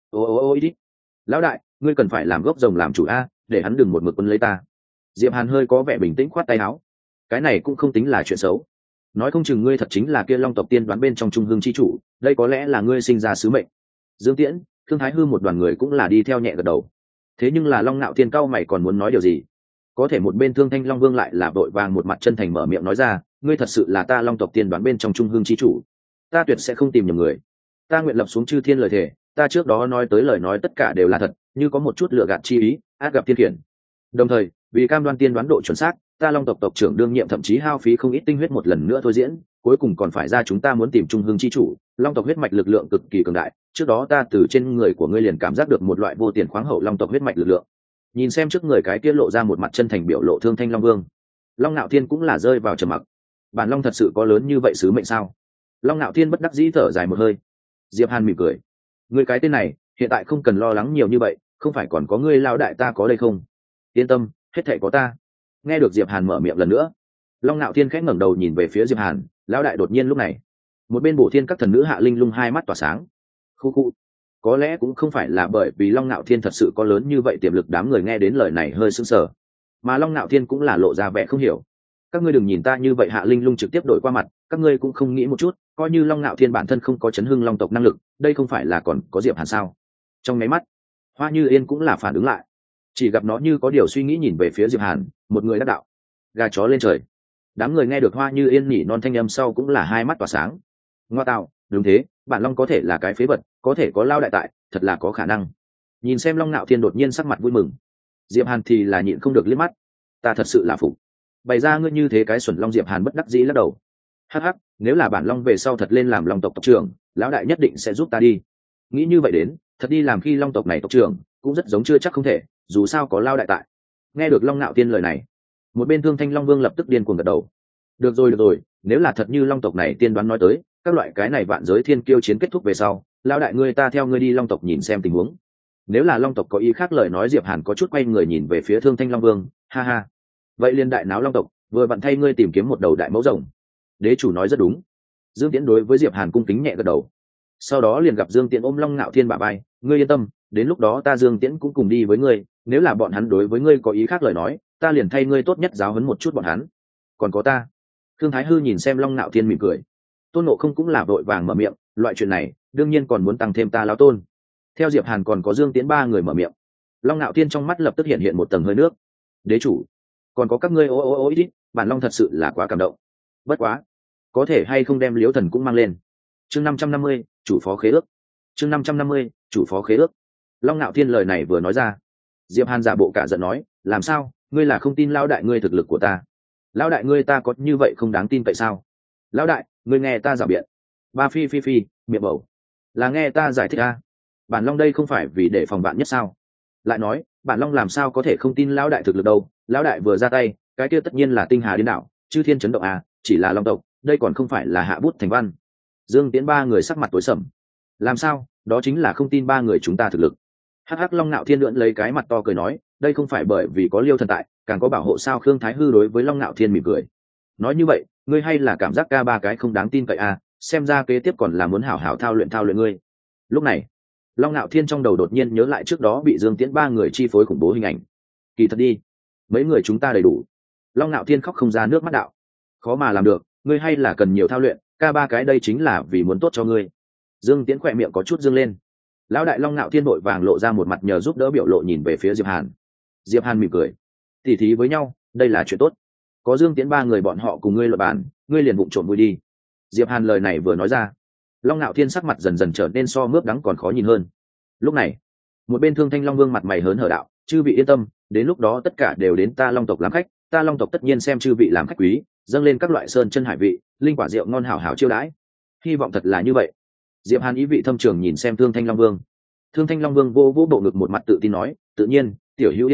Ô đi, lão đại, ngươi cần phải làm gốc rồng làm chủ a, để hắn đừng một mực quân lấy ta. Diệp Hàn hơi có vẻ bình tĩnh khoát tay áo. Cái này cũng không tính là chuyện xấu, nói không chừng ngươi thật chính là kia long tộc tiên đoán bên trong trung hương chi chủ, đây có lẽ là ngươi sinh ra sứ mệnh. Dương Tiễn, Thương Thái Hư một đoàn người cũng là đi theo nhẹ gật đầu. Thế nhưng là Long Nạo Thiên cao mày còn muốn nói điều gì, có thể một bên Thương Thanh Long Vương lại là vội vàng một mặt chân thành mở miệng nói ra, ngươi thật sự là ta long tộc tiên đoán bên trong trung hương chi chủ, ta tuyệt sẽ không tìm nhầm người, ta nguyện lập xuống chư thiên lời thề, ta trước đó nói tới lời nói tất cả đều là thật, như có một chút lựa gạt chi ý, át gặp thiên khiển. Đồng thời, vì cam đoan tiên đoán độ chuẩn xác, ta long tộc tộc trưởng đương nhiệm thậm chí hao phí không ít tinh huyết một lần nữa thôi diễn, cuối cùng còn phải ra chúng ta muốn tìm trung hương chi chủ. Long tộc huyết mạch lực lượng cực kỳ cường đại, trước đó ta từ trên người của ngươi liền cảm giác được một loại vô tiền khoáng hậu long tộc huyết mạch lực lượng. Nhìn xem trước người cái kia lộ ra một mặt chân thành biểu lộ Thương Thanh Long Vương, Long Nạo Thiên cũng là rơi vào trầm mặc. Bản long thật sự có lớn như vậy sứ mệnh sao? Long Nạo Thiên bất đắc dĩ thở dài một hơi. Diệp Hàn mỉm cười, ngươi cái tên này hiện tại không cần lo lắng nhiều như vậy, không phải còn có ngươi lao đại ta có đây không? Yên tâm, hết thảy có ta. Nghe được Diệp Hàn mở miệng lần nữa, Long Nạo Thiên khẽ ngẩng đầu nhìn về phía Diệp Hàn. Lão đại đột nhiên lúc này, một bên Bổ Thiên các thần nữ Hạ Linh Lung hai mắt tỏa sáng. Khu, có lẽ cũng không phải là bởi vì Long Nạo Thiên thật sự có lớn như vậy tiềm lực. Đám người nghe đến lời này hơi sững sờ, mà Long Nạo Thiên cũng là lộ ra vẻ không hiểu. Các ngươi đừng nhìn ta như vậy. Hạ Linh Lung trực tiếp đổi qua mặt, các ngươi cũng không nghĩ một chút, coi như Long Nạo Thiên bản thân không có chấn hưng long tộc năng lực, đây không phải là còn có Diệp Hàn sao? Trong mấy mắt, Hoa Như Yên cũng là phản ứng lại, chỉ gặp nó như có điều suy nghĩ nhìn về phía Diệp Hàn, một người đắc đạo, gà chó lên trời. Đám người nghe được Hoa Như Yên nhỉ non thanh âm sau cũng là hai mắt tỏa sáng. Ngoa tạo, đúng thế, bản long có thể là cái phế vật, có thể có lao đại tại, thật là có khả năng. Nhìn xem Long Nạo Thiên đột nhiên sắc mặt vui mừng, Diệp Hàn thì là nhịn không được liếc mắt. Ta thật sự là phục, bày ra ngươi như thế cái xuẩn long. Diệp Hàn bất đắc dĩ lắc đầu. Hắc hắc, nếu là bản long về sau thật lên làm long tộc tộc trưởng, lão đại nhất định sẽ giúp ta đi. Nghĩ như vậy đến, thật đi làm khi long tộc này tộc trưởng, cũng rất giống chưa chắc không thể, dù sao có lao đại tại. Nghe được Long Nạo Thiên lời này, một bên Thương Thanh Long Vương lập tức điên cuồng gật đầu. Được rồi, nếu là thật như long tộc này tiên đoán nói tới, các loại cái này vạn giới thiên kiêu chiến kết thúc về sau, lao đại ngươi ta theo ngươi đi long tộc nhìn xem tình huống. Nếu là long tộc có ý khác lời nói, Diệp Hàn có chút quay người nhìn về phía Thương Thanh Long Vương, ha ha. Vậy liên đại náo long tộc, vừa vặn thay ngươi tìm kiếm một đầu đại mẫu rồng. Đế chủ nói rất đúng. Dương Tiễn đối với Diệp Hàn cung kính nhẹ gật đầu. Sau đó liền gặp Dương Tiễn ôm Long Nạo Thiên bả vai, ngươi yên tâm, đến lúc đó ta Dương Tiễn cũng cùng đi với ngươi, nếu là bọn hắn đối với ngươi có ý khác lời nói, ta liền thay ngươi tốt nhất giáo huấn một chút bọn hắn. Còn có ta. Thương Thái Hư nhìn xem Long Nạo Thiên mỉm cười. Tôn Ngộ Không cũng là vội vàng mở miệng, loại chuyện này đương nhiên còn muốn tăng thêm ta lão tôn. Theo Diệp Hàn còn có Dương Tiễn ba người mở miệng, Long Nạo Thiên trong mắt lập tức hiện một tầng hơi nước. Đế chủ, còn có các ngươi ít, bản long thật sự là quá cảm động. Bất quá, có thể hay không đem Liễu Thần cũng mang lên. Chương 550, chủ phó khế ước. Chương 550, chủ phó khế ước. Long Nạo Thiên lời này vừa nói ra, Diệp Hàn giả bộ cả giận nói, làm sao, ngươi là không tin lão đại ngươi thực lực của ta? Lão đại ngươi ta có như vậy không đáng tin vậy sao? Lão đại, ngươi nghe ta giảo biện. Ba phi miệng bầu, là nghe ta giải thích a. Bản long đây không phải vì để phòng bạn nhất sao? Lại nói, bản long làm sao có thể không tin lão đại thực lực đâu? Lão đại vừa ra tay, cái kia tất nhiên là tinh hà điên đảo, chư thiên chấn động à, chỉ là long tộc, đây còn không phải là hạ bút thành văn. Dương Tiễn ba người sắc mặt tối sầm. Làm sao, đó chính là không tin ba người chúng ta thực lực. Hắc Long Nạo Thiên lượn lấy cái mặt to cười nói, đây không phải bởi vì có Liêu Thần tại, càng có bảo hộ sao? Khương Thái Hư đối với Long Nạo Thiên mỉm cười, nói như vậy, ngươi hay là cảm giác ca ba cái không đáng tin cậy à, xem ra kế tiếp còn là muốn hảo hảo thao luyện ngươi. Lúc này, Long Nạo Thiên trong đầu đột nhiên nhớ lại trước đó bị Dương Tiễn ba người chi phối khủng bố hình ảnh. Kỳ thật đi, mấy người chúng ta đầy đủ. Long Nạo Thiên khóc không ra nước mắt đạo, khó mà làm được, ngươi hay là cần nhiều thao luyện, ca ba cái đây chính là vì muốn tốt cho ngươi. Dương Tiễn khỏe miệng có chút dương lên. Lão đại Long Nạo Thiên vội vàng lộ ra một mặt nhờ giúp đỡ biểu lộ nhìn về phía Diệp Hàn. Diệp Hàn mỉm cười, tỉ thí với nhau, đây là chuyện tốt, có Dương Tiễn ba người bọn họ cùng ngươi luận bàn, ngươi liền vụng trộm vui đi. Diệp Hàn lời này vừa nói ra, Long Nạo Thiên sắc mặt dần dần trở nên so mướp đắng còn khó nhìn hơn. Lúc này, một bên Thương Thanh Long Vương mặt mày hớn hở đạo, chư vị yên tâm, đến lúc đó tất cả đều đến ta Long tộc làm khách, ta Long tộc tất nhiên xem chư vị làm khách quý, dâng lên các loại sơn chân hải vị, linh quả rượu ngon hảo hảo chiêu đãi. Hy vọng thật là như vậy. Diệp Hàn ý vị thâm trường nhìn xem Thương Thanh Long Vương. Thương Thanh Long Vương vô bộ ngực một mặt tự tin nói, tự nhiên, tiểu hữu yên tâm,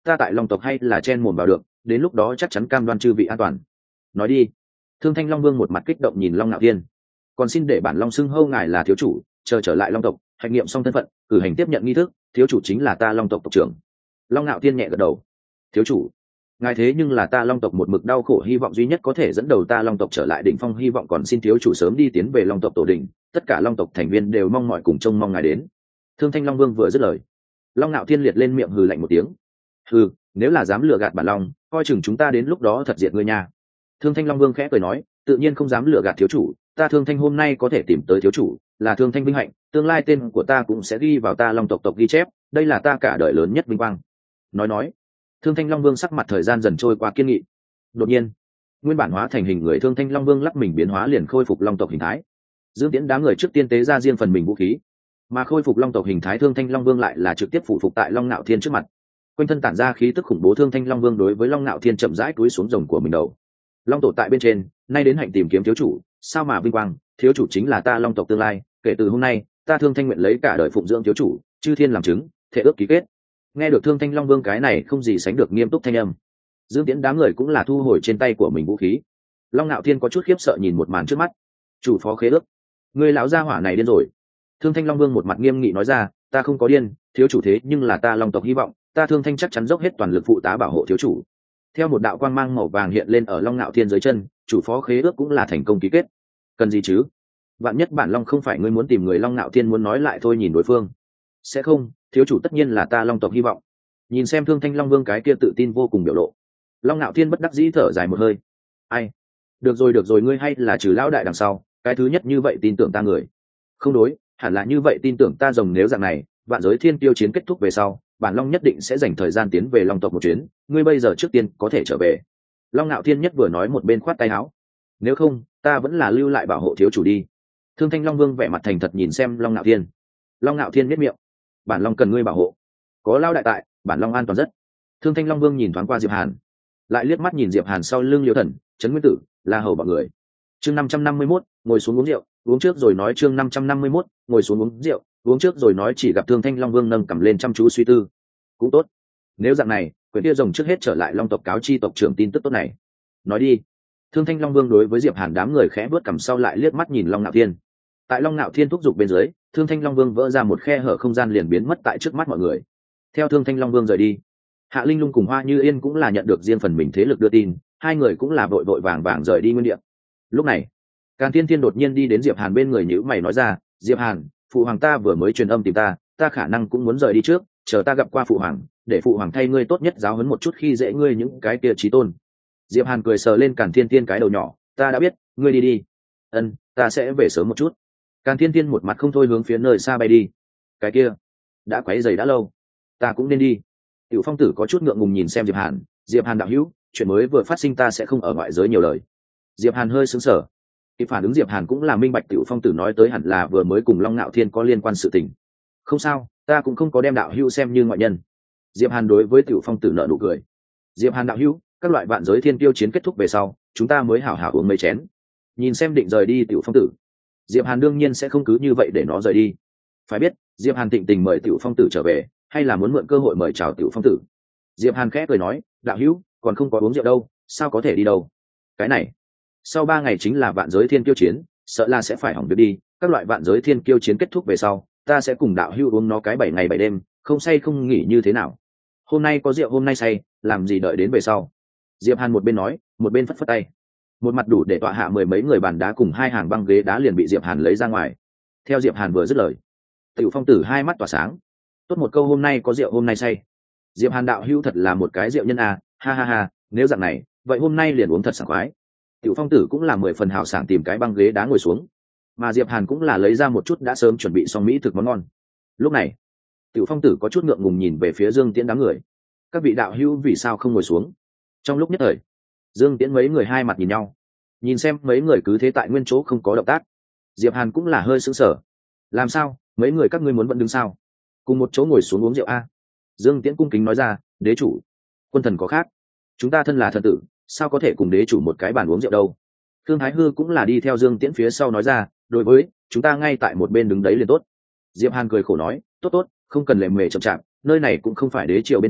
ta tại long tộc hay là chen mồm vào được, đến lúc đó chắc chắn cam đoan chư vị an toàn. Nói đi. Thương Thanh Long Vương một mặt kích động nhìn Long Nạo Thiên. Còn xin để bản long xưng hô ngài là thiếu chủ, chờ trở lại long tộc, hạch nghiệm xong thân phận, cử hành tiếp nhận nghi thức, thiếu chủ chính là ta long tộc tộc trưởng. Long Nạo Thiên nhẹ gật đầu. Thiếu chủ, ngài thế nhưng là ta long tộc một mực đau khổ hy vọng duy nhất có thể dẫn đầu ta long tộc trở lại đỉnh phong, hy vọng còn xin thiếu chủ sớm đi tiến về long tộc tổ đỉnh, tất cả long tộc thành viên đều mong mỏi cùng trông mong ngài đến. Thương Thanh Long Vương vừa dứt lời, Long Nạo Thiên liệt lên miệng hừ lạnh một tiếng. Hừ, nếu là dám lừa gạt bản long, coi chừng chúng ta đến lúc đó thật diệt ngươi nha. Thương Thanh Long Vương khẽ cười nói, tự nhiên không dám lừa gạt thiếu chủ, ta Thương Thanh hôm nay có thể tìm tới thiếu chủ, là Thương Thanh vinh hạnh, tương lai tên của ta cũng sẽ ghi vào ta long tộc ghi chép, đây là ta cả đời lớn nhất vinh quang. Nói, Thương Thanh Long Vương sắc mặt thời gian dần trôi qua kiên nghị. Đột nhiên, nguyên bản hóa thành hình người Thương Thanh Long Vương lắc mình biến hóa liền khôi phục long tộc hình thái. Dương Tiễn đám người trước tiên tế ra riêng phần mình vũ khí, mà khôi phục long tộc hình thái Thương Thanh Long Vương lại là trực tiếp phụ phục tại Long Nạo Thiên trước mặt. Quanh thân tản ra khí tức khủng bố, Thương Thanh Long Vương đối với Long Nạo Thiên chậm rãi cúi xuống rồng của mình đầu. Long tổ tại bên trên, nay đến hạnh tìm kiếm thiếu chủ, sao mà vinh quang, thiếu chủ chính là ta long tộc tương lai, kể từ hôm nay, ta Thương Thanh nguyện lấy cả đời phụng dưỡng thiếu chủ, chư thiên làm chứng, thể ước ký kết. Nghe được Thương Thanh Long Vương cái này không gì sánh được nghiêm túc thanh âm, Dương Tiễn đám người cũng là thu hồi trên tay của mình vũ khí. Long Nạo Thiên có chút khiếp sợ nhìn một màn trước mắt. Chủ phó khế ước, người lão gia hỏa này điên rồi. Thương Thanh Long Vương một mặt nghiêm nghị nói ra, ta không có điên, thiếu chủ thế nhưng là ta long tộc hy vọng, ta Thương Thanh chắc chắn dốc hết toàn lực phụ tá bảo hộ thiếu chủ. Theo một đạo quang mang màu vàng hiện lên ở Long Nạo Thiên dưới chân, chủ phó khế ước cũng là thành công ký kết. Cần gì chứ? Vạn nhất bản long không phải ngươi muốn tìm người, Long Nạo Thiên muốn nói lại thôi nhìn đối phương. Sẽ không, thiếu chủ tất nhiên là ta long tộc hy vọng. Nhìn xem Thương Thanh Long Vương cái kia tự tin vô cùng biểu lộ, Long Nạo Thiên bất đắc dĩ thở dài một hơi. Ai? Được rồi, ngươi hay là trừ lão đại đằng sau, cái thứ nhất như vậy tin tưởng ta người. Không đối, hẳn là như vậy tin tưởng ta rồng, nếu dạng này, vạn giới thiên tiêu chiến kết thúc về sau, bản long nhất định sẽ dành thời gian tiến về long tộc một chuyến, ngươi bây giờ trước tiên có thể trở về. Long Nạo Thiên nhất vừa nói một bên khoát tay áo. Nếu không, ta vẫn là lưu lại bảo hộ thiếu chủ đi. Thương Thanh Long Vương vẻ mặt thành thật nhìn xem Long Nạo Thiên. Long Nạo Thiên biết miệng, bản long cần ngươi bảo hộ, có lao đại tại, bản long an toàn rất. Thương Thanh Long Vương nhìn thoáng qua Diệp Hàn, lại liếc mắt nhìn Diệp Hàn sau lưng Liêu Thần, Trấn Nguyên Tử, La Hầu bọn người. Chương 551, ngồi xuống uống rượu, uống trước rồi nói. Chương 551, ngồi xuống uống rượu, uống trước rồi nói. Chỉ gặp Thương Thanh Long Vương nâng cầm lên chăm chú suy tư. Cũng tốt, nếu dạng này, quyển kia rồng trước hết trở lại long tộc cáo chi tộc trưởng tin tức tốt này. Nói đi. Thương Thanh Long Vương đối với Diệp Hàn đám người khẽ bước cầm sau lại liếc mắt nhìn Long Nạo Thiên. Tại Long Nạo Thiên thúc giục bên dưới, Thương Thanh Long Vương vỡ ra một khe hở không gian liền biến mất tại trước mắt mọi người. Theo Thương Thanh Long Vương rời đi, Hạ Linh Lung cùng Hoa Như Yên cũng là nhận được riêng phần mình thế lực đưa tin, hai người cũng là vội vội vàng vàng rời đi nguyên địa. Lúc này, Càn Thiên Thiên đột nhiên đi đến Diệp Hàn bên người, nhíu mày nói ra, Diệp Hàn, phụ hoàng ta vừa mới truyền âm tìm ta, ta khả năng cũng muốn rời đi trước, chờ ta gặp qua phụ hoàng, để phụ hoàng thay ngươi tốt nhất giáo huấn một chút khi dễ ngươi những cái kia chí tôn. Diệp Hàn cười sờ lên Càn Thiên Thiên cái đầu nhỏ, ta đã biết, ngươi đi đi. Ân, ta sẽ về sớm một chút. Càn Thiên Thiên một mặt không thôi hướng phía nơi xa bay đi. Cái kia, đã quấy rầy đã lâu, ta cũng nên đi. Tiểu Phong Tử có chút ngượng ngùng nhìn xem Diệp Hàn, Diệp Hàn đạo hữu, chuyện mới vừa phát sinh ta sẽ không ở ngoại giới nhiều lời. Diệp Hàn hơi sững sờ. Kịp phản ứng Diệp Hàn cũng là minh bạch Tiểu Phong Tử nói tới hẳn là vừa mới cùng Long Nạo Thiên có liên quan sự tình. Không sao, ta cũng không có đem đạo hữu xem như ngoại nhân. Diệp Hàn đối với Tiểu Phong Tử nở nụ cười. Diệp Hàn đạo hữu, các loại vạn giới thiên tiêu chiến kết thúc về sau, chúng ta mới hảo hảo uống mấy chén. Nhìn xem định rời đi Tiểu Phong Tử, Diệp Hàn đương nhiên sẽ không cứ như vậy để nó rời đi. Phải biết, Diệp Hàn thịnh tình mời Tiểu Phong Tử trở về, hay là muốn mượn cơ hội mời chào Tiểu Phong Tử. Diệp Hàn khẽ cười nói, đạo hữu, còn không có uống rượu đâu, sao có thể đi đâu? Cái này, sau 3 ngày chính là vạn giới thiên kiêu chiến, sợ là sẽ phải hỏng việc đi. Các loại vạn giới thiên kiêu chiến kết thúc về sau, ta sẽ cùng đạo hữu uống nó cái 7 ngày 7 đêm, không say không nghỉ như thế nào? Hôm nay có rượu hôm nay say, làm gì đợi đến về sau? Diệp Hàn một bên nói, một bên phất phất tay. Một mặt đủ để tọa hạ 10 mấy người bàn đá cùng 2 hàng băng ghế đá liền bị Diệp Hàn lấy ra ngoài. Theo Diệp Hàn vừa dứt lời, Tiểu Phong Tử hai mắt tỏa sáng. Tốt một câu hôm nay có rượu hôm nay say. Diệp Hàn đạo hữu thật là một cái rượu nhân à, ha ha ha, nếu dạng này, vậy hôm nay liền uống thật sảng khoái. Tiểu Phong Tử cũng là 10 phần hào sảng tìm cái băng ghế đá ngồi xuống. Mà Diệp Hàn cũng là lấy ra một chút đã sớm chuẩn bị xong mỹ thực món ngon. Lúc này, Tiểu Phong Tử có chút ngượng ngùng nhìn về phía Dương Tiễn đám người. Các vị đạo hữu vì sao không ngồi xuống? Trong lúc nhất thời, Dương Tiễn mấy người hai mặt nhìn nhau. Nhìn xem mấy người cứ thế tại nguyên chỗ không có động tác, Diệp Hàn cũng là hơi sững sờ. Làm sao, mấy người các ngươi muốn vẫn đứng sao? Cùng một chỗ ngồi xuống uống rượu a? Dương Tiễn cung kính nói ra, đế chủ, quân thần có khác, chúng ta thân là thần tử, sao có thể cùng đế chủ một cái bàn uống rượu đâu? Thương Thái Hư cũng là đi theo Dương Tiễn phía sau nói ra, đối với chúng ta ngay tại một bên đứng đấy liền tốt. Diệp Hàn cười khổ nói, tốt tốt, không cần lề mề chậm chạp, nơi này cũng không phải đế triều bên trong,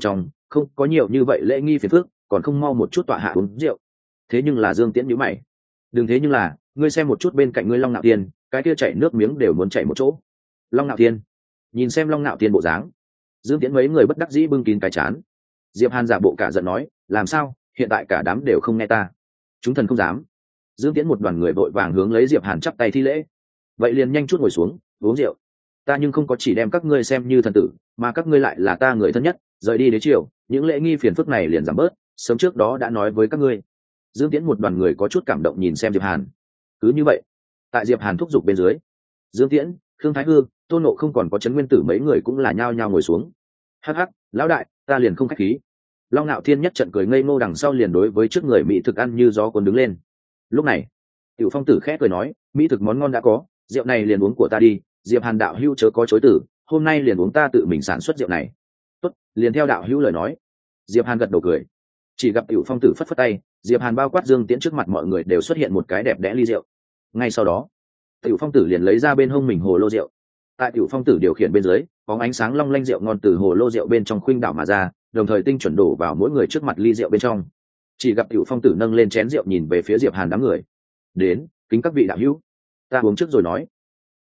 không có nhiều như vậy lễ nghi phiền phức, còn không mau một chút tọa hạ uống rượu. Thế nhưng là Dương Tiễn nhíu mày. Đừng thế nhưng là, ngươi xem một chút bên cạnh ngươi Long Nạo Thiên, cái kia chảy nước miếng đều muốn chảy một chỗ. Long Nạo Thiên, nhìn xem Long Nạo Thiên bộ dáng. Dương Tiễn mấy người bất đắc dĩ bưng kín cái chán. Diệp Hàn giả bộ cả giận nói, làm sao, hiện tại cả đám đều không nghe ta. Chúng thần không dám. Dương Tiễn một đoàn người vội vàng hướng lấy Diệp Hàn chắp tay thi lễ. Vậy liền nhanh chút ngồi xuống, uống rượu. Ta nhưng không có chỉ đem các ngươi xem như thần tử, mà các ngươi lại là ta người thân nhất, rời đi đế triều, những lễ nghi phiền phức này liền giảm bớt, sớm trước đó đã nói với các ngươi. Dương Tiễn một đoàn người có chút cảm động nhìn xem Diệp Hàn. Cứ như vậy, tại Diệp Hàn thúc giục bên dưới, Dương Tiễn, Khương Thái Hư, Tôn Nộ không còn có Trấn Nguyên Tử mấy người cũng là nhao nhao ngồi xuống. Hắc hắc, lão đại, ta liền không khách khí. Long Nạo Thiên nhất trận cười ngây ngô đằng sau liền đối với trước người mỹ thực ăn như gió cuốn đứng lên. Lúc này, Tiểu Phong Tử khẽ cười nói, mỹ thực món ngon đã có, rượu này liền uống của ta đi. Diệp Hàn đạo hữu chớ có chối từ, hôm nay liền uống ta tự mình sản xuất rượu này. Tốt, liền theo đạo hữu lời nói. Diệp Hàn gật đầu cười. Chỉ gặp Tiểu Phong Tử phất phất tay, Diệp Hàn bao quát Dương Tiễn trước mặt mọi người đều xuất hiện một cái đẹp đẽ ly rượu. Ngay sau đó, Tiểu Phong Tử liền lấy ra bên hông mình hồ lô rượu. Tại Tiểu Phong Tử điều khiển bên dưới, bóng ánh sáng long lanh rượu ngon từ hồ lô rượu bên trong khuynh đảo mà ra, đồng thời tinh chuẩn đổ vào mỗi người trước mặt ly rượu bên trong. Chỉ gặp Tiểu Phong Tử nâng lên chén rượu nhìn về phía Diệp Hàn đám người. Đến, kính các vị đạo hữu, ta uống trước rồi nói,